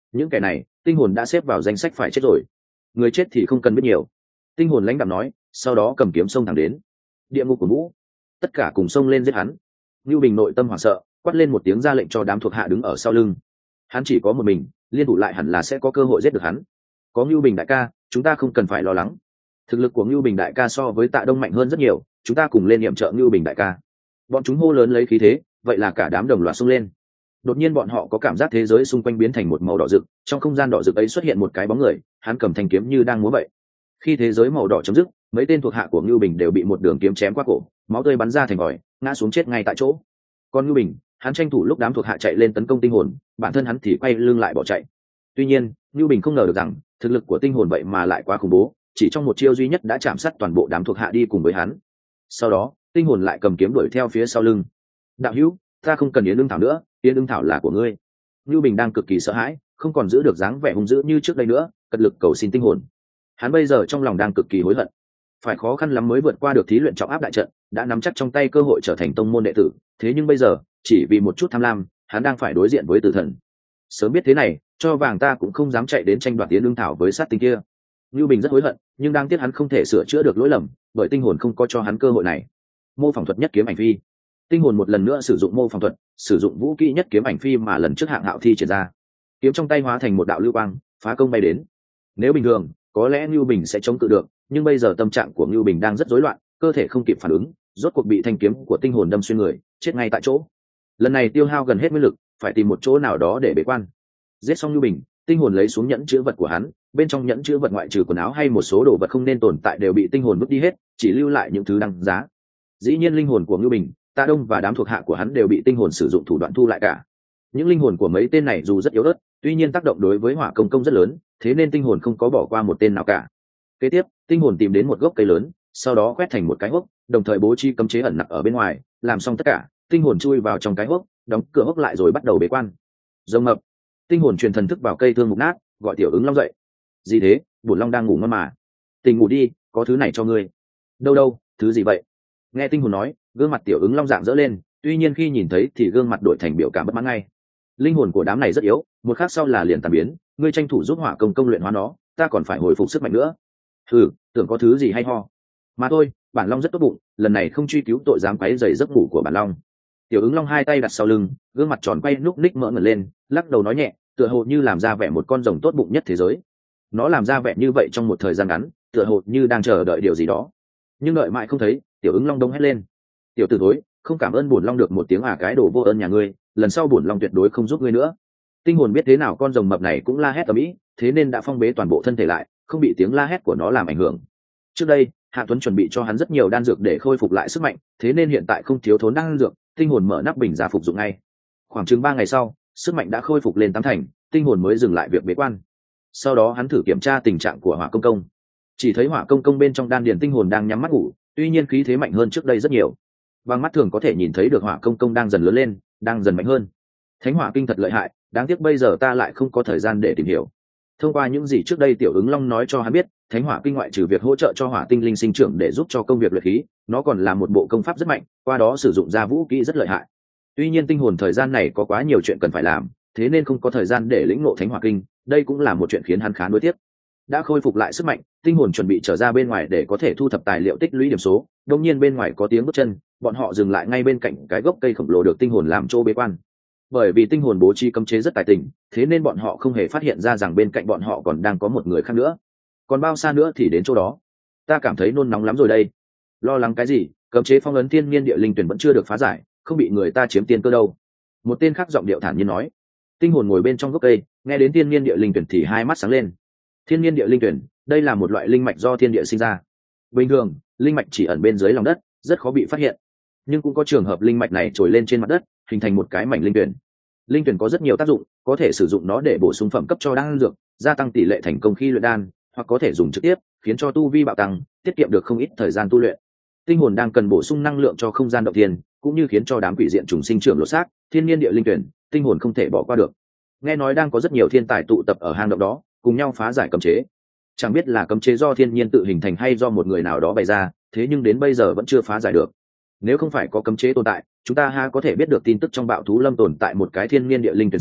những kẻ này tinh hồn đã xếp vào danh sách phải chết rồi, người chết thì không cần biết nhiều. Tinh hồn lãnh đạm nói, sau đó cầm kiếm xông thẳng đến địa ngục của vũ, tất cả cùng xông lên giết hắn. Nưu Bình nội tâm hoảng sợ, quát lên một tiếng ra lệnh cho đám thuộc hạ đứng ở sau lưng. Hắn chỉ có một mình, liên thủ lại hẳn là sẽ có cơ hội giết được hắn. Có Nưu Bình đại ca, chúng ta không cần phải lo lắng. Thực lực của Nưu Bình đại ca so với Tạ Đông mạnh hơn rất nhiều, chúng ta cùng lên yểm trợ Nưu Bình đại ca. Bọn chúng hô lớn lấy khí thế, vậy là cả đám đồng loạt xông lên. Đột nhiên bọn họ có cảm giác thế giới xung quanh biến thành một màu đỏ rực, trong không gian đỏ rực ấy xuất hiện một cái bóng người, hắn cầm thanh kiếm như đang múa vậy. Khi thế giới màu đỏ chấm dứt, mấy tên thuộc hạ của Nưu Bình đều bị một đường kiếm chém qua cổ, máu tươi bắn ra thành vòi, ngã xuống chết ngay tại chỗ. Còn Nưu Bình, hắn tranh thủ lúc đám thuộc hạ chạy lên tấn công tinh hồn, bản thân hắn thì quay lưng lại bỏ chạy. Tuy nhiên, Nưu Bình không ngờ được rằng thực lực của tinh hồn vậy mà lại quá khủng bố, chỉ trong một chiêu duy nhất đã chạm sát toàn bộ đám thuộc hạ đi cùng với hắn. Sau đó, tinh hồn lại cầm kiếm đuổi theo phía sau lưng. Đạo hữu, ta không cần yến ưng thảo nữa, yến ưng thảo là của ngươi. Nưu Bình đang cực kỳ sợ hãi, không còn giữ được dáng vẻ hung dữ như trước đây nữa, cật lực cầu xin tinh hồn. Hắn bây giờ trong lòng đang cực kỳ hối hận, phải khó khăn lắm mới vượt qua được thí luyện trọng áp đại trận, đã nắm chắc trong tay cơ hội trở thành tông môn đệ tử, thế nhưng bây giờ chỉ vì một chút tham lam, hắn đang phải đối diện với tử thần. Sớm biết thế này, cho vàng ta cũng không dám chạy đến tranh đoạt tiến ưng thảo với sát tinh kia. Nưu Bình rất hối hận, nhưng đang tiếc hắn không thể sửa chữa được lỗi lầm, bởi tinh hồn không có cho hắn cơ hội này. Mô phỏng thuật nhất kiếm ảnh phi. Tinh hồn một lần nữa sử dụng mô phỏng thuật, sử dụng vũ kỹ nhất kiếm ảnh phi mà lần trước Hạng Hạo thi triển ra. Kiếm trong tay hóa thành một đạo lưu quang, phá công bay đến. Nếu bình thường, có lẽ Nưu Bình sẽ chống cự được, nhưng bây giờ tâm trạng của Nưu Bình đang rất rối loạn, cơ thể không kịp phản ứng, rốt cuộc bị thanh kiếm của tinh hồn đâm xuyên người, chết ngay tại chỗ. Lần này tiêu hao gần hết nguyên lực, phải tìm một chỗ nào đó để bế quan. Giết xong Nưu Bình, tinh hồn lấy xuống nhẫn chứa vật của hắn, bên trong nhẫn chứa vật ngoại trừ quần áo hay một số đồ vật không nên tồn tại đều bị tinh hồn vứt đi hết, chỉ lưu lại những thứ đăng giá. Dĩ nhiên linh hồn của Nưu Bình, Tạ Đông và đám thuộc hạ của hắn đều bị tinh hồn sử dụng thủ đoạn thu lại cả. Những linh hồn của mấy tên này dù rất yếu ớt, tuy nhiên tác động đối với Hỏa Công Công rất lớn, thế nên tinh hồn không có bỏ qua một tên nào cả. Kế tiếp, tinh hồn tìm đến một gốc cây lớn, sau đó quét thành một cái hốc, đồng thời bố trí cấm chế ẩn nặc ở bên ngoài, làm xong tất cả, tinh hồn chui vào trong cái hốc, đóng cửa hốc lại rồi bắt đầu bế quan. Rồng mập, tinh hồn truyền thần thức vào cây thương mục nát, gọi Tiểu Ứng Long dậy. Gì thế, Bổn Long đang ngủ ngon mà. Tỉnh ngủ đi, có thứ này cho ngươi. Đâu đâu, thứ gì vậy? Nghe tinh hồn nói, gương mặt Tiểu Ứng Long dạng dỡ lên, tuy nhiên khi nhìn thấy thì gương mặt đổi thành biểu cảm bất mãn ngay. Linh hồn của đám này rất yếu, một khắc sau là liền tàn biến, ngươi tranh thủ giúp Hỏa Công Công luyện hóa nó, ta còn phải hồi phục sức mạnh nữa. Tưởng có thứ gì hay ho mà thôi, bản Long rất tốt bụng, lần này không truy cứu tội dám quấy rầy giấc ngủ của bản Long. Tiểu Ứng Long hai tay đặt sau lưng, gương mặt tròn quay núc ních mỡ ngẩng lên, lắc đầu nói nhẹ, tựa hồ như làm ra vẻ một con rồng tốt bụng nhất thế giới. Nó làm ra vẻ như vậy trong một thời gian ngắn, tựa hồ như đang chờ đợi điều gì đó, nhưng đợi mãi không thấy. Tiểu Ứng Long đông hét lên, tiểu tử thối, không cảm ơn bổn Long được một tiếng cái đồ vô ơn nhà ngươi, lần sau bổn Long tuyệt đối không giúp ngươi nữa. Tinh hồn biết thế nào con rồng mập này cũng la hét ầm ĩ, thế nên đã phong bế toàn bộ thân thể lại, không bị tiếng la hét của nó làm ảnh hưởng. Trước đây, Hạ Tuấn chuẩn bị cho hắn rất nhiều đan dược để khôi phục lại sức mạnh, thế nên hiện tại không thiếu thốn đan dược, tinh hồn mở nắp bình ra phục dụng ngay. Khoảng chừng 3 ngày sau, sức mạnh đã khôi phục lên 8 thành, tinh hồn mới dừng lại việc bế quan. Sau đó hắn thử kiểm tra tình trạng của Hỏa Công Công, chỉ thấy Hỏa Công Công bên trong đan điền tinh hồn đang nhắm mắt ngủ, tuy nhiên khí thế mạnh hơn trước đây rất nhiều. Bằng mắt thường có thể nhìn thấy được Hỏa Công Công đang dần lớn lên, đang dần mạnh hơn. Thánh Hỏa Kinh thật lợi hại, đáng tiếc bây giờ ta lại không có thời gian để tìm hiểu. Thông qua những gì trước đây Tiểu Ứng Long nói cho hắn biết, Thánh Hỏa Kinh ngoại trừ việc hỗ trợ cho hỏa tinh linh sinh trưởng để giúp cho công việc luyện khí, nó còn là một bộ công pháp rất mạnh, qua đó sử dụng ra vũ kỹ rất lợi hại. Tuy nhiên tinh hồn thời gian này có quá nhiều chuyện cần phải làm, thế nên không có thời gian để lĩnh ngộ Thánh Hỏa Kinh, đây cũng là một chuyện khiến hắn khá nuối tiếc. Đã khôi phục lại sức mạnh, tinh hồn chuẩn bị trở ra bên ngoài để có thể thu thập tài liệu tích lũy điểm số. Đột nhiên bên ngoài có tiếng bước chân, bọn họ dừng lại ngay bên cạnh cái gốc cây khổng lồ được tinh hồn làm chỗ bế quan. Bởi vì tinh hồn bố trí cấm chế rất tài tình, thế nên bọn họ không hề phát hiện ra rằng bên cạnh bọn họ còn đang có một người khác nữa. Còn bao xa nữa thì đến chỗ đó? Ta cảm thấy nôn nóng lắm rồi đây. Lo lắng cái gì? Cấm chế phong ấn thiên nhiên địa linh tuyển vẫn chưa được phá giải, không bị người ta chiếm tiên cơ đâu. Một tên khác giọng điệu thản nhiên nói. Tinh hồn ngồi bên trong gốc cây, nghe đến thiên nhiên địa linh tuyển thì hai mắt sáng lên. Thiên nhiên địa linh tuyển, đây là một loại linh mạch do thiên địa sinh ra. Bình thường, linh mạch chỉ ẩn bên dưới lòng đất, rất khó bị phát hiện. Nhưng cũng có trường hợp linh mạch này trồi lên trên mặt đất, hình thành một cái mảnh linh tuyển. Linh tuyển có rất nhiều tác dụng, có thể sử dụng nó để bổ sung phẩm cấp cho đan dược, gia tăng tỷ lệ thành công khi luyện đan, hoặc có thể dùng trực tiếp, khiến cho tu vi bạo tăng, tiết kiệm được không ít thời gian tu luyện. Tinh hồn đang cần bổ sung năng lượng cho không gian động thiên, cũng như khiến cho đám quỷ diện trùng sinh trưởng lột xác, thiên nhiên địa linh tuyển, tinh hồn không thể bỏ qua được. Nghe nói đang có rất nhiều thiên tài tụ tập ở hang động đó, cùng nhau phá giải cấm chế. Chẳng biết là cấm chế do thiên nhiên tự hình thành hay do một người nào đó bày ra, thế nhưng đến bây giờ vẫn chưa phá giải được. Nếu không phải có cấm chế tồn tại, chúng ta ha có thể biết được tin tức trong bạo thú lâm tồn tại một cái thiên nhiên địa linh tuyển sao?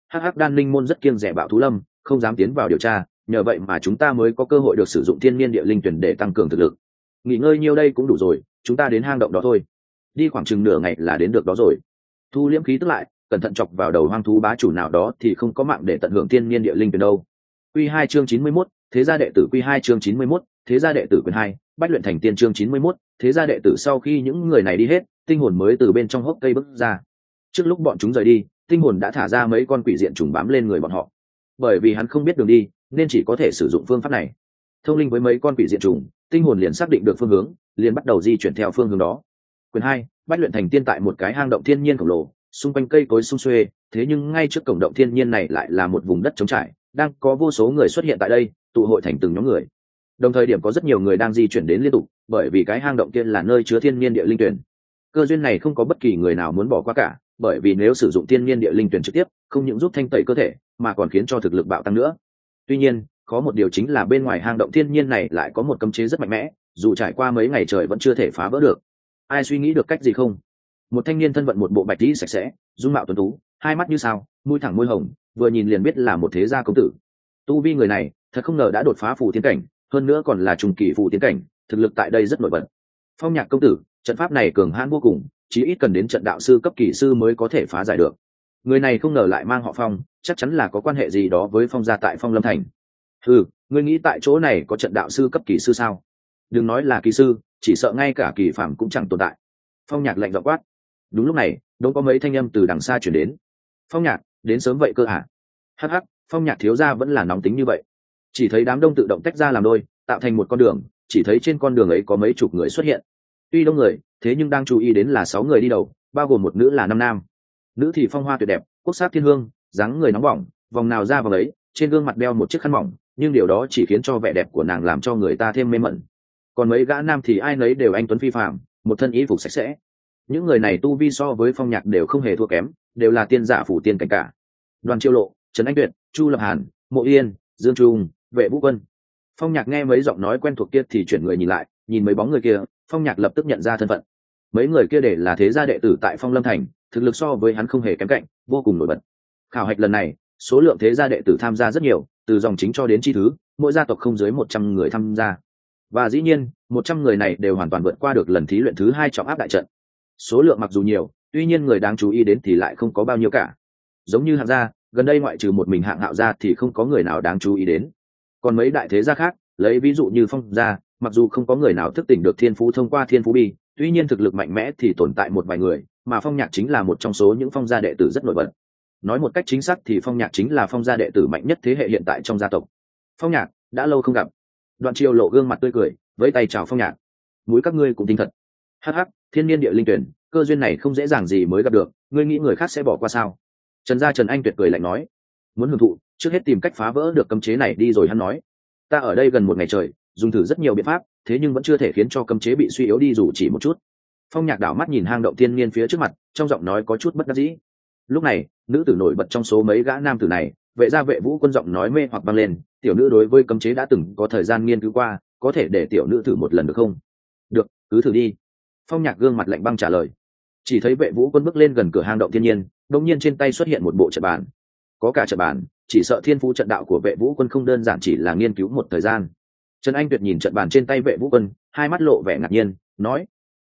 hắc hắc đan linh môn rất kiêng rẻ bạo thú lâm, không dám tiến vào điều tra, nhờ vậy mà chúng ta mới có cơ hội được sử dụng thiên niên địa linh tuyển để tăng cường thực lực. Nghỉ ngơi nhiêu đây cũng đủ rồi, chúng ta đến hang động đó thôi. Đi khoảng chừng nửa ngày là đến được đó rồi. Thu liễm khí tức lại, cẩn thận chọc vào đầu hoang thú bá chủ nào đó thì không có mạng để tận hưởng thiên niên địa linh tuyển đâu. Quy 2 chương 91, thế gia đệ tử. Quy 2 chương 91, thế gia đệ tử quyền 2, bách luyện thành tiên. Chương 91, thế gia đệ tử. Sau khi những người này đi hết, tinh hồn mới từ bên trong hốc cây bước ra. Trước lúc bọn chúng rời đi, tinh hồn đã thả ra mấy con quỷ diện trùng bám lên người bọn họ. Bởi vì hắn không biết đường đi, nên chỉ có thể sử dụng phương pháp này. Thông linh với mấy con quỷ diện trùng, tinh hồn liền xác định được phương hướng, liền bắt đầu di chuyển theo phương hướng đó. Quyền 2, bách luyện thành tiên. Tại một cái hang động thiên nhiên khổng lồ, xung quanh cây cối sum xuê, thế nhưng ngay trước cổng động thiên nhiên này lại là một vùng đất trống trải, đang có vô số người xuất hiện tại đây, tụ hội thành từng nhóm người. Đồng thời điểm có rất nhiều người đang di chuyển đến liên tục, bởi vì cái hang động kia là nơi chứa thiên nhiên địa linh tuyển. Cơ duyên này không có bất kỳ người nào muốn bỏ qua cả, bởi vì nếu sử dụng thiên nhiên địa linh tuyển trực tiếp, không những giúp thanh tẩy cơ thể, mà còn khiến cho thực lực bạo tăng nữa. Tuy nhiên, có một điều chính là bên ngoài hang động thiên nhiên này lại có một cấm chế rất mạnh mẽ, dù trải qua mấy ngày trời vẫn chưa thể phá vỡ được. Ai suy nghĩ được cách gì không? Một thanh niên thân vận một bộ bạch y sạch sẽ, dung mạo tuấn tú, hai mắt như sao, mũi thẳng môi hồng, vừa nhìn liền biết là một thế gia công tử. Tu vi người này thật không ngờ đã đột phá phù tiên cảnh, hơn nữa còn là trùng kỳ phù tiên cảnh, thực lực tại đây rất nổi bật. Phong Nhạc công tử, trận pháp này cường hãn vô cùng, chí ít cần đến trận đạo sư cấp kỳ sư mới có thể phá giải được. Người này không ngờ lại mang họ Phong, chắc chắn là có quan hệ gì đó với Phong gia tại Phong Lâm Thành. Ngươi nghĩ tại chỗ này có trận đạo sư cấp kỳ sư sao? Đừng nói là kỳ sư, chỉ sợ ngay cả kỳ phàm cũng chẳng tồn tại. Phong Nhạc lạnh giọng quát. Đúng lúc này, đống có mấy thanh âm từ đằng xa chuyển đến. Phong Nhạc, đến sớm vậy cơ hả? Hắc hắc, Phong Nhạc thiếu gia vẫn là nóng tính như vậy. Chỉ thấy đám đông tự động tách ra làm đôi, tạo thành một con đường, chỉ thấy trên con đường ấy có mấy chục người xuất hiện. Tuy đông người, thế nhưng đang chú ý đến là 6 người đi đầu, bao gồm một nữ là 5 nam. Nữ thì phong hoa tuyệt đẹp, quốc sắc thiên hương, dáng người nóng bỏng, vòng nào ra vòng ấy, trên gương mặt đeo một chiếc khăn mỏng, nhưng điều đó chỉ khiến cho vẻ đẹp của nàng làm cho người ta thêm mê mẩn. Còn mấy gã nam thì ai nấy đều anh tuấn phi phàm, một thân y phục sạch sẽ. Những người này tu vi so với Phong Nhạc đều không hề thua kém, đều là tiên giả phủ tiên cảnh cả. Đoàn Chiêu Lộ, Trần Anh Tuyệt, Chu Lập Hàn, Mộ Yên, Dương Trung, Vệ Vũ Quân. Phong Nhạc nghe mấy giọng nói quen thuộc kia thì chuyển người nhìn lại, nhìn mấy bóng người kia, Phong Nhạc lập tức nhận ra thân phận. Mấy người kia để là thế gia đệ tử tại Phong Lâm Thành, thực lực so với hắn không hề kém cạnh, vô cùng nổi bật. Khảo hạch lần này, số lượng thế gia đệ tử tham gia rất nhiều, từ dòng chính cho đến chi thứ, mỗi gia tộc không dưới 100 người tham gia. Và dĩ nhiên, 100 người này đều hoàn toàn vượt qua được lần thí luyện thứ 2 trọng áp đại trận. Số lượng mặc dù nhiều, tuy nhiên người đáng chú ý đến thì lại không có bao nhiêu cả. Giống như Hạng gia, gần đây ngoại trừ một mình Hạng Hạo gia thì không có người nào đáng chú ý đến. Còn mấy đại thế gia khác, lấy ví dụ như Phong gia, mặc dù không có người nào thức tỉnh được thiên phú thông qua thiên phú bi, tuy nhiên thực lực mạnh mẽ thì tồn tại một vài người, mà Phong Nhạc chính là một trong số những Phong gia đệ tử rất nổi bật. Nói một cách chính xác thì Phong Nhạc chính là Phong gia đệ tử mạnh nhất thế hệ hiện tại trong gia tộc. Phong Nhạc, đã lâu không gặp. Đoạn Chiêu lộ gương mặt tươi cười, với tay chào Phong Nhạc. Mũi các ngươi cũng tinh thật. Hắc hắc, thiên niên địa linh tuyển, cơ duyên này không dễ dàng gì mới gặp được, ngươi nghĩ người khác sẽ bỏ qua sao? Trần gia Trần Anh Tuyệt cười lạnh nói. Muốn hưởng thụ, trước hết tìm cách phá vỡ được cấm chế này đi rồi hắn nói. Ta ở đây gần một ngày trời, dùng thử rất nhiều biện pháp, thế nhưng vẫn chưa thể khiến cho cấm chế bị suy yếu đi dù chỉ một chút. Phong Nhạc đảo mắt nhìn hang động thiên niên phía trước mặt, trong giọng nói có chút bất đắc dĩ. Lúc này, nữ tử nổi bật trong số mấy gã nam tử này, Vệ gia Vệ Vũ Quân giọng nói mê hoặc vang lên, tiểu nữ đối với cấm chế đã từng có thời gian nghiên cứu qua, có thể để tiểu nữ thử một lần được không? Được, cứ thử đi. Phong Nhạc gương mặt lạnh băng trả lời. Chỉ thấy Vệ Vũ Quân bước lên gần cửa hang động thiên nhiên, đột nhiên trên tay xuất hiện một bộ trận bàn. Có cả trận bàn, chỉ sợ thiên phú trận đạo của Vệ Vũ Quân không đơn giản chỉ là nghiên cứu một thời gian. Trần Anh Tuyệt nhìn trận bàn trên tay Vệ Vũ Quân, hai mắt lộ vẻ ngạc nhiên, nói: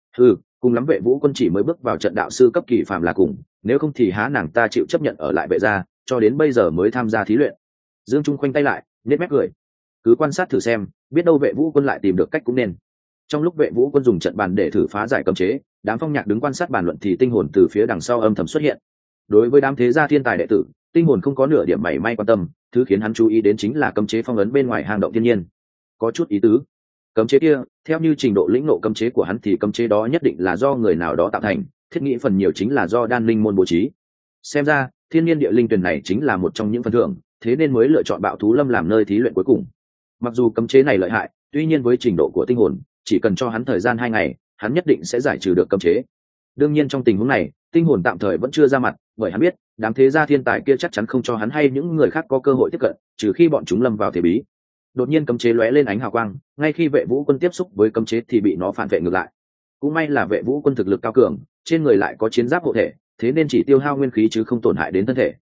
cùng lắm Vệ Vũ Quân chỉ mới bước vào trận đạo sư cấp kỳ phàm là cùng, nếu không thì há nàng ta chịu chấp nhận ở lại Vệ gia, cho đến bây giờ mới tham gia thí luyện. Dương Trung khoanh tay lại, nhếch mép cười. Cứ quan sát thử xem, biết đâu Vệ Vũ Quân lại tìm được cách cũng nên. Trong lúc Vệ Vũ Quân dùng trận bàn để thử phá giải cấm chế, đám Phong Nhạc đứng quan sát bàn luận thì tinh hồn từ phía đằng sau âm thầm xuất hiện. Đối với đám thế gia thiên tài đệ tử, tinh hồn không có nửa điểm mảy may quan tâm, thứ khiến hắn chú ý đến chính là cấm chế phong ấn bên ngoài hang động thiên nhiên. Có chút ý tứ. Cấm chế kia, theo như trình độ lĩnh ngộ cấm chế của hắn thì cấm chế đó nhất định là do người nào đó tạo thành, thiết nghĩ phần nhiều chính là do đan linh môn bố trí. Xem ra, thiên nhiên địa linh tuyển này chính là một trong những phần thưởng, thế nên mới lựa chọn Bạo Thú Lâm làm nơi thí luyện cuối cùng. Mặc dù cấm chế này lợi hại, tuy nhiên với trình độ của tinh hồn, chỉ cần cho hắn thời gian 2 ngày, hắn nhất định sẽ giải trừ được cấm chế. Đương nhiên trong tình huống này, tinh hồn tạm thời vẫn chưa ra mặt, bởi hắn biết, đám thế gia thiên tài kia chắc chắn không cho hắn hay những người khác có cơ hội tiếp cận, trừ khi bọn chúng lâm vào thế bí. Đột nhiên cấm chế lóe lên ánh hào quang, ngay khi Vệ Vũ Quân tiếp xúc với cấm chế thì bị nó phản vệ ngược lại. Cũng may là Vệ Vũ Quân thực lực cao cường, trên người lại có chiến giáp hộ thể, thế nên chỉ tiêu hao nguyên khí chứ không tổn hại đến thân thể.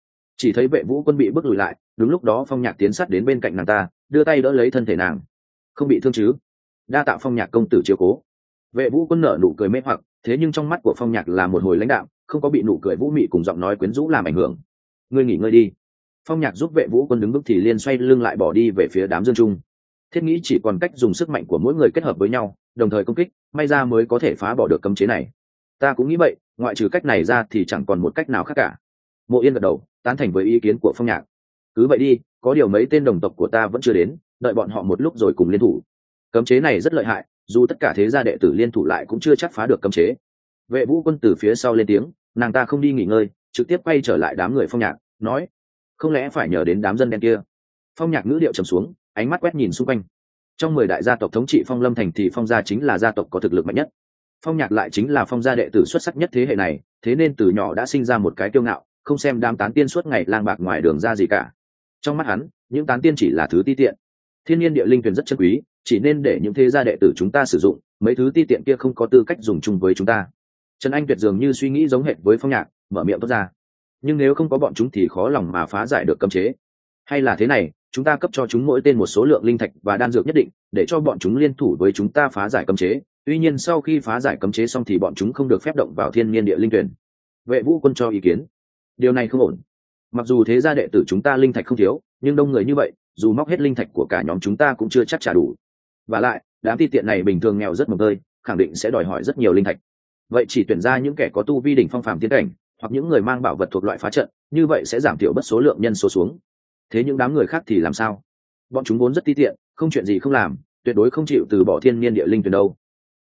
Chỉ thấy vệ vũ quân bị bước lùi lại, đúng lúc đó Phong Nhạc tiến sát đến bên cạnh nàng ta, đưa tay đỡ lấy thân thể nàng. Không bị thương chứ? Đa tạ Phong Nhạc công tử chiếu cố. Vệ vũ quân nở nụ cười mê hoặc, thế nhưng trong mắt của Phong Nhạc là một hồi lãnh đạm, không có bị nụ cười vũ mị cùng giọng nói quyến rũ làm ảnh hưởng. Ngươi nghỉ ngơi đi. Phong Nhạc giúp vệ vũ quân đứng bước thì liền xoay lưng lại bỏ đi về phía đám dương trung. Thiết nghĩ chỉ còn cách dùng sức mạnh của mỗi người kết hợp với nhau, đồng thời công kích, may ra mới có thể phá bỏ được cấm chế này. Ta cũng nghĩ vậy, ngoại trừ cách này ra thì chẳng còn một cách nào khác cả. Mộ Yên gật đầu, tán thành với ý kiến của Phong Nhạc. Cứ vậy đi, có điều mấy tên đồng tộc của ta vẫn chưa đến, đợi bọn họ một lúc rồi cùng liên thủ. Cấm chế này rất lợi hại, dù tất cả thế gia đệ tử liên thủ lại cũng chưa chắc phá được cấm chế. Vệ vũ quân từ phía sau lên tiếng, nàng ta không đi nghỉ ngơi, trực tiếp quay trở lại đám người Phong Nhạc, nói: không lẽ phải nhờ đến đám dân đen kia? Phong Nhạc ngữ điệu trầm xuống, ánh mắt quét nhìn xung quanh. Trong 10 đại gia tộc thống trị Phong Lâm thành thì Phong gia chính là gia tộc có thực lực mạnh nhất. Phong Nhạc lại chính là Phong gia đệ tử xuất sắc nhất thế hệ này, thế nên từ nhỏ đã sinh ra một cái kiêu ngạo, không xem đám tán tiên suốt ngày lang bạc ngoài đường ra gì cả. Trong mắt hắn, những tán tiên chỉ là thứ ti tiện. Thiên nhiên địa linh tuyển rất chân quý, chỉ nên để những thế gia đệ tử chúng ta sử dụng, mấy thứ ti tiện kia không có tư cách dùng chung với chúng ta. Trần Anh Tuyệt dường như suy nghĩ giống hệt với Phong Nhạc, mở miệng tốt ra. Nhưng nếu không có bọn chúng thì khó lòng mà phá giải được cấm chế. Hay là thế này, chúng ta cấp cho chúng mỗi tên một số lượng linh thạch và đan dược nhất định, để cho bọn chúng liên thủ với chúng ta phá giải cấm chế. Tuy nhiên sau khi phá giải cấm chế xong thì bọn chúng không được phép động vào thiên nhiên địa linh tuyển. Vệ vũ quân cho ý kiến. Điều này không ổn. Mặc dù thế gia đệ tử chúng ta linh thạch không thiếu, nhưng đông người như vậy, dù móc hết linh thạch của cả nhóm chúng ta cũng chưa chắc trả đủ. Và lại, đám ti tiện này bình thường nghèo rất mồng tơi, khẳng định sẽ đòi hỏi rất nhiều linh thạch. Vậy chỉ tuyển ra những kẻ có tu vi đỉnh phong phàm tiến cảnh, hoặc những người mang bảo vật thuộc loại phá trận, như vậy sẽ giảm thiểu bớt số lượng nhân số xuống. Thế những đám người khác thì làm sao? Bọn chúng vốn rất ti tiện, không chuyện gì không làm, tuyệt đối không chịu từ bỏ thiên nhiên địa linh tuyển đâu.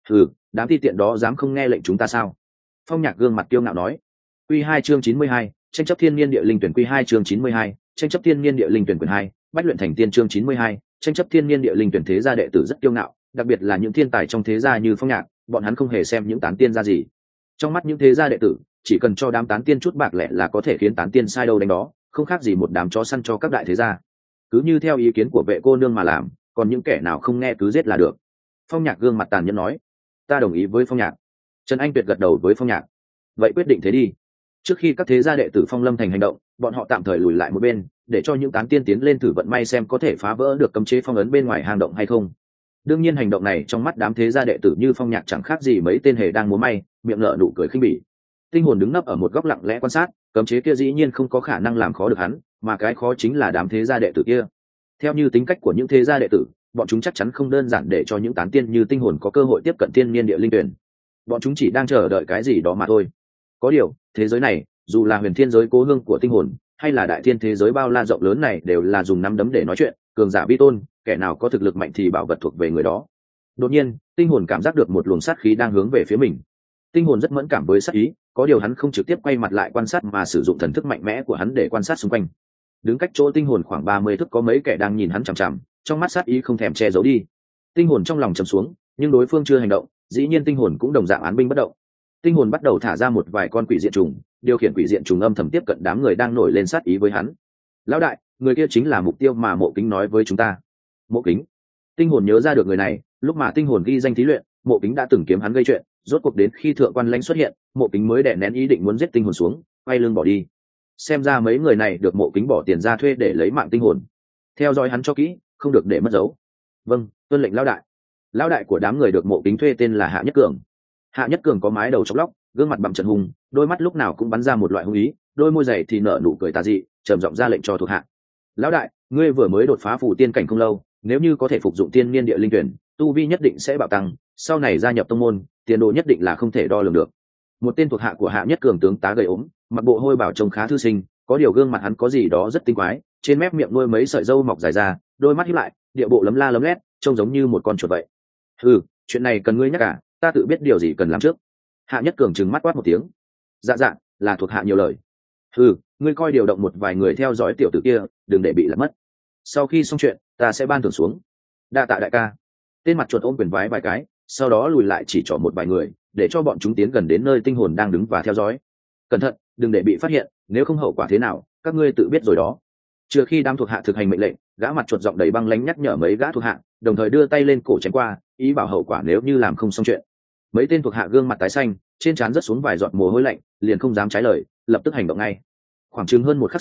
Đám ti tiện đó dám không nghe lệnh chúng ta sao? Phong Nhạc gương mặt kiêu ngạo nói. Quy 2 chương 92, tranh chấp thiên nhiên địa linh tuyển. Quy 2 chương 92, tranh chấp thiên nhiên địa linh tuyển quyển 2, bách luyện thành tiên. Chương 92, tranh chấp thiên nhiên địa linh tuyển. Thế gia đệ tử rất kiêu ngạo, đặc biệt là những thiên tài trong thế gia như Phong Nhạc, bọn hắn không hề xem những tán tiên ra gì. Trong mắt những thế gia đệ tử, chỉ cần cho đám tán tiên chút bạc lẻ là có thể khiến tán tiên sai đâu đánh đó, không khác gì một đám chó săn cho các đại thế gia. Cứ như theo ý kiến của vệ cô nương mà làm, còn những kẻ nào không nghe cứ giết là được. Phong Nhạc gương mặt tàn nhẫn nói. Ta đồng ý với Phong Nhạc. Trần Anh Tuyệt gật đầu với Phong Nhạc. Vậy quyết định thế đi. Trước khi các thế gia đệ tử Phong Lâm thành hành động, bọn họ tạm thời lùi lại một bên, để cho những tán tiên tiến lên thử vận may xem có thể phá vỡ được cấm chế phong ấn bên ngoài hang động hay không. Đương nhiên hành động này trong mắt đám thế gia đệ tử như Phong Nhạc chẳng khác gì mấy tên hề đang múa may, miệng nở nụ cười khinh bỉ. Tinh hồn đứng nấp ở một góc lặng lẽ quan sát, cấm chế kia dĩ nhiên không có khả năng làm khó được hắn, mà cái khó chính là đám thế gia đệ tử kia. Theo như tính cách của những thế gia đệ tử, bọn chúng chắc chắn không đơn giản để cho những tán tiên như Tinh hồn có cơ hội tiếp cận thiên nhiên địa linh tuyển. Bọn chúng chỉ đang chờ đợi cái gì đó mà thôi. Có điều, thế giới này, dù là huyền thiên giới cố hương của Tinh hồn, hay là đại thiên thế giới bao la rộng lớn này đều là dùng nắm đấm để nói chuyện, cường giả vi tôn, kẻ nào có thực lực mạnh thì bảo vật thuộc về người đó. Đột nhiên, Tinh hồn cảm giác được một luồng sát khí đang hướng về phía mình. Tinh hồn rất mẫn cảm với sát ý, có điều hắn không trực tiếp quay mặt lại quan sát mà sử dụng thần thức mạnh mẽ của hắn để quan sát xung quanh. Đứng cách chỗ Tinh hồn khoảng 30 thước có mấy kẻ đang nhìn hắn chằm chằm, trong mắt sát ý không thèm che giấu đi. Tinh hồn trong lòng trầm xuống, nhưng đối phương chưa hành động, dĩ nhiên Tinh hồn cũng đồng dạng án binh bất động. Tinh hồn bắt đầu thả ra một vài con quỷ diện trùng, điều khiển quỷ diện trùng âm thầm tiếp cận đám người đang nổi lên sát ý với hắn. Lão đại, người kia chính là mục tiêu mà Mộ Kính nói với chúng ta. Mộ Kính? Tinh hồn nhớ ra được người này, lúc mà Tinh hồn ghi danh thí luyện, Mộ Kính đã từng kiếm hắn gây chuyện, rốt cuộc đến khi thượng quan lãnh xuất hiện, Mộ Kính mới đè nén ý định muốn giết Tinh hồn xuống, quay lưng bỏ đi. Xem ra mấy người này được Mộ Kính bỏ tiền ra thuê để lấy mạng Tinh hồn. Theo dõi hắn cho kỹ, không được để mất dấu. Vâng, tuân lệnh lão đại. Lão đại của đám người được Mộ Kính thuê tên là Hạ Nhất Cường. Hạ Nhất Cường có mái đầu chọc lóc, gương mặt bặm trận hùng, đôi mắt lúc nào cũng bắn ra một loại hung ý, đôi môi dày thì nở nụ cười tà dị, trầm giọng ra lệnh cho thuộc hạ. Lão đại, ngươi vừa mới đột phá phù tiên cảnh không lâu, nếu như có thể phục dụng tiên niên địa linh tuyển, tu vi nhất định sẽ bạo tăng, sau này gia nhập tông môn, tiền đồ nhất định là không thể đo lường được. Một tên thuộc hạ của Hạ Nhất Cường tướng tá gầy ốm, mặc bộ hôi bảo trông khá thư sinh, có điều gương mặt hắn có gì đó rất tinh quái, trên mép miệng nuôi mấy sợi râu mọc dài ra, đôi mắt híp lại, địa bộ lấm la lấm lét, trông giống như một con chuột vậy. Chuyện này cần ngươi nhắc cả, ta tự biết điều gì cần làm trước. Hạ Nhất Cường trừng mắt quát một tiếng. Dạ dạ, là thuộc hạ nhiều lời. Ngươi coi điều động một vài người theo dõi tiểu tử kia, đừng để bị lật mất. Sau khi xong chuyện, ta sẽ ban thưởng xuống. Đa tạ đại ca. Tên mặt chuột ôm quyền vái vài cái, sau đó lùi lại chỉ trỏ một vài người, để cho bọn chúng tiến gần đến nơi Tinh hồn đang đứng và theo dõi. Cẩn thận, đừng để bị phát hiện, nếu không hậu quả thế nào, các ngươi tự biết rồi đó. Chưa khi đám thuộc hạ thực hành mệnh lệnh, gã mặt chuột giọng đầy băng lãnh nhắc nhở mấy gã thuộc hạ, đồng thời đưa tay lên cổ tránh qua, ý bảo hậu quả nếu như làm không xong chuyện. Mấy tên thuộc hạ gương mặt tái xanh, trên trán rớt xuống vài giọt mồ hôi lạnh, liền không dám trái lời, lập tức hành động ngay. Khoảng chừng hơn một khắc sau,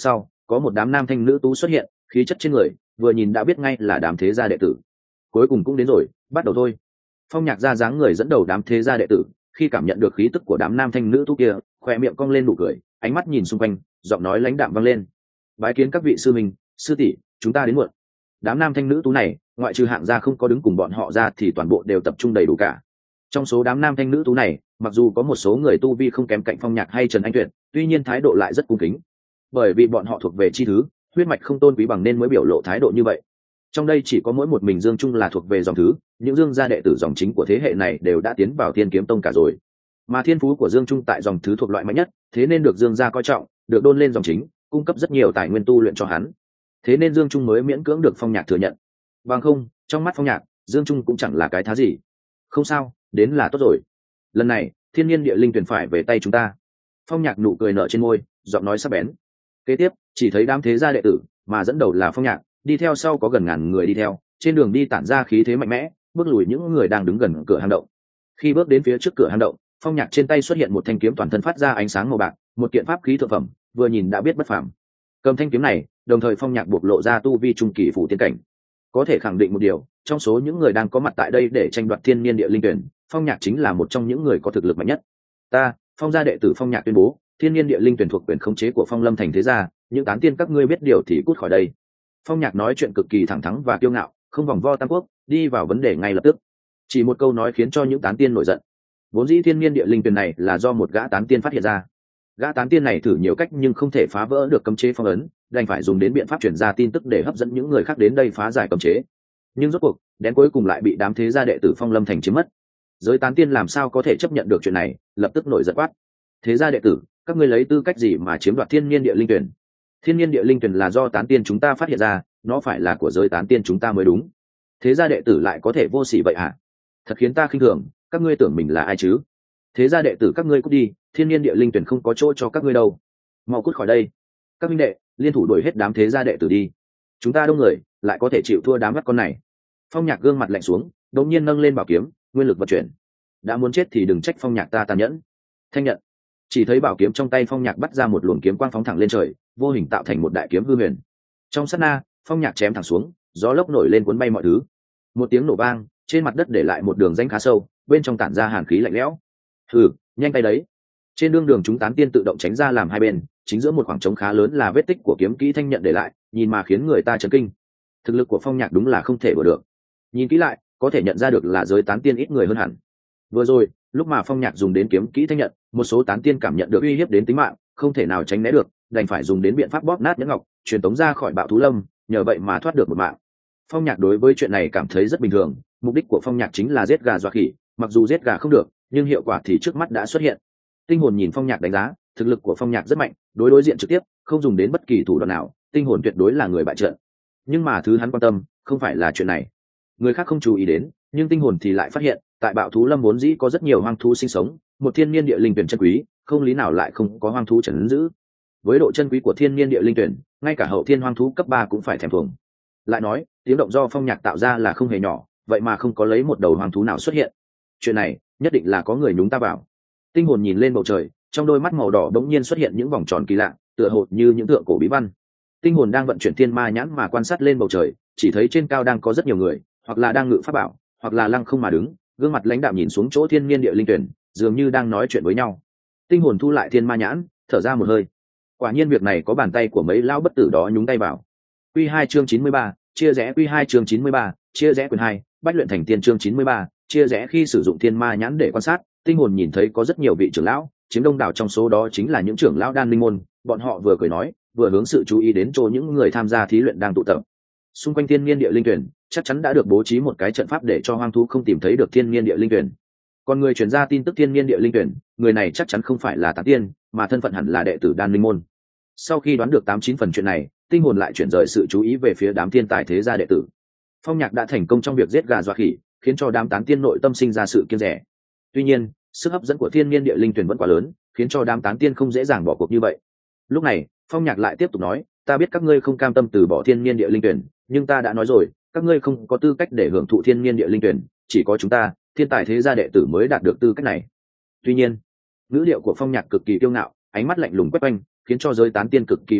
có một đám nam thanh nữ tú xuất hiện, khí chất trên người vừa nhìn đã biết ngay là đám thế gia đệ tử. Cuối cùng cũng đến rồi, bắt đầu thôi. Phong Nhạc ra dáng người dẫn đầu đám thế gia đệ tử, khi cảm nhận được khí tức của đám nam thanh nữ tú kia, khóe miệng cong lên nụ cười, ánh mắt nhìn xung quanh, giọng nói lãnh đạm vang lên: bái kiến các vị sư minh, sư tỷ, chúng ta đến muộn. Đám nam thanh nữ tú này, ngoại trừ hạng gia không có đứng cùng bọn họ ra thì toàn bộ đều tập trung đầy đủ cả. Trong số đám nam thanh nữ tú này, mặc dù có một số người tu vi không kém cạnh Phong Nhạc hay Trần Anh Tuyệt, tuy nhiên thái độ lại rất cung kính, bởi vì bọn họ thuộc về chi thứ, huyết mạch không tôn quý bằng nên mới biểu lộ thái độ như vậy. Trong đây chỉ có mỗi một mình Dương Trung là thuộc về dòng thứ, những Dương gia đệ tử dòng chính của thế hệ này đều đã tiến vào Thiên Kiếm Tông cả rồi, mà thiên phú của Dương Trung tại dòng thứ thuộc loại mạnh nhất, thế nên được Dương gia coi trọng, được đôn lên dòng chính, cung cấp rất nhiều tài nguyên tu luyện cho hắn, thế nên Dương Trung mới miễn cưỡng được Phong Nhạc thừa nhận. Bằng không, trong mắt Phong Nhạc, Dương Trung cũng chẳng là cái thá gì. Không sao, đến là tốt rồi. Lần này, Thiên Nhiên Địa Linh tuyển phải về tay chúng ta. Phong Nhạc nụ cười nở trên môi, giọng nói sắc bén. Kế tiếp, chỉ thấy đám thế gia đệ tử, mà dẫn đầu là Phong Nhạc, đi theo sau có gần ngàn người đi theo, trên đường đi tản ra khí thế mạnh mẽ, bước lùi những người đang đứng gần cửa hang động. Khi bước đến phía trước cửa hang động, Phong Nhạc trên tay xuất hiện một thanh kiếm toàn thân phát ra ánh sáng màu bạc, một kiện pháp khí thượng phẩm, vừa nhìn đã biết bất phàm. Cầm thanh kiếm này, đồng thời Phong Nhạc bộc lộ ra tu vi trung kỳ phủ tiên cảnh. Có thể khẳng định một điều, trong số những người đang có mặt tại đây để tranh đoạt Thiên Niên Địa Linh tuyển, Phong Nhạc chính là một trong những người có thực lực mạnh nhất. Ta, Phong gia đệ tử Phong Nhạc tuyên bố, Thiên Niên Địa Linh tuyển thuộc quyền khống chế của Phong Lâm thành thế gia, những tán tiên các ngươi biết điều thì cút khỏi đây. Phong Nhạc nói chuyện cực kỳ thẳng thắn và kiêu ngạo, không vòng vo tam quốc, đi vào vấn đề ngay lập tức. Chỉ một câu nói khiến cho những tán tiên nổi giận. Vốn dĩ Thiên Niên Địa Linh tuyển này là do một gã tán tiên phát hiện ra. Gã tán tiên này thử nhiều cách nhưng không thể phá vỡ được cấm chế phong ấn, đành phải dùng đến biện pháp truyền ra tin tức để hấp dẫn những người khác đến đây phá giải cấm chế. Nhưng rốt cuộc, đến cuối cùng lại bị đám thế gia đệ tử Phong Lâm thành chiếm mất. Giới tán tiên làm sao có thể chấp nhận được chuyện này, lập tức nổi giận quát: thế gia đệ tử, các ngươi lấy tư cách gì mà chiếm đoạt Thiên Niên Địa Linh tuyển? Thiên Niên Địa Linh tuyển là do tán tiên chúng ta phát hiện ra, nó phải là của giới tán tiên chúng ta mới đúng. Thế gia đệ tử lại có thể vô sỉ vậy hả? Thật khiến ta khinh thường, các ngươi tưởng mình là ai chứ? Thế gia đệ tử các ngươi cút đi, Thiên Niên Địa Linh tuyển không có chỗ cho các ngươi đâu. Mau cút khỏi đây. Các minh đệ, liên thủ đuổi hết đám thế gia đệ tử đi. Chúng ta đông người, lại có thể chịu thua đám mắt con này. Phong Nhạc gương mặt lạnh xuống, đột nhiên nâng lên bảo kiếm, nguyên lực vận chuyển. Đã muốn chết thì đừng trách Phong Nhạc ta tàn nhẫn. Thanh nhận. Chỉ thấy bảo kiếm trong tay Phong Nhạc bắt ra một luồng kiếm quang phóng thẳng lên trời, vô hình tạo thành một đại kiếm hư huyền. Trong sát na, Phong Nhạc chém thẳng xuống, gió lốc nổi lên cuốn bay mọi thứ. Một tiếng nổ vang, trên mặt đất để lại một đường rãnh khá sâu, bên trong tản ra hàn khí lạnh lẽo. Hừ, nhanh tay đấy. Trên đường chúng tán tiên tự động tránh ra làm hai bên, chính giữa một khoảng trống khá lớn là vết tích của kiếm kỹ thanh nhận để lại, nhìn mà khiến người ta chấn kinh. Thực lực của Phong Nhạc đúng là không thể đùa được. Nhìn kỹ lại, có thể nhận ra được là giới tán tiên ít người hơn hẳn. Vừa rồi, lúc mà Phong Nhạc dùng đến kiếm kỹ thanh nhận, một số tán tiên cảm nhận được uy hiếp đến tính mạng, không thể nào tránh né được, đành phải dùng đến biện pháp bóp nát nhẫn ngọc, truyền tống ra khỏi bạo thú lâm, nhờ vậy mà thoát được một mạng. Phong Nhạc đối với chuyện này cảm thấy rất bình thường, mục đích của Phong Nhạc chính là giết gà dọa khỉ, mặc dù giết gà không được, nhưng hiệu quả thì trước mắt đã xuất hiện. Tinh hồn nhìn Phong Nhạc đánh giá, thực lực của Phong Nhạc rất mạnh, đối diện trực tiếp, không dùng đến bất kỳ thủ đoạn nào, tinh hồn tuyệt đối là người bại trận. Nhưng mà thứ hắn quan tâm, không phải là chuyện này. Người khác không chú ý đến, nhưng tinh hồn thì lại phát hiện, tại bạo thú lâm vốn dĩ có rất nhiều hoang thú sinh sống, một thiên niên địa linh tuyển chân quý, không lý nào lại không có hoang thú trấn giữ. Với độ chân quý của thiên niên địa linh tuyển, ngay cả hậu thiên hoang thú cấp 3 cũng phải thèm thuồng. Lại nói, tiếng động do Phong Nhạc tạo ra là không hề nhỏ, vậy mà không có lấy một đầu hoang thú nào xuất hiện. Chuyện này, nhất định là có người nhúng ta vào. Tinh hồn nhìn lên bầu trời, trong đôi mắt màu đỏ bỗng nhiên xuất hiện những vòng tròn kỳ lạ, tựa hồ như những tượng cổ bí văn. Tinh hồn đang vận chuyển thiên ma nhãn mà quan sát lên bầu trời, chỉ thấy trên cao đang có rất nhiều người, hoặc là đang ngự pháp bảo, hoặc là lăng không mà đứng, gương mặt lãnh đạm nhìn xuống chỗ thiên niên địa linh tuyển, dường như đang nói chuyện với nhau. Tinh hồn thu lại thiên ma nhãn, thở ra một hơi. Quả nhiên việc này có bàn tay của mấy lão bất tử đó nhúng tay vào. Quy 2 chương 93, chia rẽ. Quy 2 chương 93, chia rẽ quyển 2, Bách luyện thành tiên chương 93, chia rẽ. Khi sử dụng thiên ma nhãn để quan sát, tinh hồn nhìn thấy có rất nhiều vị trưởng lão, chiếm đông đảo trong số đó chính là những trưởng lão đan linh môn, bọn họ vừa cười nói, vừa hướng sự chú ý đến chỗ những người tham gia thí luyện đang tụ tập. Xung quanh thiên niên địa linh tuyển, chắc chắn đã được bố trí một cái trận pháp để cho hoang thú không tìm thấy được thiên niên địa linh tuyển. Còn người truyền ra tin tức thiên niên địa linh tuyển, người này chắc chắn không phải là tán tiên, mà thân phận hẳn là đệ tử đan linh môn. Sau khi đoán được 89 phần chuyện này, tinh hồn lại chuyển rời sự chú ý về phía đám thiên tài thế gia đệ tử. Phong Nhạc đã thành công trong việc giết gà dọa khỉ, khiến cho đám tán tiên nội tâm sinh ra sự kiêng dè. Tuy nhiên, sức hấp dẫn của thiên niên địa linh tuyển vẫn quá lớn, khiến cho đám tán tiên không dễ dàng bỏ cuộc như vậy. Lúc này, Phong Nhạc lại tiếp tục nói, ta biết các ngươi không cam tâm từ bỏ thiên niên địa linh tuyển, nhưng ta đã nói rồi, các ngươi không có tư cách để hưởng thụ thiên niên địa linh tuyển, chỉ có chúng ta, thiên tài thế gia đệ tử mới đạt được tư cách này. Tuy nhiên, ngữ điệu của Phong Nhạc cực kỳ kiêu ngạo, ánh mắt lạnh lùng quét quanh, khiến cho giới tán tiên cực kỳ bức xúc,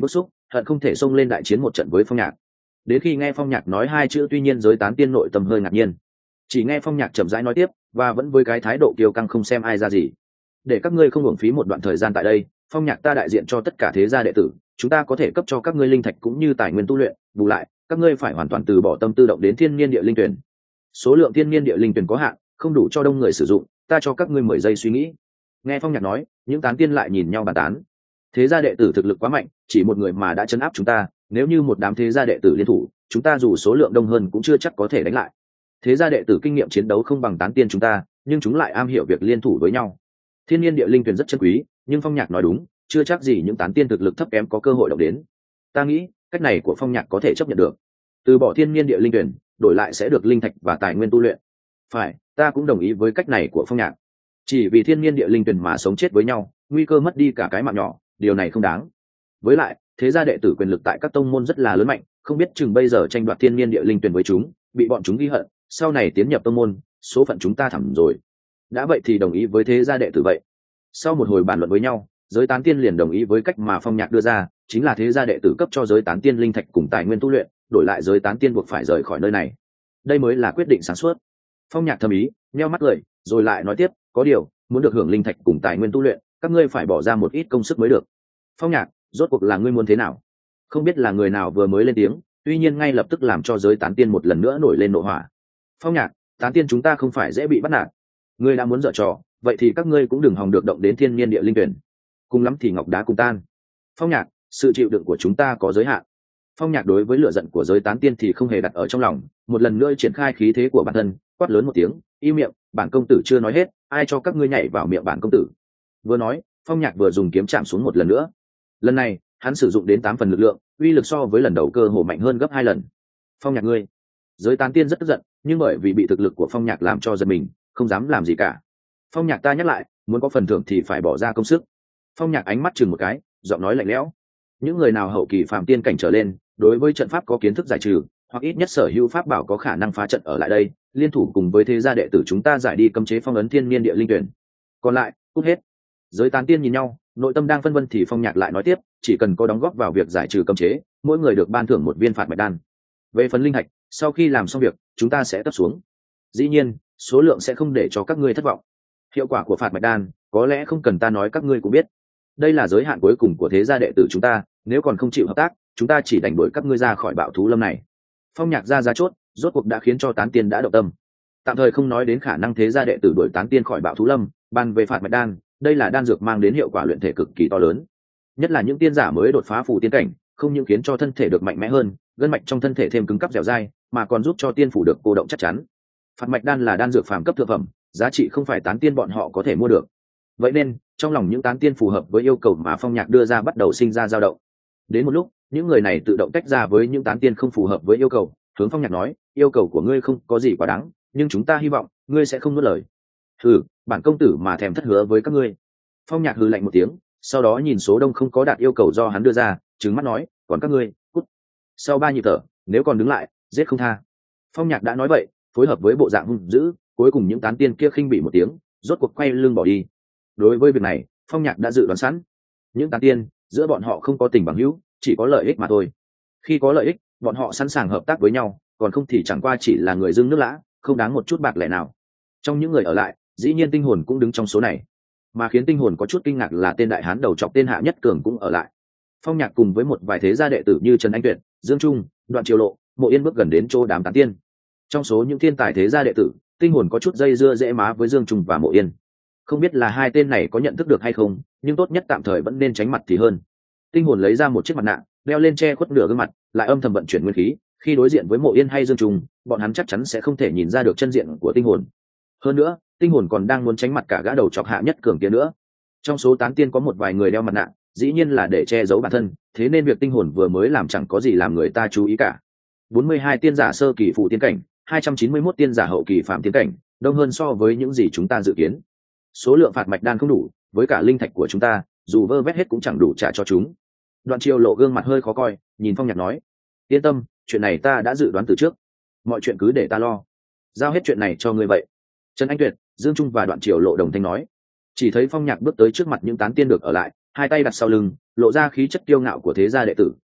hận không thể xông lên đại chiến một trận với Phong Nhạc. Đến khi nghe Phong Nhạc nói hai chữ tuy nhiên giới tán tiên nội tâm hơi ngạc nhiên, chỉ nghe Phong Nhạc chậm rãi nói tiếp, và vẫn với cái thái độ kiêu căng không xem ai ra gì. Để các ngươi không uổng phí một đoạn thời gian tại đây, Phong Nhạc ta đại diện cho tất cả thế gia đệ tử, chúng ta có thể cấp cho các ngươi linh thạch cũng như tài nguyên tu luyện, bù lại các ngươi phải hoàn toàn từ bỏ tâm tư động đến thiên niên địa linh tuyển. Số lượng thiên niên địa linh tuyển có hạn, không đủ cho đông người sử dụng, ta cho các ngươi 10 giây suy nghĩ. Nghe Phong Nhạc nói, những tán tiên lại nhìn nhau bàn tán. Thế gia đệ tử thực lực quá mạnh, chỉ một người mà đã chấn áp chúng ta, nếu như một đám thế gia đệ tử liên thủ, chúng ta dù số lượng đông hơn cũng chưa chắc có thể đánh lại. Thế gia đệ tử kinh nghiệm chiến đấu không bằng tán tiên chúng ta, nhưng chúng lại am hiểu việc liên thủ với nhau. Thiên niên địa linh tuyển rất chân quý, nhưng Phong Nhạc nói đúng, chưa chắc gì những tán tiên thực lực thấp kém có cơ hội động đến. Ta nghĩ cách này của Phong Nhạc có thể chấp nhận được. Từ bỏ thiên niên địa linh tuyển, đổi lại sẽ được linh thạch và tài nguyên tu luyện. Phải, ta cũng đồng ý với cách này của Phong Nhạc. Chỉ vì thiên niên địa linh tuyển mà sống chết với nhau, nguy cơ mất đi cả cái mạng nhỏ, điều này không đáng. Với lại, thế gia đệ tử quyền lực tại các tông môn rất là lớn mạnh, không biết chừng bây giờ tranh đoạt thiên niên địa linh tuyển với chúng, bị bọn chúng ghi hận, sau này tiến nhập tông môn, số phận chúng ta thẳm rồi. Đã vậy thì đồng ý với thế gia đệ tử vậy. Sau một hồi bàn luận với nhau, giới tán tiên liền đồng ý với cách mà Phong Nhạc đưa ra, chính là thế gia đệ tử cấp cho giới tán tiên linh thạch cùng tài nguyên tu luyện, đổi lại giới tán tiên buộc phải rời khỏi nơi này. Đây mới là quyết định sáng suốt. Phong Nhạc thầm ý, nheo mắt cười, rồi lại nói tiếp, có điều, muốn được hưởng linh thạch cùng tài nguyên tu luyện, các ngươi phải bỏ ra một ít công sức mới được. Phong Nhạc, rốt cuộc là ngươi muốn thế nào? Không biết là người nào vừa mới lên tiếng, tuy nhiên ngay lập tức làm cho giới tán tiên một lần nữa nổi lên nộ hỏa. Phong Nhạc, tán tiên chúng ta không phải dễ bị bắt nạt. Ngươi đã muốn dở trò, vậy thì các ngươi cũng đừng hòng được động đến thiên niên địa linh tuyển. Cùng lắm thì ngọc đá cùng tan. Phong Nhạc, sự chịu đựng của chúng ta có giới hạn. Phong Nhạc đối với lửa giận của giới tán tiên thì không hề đặt ở trong lòng, một lần nữa triển khai khí thế của bản thân, quát lớn một tiếng, im miệng, bản công tử chưa nói hết, ai cho các ngươi nhảy vào miệng bản công tử. Vừa nói, Phong Nhạc vừa dùng kiếm chạm xuống một lần nữa. Lần này, hắn sử dụng đến 8 phần lực lượng, uy lực so với lần đầu cơ hồ mạnh hơn gấp 2 lần. Phong Nhạc ngươi. Giới tán tiên rất tức giận, nhưng bởi vì bị thực lực của Phong Nhạc làm cho giật mình, không dám làm gì cả. Phong Nhạc ta nhắc lại, muốn có phần thưởng thì phải bỏ ra công sức. Phong Nhạc ánh mắt chừng một cái, giọng nói lạnh lẽo. Những người nào hậu kỳ phàm tiên cảnh trở lên, đối với trận pháp có kiến thức giải trừ, hoặc ít nhất sở hữu pháp bảo có khả năng phá trận ở lại đây, liên thủ cùng với thế gia đệ tử chúng ta giải đi cấm chế phong ấn thiên niên địa linh tuyển. Còn lại, cút hết. Giới tán tiên nhìn nhau, nội tâm đang phân vân thì Phong Nhạc lại nói tiếp, chỉ cần có đóng góp vào việc giải trừ cấm chế, mỗi người được ban thưởng một viên phạt mạch đan. Về phần linh hạch, sau khi làm xong việc, chúng ta sẽ cấp xuống. Dĩ nhiên, số lượng sẽ không để cho các ngươi thất vọng. Hiệu quả của phạt mạch đan, có lẽ không cần ta nói các ngươi cũng biết. Đây là giới hạn cuối cùng của thế gia đệ tử chúng ta, nếu còn không chịu hợp tác, chúng ta chỉ đành đuổi các ngươi ra khỏi bạo thú lâm này. Phong Nhạc ra giá chốt, rốt cuộc đã khiến cho tán tiên đã động tâm. Tạm thời không nói đến khả năng thế gia đệ tử đuổi tán tiên khỏi bạo thú lâm, bàn về phạt mạch đan, đây là đan dược mang đến hiệu quả luyện thể cực kỳ to lớn. Nhất là những tiên giả mới đột phá phù tiên cảnh, không những khiến cho thân thể được mạnh mẽ hơn, gân mạch trong thân thể thêm cứng cáp dẻo dai, mà còn giúp cho tiên phủ được cô động chắc chắn. Phạt mạch đan là đan dược phàm cấp thượng phẩm, giá trị không phải tán tiên bọn họ có thể mua được. Vậy nên, trong lòng những tán tiên phù hợp với yêu cầu mà Phong Nhạc đưa ra bắt đầu sinh ra dao động. Đến một lúc, những người này tự động tách ra với những tán tiên không phù hợp với yêu cầu, hướng Phong Nhạc nói, yêu cầu của ngươi không có gì quá đáng, nhưng chúng ta hy vọng ngươi sẽ không nuốt lời. Hừ, bản công tử mà thèm thất hứa với các ngươi. Phong Nhạc hừ lạnh một tiếng, sau đó nhìn số đông không có đạt yêu cầu do hắn đưa ra, trừng mắt nói, còn các ngươi, cút. Sau 3 nhịp thở, nếu còn đứng lại, giết không tha. Phong Nhạc đã nói vậy, phối hợp với bộ dạng hung dữ, cuối cùng những tán tiên kia khinh bỉ một tiếng, rốt cuộc quay lưng bỏ đi. Đối với việc này, Phong Nhạc đã dự đoán sẵn. Những tán tiên, giữa bọn họ không có tình bằng hữu, chỉ có lợi ích mà thôi. Khi có lợi ích, bọn họ sẵn sàng hợp tác với nhau, còn không thì chẳng qua chỉ là người dưng nước lã, không đáng một chút bạc lẻ nào. Trong những người ở lại, dĩ nhiên Tinh Hồn cũng đứng trong số này. Mà khiến Tinh Hồn có chút kinh ngạc là tên đại hán đầu chọc tên Hạ Nhất Cường cũng ở lại. Phong Nhạc cùng với một vài thế gia đệ tử như Trần Anh Tuyệt, Dương Trung, Đoạn Triều Lộ, Mộ Yên bước gần đến chỗ đám tán tiên. Trong số những thiên tài thế gia đệ tử, Tinh Hồn có chút dây dưa dễ má với Dương Trung và Mộ Yên. Không biết là hai tên này có nhận thức được hay không, nhưng tốt nhất tạm thời vẫn nên tránh mặt thì hơn. Tinh Hồn lấy ra một chiếc mặt nạ, đeo lên che khuất nửa gương mặt, lại âm thầm vận chuyển nguyên khí, khi đối diện với Mộ Yên hay Dương Trung, bọn hắn chắc chắn sẽ không thể nhìn ra được chân diện của Tinh Hồn. Hơn nữa, Tinh Hồn còn đang muốn tránh mặt cả gã đầu chọc Hạ Nhất Cường kia nữa. Trong số tán tiên có một vài người đeo mặt nạ, dĩ nhiên là để che giấu bản thân, thế nên việc Tinh Hồn vừa mới làm chẳng có gì làm người ta chú ý cả. 42 tiên giả sơ kỳ phù tiên cảnh, 291 tiên giả hậu kỳ phạm tiên cảnh, đông hơn so với những gì chúng ta dự kiến. Số lượng phạt mạch đan không đủ, với cả linh thạch của chúng ta, dù vơ vét hết cũng chẳng đủ trả cho chúng. Đoạn Triều Lộ gương mặt hơi khó coi, nhìn Phong Nhạc nói, yên tâm, chuyện này ta đã dự đoán từ trước, mọi chuyện cứ để ta lo, giao hết chuyện này cho ngươi vậy. Trần Anh Tuyệt, Dương Trung và Đoạn Triều Lộ đồng thanh nói. Chỉ thấy Phong Nhạc bước tới trước mặt những tán tiên được ở lại, hai tay đặt sau lưng, lộ ra khí chất kiêu ngạo của thế gia đệ tử,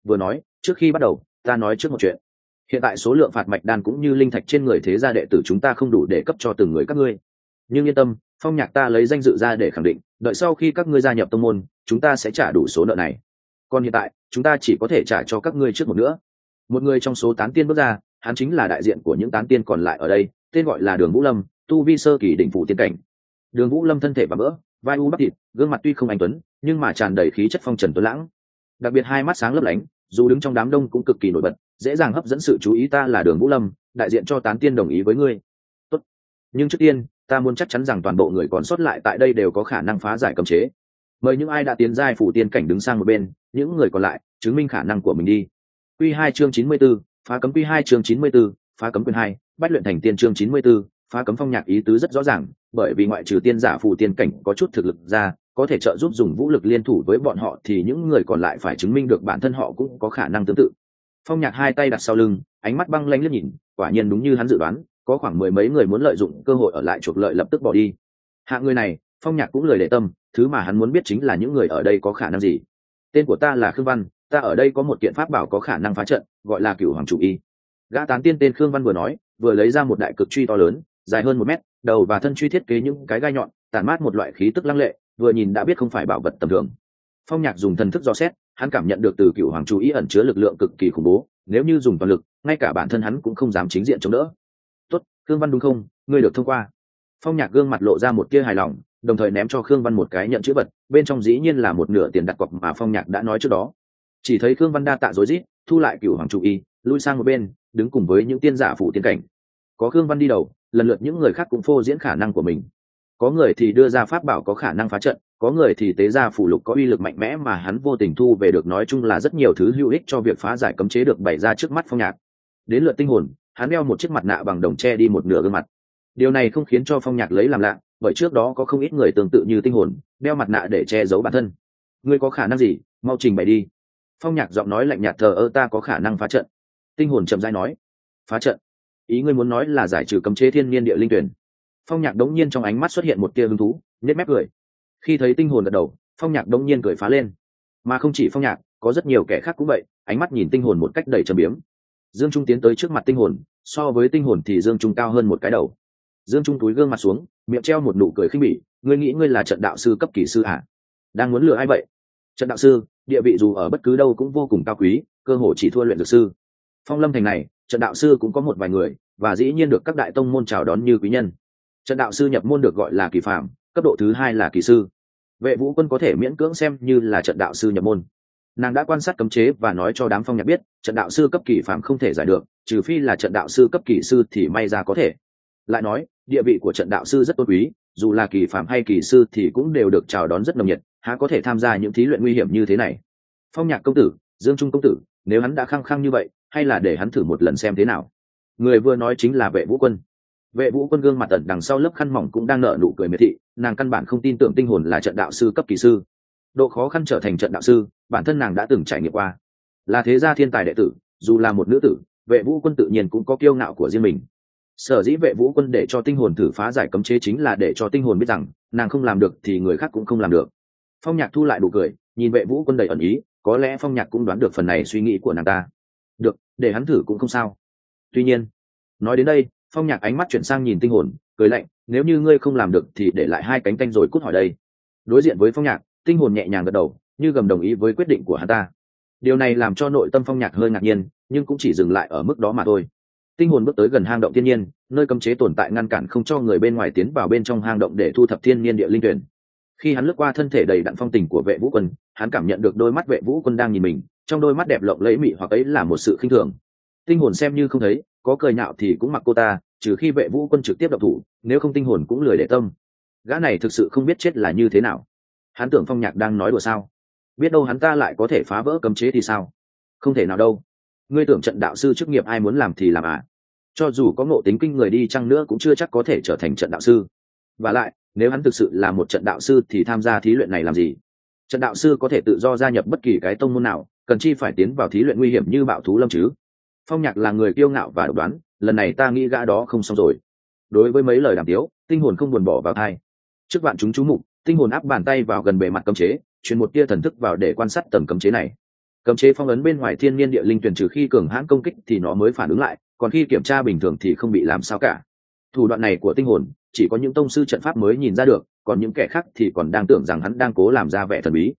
vừa nói trước khi bắt đầu ta nói trước một chuyện. Hiện tại số lượng phạt mạch đan cũng như linh thạch trên người thế gia đệ tử chúng ta không đủ để cấp cho từng người các ngươi, nhưng yên tâm, Phong Nhạc ta lấy danh dự ra để khẳng định, đợi sau khi các ngươi gia nhập tông môn chúng ta sẽ trả đủ số nợ này. Còn hiện tại chúng ta chỉ có thể trả cho các ngươi trước một nữa. Một người trong số tán tiên bước ra, hắn chính là đại diện của những tán tiên còn lại ở đây, tên gọi là Đường Vũ Lâm, tu vi sơ kỳ đỉnh phủ tiên cảnh. Đường Vũ Lâm thân thể và mỡ, vai u bắp thịt, gương mặt tuy không anh tuấn nhưng mà tràn đầy khí chất phong trần tuấn lãng, đặc biệt hai mắt sáng lấp lánh, dù đứng trong đám đông cũng cực kỳ nổi bật, dễ dàng hấp dẫn sự chú ý. Ta là Đường Vũ Lâm, đại diện cho tán tiên đồng ý với ngươi. Tốt, nhưng trước tiên ta muốn chắc chắn rằng toàn bộ người còn sót lại tại đây đều có khả năng phá giải cấm chế. Mời những ai đã tiến giai phủ tiên cảnh đứng sang một bên, những người còn lại chứng minh khả năng của mình đi. Quy 2 chương 94, phá cấm. Quy 2 chương 94, phá cấm. Quyền 2, bách luyện thành tiên. Chương 94, phá cấm. Phong Nhạc ý tứ rất rõ ràng, bởi vì ngoại trừ tiên giả phủ tiên cảnh có chút thực lực ra, có thể trợ giúp dùng vũ lực liên thủ với bọn họ, thì những người còn lại phải chứng minh được bản thân họ cũng có khả năng tương tự. Phong Nhạc hai tay đặt sau lưng, ánh mắt băng lãnh liếc nhìn, quả nhiên đúng như hắn dự đoán, có khoảng mười mấy người muốn lợi dụng cơ hội ở lại chuộc lợi lập tức bỏ đi. Hạng người này Phong Nhạc cũng lười để tâm, thứ mà hắn muốn biết chính là những người ở đây có khả năng gì. Tên của ta là Khương Văn, ta ở đây có một kiện pháp bảo có khả năng phá trận, gọi là Cửu Hoàng Chủ Y. Gã tán tiên tên Khương Văn vừa nói, vừa lấy ra một đại cực truy to lớn, dài hơn 1 mét, đầu và thân truy thiết kế những cái gai nhọn, tản mát một loại khí tức lăng lệ, vừa nhìn đã biết không phải bảo vật tầm thường. Phong Nhạc dùng thần thức dò xét, hắn cảm nhận được từ Cửu Hoàng Chủ Y ẩn chứa lực lượng cực kỳ khủng bố, nếu như dùng toàn lực, ngay cả bản thân hắn cũng không dám chính diện chống đỡ. Tốt, Khương Văn đúng không? Ngươi được thông qua. Phong Nhạc gương mặt lộ ra một tia hài lòng, đồng thời ném cho Khương Văn một cái nhận chữ vật, bên trong dĩ nhiên là một nửa tiền đặt cọc mà Phong Nhạc đã nói trước đó. Chỉ thấy Khương Văn đa tạ rối rít, thu lại Cửu Hoàng Chủ Y, lui sang một bên, đứng cùng với những tiên giả phụ tiên cảnh. Có Khương Văn đi đầu, lần lượt những người khác cũng phô diễn khả năng của mình. Có người thì đưa ra pháp bảo có khả năng phá trận, có người thì tế ra phù lục có uy lực mạnh mẽ mà hắn vô tình thu về được. Nói chung là rất nhiều thứ hữu ích cho việc phá giải cấm chế được bày ra trước mắt Phong Nhạc. Đến lượt tinh hồn, hắn đeo một chiếc mặt nạ bằng đồng che đi một nửa gương mặt. Điều này không khiến cho Phong Nhạc lấy làm lạ, bởi trước đó có không ít người tương tự như tinh hồn, đeo mặt nạ để che giấu bản thân. Ngươi có khả năng gì, mau trình bày đi. Phong Nhạc giọng nói lạnh nhạt thờ ơ. Ta có khả năng phá trận. Tinh hồn chậm rãi nói. Phá trận? Ý ngươi muốn nói là giải trừ cấm chế thiên niên địa linh tuyển? Phong Nhạc đống nhiên trong ánh mắt xuất hiện một tia hứng thú, nhếch mép cười. Khi thấy tinh hồn gật đầu, Phong Nhạc đống nhiên cười phá lên. Mà không chỉ Phong Nhạc, có rất nhiều kẻ khác cũng vậy, ánh mắt nhìn tinh hồn một cách đầy trầm biếm. Dương Trung tiến tới trước mặt tinh hồn, so với tinh hồn thì Dương Trung cao hơn một cái đầu. Dương Trung túi gương mặt xuống, miệng treo một nụ cười khinh bỉ. Ngươi nghĩ ngươi là trận đạo sư cấp kỳ sư à? Đang muốn lừa ai vậy? Trận đạo sư, địa vị dù ở bất cứ đâu cũng vô cùng cao quý, cơ hồ chỉ thua luyện dược sư. Phong Lâm thành này, trận đạo sư cũng có một vài người, và dĩ nhiên được các đại tông môn chào đón như quý nhân. Trận đạo sư nhập môn được gọi là kỳ phàm, cấp độ thứ 2 là kỳ sư. Vệ Vũ Quân có thể miễn cưỡng xem như là trận đạo sư nhập môn. Nàng đã quan sát cấm chế và nói cho đám Phong Nhạc biết, trận đạo sư cấp kỳ phàm không thể giải được, trừ phi là trận đạo sư cấp kỳ sư thì may ra có thể. Lại nói, địa vị của trận đạo sư rất tôn quý, dù là kỳ phàm hay kỳ sư thì cũng đều được chào đón rất nồng nhiệt, há có thể tham gia những thí luyện nguy hiểm như thế này. Phong Nhạc công tử, Dương Trung công tử, nếu hắn đã khăng khăng như vậy, hay là để hắn thử một lần xem thế nào. Người vừa nói chính là Vệ Vũ Quân. Vệ Vũ Quân gương mặt ẩn đằng sau lớp khăn mỏng cũng đang nở nụ cười miệt thị, nàng căn bản không tin tưởng tinh hồn là trận đạo sư cấp kỳ sư. Độ khó khăn trở thành trận đạo sư, bản thân nàng đã từng trải nghiệm qua. Là thế gia thiên tài đệ tử, dù là một nữ tử, Vệ Vũ Quân tự nhiên cũng có kiêu ngạo của riêng mình. Sở dĩ Vệ Vũ Quân để cho tinh hồn thử phá giải cấm chế chính là để cho tinh hồn biết rằng, nàng không làm được thì người khác cũng không làm được. Phong Nhạc thu lại nụ cười, nhìn Vệ Vũ Quân đầy ẩn ý, có lẽ Phong Nhạc cũng đoán được phần này suy nghĩ của nàng ta. Được, để hắn thử cũng không sao. Tuy nhiên, nói đến đây, Phong Nhạc ánh mắt chuyển sang nhìn tinh hồn, cười lạnh, nếu như ngươi không làm được thì để lại 2 cánh tay rồi cút hỏi đây. Đối diện với Phong Nhạc, tinh hồn nhẹ nhàng gật đầu, như gầm đồng ý với quyết định của hắn ta. Điều này làm cho nội tâm Phong Nhạc hơi ngạc nhiên, nhưng cũng chỉ dừng lại ở mức đó mà thôi. Tinh hồn bước tới gần hang động thiên nhiên, nơi cấm chế tồn tại ngăn cản không cho người bên ngoài tiến vào bên trong hang động để thu thập thiên niên địa linh tuyển. Khi hắn lướt qua thân thể đầy đặn phong tình của Vệ Vũ Quân, hắn cảm nhận được đôi mắt Vệ Vũ Quân đang nhìn mình, trong đôi mắt đẹp lộng lẫy mị hoặc ấy là một sự khinh thường. Tinh hồn xem như không thấy, có cười nhạo thì cũng mặc cô ta, trừ khi Vệ Vũ Quân trực tiếp động thủ, nếu không tinh hồn cũng lười để tâm. Gã này thực sự không biết chết là như thế nào. Hắn tưởng Phong Nhạc đang nói đùa sao? Biết đâu hắn ta lại có thể phá vỡ cấm chế thì sao? Không thể nào đâu. Ngươi tưởng trận đạo sư chức nghiệp ai muốn làm thì làm à? Cho dù có ngộ tính kinh người đi chăng nữa cũng chưa chắc có thể trở thành trận đạo sư. Và lại, nếu hắn thực sự là một trận đạo sư thì tham gia thí luyện này làm gì? Trận đạo sư có thể tự do gia nhập bất kỳ cái tông môn nào, cần chi phải tiến vào thí luyện nguy hiểm như Bạo Thú Lâm chứ? Phong Nhạc là người kiêu ngạo và độc đoán, lần này ta nghĩ gã đó không xong rồi. Đối với mấy lời đàm tiếu, tinh hồn không buồn bỏ vào tai. Trước vạn chúng chú mục, tinh hồn áp bàn tay vào gần bề mặt cấm chế, truyền một tia thần thức vào để quan sát tầng cấm chế này. Cấm chế phong ấn bên ngoài thiên niên địa linh tuyển trừ khi cường hãn công kích thì nó mới phản ứng lại, còn khi kiểm tra bình thường thì không bị làm sao cả. Thủ đoạn này của tinh hồn chỉ có những tông sư trận pháp mới nhìn ra được, còn những kẻ khác thì còn đang tưởng rằng hắn đang cố làm ra vẻ thần bí.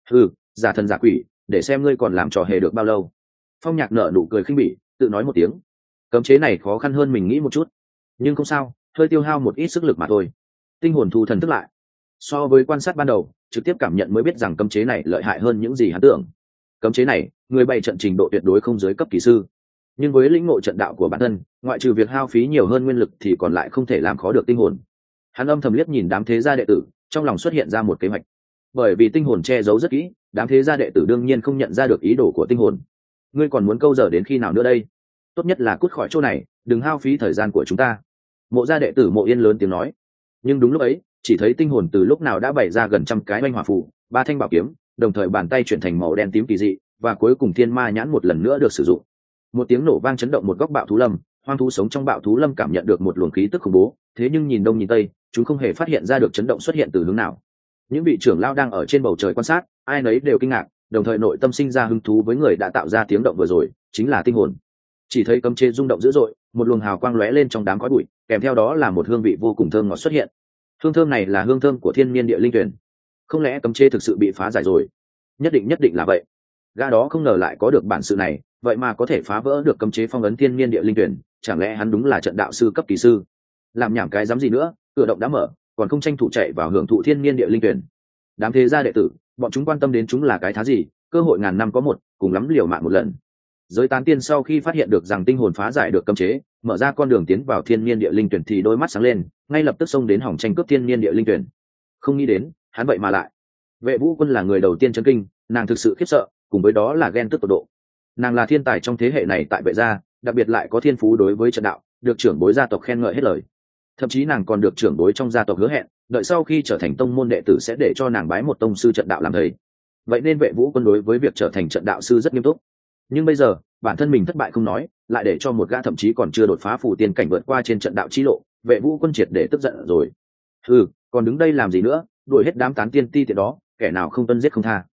Giả thần giả quỷ, để xem ngươi còn làm trò hề được bao lâu. Phong Nhạc nở nụ cười khinh bỉ, tự nói một tiếng. Cấm chế này khó khăn hơn mình nghĩ một chút, nhưng không sao, hơi tiêu hao một ít sức lực mà thôi. Tinh hồn thu thần thức lại, so với quan sát ban đầu, trực tiếp cảm nhận mới biết rằng cấm chế này lợi hại hơn những gì hắn tưởng. Cấm chế này, người bày trận trình độ tuyệt đối không dưới cấp kỳ sư, nhưng với lĩnh ngộ trận đạo của bản thân, ngoại trừ việc hao phí nhiều hơn nguyên lực thì còn lại không thể làm khó được tinh hồn. Hắn âm thầm liếc nhìn đám thế gia đệ tử, trong lòng xuất hiện ra một kế hoạch. Bởi vì tinh hồn che giấu rất kỹ, đám thế gia đệ tử đương nhiên không nhận ra được ý đồ của tinh hồn. Ngươi còn muốn câu giờ đến khi nào nữa đây? Tốt nhất là cút khỏi chỗ này, đừng hao phí thời gian của chúng ta. Mộ gia đệ tử Mộ Yên lớn tiếng nói. Nhưng đúng lúc ấy, chỉ thấy tinh hồn từ lúc nào đã bày ra gần trăm cái oanh hỏa phù, 3 thanh bảo kiếm, đồng thời bàn tay chuyển thành màu đen tím kỳ dị, và cuối cùng thiên ma nhãn một lần nữa được sử dụng. Một tiếng nổ vang chấn động một góc bạo thú lâm, hoang thú sống trong bạo thú lâm cảm nhận được một luồng khí tức khủng bố, thế nhưng nhìn đông nhìn tây, chúng không hề phát hiện ra được chấn động xuất hiện từ hướng nào. Những vị trưởng lao đang ở trên bầu trời quan sát, ai nấy đều kinh ngạc, đồng thời nội tâm sinh ra hứng thú với người đã tạo ra tiếng động vừa rồi, chính là tinh hồn. Chỉ thấy cấm chế rung động dữ dội, một luồng hào quang lóe lên trong đám khói bụi, kèm theo đó là một hương vị vô cùng thơm ngọt xuất hiện. Hương thơm này là hương thơm của thiên niên địa linh tuyển. Không lẽ cấm chế thực sự bị phá giải rồi? Nhất định là vậy. Gã đó không ngờ lại có được bản sự này, vậy mà có thể phá vỡ được cấm chế phong ấn thiên niên địa linh tuyển, chẳng lẽ hắn đúng là trận đạo sư cấp kỳ sư? Làm nhảm cái dám gì nữa, cửa động đã mở, còn không tranh thủ chạy vào hưởng thụ thiên niên địa linh tuyển. Đám thế gia đệ tử, bọn chúng quan tâm đến chúng là cái thá gì, cơ hội ngàn năm có một, cùng lắm liều mạng một lần. Giới tán tiên sau khi phát hiện được rằng tinh hồn phá giải được cấm chế, mở ra con đường tiến vào thiên niên địa linh tuyển thì đôi mắt sáng lên, ngay lập tức xông đến hỏng tranh cướp thiên niên địa linh tuyển. Không nghĩ đến, hắn vậy mà lại. Vệ Vũ Quân là người đầu tiên chấn kinh, nàng thực sự khiếp sợ, cùng với đó là ghen tức tột độ. Nàng là thiên tài trong thế hệ này tại Vệ gia, đặc biệt lại có thiên phú đối với trận đạo, được trưởng bối gia tộc khen ngợi hết lời. Thậm chí nàng còn được trưởng bối trong gia tộc hứa hẹn, đợi sau khi trở thành tông môn đệ tử sẽ để cho nàng bái một tông sư trận đạo làm thầy. Vậy nên Vệ Vũ Quân đối với việc trở thành trận đạo sư rất nghiêm túc. Nhưng bây giờ, bản thân mình thất bại không nói, lại để cho một gã thậm chí còn chưa đột phá phù tiên cảnh vượt qua trên trận đạo chi lộ, Vệ Vũ Quân triệt để tức giận rồi. Còn đứng đây làm gì nữa, đuổi hết đám tán tiên ti tiện đó, kẻ nào không tuân giết không tha.